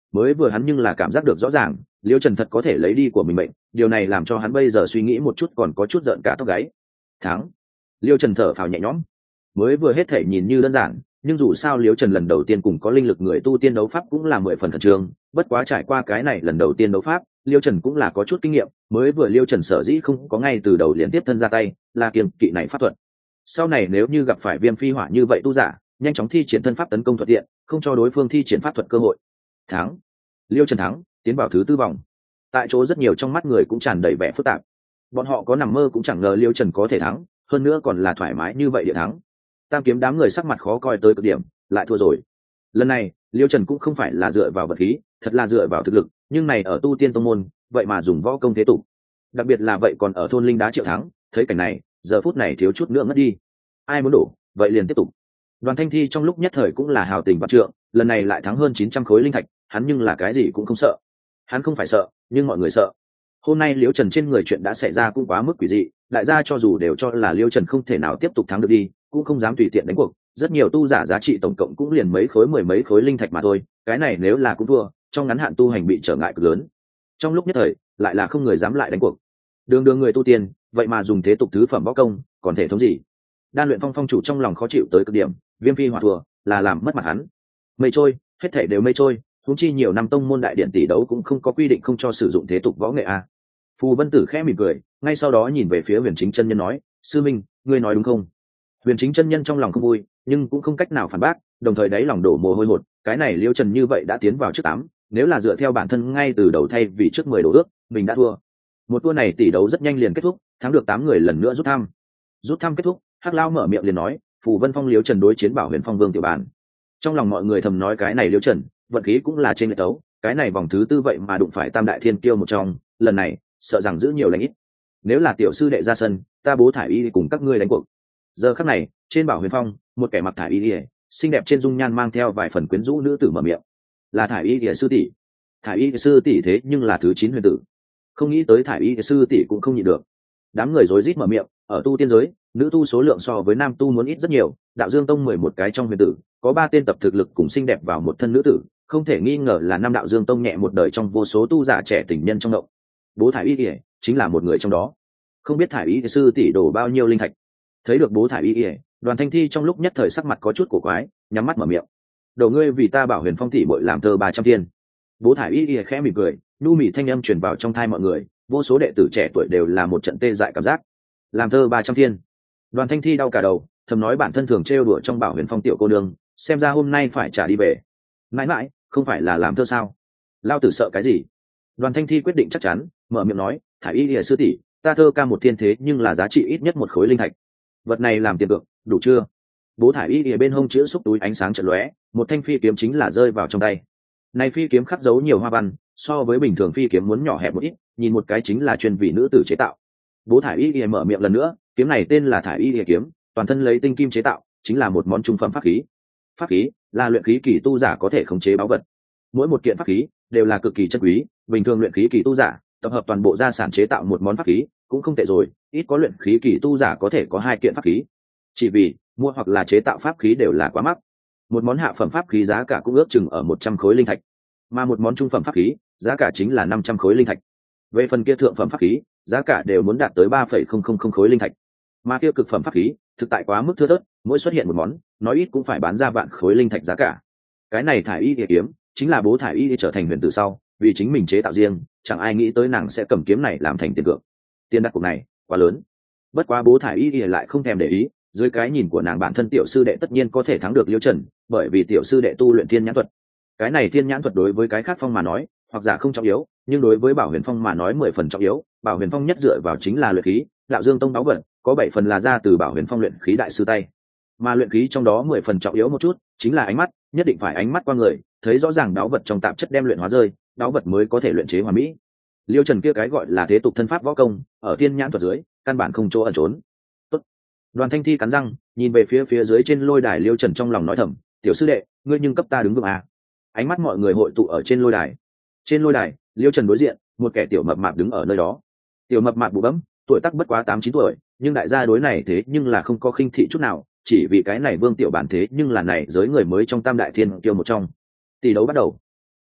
mới vừa hắn nhưng là cảm giác được rõ ràng liêu trần thật có thể lấy đi của mình mệnh, điều này làm cho hắn bây giờ suy nghĩ một chút còn có chút giận cả tóc gáy. Thắng. Liêu Trần thở phào nhẹ nhõm, mới vừa hết thể nhìn như đơn giản, nhưng dù sao Liêu Trần lần đầu tiên cùng có linh lực người tu tiên đấu pháp cũng là 10 phần khẩn trương, bất quá trải qua cái này lần đầu tiên đấu pháp, Liêu Trần cũng là có chút kinh nghiệm, mới vừa Liêu Trần sở dĩ không có ngay từ đầu liên tiếp thân ra tay, là kiêng kỵ này pháp thuật. Sau này nếu như gặp phải Viêm Phi Hỏa như vậy tu giả, nhanh chóng thi triển thân pháp tấn công thuận tiện, không cho đối phương thi triển pháp thuật cơ hội. Thắng. Liêu Trần thắng, tiến vào thứ 4 vòng. Tại chỗ rất nhiều trong mắt người cũng tràn đầy vẻ phức tạp. Bọn họ có nằm mơ cũng chẳng ngờ Liêu Trần có thể thắng, hơn nữa còn là thoải mái như vậy địa thắng. Tam kiếm đám người sắc mặt khó coi tới cực điểm, lại thua rồi. Lần này Liêu Trần cũng không phải là dựa vào vật khí, thật là dựa vào thực lực, nhưng này ở tu tiên tông môn vậy mà dùng võ công thế tục, đặc biệt là vậy còn ở thôn linh đá Triệu Thắng, thấy cảnh này giờ phút này thiếu chút nữa ngất đi. Ai muốn đổ vậy liền tiếp tục. Đoàn Thanh Thi trong lúc nhất thời cũng là hào tình vạn trượng, lần này lại thắng hơn 900 khối linh thạch, hắn nhưng là cái gì cũng không sợ. Hắn không phải sợ, nhưng mọi người sợ. Hôm nay Liêu Trần trên người chuyện đã xảy ra cũng quá mức quỷ dị, đại gia cho dù đều cho là Liêu Trần không thể nào tiếp tục thắng được đi, cũng không dám tùy tiện đánh cuộc. Rất nhiều tu giả giá trị tổng cộng cũng liền mấy khối 10 mấy khối linh thạch mà thôi, cái này nếu là cũng thua, trong ngắn hạn tu hành bị trở ngại cực lớn. Trong lúc nhất thời, lại là không người dám lại đánh cuộc. Đường đường người tu tiên, vậy mà dùng thế tục thứ phẩm võ công, còn thể thống gì? Đan Luyện Phong phong chủ trong lòng khó chịu tới cực điểm, Viêm Phi Hỏa thua, là làm mất mặt hắn. Mây trôi, hết thảy đều mây trôi, huống chi nhiều năm tông môn đại điện tỷ đấu cũng không có quy định không cho sử dụng thế tục võ nghệ a. Phù Vân Tử khẽ mỉm cười, ngay sau đó nhìn về phía Huyền Chính chân nhân nói, sư minh, ngươi nói đúng không? Huyền Chính chân nhân trong lòng không vui, nhưng cũng không cách nào phản bác, đồng thời đáy lòng đổ mồ hôi hột, cái này Liêu Trần như vậy đã tiến vào trước 8, nếu là dựa theo bản thân ngay từ đầu thay vì trước 10 đổ ước, mình đã thua. Một tour này tỷ đấu rất nhanh liền kết thúc, thắng được 8 người lần nữa rút thăm. Rút thăm kết thúc, Hắc Lao mở miệng liền nói, Phù Vân Phong Liêu Trần đối chiến Bảo Huyền Phong Vương Tiểu Bản. Trong lòng mọi người thầm nói cái này Liêu Trần, vận khí cũng là trên lệch đấu, cái này vòng thứ 4 vậy mà đụng phải Tam Đại Thiên Kiêu một trong, lần này sợ rằng giữ nhiều lành ít. Nếu là tiểu sư đệ ra sân, ta bố thải y cùng các ngươi đánh cuộc. Giờ khắc này, trên Bảo Huyền Phong, một kẻ mặc thải y, xinh đẹp trên dung nhan mang theo vài phần quyến rũ nữ tử mở miệng. Là thải y sư tỷ. Thải y sư tỷ thế nhưng là thứ 9 huyền tử. Không nghĩ tới thải y sư tỷ cũng không nhịn được. Đám người rối rít mở miệng, ở tu tiên giới, nữ tu số lượng so với nam tu muốn ít rất nhiều, Đạo Dương Tông 11 cái trong huyền tử, có 3 tên tập thực lực cùng xinh đẹp vào một thân nữ tử, không thể nghi ngờ là năm Đạo Dương Tông nhẹ một đời trong vô số tu giả trẻ tình nhân trong động. Bố thải y chính là một người trong đó. Không biết thải y sư tỷ đổ bao nhiêu linh thạch. Thấy được bố thải y, Đoàn Thanh Thi trong lúc nhất thời sắc mặt có chút cổ quái, nhắm mắt mở miệng. Đầu ngươi vì ta Bảo Huyền Phong tỷ muội làm thơ 300 thiên. Bố thải y khẽ mỉm cười, nhu mỉ thanh âm truyền vào trong tai mọi người, vô số đệ tử trẻ tuổi đều là một trận tê dại cảm giác. Làm thơ 300 thiên. Đoàn Thanh Thi đau cả đầu, thầm nói bản thân thường trêu đùa trong Bảo Huyền Phong tiểu cô nương, xem ra hôm nay phải trả đi về. Mãi mãi, không phải là làm thơ sao? Lao tử sợ cái gì? Đoàn Thanh Thi quyết định chắc chắn, mở miệng nói, thải y lìa sư tỷ, ta thơ ca một thiên thế nhưng là giá trị ít nhất 1 khối linh thạch. Vật này làm tiền cược, đủ chưa? Bố thải y lìa bên hông chữ xúc túi ánh sáng chợt lóe, một thanh phi kiếm chính là rơi vào trong tay. Này phi kiếm khắc dấu nhiều hoa văn, so với bình thường phi kiếm muốn nhỏ hẹp một ít, nhìn một cái chính là chuyên vị nữ tử chế tạo. Bố thải y lìa mở miệng lần nữa, kiếm này tên là thải y lìa kiếm, toàn thân lấy tinh kim chế tạo, chính là một món trung phẩm pháp khí. Pháp khí là luyện khí kỳ tu giả có thể khống chế báu vật. Mỗi một kiện pháp khí đều là cực kỳ chân quý, bình thường luyện khí kỳ tu giả tập hợp toàn bộ gia sản chế tạo một món pháp khí cũng không tệ rồi, ít có luyện khí kỳ tu giả có thể có 2 kiện pháp khí. Chỉ vì mua hoặc là chế tạo pháp khí đều là quá mắc. Một món hạ phẩm pháp khí giá cả cũng ước chừng ở 100 khối linh thạch, mà một món trung phẩm pháp khí giá cả chính là 500 khối linh thạch. Về phần kia thượng phẩm pháp khí, giá cả đều muốn đạt tới 3,000 khối linh thạch. Mà kia cực phẩm pháp khí, thực tại quá mức thưa thớt, mỗi xuất hiện một món, nói ít cũng phải bán ra vạn khối linh thạch giá cả. Cái này thải y địa kiếm, chính là bố thải y trở thành huyền tử sau, vì chính mình chế tạo riêng, chẳng ai nghĩ tới nàng sẽ cầm kiếm này làm thành tiền cược. Tiền đặt cược này quá lớn. Bất quá bố thải y lại không thèm để ý, dưới cái nhìn của nàng bản thân tiểu sư đệ tất nhiên có thể thắng được Liêu Trần, bởi vì tiểu sư đệ tu luyện thiên nhãn thuật. Cái này thiên nhãn thuật đối với cái khác phong mà nói, hoặc giả không trọng yếu, nhưng đối với Bảo Huyền Phong mà nói 10 phần trọng yếu. Bảo Huyền Phong nhất dựa vào chính là luyện khí, Đạo Dương Tông báu vật, có 7 phần là ra từ Bảo Huyền Phong luyện khí đại sư tay. Mà luyện khí trong đó 10 phần trọng yếu một chút, chính là ánh mắt, nhất định phải ánh mắt qua người, thấy rõ ràng báu vật trong tạp chất đem luyện hóa rơi, báu vật mới có thể luyện chế hoàn mỹ. Liêu Trần kia cái gọi là thế tục thân pháp võ công, ở thiên nhãn thuật dưới, căn bản không chỗ ẩn trốn. Tốt. Đoàn Thanh Thi cắn răng, nhìn về phía dưới trên lôi đài, Liêu Trần trong lòng nói thầm, tiểu sư đệ, ngươi nhưng cấp ta đứng vững à? Ánh mắt mọi người hội tụ ở trên lôi đài. Trên lôi đài, Liêu Trần đối diện, một kẻ tiểu mập mạp đứng ở nơi đó. Tiểu mập mạp bụ bẫm, tuổi tác bất quá 8-9 tuổi, nhưng đại gia đối này thế nhưng là không có khinh thị chút nào, chỉ vì cái này Vương Tiểu Bản thế nhưng là này giới người mới trong Tam Đại Thiên Kiêu một trong. Tỷ đấu bắt đầu.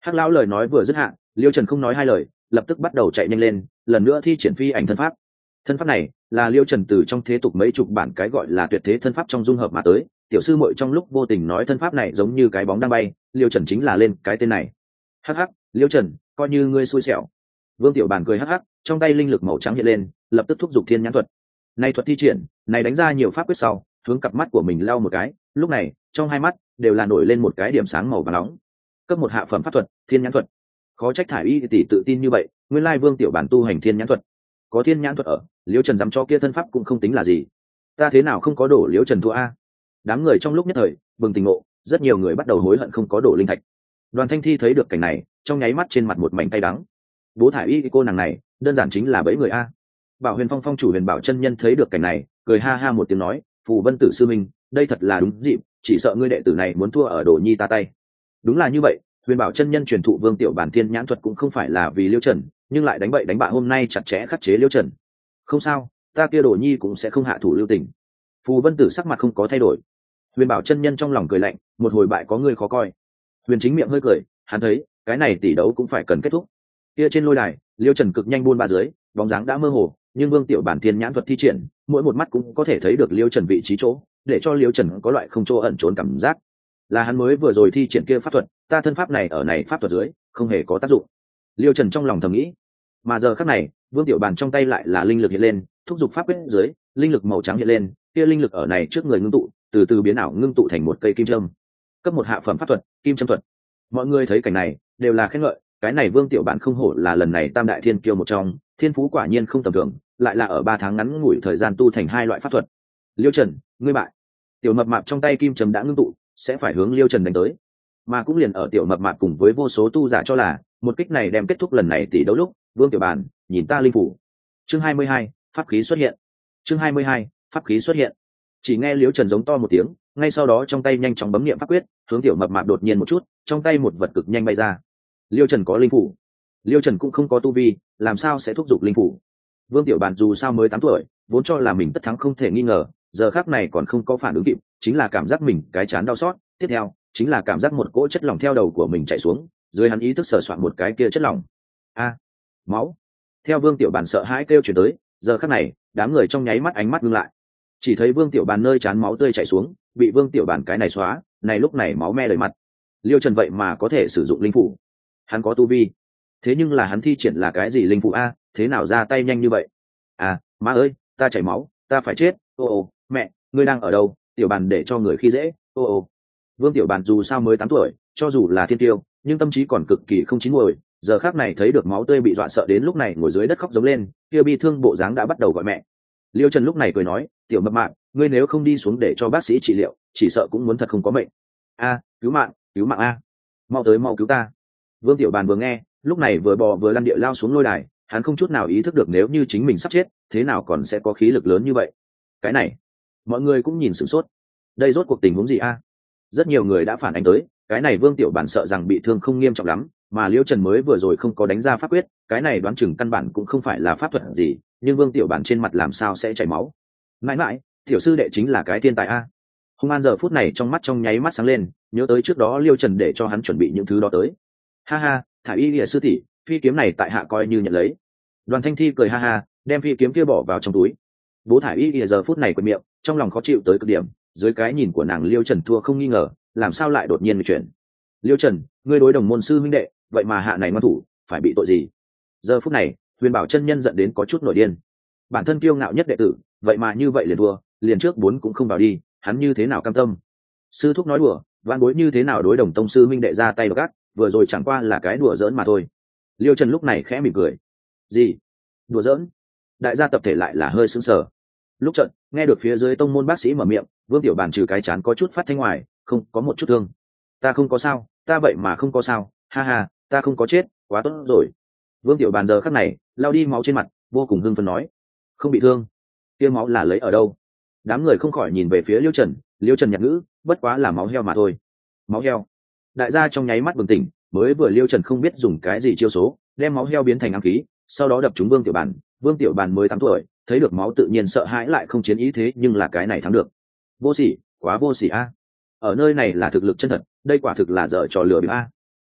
Hắc lão lời nói vừa dứt hạ, Liêu Trần không nói hai lời, lập tức bắt đầu chạy nhanh lên, lần nữa thi triển phi ảnh thân pháp. Thân pháp này là Liêu Trần từ trong thế tục mấy chục bản cái gọi là tuyệt thế thân pháp trong dung hợp mà tới. Tiểu sư muội trong lúc vô tình nói thân pháp này giống như cái bóng đang bay, Liêu Trần chính là lên cái tên này. Hắc hắc, Liêu Trần, coi như ngươi xui xẻo. Vương Tiểu Bàn cười hắc hắc, trong tay linh lực màu trắng hiện lên, lập tức thúc giục thiên nhãn thuật. Này thuật thi triển, này đánh ra nhiều pháp quyết sau, hướng cặp mắt của mình lau một cái, lúc này, trong hai mắt đều là nổi lên một cái điểm sáng màu vàng nóng. Cấp một hạ phẩm pháp thuật, thiên nhãn thuật. Khó trách thải y tỷ tự tin như vậy, nguyên lai Vương Tiểu Bàn tu hành thiên nhãn thuật. Có thiên nhãn thuật ở, Liêu Trần dám cho kia thân pháp cũng không tính là gì. Ta thế nào không có đổ Liêu Trần thua a? Đám người trong lúc nhất thời bừng tỉnh ngộ, rất nhiều người bắt đầu hối hận không có đổ linh thạch. Đoàn Thanh Thi thấy được cảnh này, trong nháy mắt trên mặt một mảnh cay đắng. Bố thải y cô nàng này, đơn giản chính là bẫy người a. Bảo Huyền Phong phong chủ Huyền Bảo chân nhân thấy được cảnh này, cười ha ha một tiếng nói, Phù Vân tử sư minh, đây thật là đúng dịp, chỉ sợ ngươi đệ tử này muốn thua ở Đồ Nhi ta tay. Đúng là như vậy, Huyền Bảo chân nhân truyền thụ Vương Tiểu Bản thiên nhãn thuật cũng không phải là vì Liêu Trần, nhưng lại đánh bậy đánh bạ hôm nay chặt chẽ khắc chế Liêu Trần. Không sao, ta kia Đồ Nhi cũng sẽ không hạ thủ lưu tình. Phù Vân tử sắc mặt không có thay đổi. Huyền Bảo chân nhân trong lòng cười lạnh, một hồi bại có người khó coi. Huyền Chính miệng hơi cười, hắn thấy cái này tỷ đấu cũng phải cần kết thúc. Kia trên lôi đài, Liêu Trần cực nhanh buôn ba dưới, bóng dáng đã mơ hồ, nhưng Vương Tiểu Bản thiên nhãn thuật thi triển, mỗi một mắt cũng có thể thấy được Liêu Trần vị trí chỗ, để cho Liêu Trần có loại không chỗ ẩn trốn cảm giác. Là hắn mới vừa rồi thi triển kia pháp thuật, ta thân pháp này ở này pháp thuật dưới, không hề có tác dụng. Liêu Trần trong lòng thầm nghĩ. Mà giờ khắc này, Vương Tiểu Bản trong tay lại là linh lực hiện lên, thúc giục pháp quyết dưới, linh lực màu trắng hiện lên, kia linh lực ở này trước người ngưng tụ, từ từ biến ảo ngưng tụ thành một cây kim châm. Cấp một hạ phẩm pháp thuật, kim châm thuật. Mọi người thấy cảnh này, đều là khen ngợi, cái này Vương Tiểu Bản không hổ là lần này Tam đại thiên kiêu một trong, thiên phú quả nhiên không tầm thường, lại là ở 3 tháng ngắn ngủi thời gian tu thành 2 loại pháp thuật. Liêu Trần, ngươi bại. Tiểu mập mạp trong tay kim châm đã ngưng tụ, sẽ phải hướng Liêu Trần đánh tới. Mà cũng liền ở tiểu mập mạp cùng với vô số tu giả cho là, một kích này đem kết thúc lần này tỷ đấu lúc, Vương Tiểu Bản, nhìn ta linh phủ. Chương 22, pháp khí xuất hiện. Chương 22, pháp khí xuất hiện. Chỉ nghe Liêu Trần giống to một tiếng, ngay sau đó trong tay nhanh chóng bấm niệm pháp quyết, hướng tiểu mập mạp đột nhiên một chút, trong tay một vật cực nhanh bay ra. Liêu Trần có linh phủ. Liêu Trần cũng không có tu vi, làm sao sẽ thúc giục linh phủ? Vương Tiểu Bản dù sao mới 8 tuổi, vốn cho là mình tất thắng không thể nghi ngờ, giờ khắc này còn không có phản ứng kịp, chính là cảm giác mình cái chán đau xót, tiếp theo, chính là cảm giác một cỗ chất lỏng theo đầu của mình chảy xuống, dưới hắn ý thức sờ soạn một cái kia chất lỏng. A, máu. Theo Vương Tiểu Bản sợ hãi kêu truyền tới, giờ khắc này, đám người trong nháy mắt ánh mắt ngưng lại. Chỉ thấy Vương Tiểu Bản nơi chán máu tươi chảy xuống, bị Vương Tiểu Bản cái này xóa, này lúc này máu me đầy mặt. Liêu Trần vậy mà có thể sử dụng linh phủ. Hắn có tu vi. Thế nhưng là hắn thi triển là cái gì linh phủ a, thế nào ra tay nhanh như vậy? À, má ơi, ta chảy máu, ta phải chết. Ô, mẹ, ngươi đang ở đâu? Tiểu Bản để cho người khi dễ. Ô. Vương Tiểu Bản dù sao mới 8 tuổi, cho dù là thiên tiêu, nhưng tâm trí còn cực kỳ không chín muồi, giờ khắc này thấy được máu tươi bị dọa sợ đến lúc này ngồi dưới đất khóc giống lên, kia bi thương bộ dáng đã bắt đầu gọi mẹ. Liêu Trần lúc này cười nói, tiểu mập mạp, ngươi nếu không đi xuống để cho bác sĩ trị liệu, chỉ sợ cũng muốn thật không có mệnh. A, cứu mạng a, mau tới mau cứu ta. Vương Tiểu Bàn vừa nghe, lúc này vừa bò vừa lăn địa lao xuống lôi đài, hắn không chút nào ý thức được nếu như chính mình sắp chết, thế nào còn sẽ có khí lực lớn như vậy. Cái này, mọi người cũng nhìn sửng sốt. Đây rốt cuộc tình huống gì a? Rất nhiều người đã phản ánh tới, cái này Vương Tiểu Bản sợ rằng bị thương không nghiêm trọng lắm, mà Liêu Trần mới vừa rồi không có đánh ra pháp quyết, cái này đoán chừng căn bản cũng không phải là pháp thuật gì, nhưng Vương Tiểu Bản trên mặt làm sao sẽ chảy máu. Mãi mãi, tiểu sư đệ chính là cái thiên tài a. Hung An giờ phút này trong mắt trong nháy mắt sáng lên, nhớ tới trước đó Liêu Trần để cho hắn chuẩn bị những thứ đó tới. Ha ha, thả y lìa sư tỷ, phi kiếm này tại hạ coi như nhận lấy. Đoàn Thanh Thi cười ha ha, đem phi kiếm kia bỏ vào trong túi. Bố thả y lìa giờ phút này quệt miệng, trong lòng khó chịu tới cực điểm, dưới cái nhìn của nàng Liêu Trần thua không nghi ngờ, làm sao lại đột nhiên bị chuyển. Liêu Trần, ngươi đối đồng môn sư huynh đệ, vậy mà hạ này ngoan thủ, phải bị tội gì? Giờ phút này, Huyền Bảo chân nhân giận đến có chút nổi điên. Bản thân kiêu ngạo nhất đệ tử, vậy mà như vậy liền thua, liền trước 4 cũng không vào đi, hắn như thế nào cam tâm? Sư thúc nói đùa, vạn bối như thế nào đối đồng tông sư huynh đệ ra tay độc ác, vừa rồi chẳng qua là cái đùa giỡn mà thôi. Liêu Trần lúc này khẽ mỉm cười. Gì? Đùa giỡn? Đại gia tập thể lại là hơi sững sờ. Lúc trận, nghe được phía dưới tông môn bác sĩ mở miệng, Vương Tiểu Bản trừ cái chán có chút phát thanh ngoài, không có một chút thương. Ta không có sao, ta vậy mà không có sao, ha ha, ta không có chết, quá tốt rồi. Vương Tiểu Bản giờ khắc này, lau đi máu trên mặt, vô cùng hưng phấn nói, không bị thương. Kia máu là lấy ở đâu? Đám người không khỏi nhìn về phía Liêu Trần nhặt ngữ, bất quá là máu heo mà thôi. Máu heo? Đại gia trong nháy mắt bừng tỉnh, mới vừa Liêu Trần không biết dùng cái gì chiêu số, đem máu heo biến thành ám khí, sau đó đập trúng Vương Tiểu Bản. Vương Tiểu Bản mới 8 tuổi, thấy được máu tự nhiên sợ hãi lại không chiến ý thế nhưng là cái này thắng được. Vô sỉ, quá vô sỉ a. Ở nơi này là thực lực chân thật, đây quả thực là dở trò lừa bịp a.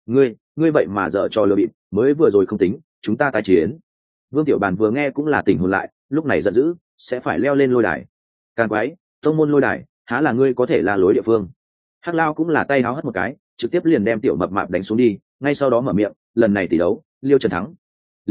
Ngươi vậy mà dở trò lừa bịp, mới vừa rồi không tính, chúng ta tái chiến. Vương Tiểu Bàn vừa nghe cũng là tỉnh hồn lại, lúc này giận dữ, sẽ phải leo lên lôi đài. Càn quái, tông môn lôi đài, há là ngươi có thể la lối địa phương. Hắc Lao cũng là tay háo hất một cái, trực tiếp liền đem Tiểu Mập Mạp đánh xuống đi, ngay sau đó mở miệng, lần này tỷ đấu, Liêu Trần thắng.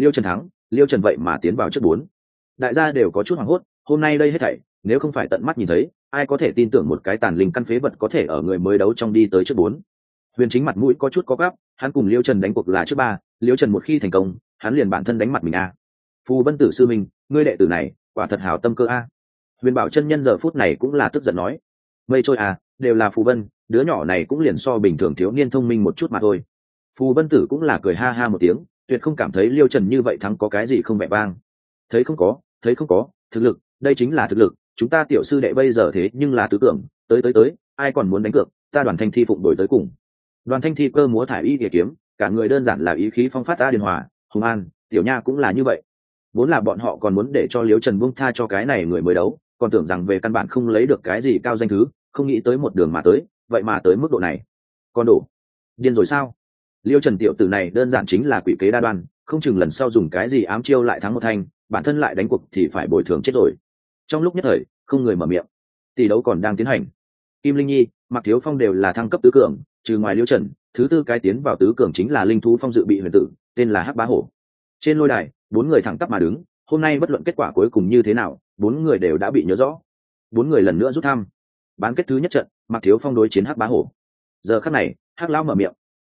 Liêu Trần vậy mà tiến vào trước 4. Đại gia đều có chút hoảng hốt, hôm nay đây hết thảy, nếu không phải tận mắt nhìn thấy, ai có thể tin tưởng một cái tàn linh căn phế vật có thể ở người mới đấu trong đi tới trước 4. Huyền Chính mặt mũi có chút có gắp, hắn cùng Liêu Trần đánh cuộc là trước 3, Liêu Trần một khi thành công, hắn liền bản thân đánh mặt mình a. Phù Vân Tử sư minh, ngươi đệ tử này, quả thật hảo tâm cơ a. Huyền Bảo chân nhân giờ phút này cũng là tức giận nói, mây trôi à, đều là Phù Vân, đứa nhỏ này cũng liền so bình thường thiếu niên thông minh một chút mà thôi. Phù Vân Tử cũng là cười ha ha một tiếng, tuyệt không cảm thấy Liêu Trần như vậy thắng có cái gì không vẻ vang. Thấy không có, thực lực, đây chính là thực lực, chúng ta tiểu sư đệ bây giờ thế nhưng là tứ tưởng, tới, ai còn muốn đánh cược, ta Đoàn Thanh Thi phụng đổi tới cùng. Đoàn Thanh Thi cơ múa thải y địa kiếm, cả người đơn giản là ý khí phong phát ta điền hòa, Hùng An, Tiểu Nha cũng là như vậy. Vốn là bọn họ còn muốn để cho Liêu Trần buông tha cho cái này người mới đấu, còn tưởng rằng về căn bản không lấy được cái gì cao danh thứ, không nghĩ tới một đường mà tới, vậy mà tới mức độ này. Còn đủ. Điên rồi sao? Liêu Trần tiểu tử này đơn giản chính là quỷ kế đa đoan, không chừng lần sau dùng cái gì ám chiêu lại thắng một thanh, bản thân lại đánh cuộc thì phải bồi thường chết rồi. Trong lúc nhất thời, không người mở miệng. Tỷ đấu còn đang tiến hành. Kim Linh Nhi, Mạc Thiếu Phong đều là thăng cấp tứ cường, trừ ngoài Liêu Trần, thứ tư cái tiến vào tứ cường chính là linh thú phong dự bị huyền tử, tên là Hắc Bá Hổ. Trên lôi đài, 4 người thẳng tắp mà đứng, hôm nay bất luận kết quả cuối cùng như thế nào, 4 người đều đã bị nhớ rõ. 4 người lần nữa rút thăm. Bán kết thứ nhất trận, Mạc Thiếu Phong đối chiến Hắc Bá Hổ. Giờ khắc này, Hắc lão mở miệng.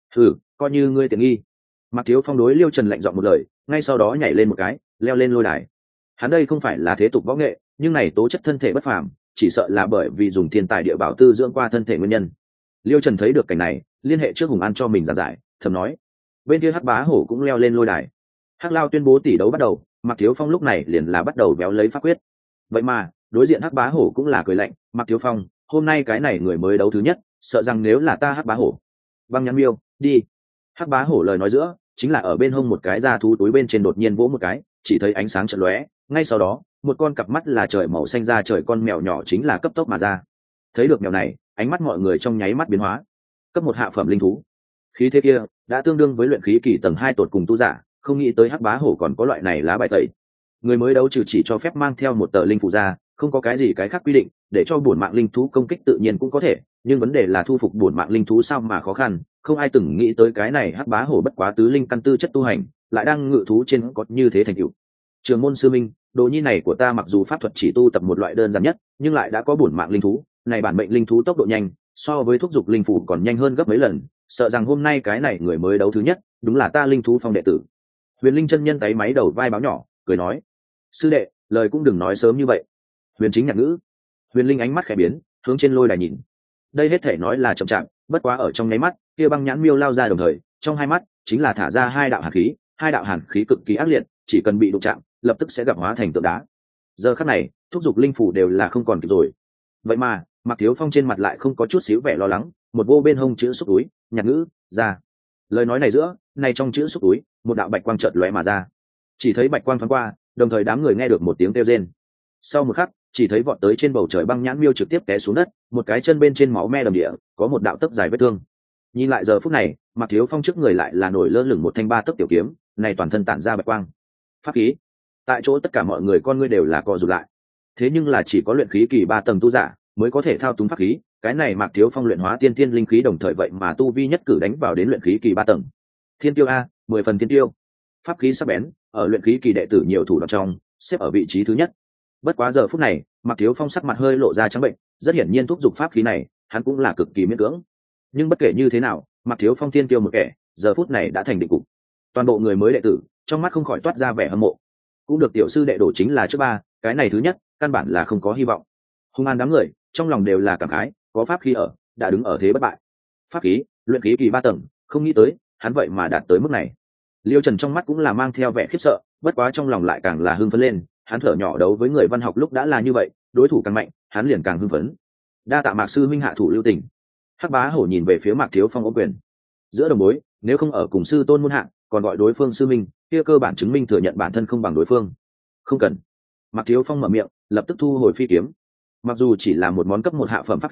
Coi như ngươi tiện nghi. Mạc Thiếu Phong đối Liêu Trần lạnh giọng một lời, ngay sau đó nhảy lên một cái, leo lên lôi đài. Hắn đây không phải là thế tục võ nghệ, nhưng này tố chất thân thể bất phàm, chỉ sợ là bởi vì dùng thiên tài địa bảo tư dưỡng qua thân thể nguyên nhân. Liêu Trần thấy được cảnh này, liên hệ trước Hùng An cho mình giảng giải, thầm nói. Bên kia Hắc Bá Hổ cũng leo lên lôi đài. Hắc Lao tuyên bố tỷ đấu bắt đầu, Mạc Thiếu Phong lúc này liền là bắt đầu béo lấy pháp quyết. Vậy mà, đối diện Hắc Bá Hổ cũng là cười lạnh, Mạc Thiếu Phong, hôm nay cái này người mới đấu thứ nhất, sợ rằng nếu là ta Hắc Bá Hổ. Băng Nhãn Miêu, đi. Hắc Bá Hổ lời nói giữa, chính là ở bên hông một cái da thú túi bên trên đột nhiên vỗ một cái, chỉ thấy ánh sáng chợt lóe, ngay sau đó, một con cặp mắt là trời màu xanh da trời con mèo nhỏ chính là cấp tốc mà ra. Thấy được mèo này, ánh mắt mọi người trong nháy mắt biến hóa. Cấp 1 hạ phẩm linh thú. Khí thế kia đã tương đương với luyện khí kỳ tầng 2 tột cùng tu giả, không nghĩ tới Hắc Bá Hổ còn có loại này lá bài tẩy. Người mới đấu trừ chỉ cho phép mang theo một tờ linh phụ ra, không có cái gì cái khác quy định, để cho bổn mạng linh thú công kích tự nhiên cũng có thể, nhưng vấn đề là thu phục bổn mạng linh thú sao mà khó khăn, không ai từng nghĩ tới cái này Hắc Bá Hổ bất quá tứ linh căn tư chất tu hành, lại đang ngự thú trên có như thế thành tựu. Trường môn sư minh, đồ nhi này của ta mặc dù pháp thuật chỉ tu tập một loại đơn giản nhất, nhưng lại đã có bổn mạng linh thú, này bản mệnh linh thú tốc độ nhanh, so với thúc dục linh phủ còn nhanh hơn gấp mấy lần, sợ rằng hôm nay cái này người mới đấu thứ nhất, đúng là ta linh thú phong đệ tử. Huyền Linh chân nhân tay máy đầu vai báo nhỏ, cười nói: "Sư đệ, lời cũng đừng nói sớm như vậy." Huyền Chính nhạc ngữ. Huyền Linh ánh mắt khẽ biến, hướng trên lôi đài nhìn. Đây hết thể nói là chậm chạp, bất quá ở trong nháy mắt, kia Băng Nhãn Miêu lao ra đồng thời, trong hai mắt chính là thả ra hai đạo hàn khí cực kỳ ác liệt, chỉ cần bị đụng chạm, lập tức sẽ gặp hóa thành tượng đá. Giờ khắc này, thúc dục linh phủ đều là không còn kịp rồi. Vậy mà, Mạc Thiếu Phong trên mặt lại không có chút xíu vẻ lo lắng, một vô bên hông chữ xúc túi, nhạc ngữ, ra. Lời nói này giữa, này trong chữ xúc túi, một đạo bạch quang chợt lóe mà ra. Chỉ thấy bạch quang thoáng qua, đồng thời đám người nghe được một tiếng kêu rên. Sau một khắc, chỉ thấy vọt tới trên bầu trời Băng Nhãn Miêu trực tiếp té xuống đất, một cái chân bên trên máu me đầm địa, có một đạo tấc dài vết thương. Nhìn lại giờ phút này, Mạc Thiếu Phong trước người lại là nổi lơ lửng một thanh 3 tấc tiểu kiếm, này toàn thân tản ra bạch quang. Pháp khí. Tại chỗ tất cả mọi người con ngươi đều là co rụt lại. Thế nhưng là chỉ có luyện khí kỳ 3 tầng tu giả mới có thể thao túng pháp khí, cái này Mạc Thiếu Phong luyện hóa tiên tiên linh khí đồng thời vậy mà tu vi nhất cử đánh vào đến luyện khí kỳ 3 tầng. Thiên tiêu a, 10 phần thiên tiêu. Pháp khí sắc bén, ở luyện khí kỳ đệ tử nhiều thủ đoạn trong, xếp ở vị trí thứ nhất. Bất quá giờ phút này, Mạc Thiếu Phong sắc mặt hơi lộ ra trắng bệnh, rất hiển nhiên thúc giục pháp khí này, hắn cũng là cực kỳ miễn cưỡng. Nhưng bất kể như thế nào, Mạc Thiếu Phong thiên tiêu một kẻ, giờ phút này đã thành định cục. Toàn bộ người mới đệ tử, trong mắt không khỏi toát ra vẻ hâm mộ. Cũng được tiểu sư đệ đổ chính là trước 3, cái này thứ nhất, căn bản là không có hy vọng. Hung An đám người, trong lòng đều là cảm khái, có pháp khí ở, đã đứng ở thế bất bại. Pháp khí, luyện khí kỳ 3 tầng, không nghĩ tới, hắn vậy mà đạt tới mức này. Liêu Trần trong mắt cũng là mang theo vẻ khiếp sợ, bất quá trong lòng lại càng là hưng phấn lên, hắn thở nhỏ đấu với người văn học lúc đã là như vậy, đối thủ càng mạnh, hắn liền càng hưng phấn. Đa tạ Mạc sư minh hạ thủ lưu tình. Hắc Bá Hổ nhìn về phía Mạc Thiếu Phong ôm quyền. Giữa đồng bối, nếu không ở cùng sư tôn môn hạ, còn gọi đối phương sư minh, kia cơ bản chứng minh thừa nhận bản thân không bằng đối phương. Không cần. Mạc Thiếu Phong mở miệng, lập tức thu hồi phi kiếm. Mặc dù chỉ là một món cấp 1 hạ phẩm pháp khí,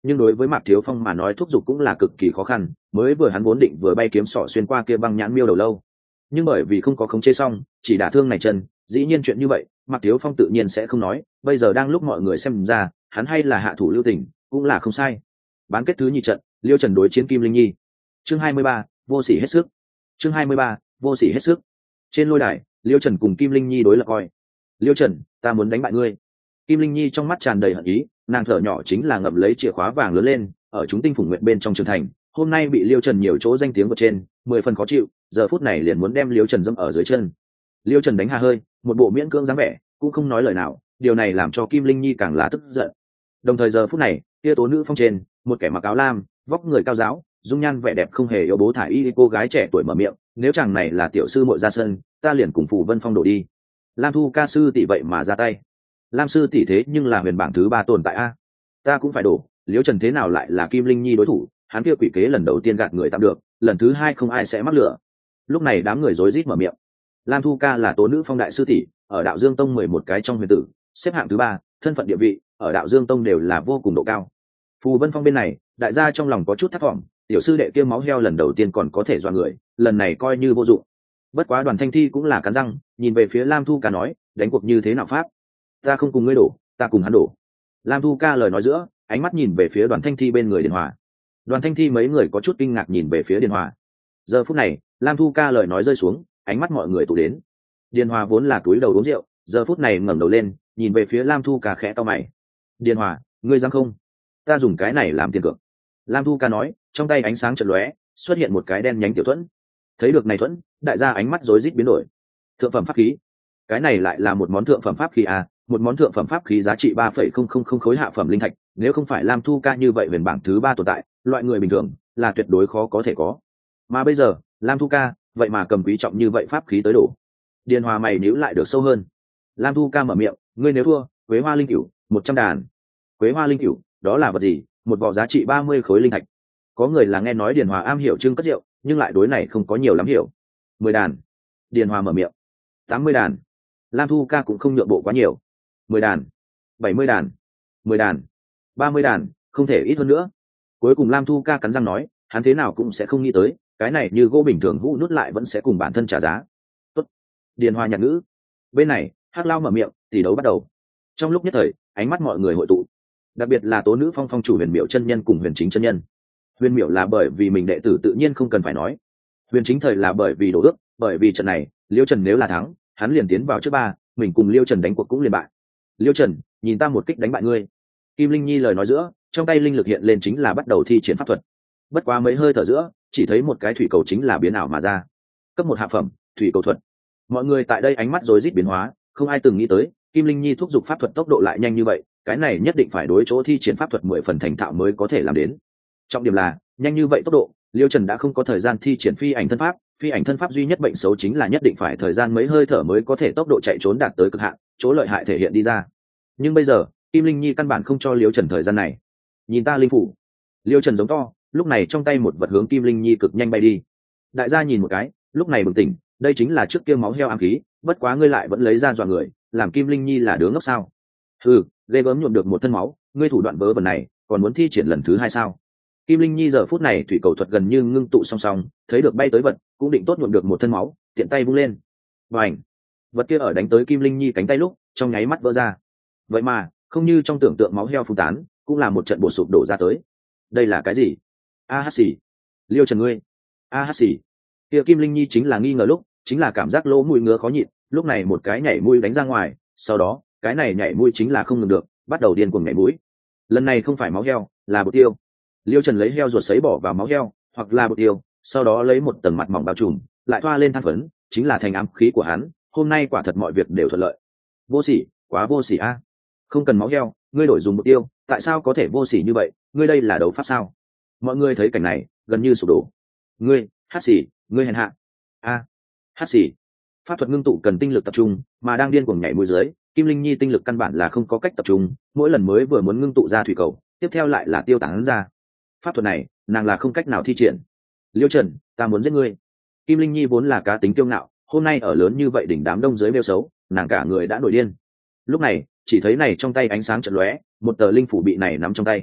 nhưng đối với Mạc Thiếu Phong mà nói thúc giục cũng là cực kỳ khó khăn, mới vừa hắn vốn định vừa bay kiếm sỏ xuyên qua kia băng nhãn miêu đầu lâu, nhưng bởi vì không có khống chế xong, chỉ đả thương này chân, dĩ nhiên chuyện như vậy Mạc Thiếu Phong tự nhiên sẽ không nói, bây giờ đang lúc mọi người xem ra hắn hay là hạ thủ lưu tình cũng là không sai. Bán kết thứ nhì trận, Liêu Trần đối chiến Kim Linh Nhi. Chương 23, vô sỉ hết sức. Chương 23, vô sỉ hết sức. Trên lôi đài, Liêu Trần cùng Kim Linh Nhi đối lập coi. Liêu Trần, ta muốn đánh bại ngươi. Kim Linh Nhi trong mắt tràn đầy hận ý, nàng thở nhỏ chính là ngậm lấy chìa khóa vàng lớn lên, ở chúng tinh phùng nguyện bên trong trường thành, hôm nay bị Liêu Trần nhiều chỗ danh tiếng vượt trên, 10 phần khó chịu, giờ phút này liền muốn đem Liêu Trần dẫm ở dưới chân. Liêu Trần đánh hà hơi, một bộ miễn cưỡng dáng vẻ, cũng không nói lời nào, điều này làm cho Kim Linh Nhi càng là tức giận. Đồng thời giờ phút này, kia tố nữ phong trên, một kẻ mặc áo lam, vóc người cao giáo, dung nhan vẻ đẹp không hề yếu bố thả y cô gái trẻ tuổi mở miệng, nếu chàng này là tiểu sư muội ra sân, ta liền cùng Phù Vân Phong đổ đi. Lam Thu ca sư tỷ vậy mà ra tay. Lam sư tỷ thế nhưng là huyền bảng thứ 3 tồn tại a, ta cũng phải đổ. Liễu Trần thế nào lại là Kim Linh Nhi đối thủ, hắn kia quỷ kế lần đầu tiên gạt người tạm được, lần thứ 2 không ai sẽ mắc lửa. Lúc này đám người rối rít mở miệng. Lam Thu ca là tố nữ phong đại sư tỷ, ở Đạo Dương Tông 11 cái trong huyền tử, xếp hạng thứ 3, thân phận địa vị ở Đạo Dương Tông đều là vô cùng độ cao. Phù Vân Phong bên này, đại gia trong lòng có chút thất vọng, tiểu sư đệ kia máu heo lần đầu tiên còn có thể dọa người, lần này coi như vô dụng. Bất quá Đoàn Thanh Thi cũng là cắn răng, nhìn về phía Lam Thu ca nói, đánh cuộc như thế nào pháp? Ta không cùng ngươi đổ, ta cùng hắn đổ. Lam Thu ca lời nói giữa, ánh mắt nhìn về phía Đoàn Thanh Thi bên người Điền Hòa. Đoàn Thanh Thi mấy người có chút kinh ngạc nhìn về phía Điền Hòa. Giờ phút này, Lam Thu ca lời nói rơi xuống, ánh mắt mọi người tụ đến. Điền Hòa vốn là túi đầu uống rượu, giờ phút này ngẩng đầu lên, nhìn về phía Lam Thu ca khẽ cau mày. Điền Hòa, ngươi dám không? Ta dùng cái này làm tiền cược. Lam Thu ca nói, trong tay ánh sáng chợt lóe, xuất hiện một cái đen nhánh tiểu thuẫn. Thấy được này thuẫn, đại gia ánh mắt rối rít biến đổi. Thượng phẩm pháp khí. Cái này lại là một món thượng phẩm pháp khí à, một món thượng phẩm pháp khí giá trị 3,000 khối hạ phẩm linh thạch, nếu không phải Lam Thu ca như vậy huyền bảng thứ 3 tồn tại, loại người bình thường là tuyệt đối khó có thể có. Mà bây giờ, Lam Thu ca, vậy mà cầm quý trọng như vậy pháp khí tới đổ. Điền Hòa mày nhíu lại được sâu hơn. Lam Thu ca mở miệng, ngươi nếu thua, Quế Hoa linh cửu, 100 đàn. Quế Hoa linh cửu, đó là vật gì? Một vỏ giá trị 30 khối linh thạch. Có người là nghe nói Điền Hòa am hiểu trưng cất rượu, nhưng lại đối này không có nhiều lắm hiểu. 10 đàn. Điền Hòa mở miệng. 80 đàn. Lam Thu ca cũng không nhượng bộ quá nhiều. 10 đàn. 70 đàn. 10 đàn. 30 đàn, không thể ít hơn nữa. Cuối cùng Lam Thu ca cắn răng nói, hắn thế nào cũng sẽ không nghĩ tới, cái này như gỗ bình thường hũ nút lại vẫn sẽ cùng bản thân trả giá. Tốt. Điền Hòa nhạc ngữ. Bên này, Hắc Lao mở miệng, tỷ đấu bắt đầu. Trong lúc nhất thời, ánh mắt mọi người hội tụ, đặc biệt là tố nữ phong phong chủ Huyền Miểu chân nhân cùng Huyền Chính chân nhân. Huyền Miểu là bởi vì mình đệ tử tự nhiên không cần phải nói, Huyền Chính thời là bởi vì đổ ước, bởi vì trận này Liêu Trần nếu là thắng, hắn liền tiến vào trước 3, mình cùng Liêu Trần đánh cuộc cũng liền bại. Liêu Trần, nhìn ta một kích đánh bại ngươi. Kim Linh Nhi lời nói giữa, trong tay linh lực hiện lên chính là bắt đầu thi triển pháp thuật. Bất quá mấy hơi thở giữa, chỉ thấy một cái thủy cầu chính là biến ảo mà ra. Cấp 1 hạ phẩm, thủy cầu thuật. Mọi người tại đây ánh mắt rối rít biến hóa, không ai từng nghĩ tới, Kim Linh Nhi thúc giục pháp thuật tốc độ lại nhanh như vậy, cái này nhất định phải đối chỗ thi triển pháp thuật 10 phần thành thạo mới có thể làm đến. Trọng điểm là, nhanh như vậy tốc độ, Liêu Trần đã không có thời gian thi triển phi ảnh thân pháp, phi ảnh thân pháp duy nhất bệnh xấu chính là nhất định phải thời gian mấy hơi thở mới có thể tốc độ chạy trốn đạt tới cực hạn, chỗ lợi hại thể hiện đi ra. Nhưng bây giờ, Kim Linh Nhi căn bản không cho Liêu Trần thời gian này. Nhìn ta linh phủ. Liêu Trần giống to, lúc này trong tay một vật hướng Kim Linh Nhi cực nhanh bay đi. Đại gia nhìn một cái, lúc này bừng tỉnh, đây chính là trước kia máu heo ám khí, bất quá ngươi lại vẫn lấy ra dọa người, làm Kim Linh Nhi là đứa ngốc sao? Ừ, ghê gớm nhuộm được một thân máu, ngươi thủ đoạn vớ vẩn này, còn muốn thi triển lần thứ 2 sao? Kim Linh Nhi giờ phút này thủy cầu thuật gần như ngưng tụ song song, thấy được bay tới vật, cũng định tốt nhuộm được một thân máu, tiện tay vung lên. Bành! Vật kia ở đánh tới Kim Linh Nhi cánh tay lúc, trong nháy mắt vỡ ra. Vậy mà, không như trong tưởng tượng máu heo phun tán, cũng là một trận bổ sụp đổ ra tới. Đây là cái gì? A hắc xỉ! Liêu Trần ngươi! A hắc xỉ! Kia Kim Linh Nhi chính là nghi ngờ lúc, chính là cảm giác lỗ mũi ngứa khó nhịn, lúc này một cái nhảy mũi đánh ra ngoài, sau đó, cái này nhảy mũi chính là không ngừng được, bắt đầu điên cuồng nhảy mũi. Lần này không phải máu heo, là bột tiêu. Liêu Trần lấy heo ruột sấy bỏ vào máu heo, hoặc là bột tiêu, sau đó lấy một tầng mặt mỏng bao trùm, lại thoa lên than phấn, chính là thành ám khí của hắn. Hôm nay quả thật mọi việc đều thuận lợi. Vô sỉ, quá vô sỉ a! Không cần máu heo, ngươi đổi dùng bột tiêu, tại sao có thể vô sỉ như vậy? Ngươi đây là đấu pháp sao? Mọi người thấy cảnh này, gần như sụp đổ. Ngươi, hắc xỉ, ngươi hèn hạ. A, hắc xỉ. Pháp thuật ngưng tụ cần tinh lực tập trung, mà đang điên cuồng nhảy mũi dưới, Kim Linh Nhi tinh lực căn bản là không có cách tập trung, mỗi lần mới vừa muốn ngưng tụ ra thủy cầu, tiếp theo lại là tiêu tán ra. Pháp thuật này, nàng là không cách nào thi triển. Liêu Trần, ta muốn giết ngươi. Kim Linh Nhi vốn là cá tính kiêu ngạo, hôm nay ở lớn như vậy đỉnh đám đông dưới bêu xấu, nàng cả người đã nổi điên. Lúc này, chỉ thấy này trong tay ánh sáng chợt lóe, một tờ linh phủ bị này nắm trong tay.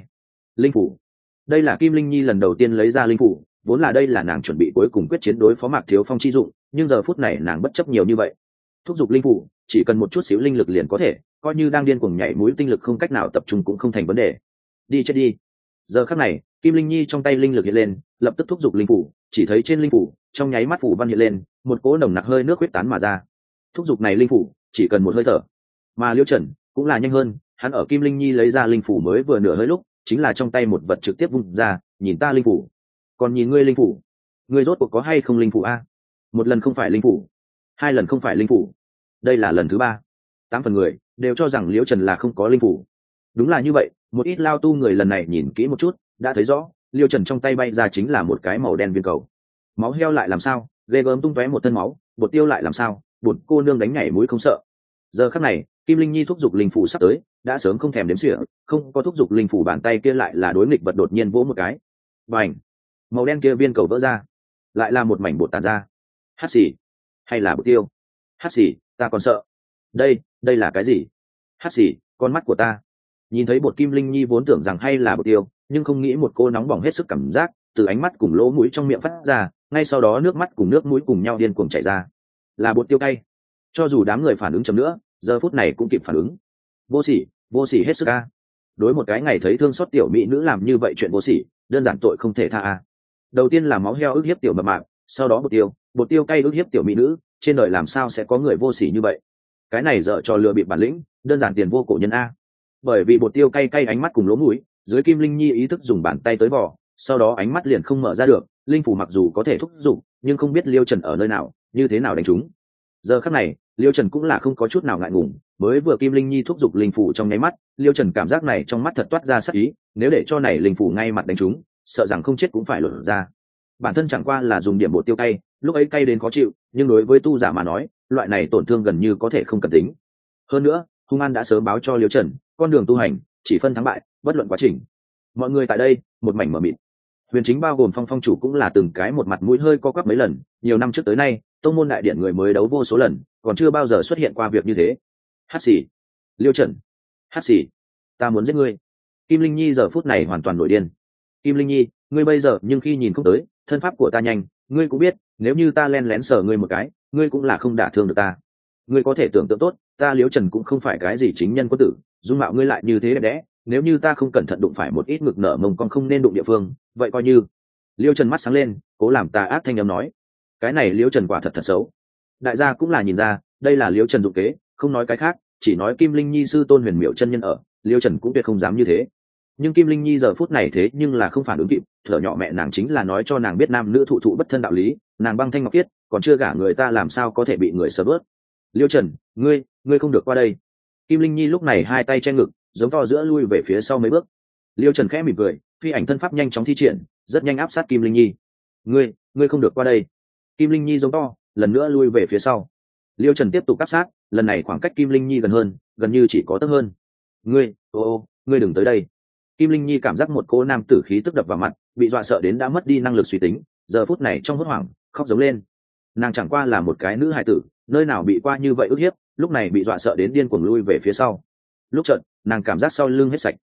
Linh phủ. Đây là Kim Linh Nhi lần đầu tiên lấy ra linh phủ, vốn là đây là nàng chuẩn bị cuối cùng quyết chiến đối phó Mạc Thiếu Phong chi dụng, nhưng giờ phút này nàng bất chấp nhiều như vậy, thúc giục linh phủ, chỉ cần một chút xíu linh lực liền có thể, coi như đang điên cuồng nhảy mũi tinh lực không cách nào tập trung cũng không thành vấn đề. Đi chết đi. Giờ khắc này, Kim Linh Nhi trong tay linh lực hiện lên, lập tức thúc giục linh phủ, chỉ thấy trên linh phủ, trong nháy mắt phủ văn hiện lên, một cỗ nồng nặc hơi nước huyết tán mà ra. Thúc giục này linh phủ, chỉ cần một hơi thở. Mà Liễu Trần cũng là nhanh hơn, hắn ở Kim Linh Nhi lấy ra linh phủ mới vừa nửa hơi lúc, chính là trong tay một vật trực tiếp vung ra, nhìn ta linh phủ, còn nhìn ngươi linh phủ, ngươi rốt cuộc có hay không linh phủ a? Một lần không phải linh phủ, hai lần không phải linh phủ, đây là lần thứ ba. 8 phần người đều cho rằng Liễu Trần là không có linh phủ. Đúng là như vậy, một ít lao tu người lần này nhìn kỹ một chút, đã thấy rõ, Liễu Trần trong tay bay ra chính là một cái màu đen viên cầu. Máu heo lại làm sao, ghê gớm tung tóe một thân máu, bột tiêu lại làm sao, bột cô nương đánh nhảy mũi không sợ. Giờ khắc này, Kim Linh Nhi thúc giục linh phủ sắp tới, đã sớm không thèm đếm xỉa, không có thúc giục linh phủ bàn tay kia lại là đối nghịch vật đột nhiên vỗ một cái. Bành! Màu đen kia viên cầu vỡ ra, lại là một mảnh bột tàn ra. Hát xì, hay là bột tiêu? Hát xì, ta còn sợ. Đây là cái gì? Hát xì, con mắt của ta. Nhìn thấy bột Kim Linh Nhi vốn tưởng rằng hay là bột tiêu, nhưng không nghĩ một cô nóng bỏng hết sức cảm giác từ ánh mắt cùng lỗ mũi trong miệng phát ra, ngay sau đó nước mắt cùng nước mũi cùng nhau điên cuồng chảy ra. Là bột tiêu cay. Cho dù đám người phản ứng chậm nữa, giờ phút này cũng kịp phản ứng. Vô sỉ hết sức a. Đối một cái ngày thấy thương xót tiểu mỹ nữ làm như vậy chuyện vô sỉ, đơn giản tội không thể tha a. Đầu tiên là máu heo ức hiếp tiểu mập mạp, sau đó bột tiêu cay ức hiếp tiểu mỹ nữ, trên đời làm sao sẽ có người vô sỉ như vậy? Cái này dở trò lừa bịp bản lĩnh, đơn giản tiền vô cổ nhân a. Bởi vì bột tiêu cay ánh mắt cùng lỗ mũi, dưới Kim Linh Nhi ý thức dùng bàn tay tới vò, sau đó ánh mắt liền không mở ra được, linh phủ mặc dù có thể thúc giục, nhưng không biết Liêu Trần ở nơi nào, như thế nào đánh chúng. Giờ khắc này, Liêu Trần cũng là không có chút nào ngại ngùng, mới vừa Kim Linh Nhi thúc giục linh phủ trong nháy mắt, Liêu Trần cảm giác này trong mắt thật toát ra sắc ý, nếu để cho này linh phủ ngay mặt đánh chúng, sợ rằng không chết cũng phải lột ra. Bản thân chẳng qua là dùng điểm bột tiêu cay, lúc ấy cay đến khó chịu, nhưng đối với tu giả mà nói, loại này tổn thương gần như có thể không cần tính. Hơn nữa, hung an đã sớm báo cho Liêu Trần, con đường tu hành chỉ phân thắng bại, bất luận quá trình. Mọi người tại đây một mảnh mờ mịt. Huyền Chính bao gồm Phong chủ cũng là từng cái một mặt mũi hơi co quắp mấy lần, nhiều năm trước tới nay, tông môn đại điện người mới đấu vô số lần, còn chưa bao giờ xuất hiện qua việc như thế. Hát xì, Liêu Trần, hát xì, ta muốn giết ngươi. Kim Linh Nhi giờ phút này hoàn toàn nổi điên. Kim Linh Nhi, ngươi bây giờ nhưng khi nhìn không tới, thân pháp của ta nhanh, ngươi cũng biết, nếu như ta len lén sờ ngươi một cái, ngươi cũng là không đả thương được ta. Ngươi có thể tưởng tượng tốt, ta Liêu Trần cũng không phải cái gì chính nhân quân tử, dung mạo ngươi lại như thế đẹp đẽ, nếu như ta không cẩn thận đụng phải một ít ngực nở mông con không nên đụng địa phương, vậy coi như. Liêu Trần mắt sáng lên, cố làm tà ác thanh âm nói, cái này Liêu Trần quả thật xấu. Đại gia cũng là nhìn ra, đây là Liêu Trần dụng kế, không nói cái khác, chỉ nói Kim Linh Nhi sư tôn Huyền Miểu chân nhân ở, Liêu Trần cũng tuyệt không dám như thế. Nhưng Kim Linh Nhi giờ phút này thế nhưng là không phản ứng kịp, thở nhỏ mẹ nàng chính là nói cho nàng biết nam nữ thụ bất thân đạo lý, nàng băng thanh ngọc khiết, còn chưa gả người ta làm sao có thể bị người sờ bớt. Liêu Trần, ngươi không được qua đây. Kim Linh Nhi lúc này hai tay che ngực, giống to giữa lui về phía sau mấy bước. Liêu Trần khẽ mỉm cười, phi ảnh thân pháp nhanh chóng thi triển, rất nhanh áp sát Kim Linh Nhi. Ngươi không được qua đây. Kim Linh Nhi giống to, lần nữa lui về phía sau. Liêu Trần tiếp tục áp sát, lần này khoảng cách Kim Linh Nhi gần hơn, gần như chỉ có tấc hơn. Ngươi đừng tới đây. Kim Linh Nhi cảm giác một cô nam tử khí tức đập vào mặt, bị dọa sợ đến đã mất đi năng lực suy tính, giờ phút này trong hốt hoảng, khóc giống lên. Nàng chẳng qua là một cái nữ hài tử, nơi nào bị qua như vậy ức hiếp, lúc này bị dọa sợ đến điên cuồng lui về phía sau. Lúc chợt, nàng cảm giác sau lưng hết sạch.